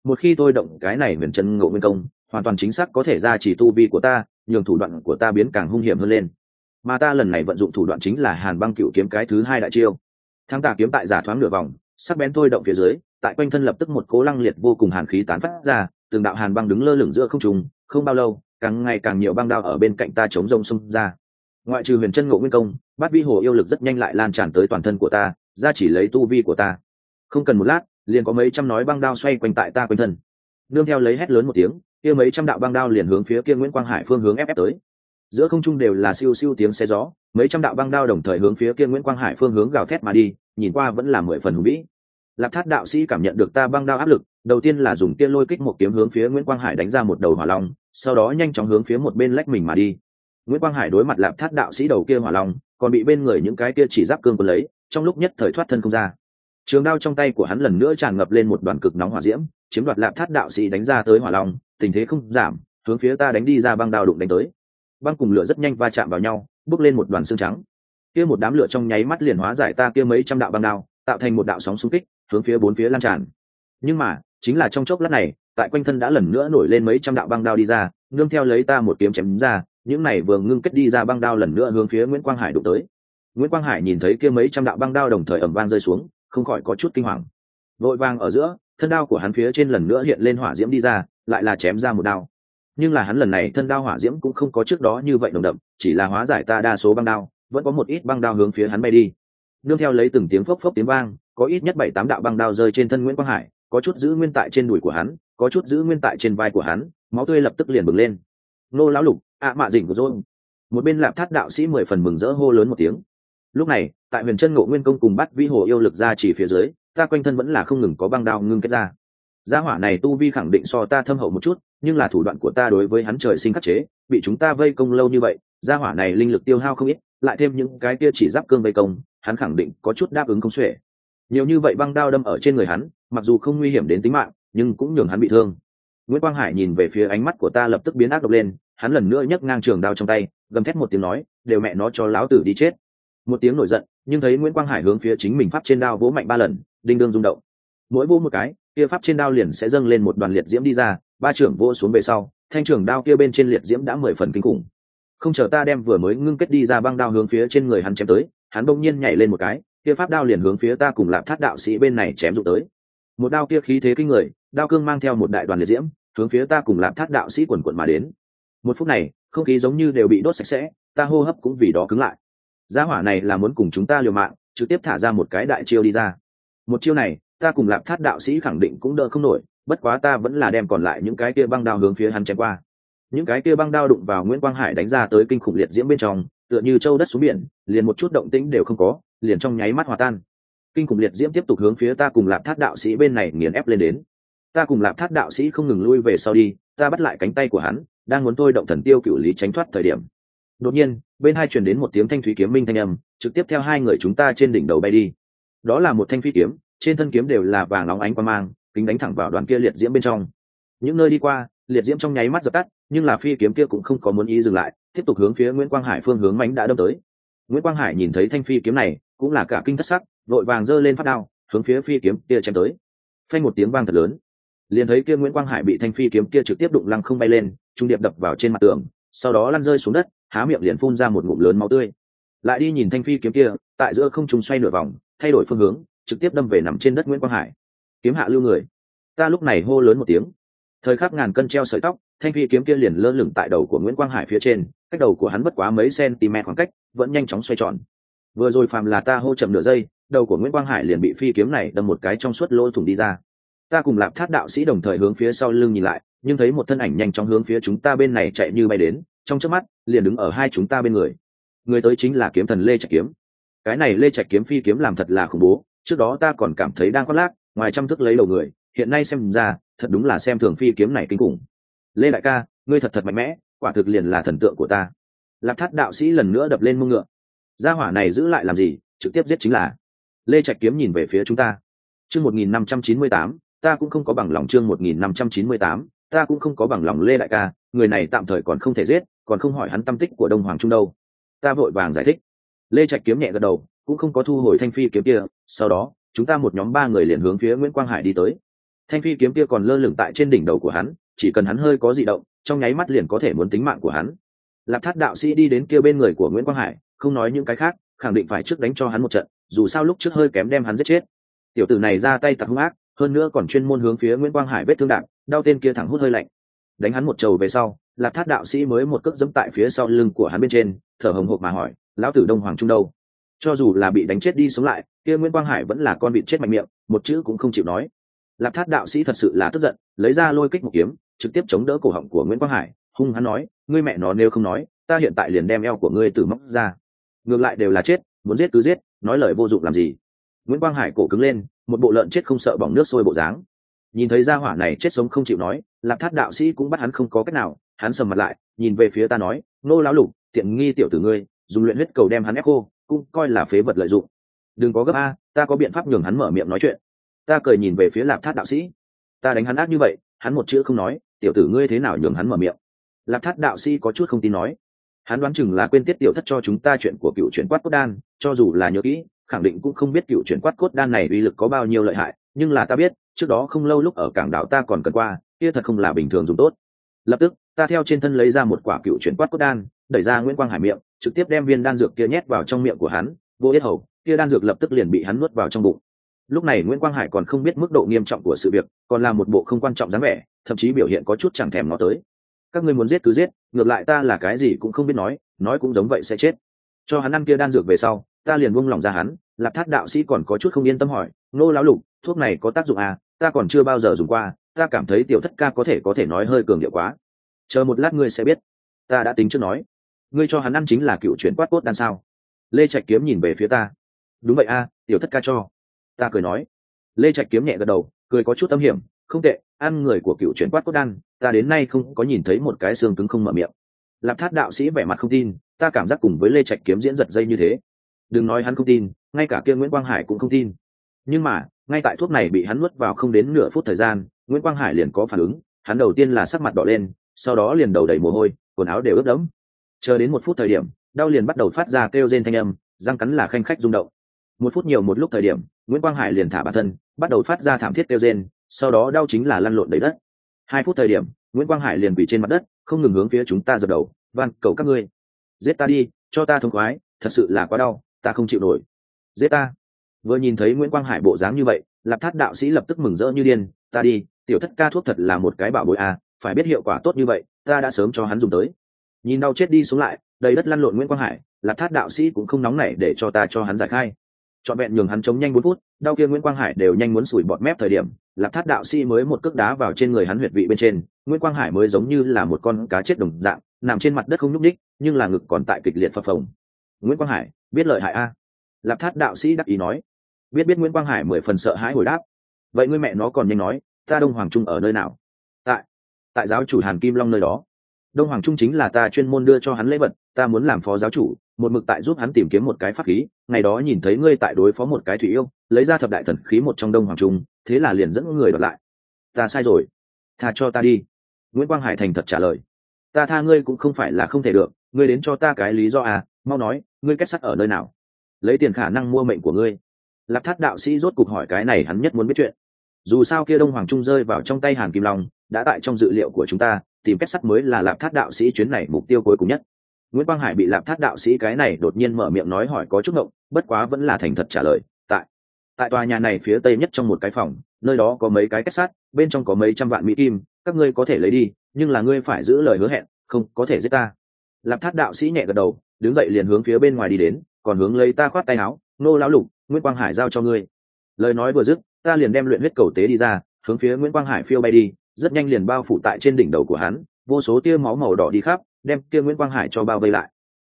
một khi tôi động cái này huyền chân ngộ nguyên công, hoàn toàn chính xác có thể ra chỉ tu vi của ta, nhường thủ đoạn của ta biến càng hung hiểm hơn lên. Mà ta lần này vận dụng thủ đoạn chính là Hàn Băng Cửu kiếm cái thứ hai đại chiêu. Thắng tà kiếm tại giả thoáng nửa vòng, sắc bén thôi động phía dưới, tại quanh thân lập tức một cỗ lăng liệt vô cùng hàn khí tán phát ra, từng đạo hàn băng đứng lơ lửng giữa không trung, không bao lâu, càng ngày càng nhiều băng đao ở bên cạnh ta chống rông xông ra. Ngoại trừ huyền chân ngộ nguyên công, bát vi hồ yêu lực rất nhanh lại lan tràn tới toàn thân của ta, ra chỉ lấy tu vi của ta. Không cần một lát, liền có mấy trăm nói băng đao xoay quanh tại ta quanh thân. Nương theo lấy hét lớn một tiếng, kia mấy trăm đạo băng đao liền hướng phía kia Nguyễn Quang Hải phương hướng ép tới. Giữa không trung đều là siêu siêu tiếng xé gió, mấy trăm đạo băng đao đồng thời hướng phía kia Nguyễn Quang Hải phương hướng gào thét mà đi, nhìn qua vẫn là 10 phần hùng vĩ. Lạc Thát đạo sĩ cảm nhận được ta băng đao áp lực, đầu tiên là dùng kia lôi kích một kiếm hướng phía Nguyễn Quang Hải đánh ra một đầu hỏa long, sau đó nhanh chóng hướng phía một bên lách mình mà đi. Nguyễn Quang Hải đối mặt Lạc Thát đạo sĩ đầu kia hỏa long, còn bị bên người những cái kia chỉ giáp cương quân lấy, trong lúc nhất thời thoát thân không ra. Trường đao trong tay của hắn lần nữa tràn ngập lên một đoàn cực nóng hỏa diễm, chiếm đoạt Lạc Thát đạo sĩ đánh ra tới hỏa long, tình thế không giảm, hướng phía ta đánh đi ra băng đao đụng đánh tới. Băng cùng lửa rất nhanh va chạm vào nhau, bốc lên một đoàn xương trắng. Kia một đám lửa trong nháy mắt liền hóa giải ta kia mấy trăm đạo băng đao, tạo thành một đạo sóng xung kích, hướng phía bốn phía lan tràn. Nhưng mà, chính là trong chốc lát này, tại quanh thân đã lần nữa nổi lên mấy trăm đạo băng đao đi ra, nương theo lấy ta một kiếm chém ra, những này vừa ngưng kết đi ra băng đao lần nữa hướng phía Nguyễn Quang Hải đụng tới. Nguyễn Quang Hải nhìn thấy kia mấy trăm đạo băng đao đồng thời ầm vang rơi xuống, không khỏi có chút kinh hoàng. Vội vàng ở giữa, thân đao của hắn phía trên lần nữa hiện lên hỏa diễm đi ra, lại là chém ra một đao. Nhưng là hắn lần này thân đao hỏa diễm cũng không có trước đó như vậy nồng đậm, chỉ là hóa giải ta đa số băng đao, vẫn có một ít băng đao hướng phía hắn bay đi. Nương theo lấy từng tiếng phốc phốc tiếng vang, có ít nhất 7-8 đạo băng đao rơi trên thân Nguyễn Quang Hải, có chút giữ nguyên tại trên đùi của hắn, có chút giữ nguyên tại trên vai của hắn, máu tươi lập tức liền bừng lên. Nô lão lục, mạ dỉnh của rồi. Một bên Lạp Thát đạo sĩ 10 phần mừng rỡ hô lớn một tiếng. Lúc này, tại huyền chân ngộ nguyên công cùng bắt vĩ hồ yêu lực ra chỉ phía dưới, ta quanh thân vẫn là không ngừng có băng đao ngưng kết ra. Gia hỏa này tu vi khẳng định so ta thâm hậu một chút, nhưng là thủ đoạn của ta đối với hắn trời sinh khắc chế, bị chúng ta vây công lâu như vậy, gia hỏa này linh lực tiêu hao không ít, lại thêm những cái kia chỉ giáp cương vây công, hắn khẳng định có chút đáp ứng không xuể. Nhiều như vậy băng đao đâm ở trên người hắn, mặc dù không nguy hiểm đến tính mạng, nhưng cũng nhường hắn bị thương. Nguyễn Quang Hải nhìn về phía ánh mắt của ta lập tức biến ác độc lên, hắn lần nữa nhấc ngang trường đao trong tay, gầm thét một tiếng nói, đều mẹ nó cho lão tử đi chết. Một tiếng nổi giận, nhưng thấy Nguyễn Quang Hải hướng phía chính mình pháp trên đao vỗ mạnh 3 lần, đinh đương rung động. Mỗi vỗ một cái, kia pháp trên đao liền sẽ dâng lên một đoàn liệt diễm đi ra, ba trưởng vỗ xuống về sau, thanh trường đao kia bên trên liệt diễm đã 10 phần kinh khủng. Không chờ ta đem vừa mới ngưng kết đi ra băng đao hướng phía trên người hắn chém tới, hắn bỗng nhiên nhảy lên một cái, kia pháp đao liền hướng phía ta cùng Lạp Thát đạo sĩ bên này chém dụng tới. Một đao kia khí thế kinh người, đao cương mang theo một đại đoàn liệt diễm, hướng phía ta cùng Lạp Thát đạo sĩ quần quần mà đến. Một phút này, không khí giống như đều bị đốt sạch sẽ, ta hô hấp cũng vì đó cứng lại. Gia hỏa này là muốn cùng chúng ta liều mạng, trực tiếp thả ra một cái đại chiêu đi ra. Một chiêu này, ta cùng Lạp Thát đạo sĩ khẳng định cũng đỡ không nổi, bất quá ta vẫn là đem còn lại những cái kia băng đao hướng phía hắn chém qua. Những cái kia băng đao đụng vào Nguyễn Quang Hải đánh ra tới kinh khủng liệt diễm bên trong, tựa như châu đất xuống biển, liền một chút động tĩnh đều không có, liền trong nháy mắt hòa tan. Kinh khủng liệt diễm tiếp tục hướng phía ta cùng Lạp Thát đạo sĩ bên này nghiền ép lên đến. Ta cùng Lạp Thát đạo sĩ không ngừng lui về sau đi, ta bắt lại cánh tay của hắn, đang muốn thôi động thần tiêu cửu lý tránh thoát thời điểm. Đột nhiên, bên hai truyền đến một tiếng thanh thúy kiếm minh thanh âm, trực tiếp theo hai người chúng ta trên đỉnh đầu bay đi. Đó là một thanh phi kiếm, trên thân kiếm đều là vàng óng ánh quang mang, kính đánh thẳng vào đoàn kia liệt diễm bên trong. Những nơi đi qua, liệt diễm trong nháy mắt dập tắt, nhưng là phi kiếm kia cũng không có muốn ý dừng lại, tiếp tục hướng phía Nguyễn Quang Hải phương hướng mãnh đã đâm tới. Nguyễn Quang Hải nhìn thấy thanh phi kiếm này, cũng là cả kinh thất sắc, vội vàng giơ lên phát đao, hướng phía phi kiếm kia chém tới. Phanh một tiếng vang thật lớn, liền thấy kia Nguyễn Quang Hải bị thanh phi kiếm kia trực tiếp đụng lăng không bay lên, trung điệp đập vào trên mặt tường, sau đó lăn rơi xuống đất, há miệng liền phun ra một ngụm lớn máu tươi. Lại đi nhìn thanh phi kiếm kia, tại giữa không trung xoay nửa vòng, thay đổi phương hướng, trực tiếp đâm về nằm trên đất Nguyễn Quang Hải. Kiếm hạ lưu người. Ta lúc này hô lớn một tiếng. Thời khắc ngàn cân treo sợi tóc, thanh phi kiếm kia liền lơ lửng tại đầu của Nguyễn Quang Hải phía trên, cách đầu của hắn bất quá mấy cm khoảng cách, vẫn nhanh chóng xoay tròn. Vừa rồi phàm là ta hô chậm nửa giây, đầu của Nguyễn Quang Hải liền bị phi kiếm này đâm một cái trong suốt lỗ thủng đi ra. Ta cùng Lạp Thát đạo sĩ đồng thời hướng phía sau lưng nhìn lại, nhưng thấy một thân ảnh nhanh chóng hướng phía chúng ta bên này chạy như bay đến, trong chớp mắt liền đứng ở hai chúng ta bên người. Người tới chính là kiếm thần Lê Trạch Kiếm. Cái này Lê Trạch Kiếm phi kiếm làm thật là khủng bố, trước đó ta còn cảm thấy đang khoác lác, ngoài trăm thức lấy đầu người, hiện nay xem ra, thật đúng là xem thường phi kiếm này kinh khủng. Lê đại ca, ngươi thật thật mạnh mẽ, quả thực liền là thần tượng của ta. Lạp Thát đạo sĩ lần nữa đập lên mông ngựa. Gia hỏa này giữ lại làm gì, trực tiếp giết chính là. Lê Trạch Kiếm nhìn về phía chúng ta. Chương 1598, ta cũng không có bằng lòng. Chương 1598, ta cũng không có bằng lòng. Lê đại ca, người này tạm thời còn không thể giết, còn không hỏi hắn tâm tích của Đông Hoàng Trung đâu. Ta vội vàng giải thích. Lê Trạch Kiếm nhẹ gật đầu, cũng không có thu hồi thanh phi kiếm kia. Sau đó, chúng ta một nhóm 3 người liền hướng phía Nguyễn Quang Hải đi tới. Thanh phi kiếm kia còn lơ lửng tại trên đỉnh đầu của hắn, chỉ cần hắn hơi có dị động, trong nháy mắt liền có thể muốn tính mạng của hắn. Lạp Thát đạo sĩ đi đến kia bên người của Nguyễn Quang Hải, không nói những cái khác, khẳng định phải trước đánh cho hắn một trận, dù sao lúc trước hơi kém đem hắn giết chết. Tiểu tử này ra tay tặc hung ác, hơn nữa còn chuyên môn hướng phía Nguyễn Quang Hải vết thương đạn, đau tên kia thẳng hút hơi lạnh. Đánh hắn một trầu về sau, Lạp Thát đạo sĩ mới một cước giẫm tại phía sau lưng của hắn bên trên, thở hổn hộc mà hỏi, lão tử Đông Hoàng Trung đâu? Cho dù là bị đánh chết đi sống lại, kia Nguyễn Quang Hải vẫn là con vịt chết mạnh miệng, một chữ cũng không chịu nói. Lạp Thát đạo sĩ thật sự là tức giận, lấy ra lôi kích một kiếm, trực tiếp chống đỡ cổ họng của Nguyễn Quang Hải, hung hắn nói, ngươi mẹ nó nếu không nói, ta hiện tại liền đem eo của ngươi từ móc ra. Ngược lại đều là chết, muốn giết cứ giết, nói lời vô dụng làm gì? Nguyễn Quang Hải cổ cứng lên, một bộ lợn chết không sợ bỏng nước sôi bộ dáng. Nhìn thấy gia hỏa này chết sống không chịu nói, Lạp Thát đạo sĩ cũng bắt hắn không có cách nào, hắn sầm mặt lại, nhìn về phía ta nói, nô lão lục, tiện nghi tiểu tử ngươi, dùng luyện huyết cầu đem hắn ép khô, cũng coi là phế vật lợi dụng. Đừng có gấp a, ta có biện pháp nhường hắn mở miệng nói chuyện. Ta cười nhìn về phía Lạp Thát đạo sĩ, ta đánh hắn ác như vậy, hắn một chữ không nói, tiểu tử ngươi thế nào nhường hắn mở miệng? Lạp Thát đạo sĩ có chút không tin nói, hắn đoán chừng là quên tiết tiểu thất cho chúng ta chuyện của cựu chuyển quát cốt đan, cho dù là nhớ kỹ, khẳng định cũng không biết cựu chuyển quát cốt đan này uy lực có bao nhiêu lợi hại, nhưng là ta biết, trước đó không lâu lúc ở cảng đảo ta còn cần qua, kia thật không là bình thường dùng tốt. Lập tức, ta theo trên thân lấy ra một quả cựu chuyển quát cốt đan, đẩy ra Nguyễn Quang Hải miệng, trực tiếp đem viên đan dược kia nhét vào trong miệng của hắn, vô yết hầu, kia đan dược lập tức liền bị hắn nuốt vào trong bụng. Lúc này Nguyễn Quang Hải còn không biết mức độ nghiêm trọng của sự việc, còn là một bộ không quan trọng dáng vẻ, thậm chí biểu hiện có chút chẳng thèm nó tới. Các ngươi muốn giết cứ giết, ngược lại ta là cái gì cũng không biết nói cũng giống vậy sẽ chết. Cho hắn ăn kia đan dược về sau, ta liền buông lòng ra hắn. Lạp Thát đạo sĩ còn có chút không yên tâm hỏi, nô lão lục, thuốc này có tác dụng à? Ta còn chưa bao giờ dùng qua, ta cảm thấy tiểu thất ca có thể nói hơi cường điệu quá. Chờ một lát ngươi sẽ biết. Ta đã tính trước nói, ngươi cho hắn ăn chính là cựu chuyển quát cốt đan sao? Lê Trạch Kiếm nhìn về phía ta, đúng vậy a, tiểu thất ca cho. Ta cười nói. Lê Trạch Kiếm nhẹ gật đầu, cười có chút âm hiểm, không tệ, ăn người của cựu chuyển quát cốt đan, ta đến nay không có nhìn thấy một cái xương cứng không mở miệng. Lạp Thát đạo sĩ vẻ mặt không tin, ta cảm giác cùng với Lê Trạch Kiếm diễn giật dây như thế. Đừng nói hắn không tin, ngay cả kia Nguyễn Quang Hải cũng không tin. Nhưng mà ngay tại thuốc này bị hắn nuốt vào không đến nửa phút thời gian, Nguyễn Quang Hải liền có phản ứng. Hắn đầu tiên là sắc mặt đỏ lên, sau đó liền đầu đầy mồ hôi, quần áo đều ướt đẫm. Chờ đến 1 phút thời điểm, đau liền bắt đầu phát ra kêu rên thanh âm, răng cắn là khanh khách rung động. 1 phút nhiều một lúc thời điểm, Nguyễn Quang Hải liền thả bản thân, bắt đầu phát ra thảm thiết kêu rên, sau đó đau chính là lăn lộn đầy đất. 2 phút thời điểm, Nguyễn Quang Hải liền quỳ trên mặt đất, không ngừng hướng phía chúng ta dập đầu, van cầu các ngươi, giết ta đi, cho ta thống khoái, thật sự là quá đau, ta không chịu nổi, giết ta. Vừa nhìn thấy Nguyễn Quang Hải bộ dáng như vậy, Lạp Thát đạo sĩ lập tức mừng rỡ như điên, ta đi, tiểu thất ca thuốc thật là một cái bảo bối à, phải biết hiệu quả tốt như vậy, ta đã sớm cho hắn dùng tới. Nhìn đau chết đi xuống lại, đầy đất lăn lộn Nguyễn Quang Hải, Lạp Thát đạo sĩ cũng không nóng nảy để cho ta cho hắn giải khai. Trọn vẹn nhường hắn chống nhanh 4 phút, đau kia Nguyễn Quang Hải đều nhanh muốn sủi bọt mép thời điểm, Lạp Thát đạo sĩ mới một cước đá vào trên người hắn huyệt vị bên trên, Nguyễn Quang Hải mới giống như là một con cá chết đồng dạng, nằm trên mặt đất không nhúc nhích, nhưng là ngực còn tại kịch liệt phập phồng. Nguyễn Quang Hải, biết lợi hại a? Lạp Thát đạo sĩ đắc ý nói. Biết Nguyễn Quang Hải 10 phần sợ hãi hồi đáp. Vậy ngươi mẹ nó còn nhanh nói, ta Đông Hoàng Trung ở nơi nào? Tại giáo chủ Hàn Kim Long nơi đó. Đông Hoàng Trung chính là ta chuyên môn đưa cho hắn lễ vật, ta muốn làm phó giáo chủ, một mực tại giúp hắn tìm kiếm một cái pháp khí, ngày đó nhìn thấy ngươi tại đối phó một cái thủy yêu, lấy ra thập đại thần khí một trong Đông Hoàng Trung, thế là liền dẫn người đoạt lại. Ta sai rồi, tha cho ta đi. Nguyễn Quang Hải thành thật trả lời. Ta tha ngươi cũng không phải là không thể được, ngươi đến cho ta cái lý do à, mau nói, ngươi kết sắt ở nơi nào? Lấy tiền khả năng mua mệnh của ngươi. Lạp Thát đạo sĩ rốt cục hỏi cái này hắn nhất muốn biết chuyện. Dù sao kia Đông Hoàng Trung rơi vào trong tay Hàn Kim Long, đã tại trong dự liệu của chúng ta, tìm kết sắt mới là Lạp Thát đạo sĩ chuyến này mục tiêu cuối cùng nhất. Nguyễn Quang Hải bị Lạp Thát đạo sĩ cái này đột nhiên mở miệng nói hỏi có chút ngộng, bất quá vẫn là thành thật trả lời, tại tòa nhà này phía tây nhất trong một cái phòng, nơi đó có mấy cái kết sắt, bên trong có mấy trăm vạn mỹ kim, các ngươi có thể lấy đi, nhưng là ngươi phải giữ lời hứa hẹn, không có thể giết ta. Lạp Thát đạo sĩ nhẹ gật đầu, đứng dậy liền hướng phía bên ngoài đi đến, còn hướng lấy ta khoát tay áo, nô lão lục, Nguyễn Quang Hải giao cho ngươi. Lời nói vừa dứt, ta liền đem luyện huyết cầu tế đi ra, hướng phía Nguyễn Quang Hải phiêu bay đi, rất nhanh liền bao phủ tại trên đỉnh đầu của hắn, vô số tia máu màu đỏ đi khắp, đem kia Nguyễn Quang Hải cho bao vây lại.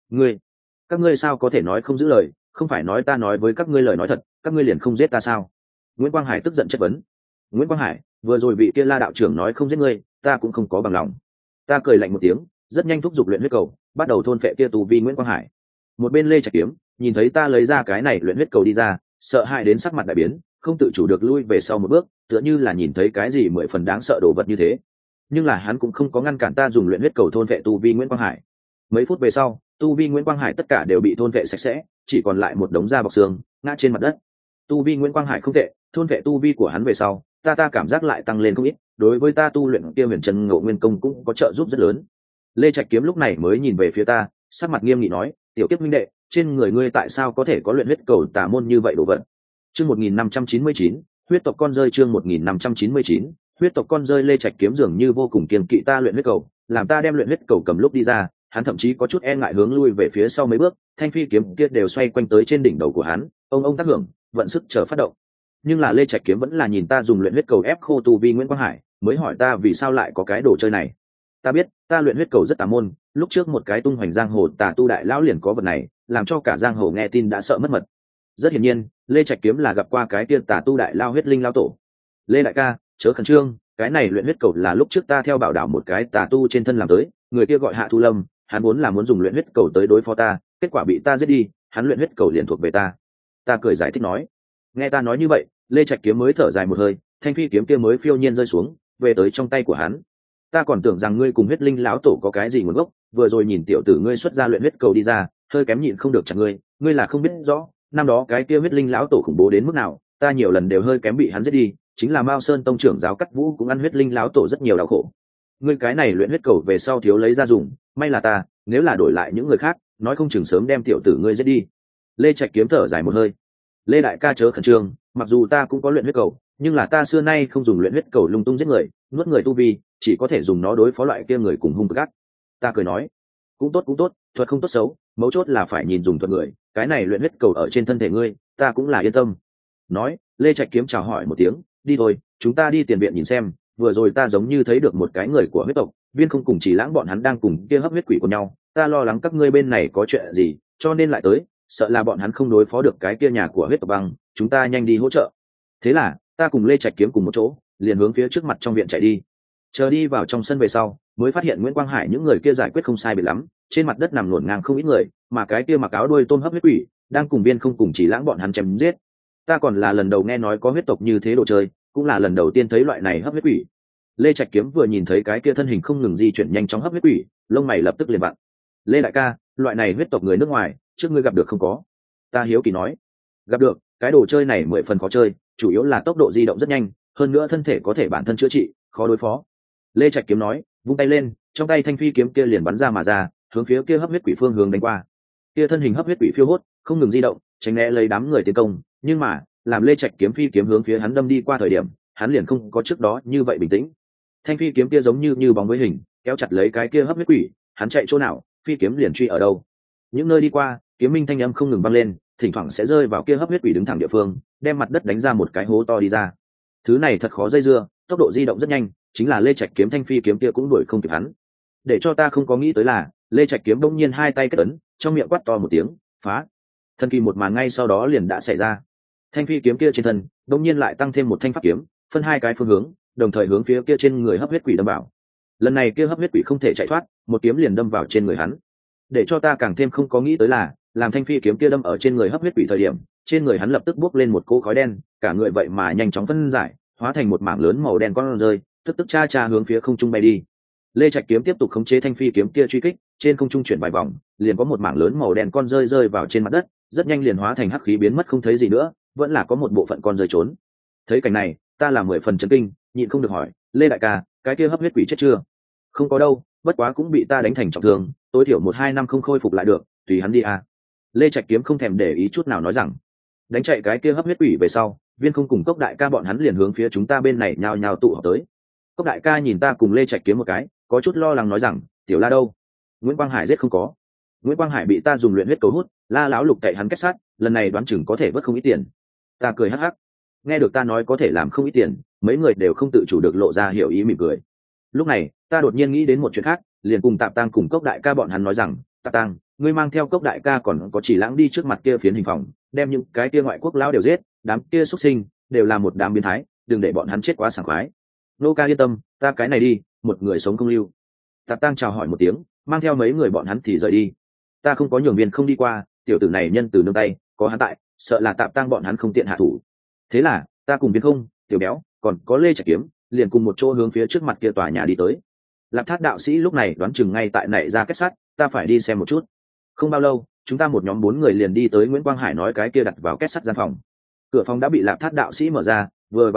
Các ngươi sao có thể nói không giữ lời, không phải nói ta nói với các ngươi lời nói thật, các ngươi liền không giết ta sao? Nguyễn Quang Hải tức giận chất vấn. Nguyễn Quang Hải, vừa rồi vị kia La đạo trưởng nói không giết ngươi, ta cũng không có bằng lòng. Ta cười lạnh một tiếng, rất nhanh thúc giục luyện huyết cầu, bắt đầu thôn phệ kia tù vi Nguyễn Quang Hải. Một bên Lê Trạch Kiếm nhìn thấy ta lấy ra cái này luyện huyết cầu đi ra, sợ hãi đến sắc mặt đại biến, không tự chủ được lui về sau một bước, tựa như là nhìn thấy cái gì 10 phần đáng sợ đồ vật như thế. Nhưng là hắn cũng không có ngăn cản ta dùng luyện huyết cầu thôn phệ tu vi Nguyễn Quang Hải. Mấy phút về sau, tu vi Nguyễn Quang Hải tất cả đều bị thôn phệ sạch sẽ, chỉ còn lại một đống da bọc xương ngã trên mặt đất. Tu vi Nguyễn Quang Hải không tệ, thôn phệ tu vi của hắn về sau, ta cảm giác lại tăng lên không ít, đối với ta tu luyện kia huyền chân ngộ nguyên công cũng có trợ giúp rất lớn. Lê Trạch Kiếm lúc này mới nhìn về phía ta, sắc mặt nghiêm nghị nói, tiểu kiếp minh đệ, trên người ngươi tại sao có thể có luyện huyết cầu tà môn như vậy đồ vật? Chương 1599, huyết tộc con rơi. Chương 1599, huyết tộc con rơi. Lê Trạch Kiếm dường như vô cùng kiêng kỵ ta luyện huyết cầu, làm ta đem luyện huyết cầu cầm lúc đi ra, hắn thậm chí có chút e ngại hướng lui về phía sau mấy bước, thanh phi kiếm kia đều xoay quanh tới trên đỉnh đầu của hắn, ông tác hưởng, vận sức chờ phát động. Nhưng là Lê Trạch Kiếm vẫn là nhìn ta dùng luyện huyết cầu ép khô tu vi Nguyễn Quang Hải, mới hỏi ta vì sao lại có cái đồ chơi này. Ta biết, ta luyện huyết cầu rất tà môn, lúc trước một cái tung hoành giang hồ tà tu đại lão liền có vật này, làm cho cả giang hồ nghe tin đã sợ mất mật. Rất hiển nhiên, Lê Trạch Kiếm là gặp qua cái tiên tà tu đại lao huyết linh lao tổ. Lê đại ca, chớ khẩn trương, cái này luyện huyết cầu là lúc trước ta theo bảo đảo một cái tà tu trên thân làm tới, người kia gọi Hạ Thu Lâm, hắn muốn dùng luyện huyết cầu tới đối phó ta, kết quả bị ta giết đi, hắn luyện huyết cầu liền thuộc về ta. Ta cười giải thích nói. Nghe ta nói như vậy, Lê Trạch Kiếm mới thở dài một hơi, thanh phi kiếm kia mới phiêu nhiên rơi xuống, về tới trong tay của hắn. Ta còn tưởng rằng ngươi cùng huyết linh lão tổ có cái gì nguồn gốc, vừa rồi nhìn tiểu tử ngươi xuất ra luyện huyết cầu đi ra, hơi kém nhịn không được chặt ngươi là không biết rõ, năm đó cái kia huyết linh lão tổ khủng bố đến mức nào, ta nhiều lần đều hơi kém bị hắn giết đi, chính là Mao Sơn tông trưởng giáo Cắt Vũ cũng ăn huyết linh lão tổ rất nhiều đau khổ. Ngươi cái này luyện huyết cầu về sau thiếu lấy ra dùng, may là ta, nếu là đổi lại những người khác, nói không chừng sớm đem tiểu tử ngươi giết đi. Lê Trạch Kiếm thở dài một hơi. Lê đại ca chớ khẩn trương, mặc dù ta cũng có luyện huyết cầu, nhưng là ta xưa nay không dùng luyện huyết cầu lung tung giết người, nuốt người tu vi, chỉ có thể dùng nó đối phó loại kia người cùng hung cực ác. Ta cười nói, cũng tốt, thuật không tốt xấu, mấu chốt là phải nhìn dùng thuật người, cái này luyện huyết cầu ở trên thân thể ngươi, ta cũng là yên tâm. Nói, Lê Trạch Kiếm chào hỏi một tiếng, đi thôi, chúng ta đi tiền viện nhìn xem, vừa rồi ta giống như thấy được một cái người của huyết tộc, Viên không cùng Chỉ Lãng bọn hắn đang cùng kia hấp huyết quỷ của nhau, ta lo lắng các ngươi bên này có chuyện gì, cho nên lại tới, sợ là bọn hắn không đối phó được cái kia nhà của huyết tộc băng, chúng ta nhanh đi hỗ trợ. Thế là, ta cùng Lê Trạch Kiếm cùng một chỗ, liền hướng phía trước mặt trong viện chạy đi. Chờ đi vào trong sân về sau, mới phát hiện Nguyễn Quang Hải những người kia giải quyết không sai biệt lắm, trên mặt đất nằm ngổn ngang không ít người, mà cái kia mặc áo đuôi tôm hấp huyết quỷ đang cùng Viên không cùng Chỉ Lãng bọn hắn chém giết. Ta còn là lần đầu nghe nói có huyết tộc như thế đồ chơi, cũng là lần đầu tiên thấy loại này hấp huyết quỷ. Lê Trạch Kiếm vừa nhìn thấy cái kia thân hình không ngừng di chuyển nhanh chóng hấp huyết quỷ, lông mày lập tức liền vặn. Lê đại ca, loại này huyết tộc người nước ngoài, trước ngươi gặp được không có? Ta hiếu kỳ nói. Gặp được, cái đồ chơi này 10 phần khó chơi, chủ yếu là tốc độ di động rất nhanh, hơn nữa thân thể có thể bản thân chữa trị, khó đối phó. Lê Trạch Kiếm nói, vung tay lên, trong tay thanh phi kiếm kia liền bắn ra mà ra, hướng phía kia hấp huyết quỷ phương hướng đánh qua. Kia thân hình hấp huyết quỷ phiêu hốt, không ngừng di động, tránh né lấy đám người tiến công, nhưng mà, làm Lê Trạch Kiếm phi kiếm hướng phía hắn đâm đi qua thời điểm, hắn liền không có trước đó như vậy bình tĩnh. Thanh phi kiếm kia giống như bóng với hình, kéo chặt lấy cái kia hấp huyết quỷ, hắn chạy chỗ nào, phi kiếm liền truy ở đâu. Những nơi đi qua, kiếm minh thanh âm không ngừng vang lên, thỉnh thoảng sẽ rơi vào kia hấp huyết quỷ đứng thẳng địa phương, đem mặt đất đánh ra một cái hố to đi ra. Thứ này thật khó dây dưa, tốc độ di động rất nhanh, chính là Lê Trạch Kiếm thanh phi kiếm kia cũng đuổi không kịp hắn. Để cho ta không có nghĩ tới là, Lê Trạch Kiếm bỗng nhiên hai tay kết ấn, trong miệng quát to một tiếng, phá. Thần kỳ một màn ngay sau đó liền đã xảy ra. Thanh phi kiếm kia trên thân, bỗng nhiên lại tăng thêm một thanh pháp kiếm, phân hai cái phương hướng, đồng thời hướng phía kia trên người hấp huyết quỷ đâm vào. Lần này kia hấp huyết quỷ không thể chạy thoát, một kiếm liền đâm vào trên người hắn. Để cho ta càng thêm không có nghĩ tới là, làm thanh phi kiếm kia đâm ở trên người hấp huyết quỷ thời điểm, trên người hắn lập tức bốc lên một cỗ khói đen, cả người vậy mà nhanh chóng phân giải, hóa thành một mảng lớn màu đen con rơi, tức cha hướng phía không trung bay đi. Lê Trạch Kiếm tiếp tục khống chế thanh phi kiếm kia truy kích, trên không trung chuyển vài vòng, liền có một mảng lớn màu đen con rơi rơi vào trên mặt đất, rất nhanh liền hóa thành hắc khí biến mất không thấy gì nữa, vẫn là có một bộ phận con rơi trốn. Thấy cảnh này, ta là 10 phần chấn kinh, nhịn không được hỏi, Lê đại ca, cái kia hấp huyết quỷ chết chưa? Không có đâu, bất quá cũng bị ta đánh thành trọng thương, tối thiểu 1-2 năm không khôi phục lại được, tùy hắn đi à. Lê Trạch Kiếm không thèm để ý chút nào nói rằng, đánh chạy cái kia hấp huyết quỷ về sau, Viên không cùng Cốc đại ca bọn hắn liền hướng phía chúng ta bên này nhao nhao tụ họp tới. Cốc đại ca nhìn ta cùng Lê Trạch Kiếm một cái, có chút lo lắng nói rằng, tiểu La đâu? Nguyễn Quang Hải giết không có. Nguyễn Quang Hải bị ta dùng luyện huyết cầu hút, La lão lục cậy hắn kết sát, lần này đoán chừng có thể vớt không ít tiền. Ta cười hắc hắc. Nghe được ta nói có thể làm không ít tiền, mấy người đều không tự chủ được lộ ra hiểu ý mỉm cười. Lúc này, ta đột nhiên nghĩ đến một chuyện khác, liền cùng Tạp Tăng cùng Cốc đại ca bọn hắn nói rằng, Tạp Tăng, ngươi mang theo Cốc đại ca còn có Chỉ Lãng đi trước mặt kia phiến hình phòng, đem những cái kia ngoại quốc lão đều giết, đám kia xuất sinh đều là một đám biến thái, đừng để bọn hắn chết quá sảng khoái. Nô ca yên tâm, ta cái này đi, một người sống không lưu. Tạp Tăng chào hỏi một tiếng, mang theo mấy người bọn hắn thì rời đi. Ta không có nhường Viên không đi qua, tiểu tử này nhân từ nương tay, có hắn tại, sợ là Tạp Tăng bọn hắn không tiện hạ thủ. Thế là, ta cùng Viên không, Tiểu Béo, còn có Lê Trạch Kiếm, liền cùng một chỗ hướng phía trước mặt kia tòa nhà đi tới. Lạp Thát đạo sĩ lúc này đoán chừng ngay tại nảy ra kết sắt, ta phải đi xem một chút. Không bao lâu, chúng ta một nhóm 4 người liền đi tới Nguyễn Quang Hải nói cái kia đặt vào kết sắt gian phòng. Cửa phòng đã bị Lạp Thát đạo sĩ mở ra, vừa vào cửa,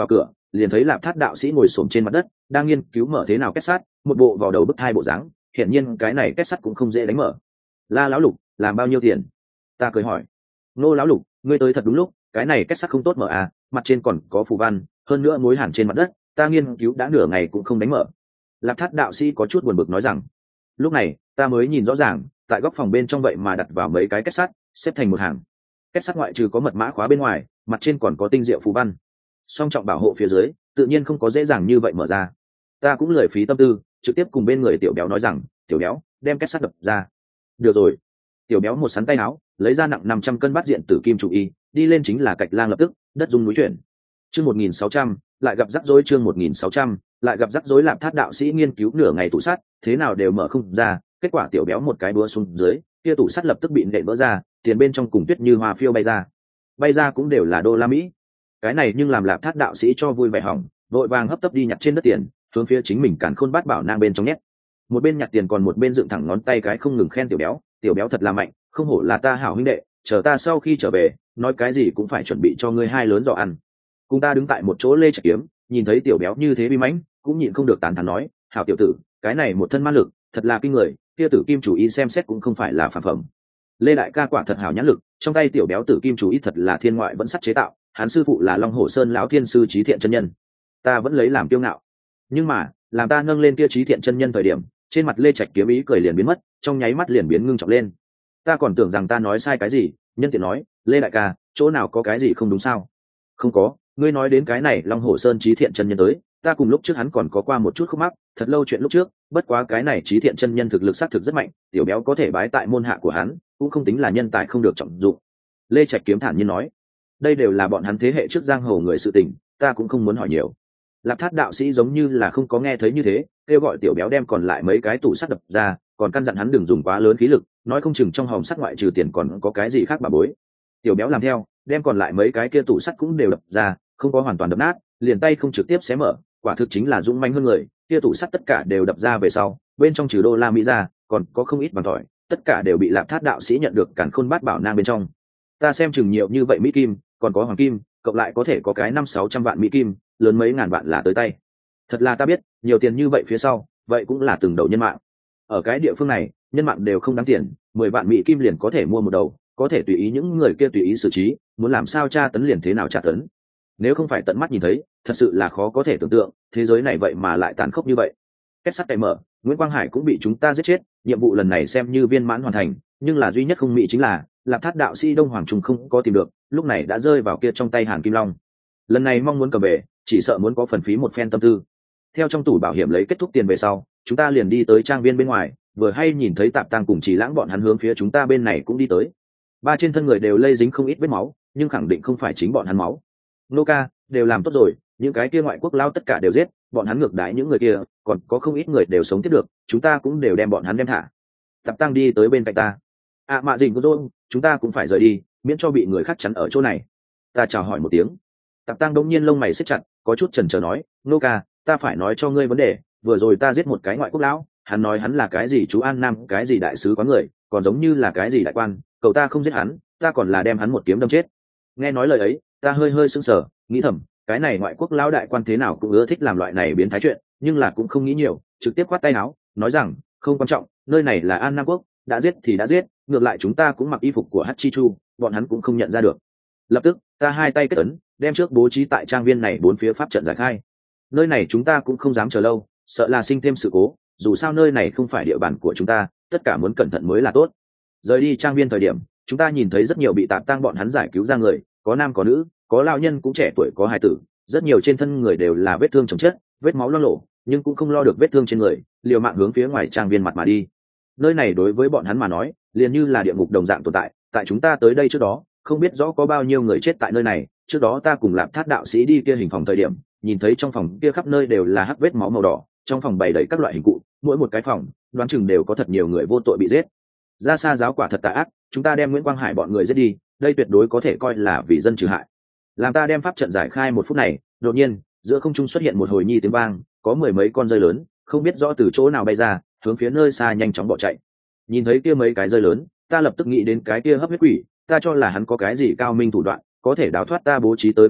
liền thấy Lạp Thát đạo sĩ ngồi xổm trên mặt đất đang nghiên cứu mở thế nào kết sắt, một bộ vào đầu bức thai bộ dáng, hiển nhiên cái này kết sắt cũng không dễ đánh mở. La lão lục, làm bao nhiêu tiền? Ta cười hỏi. Nô lão lục, ngươi tới thật đúng lúc, cái này kết sắt không tốt mở à, mặt trên còn có phù văn, hơn nữa mối hàn trên mặt đất, ta nghiên cứu đã nửa ngày cũng không đánh mở. Lạp Thát đạo sĩ có chút buồn bực nói rằng. Lúc này ta mới nhìn rõ ràng, tại góc phòng bên trong vậy mà đặt vào mấy cái kết sắt xếp thành một hàng. Kết sắt ngoại trừ có mật mã khóa bên ngoài, mặt trên còn có tinh diệu phù văn, song trọng bảo hộ phía dưới, tự nhiên không có dễ dàng như vậy mở ra. Ta cũng lười phí tâm tư, trực tiếp cùng bên người tiểu béo nói rằng, tiểu béo, đem kết sắt đập ra. Được rồi. Tiểu béo một sắn tay áo, lấy ra nặng 500 cân bát diện tử kim chủ y, đi lên chính là cạch lang lập tức, đất rung núi chuyển. Chương 1600, lại gặp rắc rối. Chương 1600, lại gặp rắc rối. Lạp Thát đạo sĩ nghiên cứu nửa ngày tủ sắt, thế nào đều mở không ra, kết quả tiểu béo một cái búa xuống dưới, kia tủ sắt lập tức bị nện vỡ ra, tiền bên trong cùng tuyết như hoa phiêu bay ra cũng đều là đô la Mỹ. Cái này nhưng làm Lạp Thát đạo sĩ cho vui vẻ hỏng, vội vàng hấp tấp đi nhặt trên đất tiền, hướng phía chính mình càn khôn bát bảo nang bên trong nhét. Một bên nhặt tiền còn một bên dựng thẳng ngón tay cái không ngừng khen tiểu béo thật là mạnh, không hổ là ta hảo huynh đệ, chờ ta sau khi trở về, nói cái gì cũng phải chuẩn bị cho ngươi hai lớn giò ăn. Cùng ta đứng tại một chỗ Lê Trạch Kiếm, nhìn thấy tiểu béo như thế bi mãnh, cũng nhịn không được tán thán nói, hảo tiểu tử, cái này một thân ma lực, thật là kinh người, kia tử kim chủ ý xem xét cũng không phải là phàm phẩm. Lê đại ca quả thật hảo nhãn lực, trong tay tiểu béo tử kim chủ ý thật là thiên ngoại vẫn sắt chế tạo, hắn sư phụ là Long Hổ Sơn lão thiên sư Trí Thiện chân nhân, ta vẫn lấy làm kiêu ngạo. Nhưng mà, làm ta nâng lên kia Trí Thiện chân nhân thời điểm, trên mặt Lê Trạch Kiếm ý cười liền biến mất, trong nháy mắt liền biến ngưng trọng lên. Ta còn tưởng rằng ta nói sai cái gì, nhân tiện nói, Lê đại ca, chỗ nào có cái gì không đúng sao? Không có, ngươi nói đến cái này Long Hổ Sơn Trí Thiện chân nhân tới, ta cùng lúc trước hắn còn có qua một chút khúc mắc, thật lâu chuyện lúc trước, bất quá cái này Trí Thiện chân nhân thực lực xác thực rất mạnh, tiểu béo có thể bái tại môn hạ của hắn, cũng không tính là nhân tài không được trọng dụng. Lê Trạch Kiếm thản nhiên nói, đây đều là bọn hắn thế hệ trước giang hồ người sự tình, ta cũng không muốn hỏi nhiều. Lạp Thát đạo sĩ giống như là không có nghe thấy như thế, kêu gọi tiểu béo đem còn lại mấy cái tủ sắt đập ra, còn căn dặn hắn đừng dùng quá lớn khí lực, nói không chừng trong hòm sắt ngoại trừ tiền còn có cái gì khác bà bối. Tiểu béo làm theo, đem còn lại mấy cái kia tủ sắt cũng đều đập ra, không có hoàn toàn đập nát, liền tay không trực tiếp xé mở, quả thực chính là dũng mãnh hơn người, kia tủ sắt tất cả đều đập ra về sau, bên trong trừ đô la Mỹ ra, còn có không ít vàng tỏi, tất cả đều bị Lạp Thát đạo sĩ nhận được càn khôn bát bảo nang bên trong. Ta xem chừng nhiều như vậy mỹ kim, còn có hoàng kim, cộng lại có thể có cái 500-600 vạn mỹ kim, lớn mấy ngàn vạn là tới tay. Thật là ta biết, nhiều tiền như vậy phía sau, vậy cũng là từng đầu nhân mạng. Ở cái địa phương này, nhân mạng đều không đáng tiền, 10 vạn mỹ kim liền có thể mua một đầu, có thể tùy ý những người kia tùy ý xử trí, muốn làm sao tra tấn liền thế nào tra tấn. Nếu không phải tận mắt nhìn thấy, thật sự là khó có thể tưởng tượng, thế giới này vậy mà lại tàn khốc như vậy. Kết sắt cậy mở, Nguyễn Quang Hải cũng bị chúng ta giết chết, nhiệm vụ lần này xem như viên mãn hoàn thành, nhưng là duy nhất không mỹ chính là Lạp Thát đạo sĩ Đông Hoàng Trung không có tìm được, lúc này đã rơi vào kia trong tay Hàn Kim Long. Lần này mong muốn cầm về, chỉ sợ muốn có phần phí một phen tâm tư. Theo trong tủ bảo hiểm lấy kết thúc tiền về sau, chúng ta liền đi tới trang viên bên ngoài, vừa hay nhìn thấy Tạp Tăng cùng Chỉ Lãng bọn hắn hướng phía chúng ta bên này cũng đi tới. Ba trên thân người đều lây dính không ít vết máu, nhưng khẳng định không phải chính bọn hắn máu. Nô ca, đều làm tốt rồi, những cái kia ngoại quốc lao tất cả đều giết, bọn hắn ngược đãi những người kia, còn có không ít người đều sống tiếp được, chúng ta cũng đều đem bọn hắn đem thả. Tạp Tăng đi tới bên cạnh ta. Mạ Dình cô Dôn, chúng ta cũng phải rời đi, miễn cho bị người khác chắn ở chỗ này. Ta chào hỏi một tiếng. Tạp Tăng đống nhiên lông mày siết chặt, có chút chần chờ nói, Nô ca, ta phải nói cho ngươi vấn đề, vừa rồi ta giết một cái ngoại quốc lão, hắn nói hắn là cái gì chú An Nam, cái gì đại sứ quán người, còn giống như là cái gì đại quan, cậu ta không giết hắn, ta còn là đem hắn một kiếm đâm chết. Nghe nói lời ấy, ta hơi hơi sững sờ, nghĩ thầm, cái này ngoại quốc lão đại quan thế nào cũng ưa thích làm loại này biến thái chuyện, nhưng là cũng không nghĩ nhiều, trực tiếp khoát tay áo, nói rằng, không quan trọng, nơi này là An Nam quốc, đã giết thì đã giết, ngược lại chúng ta cũng mặc y phục của Hachi Chu, bọn hắn cũng không nhận ra được. Lập tức, ta hai tay kết ấn, đem trước bố trí tại trang viên này 4 phía pháp trận giải khai. Nơi này chúng ta cũng không dám chờ lâu, sợ là sinh thêm sự cố, dù sao nơi này không phải địa bàn của chúng ta, tất cả muốn cẩn thận mới là tốt. Rời đi trang viên thời điểm, chúng ta nhìn thấy rất nhiều bị Tạp Tăng bọn hắn giải cứu ra người, có nam có nữ, có lão nhân cũng trẻ tuổi có hài tử, rất nhiều trên thân người đều là vết thương chồng chất, vết máu loang lổ, nhưng cũng không lo được vết thương trên người, liều mạng hướng phía ngoài trang viên mặt mà đi. Nơi này đối với bọn hắn mà nói, liền như là địa ngục đồng dạng tồn tại, tại chúng ta tới đây trước đó, không biết rõ có bao nhiêu người chết tại nơi này, trước đó ta cùng Lạp Thát đạo sĩ đi kia hình phòng thời điểm, nhìn thấy trong phòng kia khắp nơi đều là hắc vết máu màu đỏ, trong phòng bày đầy các loại hình cụ, mỗi một cái phòng, đoán chừng đều có thật nhiều người vô tội bị giết. Ra Sa giáo quả thật tà ác, chúng ta đem Nguyễn Quang Hải bọn người giết đi, đây tuyệt đối có thể coi là vì dân trừ hại. Làm ta đem pháp trận giải khai một phút này, đột nhiên, giữa không trung xuất hiện một hồi nhi tiếng vang, có mười mấy con rơi lớn, không biết rõ từ chỗ nào bay ra, hướng phía nơi xa nhanh chóng bỏ chạy. Nhìn thấy kia mấy cái rơi lớn, ta lập tức nghĩ đến cái kia hấp huyết quỷ, ta cho là hắn có cái gì cao minh thủ đoạn, có thể đào thoát ta bố trí tới pháp trận,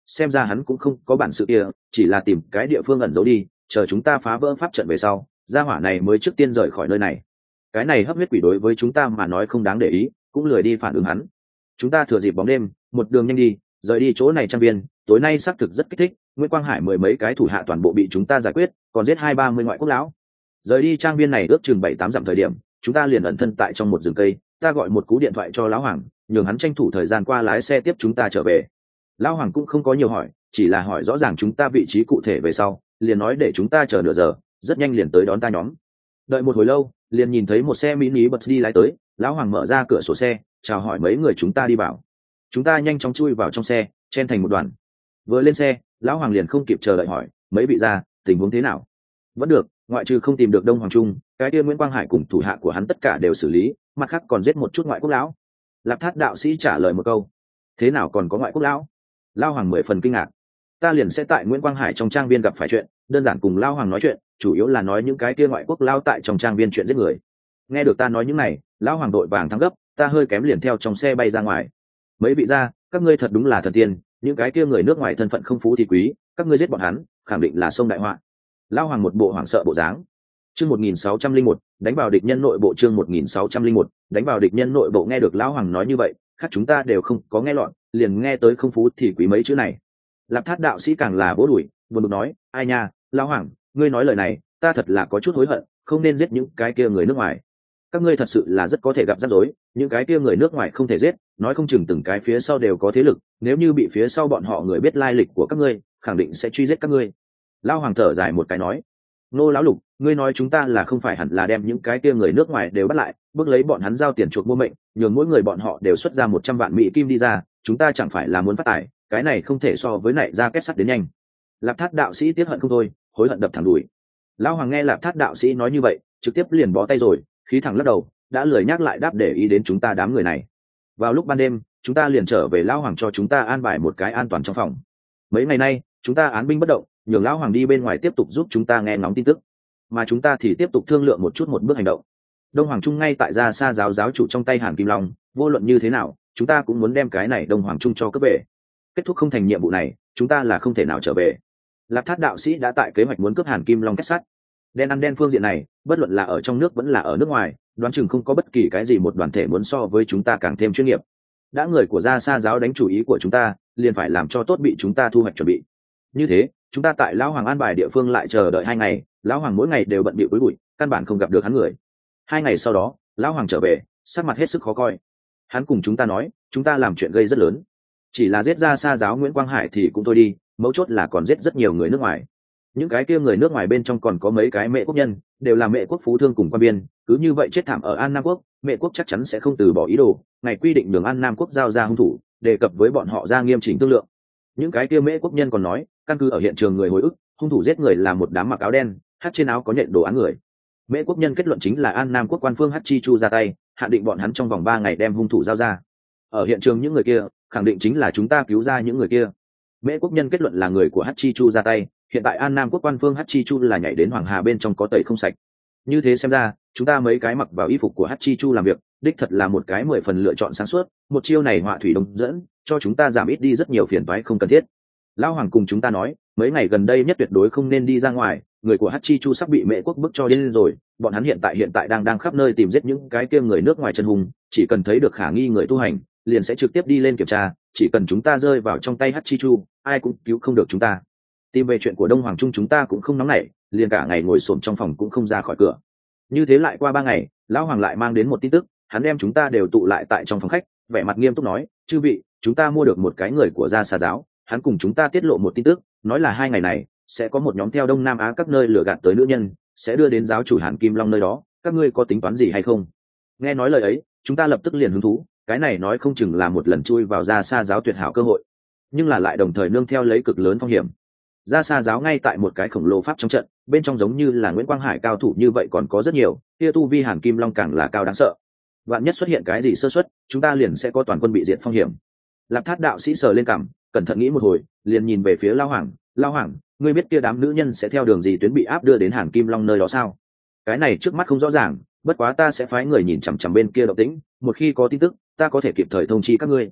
xem ra hắn cũng không có bản sự kia, chỉ là tìm cái địa phương ẩn giấu đi, chờ chúng ta phá vỡ pháp trận về sau, gia hỏa này mới trước tiên rời khỏi nơi này. Cái này hấp huyết quỷ đối với chúng ta mà nói không đáng để ý, cũng lười đi phản ứng hắn. Chúng ta thừa dịp bóng đêm, một đường nhanh đi, rời đi chỗ này trang viên. Tối nay xác thực rất kích thích, Nguyễn Quang Hải mười mấy cái thủ hạ toàn bộ bị chúng ta giải quyết, còn giết 20-30 ngoại quốc lão. Rời đi trang viên này ước chừng 7-8 dặm thời điểm, chúng ta liền ẩn thân tại trong một rừng cây. Ta gọi một cú điện thoại cho lão Hoàng, nhường hắn tranh thủ thời gian qua lái xe tiếp chúng ta trở về. Lão Hoàng cũng không có nhiều hỏi, chỉ là hỏi rõ ràng chúng ta vị trí cụ thể về sau, liền nói để chúng ta chờ nửa giờ, rất nhanh liền tới đón ta nhóm. Đợi một hồi lâu, liền nhìn thấy một xe mini bus đi lái tới. Lão Hoàng mở ra cửa sổ xe, chào hỏi mấy người chúng ta đi vào. Chúng ta nhanh chóng chui vào trong xe, chen thành một đoàn. Vừa lên xe, lão Hoàng liền không kịp chờ đợi hỏi, mấy vị gia, tình huống thế nào? Vẫn được, ngoại trừ không tìm được Đông Hoàng Trung, cái kia Nguyễn Quang Hải cùng thủ hạ của hắn tất cả đều xử lý, mặt khác còn giết một chút ngoại quốc lão. Lạp Thát đạo sĩ trả lời một câu. Thế nào còn có ngoại quốc lão? Lão Hoàng 10 phần kinh ngạc. Ta liền sẽ tại Nguyễn Quang Hải trong trang viên gặp phải chuyện, đơn giản cùng Lão Hoàng nói chuyện, chủ yếu là nói những cái kia ngoại quốc lão tại trong trang viên chuyện giết người. Nghe được ta nói những này, Lão Hoàng đội vàng thắng gấp, ta hơi kém liền theo trong xe bay ra ngoài. Mấy vị gia, các ngươi thật đúng là thần tiên, những cái kia người nước ngoài thân phận không phú thì quý, các ngươi giết bọn hắn, khẳng định là sông đại họa. Lão Hoàng một bộ hoảng sợ bộ dáng. Chương 1601, đánh vào địch nhân nội bộ. Chương 1601, đánh vào địch nhân nội bộ. Nghe được Lão Hoàng nói như vậy, khác chúng ta đều không có nghe lọt, liền nghe tới không phú thì quý mấy chữ này. Lạp Thát đạo sĩ càng là vỗ đùi, buồn bực nói, ai nha, Lão Hoàng, ngươi nói lời này, ta thật là có chút hối hận, không nên giết những cái kia người nước ngoài. Các ngươi thật sự là rất có thể gặp rắc rối, những cái kia người nước ngoài không thể giết, nói không chừng từng cái phía sau đều có thế lực, nếu như bị phía sau bọn họ người biết lai lịch của các ngươi, khẳng định sẽ truy giết các ngươi. Lão Hoàng thở dài một cái nói, Nô lão lục, ngươi nói chúng ta là không phải hẳn là đem những cái kia người nước ngoài đều bắt lại, bước lấy bọn hắn giao tiền chuộc mua mệnh, nhường mỗi người bọn họ đều xuất ra 100 vạn mỹ kim đi ra, chúng ta chẳng phải là muốn phát tài, cái này không thể so với nảy ra kết sắt đến nhanh. Lạp Thát đạo sĩ tiếc hận không thôi, hối hận đập thẳng đùi. Lão Hoàng nghe Lạp Thát đạo sĩ nói như vậy, trực tiếp liền bó tay rồi, khí thẳng lắc đầu, đã lười nhắc lại đáp để ý đến chúng ta đám người này. Vào lúc ban đêm, chúng ta liền trở về Lão Hoàng cho chúng ta an bài một cái an toàn trong phòng. Mấy ngày nay, chúng ta án binh bất động, nhường Lão Hoàng đi bên ngoài tiếp tục giúp chúng ta nghe ngóng tin tức, mà chúng ta thì tiếp tục thương lượng một chút một bước hành động. Đông Hoàng Trung ngay tại Gia Sa giáo giáo chủ trong tay Hàn Kim Long, vô luận như thế nào, chúng ta cũng muốn đem cái này Đông Hoàng Trung cho cướp về. Kết thúc không thành nhiệm vụ này, chúng ta là không thể nào trở về. Lạp Thát đạo sĩ đã tại kế hoạch muốn cướp Hàn Kim Long kết sắt. Đen ăn đen phương diện này, bất luận là ở trong nước vẫn là ở nước ngoài, đoán chừng không có bất kỳ cái gì một đoàn thể muốn so với chúng ta càng thêm chuyên nghiệp. Đã người của Gia Sa giáo đánh chủ ý của chúng ta, liền phải làm cho tốt bị chúng ta thu hoạch chuẩn bị. Như thế, chúng ta tại Lão Hoàng an bài địa phương lại chờ đợi 2 ngày, Lão Hoàng mỗi ngày đều bận bịu cúi bụi, căn bản không gặp được hắn người. 2 ngày sau đó, Lão Hoàng trở về, sắc mặt hết sức khó coi. Hắn cùng chúng ta nói, chúng ta làm chuyện gây rất lớn, chỉ là giết Gia Sa giáo Nguyễn Quang Hải thì cũng thôi đi, mấu chốt là còn giết rất nhiều người nước ngoài. Những cái kia người nước ngoài bên trong còn có mấy cái Mệ quốc nhân, đều là Mệ quốc phú thương cùng quan biên, cứ như vậy chết thảm ở An Nam quốc, Mệ quốc chắc chắn sẽ không từ bỏ ý đồ, ngày quy định đường An Nam quốc giao ra hung thủ, đề cập với bọn họ ra nghiêm chỉnh thương lượng. Những cái kia Mễ quốc nhân còn nói, căn cứ ở hiện trường người hồi ức, hung thủ giết người là một đám mặc áo đen, hát trên áo có nhện đồ án người. Mễ quốc nhân kết luận chính là An Nam quốc quan phương Hát Chi Chu ra tay, hạn định bọn hắn trong vòng 3 ngày đem hung thủ giao ra. Ở hiện trường những người kia, khẳng định chính là chúng ta cứu ra những người kia. Mễ quốc nhân kết luận là người của Hát Chi Chu ra tay, hiện tại An Nam quốc quan phương Hát Chi Chu là nhảy đến Hoàng Hà bên trong có tẩy không sạch. Như thế xem ra, chúng ta mấy cái mặc vào y phục của Hát Chi Chu làm việc, đích thật là một cái 10 phần lựa chọn sáng suốt, một chiêu này họa thủy đông dẫn, cho chúng ta giảm ít đi rất nhiều phiền toái không cần thiết. Lão Hoàng cùng chúng ta nói, mấy ngày gần đây nhất tuyệt đối không nên đi ra ngoài, người của Hát Chi Chu sắp bị Mễ quốc bức cho điên rồi, bọn hắn hiện tại đang khắp nơi tìm giết những cái kia người nước ngoài chân hùng, chỉ cần thấy được khả nghi người tu hành, liền sẽ trực tiếp đi lên kiểm tra, chỉ cần chúng ta rơi vào trong tay Hát Chi Chu, ai cũng cứu không được chúng ta. Tìm về chuyện của Đông Hoàng Trung chúng ta cũng không nóng nảy, liền cả ngày ngồi xổm trong phòng cũng không ra khỏi cửa. Như thế lại qua 3 ngày, Lão Hoàng lại mang đến một tin tức, hắn đem chúng ta đều tụ lại tại trong phòng khách, vẻ mặt nghiêm túc nói, chư vị, chúng ta mua được một cái người của Gia Sa giáo, hắn cùng chúng ta tiết lộ một tin tức, nói là 2 ngày này sẽ có một nhóm theo Đông Nam Á các nơi lừa gạt tới nữ nhân, sẽ đưa đến giáo chủ Hàn Kim Long nơi đó, các ngươi có tính toán gì hay không? Nghe nói lời ấy, chúng ta lập tức liền hứng thú, cái này nói không chừng là một lần chui vào Gia Sa giáo tuyệt hảo cơ hội, nhưng là lại đồng thời nương theo lấy cực lớn phong hiểm. Gia Sa giáo ngay tại một cái khổng lồ pháp trong trận, bên trong giống như là Nguyễn Quang Hải cao thủ như vậy còn có rất nhiều, kia tu vi Hàn Kim Long càng là cao đáng sợ. Vạn nhất xuất hiện cái gì sơ suất, chúng ta liền sẽ có toàn quân bị diệt phong hiểm. Lạp Thát đạo sĩ sờ lên cằm, cẩn thận nghĩ một hồi, liền nhìn về phía Lão Hoàng, Lão Hoàng, ngươi biết kia đám nữ nhân sẽ theo đường gì tuyến bị áp đưa đến Hàn Kim Long nơi đó sao? Cái này trước mắt không rõ ràng, bất quá ta sẽ phái người nhìn chằm chằm bên kia động tĩnh, một khi có tin tức, ta có thể kịp thời thông chi các ngươi.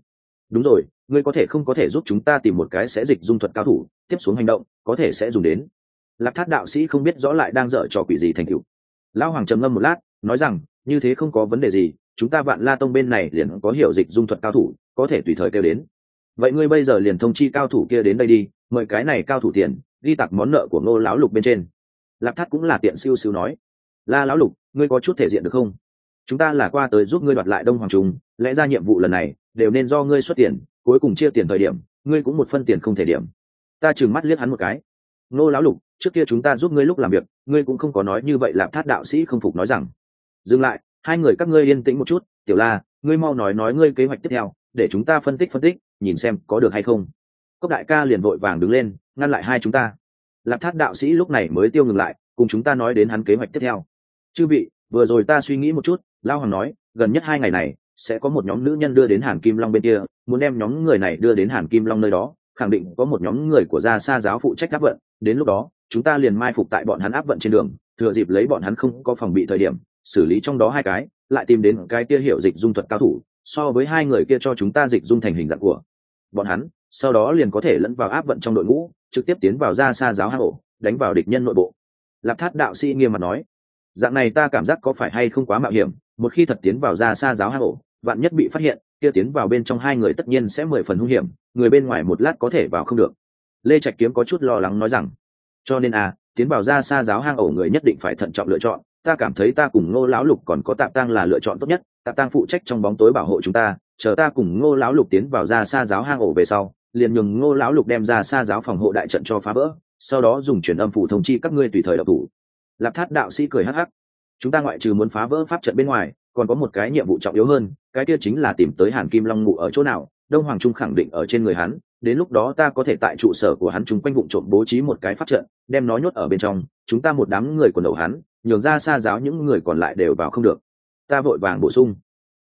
đúng rồi, ngươi có thể không có thể giúp chúng ta tìm một cái sẽ dịch dung thuật cao thủ, tiếp xuống hành động có thể sẽ dùng đến. Lạc Thát đạo sĩ không biết rõ lại đang dở trò quỷ gì thành cựu. Lão Hoàng trầm ngâm một lát, nói rằng, như thế không có vấn đề gì, chúng ta Vạn La Tông bên này liền có hiểu dịch dung thuật cao thủ, có thể tùy thời kêu đến. Vậy ngươi bây giờ liền thông chi cao thủ kia đến đây đi, mời cái này cao thủ tiền, ghi tặc món nợ của Ngô lão lục bên trên. Lạc Thát cũng là tiện siêu siêu nói, La lão lục, ngươi có chút thể diện được không? Chúng ta là qua tới giúp ngươi đoạt lại Đông Hoàng Trung, lẽ ra nhiệm vụ lần này đều nên do ngươi xuất tiền, cuối cùng chia tiền thời điểm, ngươi cũng một phân tiền không thể điểm. Ta trừng mắt liếc hắn một cái. Ngô lão lục, trước kia chúng ta giúp ngươi lúc làm việc, ngươi cũng không có nói như vậy. Lạp Thát đạo sĩ không phục nói rằng, dừng lại, hai người các ngươi yên tĩnh một chút. Tiểu La, ngươi mau nói ngươi kế hoạch tiếp theo, để chúng ta phân tích, nhìn xem có được hay không. Cốc đại ca liền vội vàng đứng lên, ngăn lại hai chúng ta. Lạp Thát đạo sĩ lúc này mới tiêu ngừng lại, cùng chúng ta nói đến hắn kế hoạch tiếp theo. Chư vị, vừa rồi ta suy nghĩ một chút, Lao Hoàng nói, gần nhất 2 ngày này sẽ có một nhóm nữ nhân đưa đến Hàn Kim Long bên kia, muốn đem nhóm người này đưa đến Hàn Kim Long nơi đó, khẳng định có một nhóm người của Gia Sa giáo phụ trách áp vận, đến lúc đó chúng ta liền mai phục tại bọn hắn áp vận trên đường, thừa dịp lấy bọn hắn không có phòng bị thời điểm, xử lý trong đó 2 cái, lại tìm đến cái kia hiểu dịch dung thuật cao thủ, so với 2 người kia cho chúng ta dịch dung thành hình dạng của bọn hắn, sau đó liền có thể lẫn vào áp vận trong đội ngũ, trực tiếp tiến vào Gia Sa giáo hang ổ, đánh vào địch nhân nội bộ. Lạp Thát đạo sĩ nghiêm mặt nói, dạng này ta cảm giác có phải hay không quá mạo hiểm, một khi thật tiến vào Gia Sa giáo hang ổ, vạn nhất bị phát hiện, kia tiến vào bên trong 2 người tất nhiên sẽ 10 phần hung hiểm, người bên ngoài một lát có thể vào không được. Lê Trạch Kiếm có chút lo lắng nói rằng, cho nên tiến vào Gia Sa giáo hang ổ người nhất định phải thận trọng lựa chọn, ta cảm thấy ta cùng Ngô lão lục còn có Tạp Tang là lựa chọn tốt nhất, Tạp Tang phụ trách trong bóng tối bảo hộ chúng ta, chờ ta cùng Ngô lão lục tiến vào Gia Sa giáo hang ổ về sau, liền nhường Ngô lão lục đem Gia Sa giáo phòng hộ đại trận cho phá vỡ, sau đó dùng truyền âm phủ thông chi các ngươi tùy thời động thủ. Lạp Thát đạo sĩ cười hắc hắc, chúng ta ngoại trừ muốn phá vỡ pháp trận bên ngoài, còn có một cái nhiệm vụ trọng yếu hơn, cái kia chính là tìm tới Hàn Kim Long ngủ ở chỗ nào, Đông Hoàng Trung khẳng định ở trên người hắn, đến lúc đó ta có thể tại trụ sở của hắn chung quanh vụng trộm bố trí một cái pháp trận, đem nó nhốt ở bên trong, chúng ta một đám người quần đầu hắn, nhường Ra Sa giáo những người còn lại đều vào không được. Ta vội vàng bổ sung,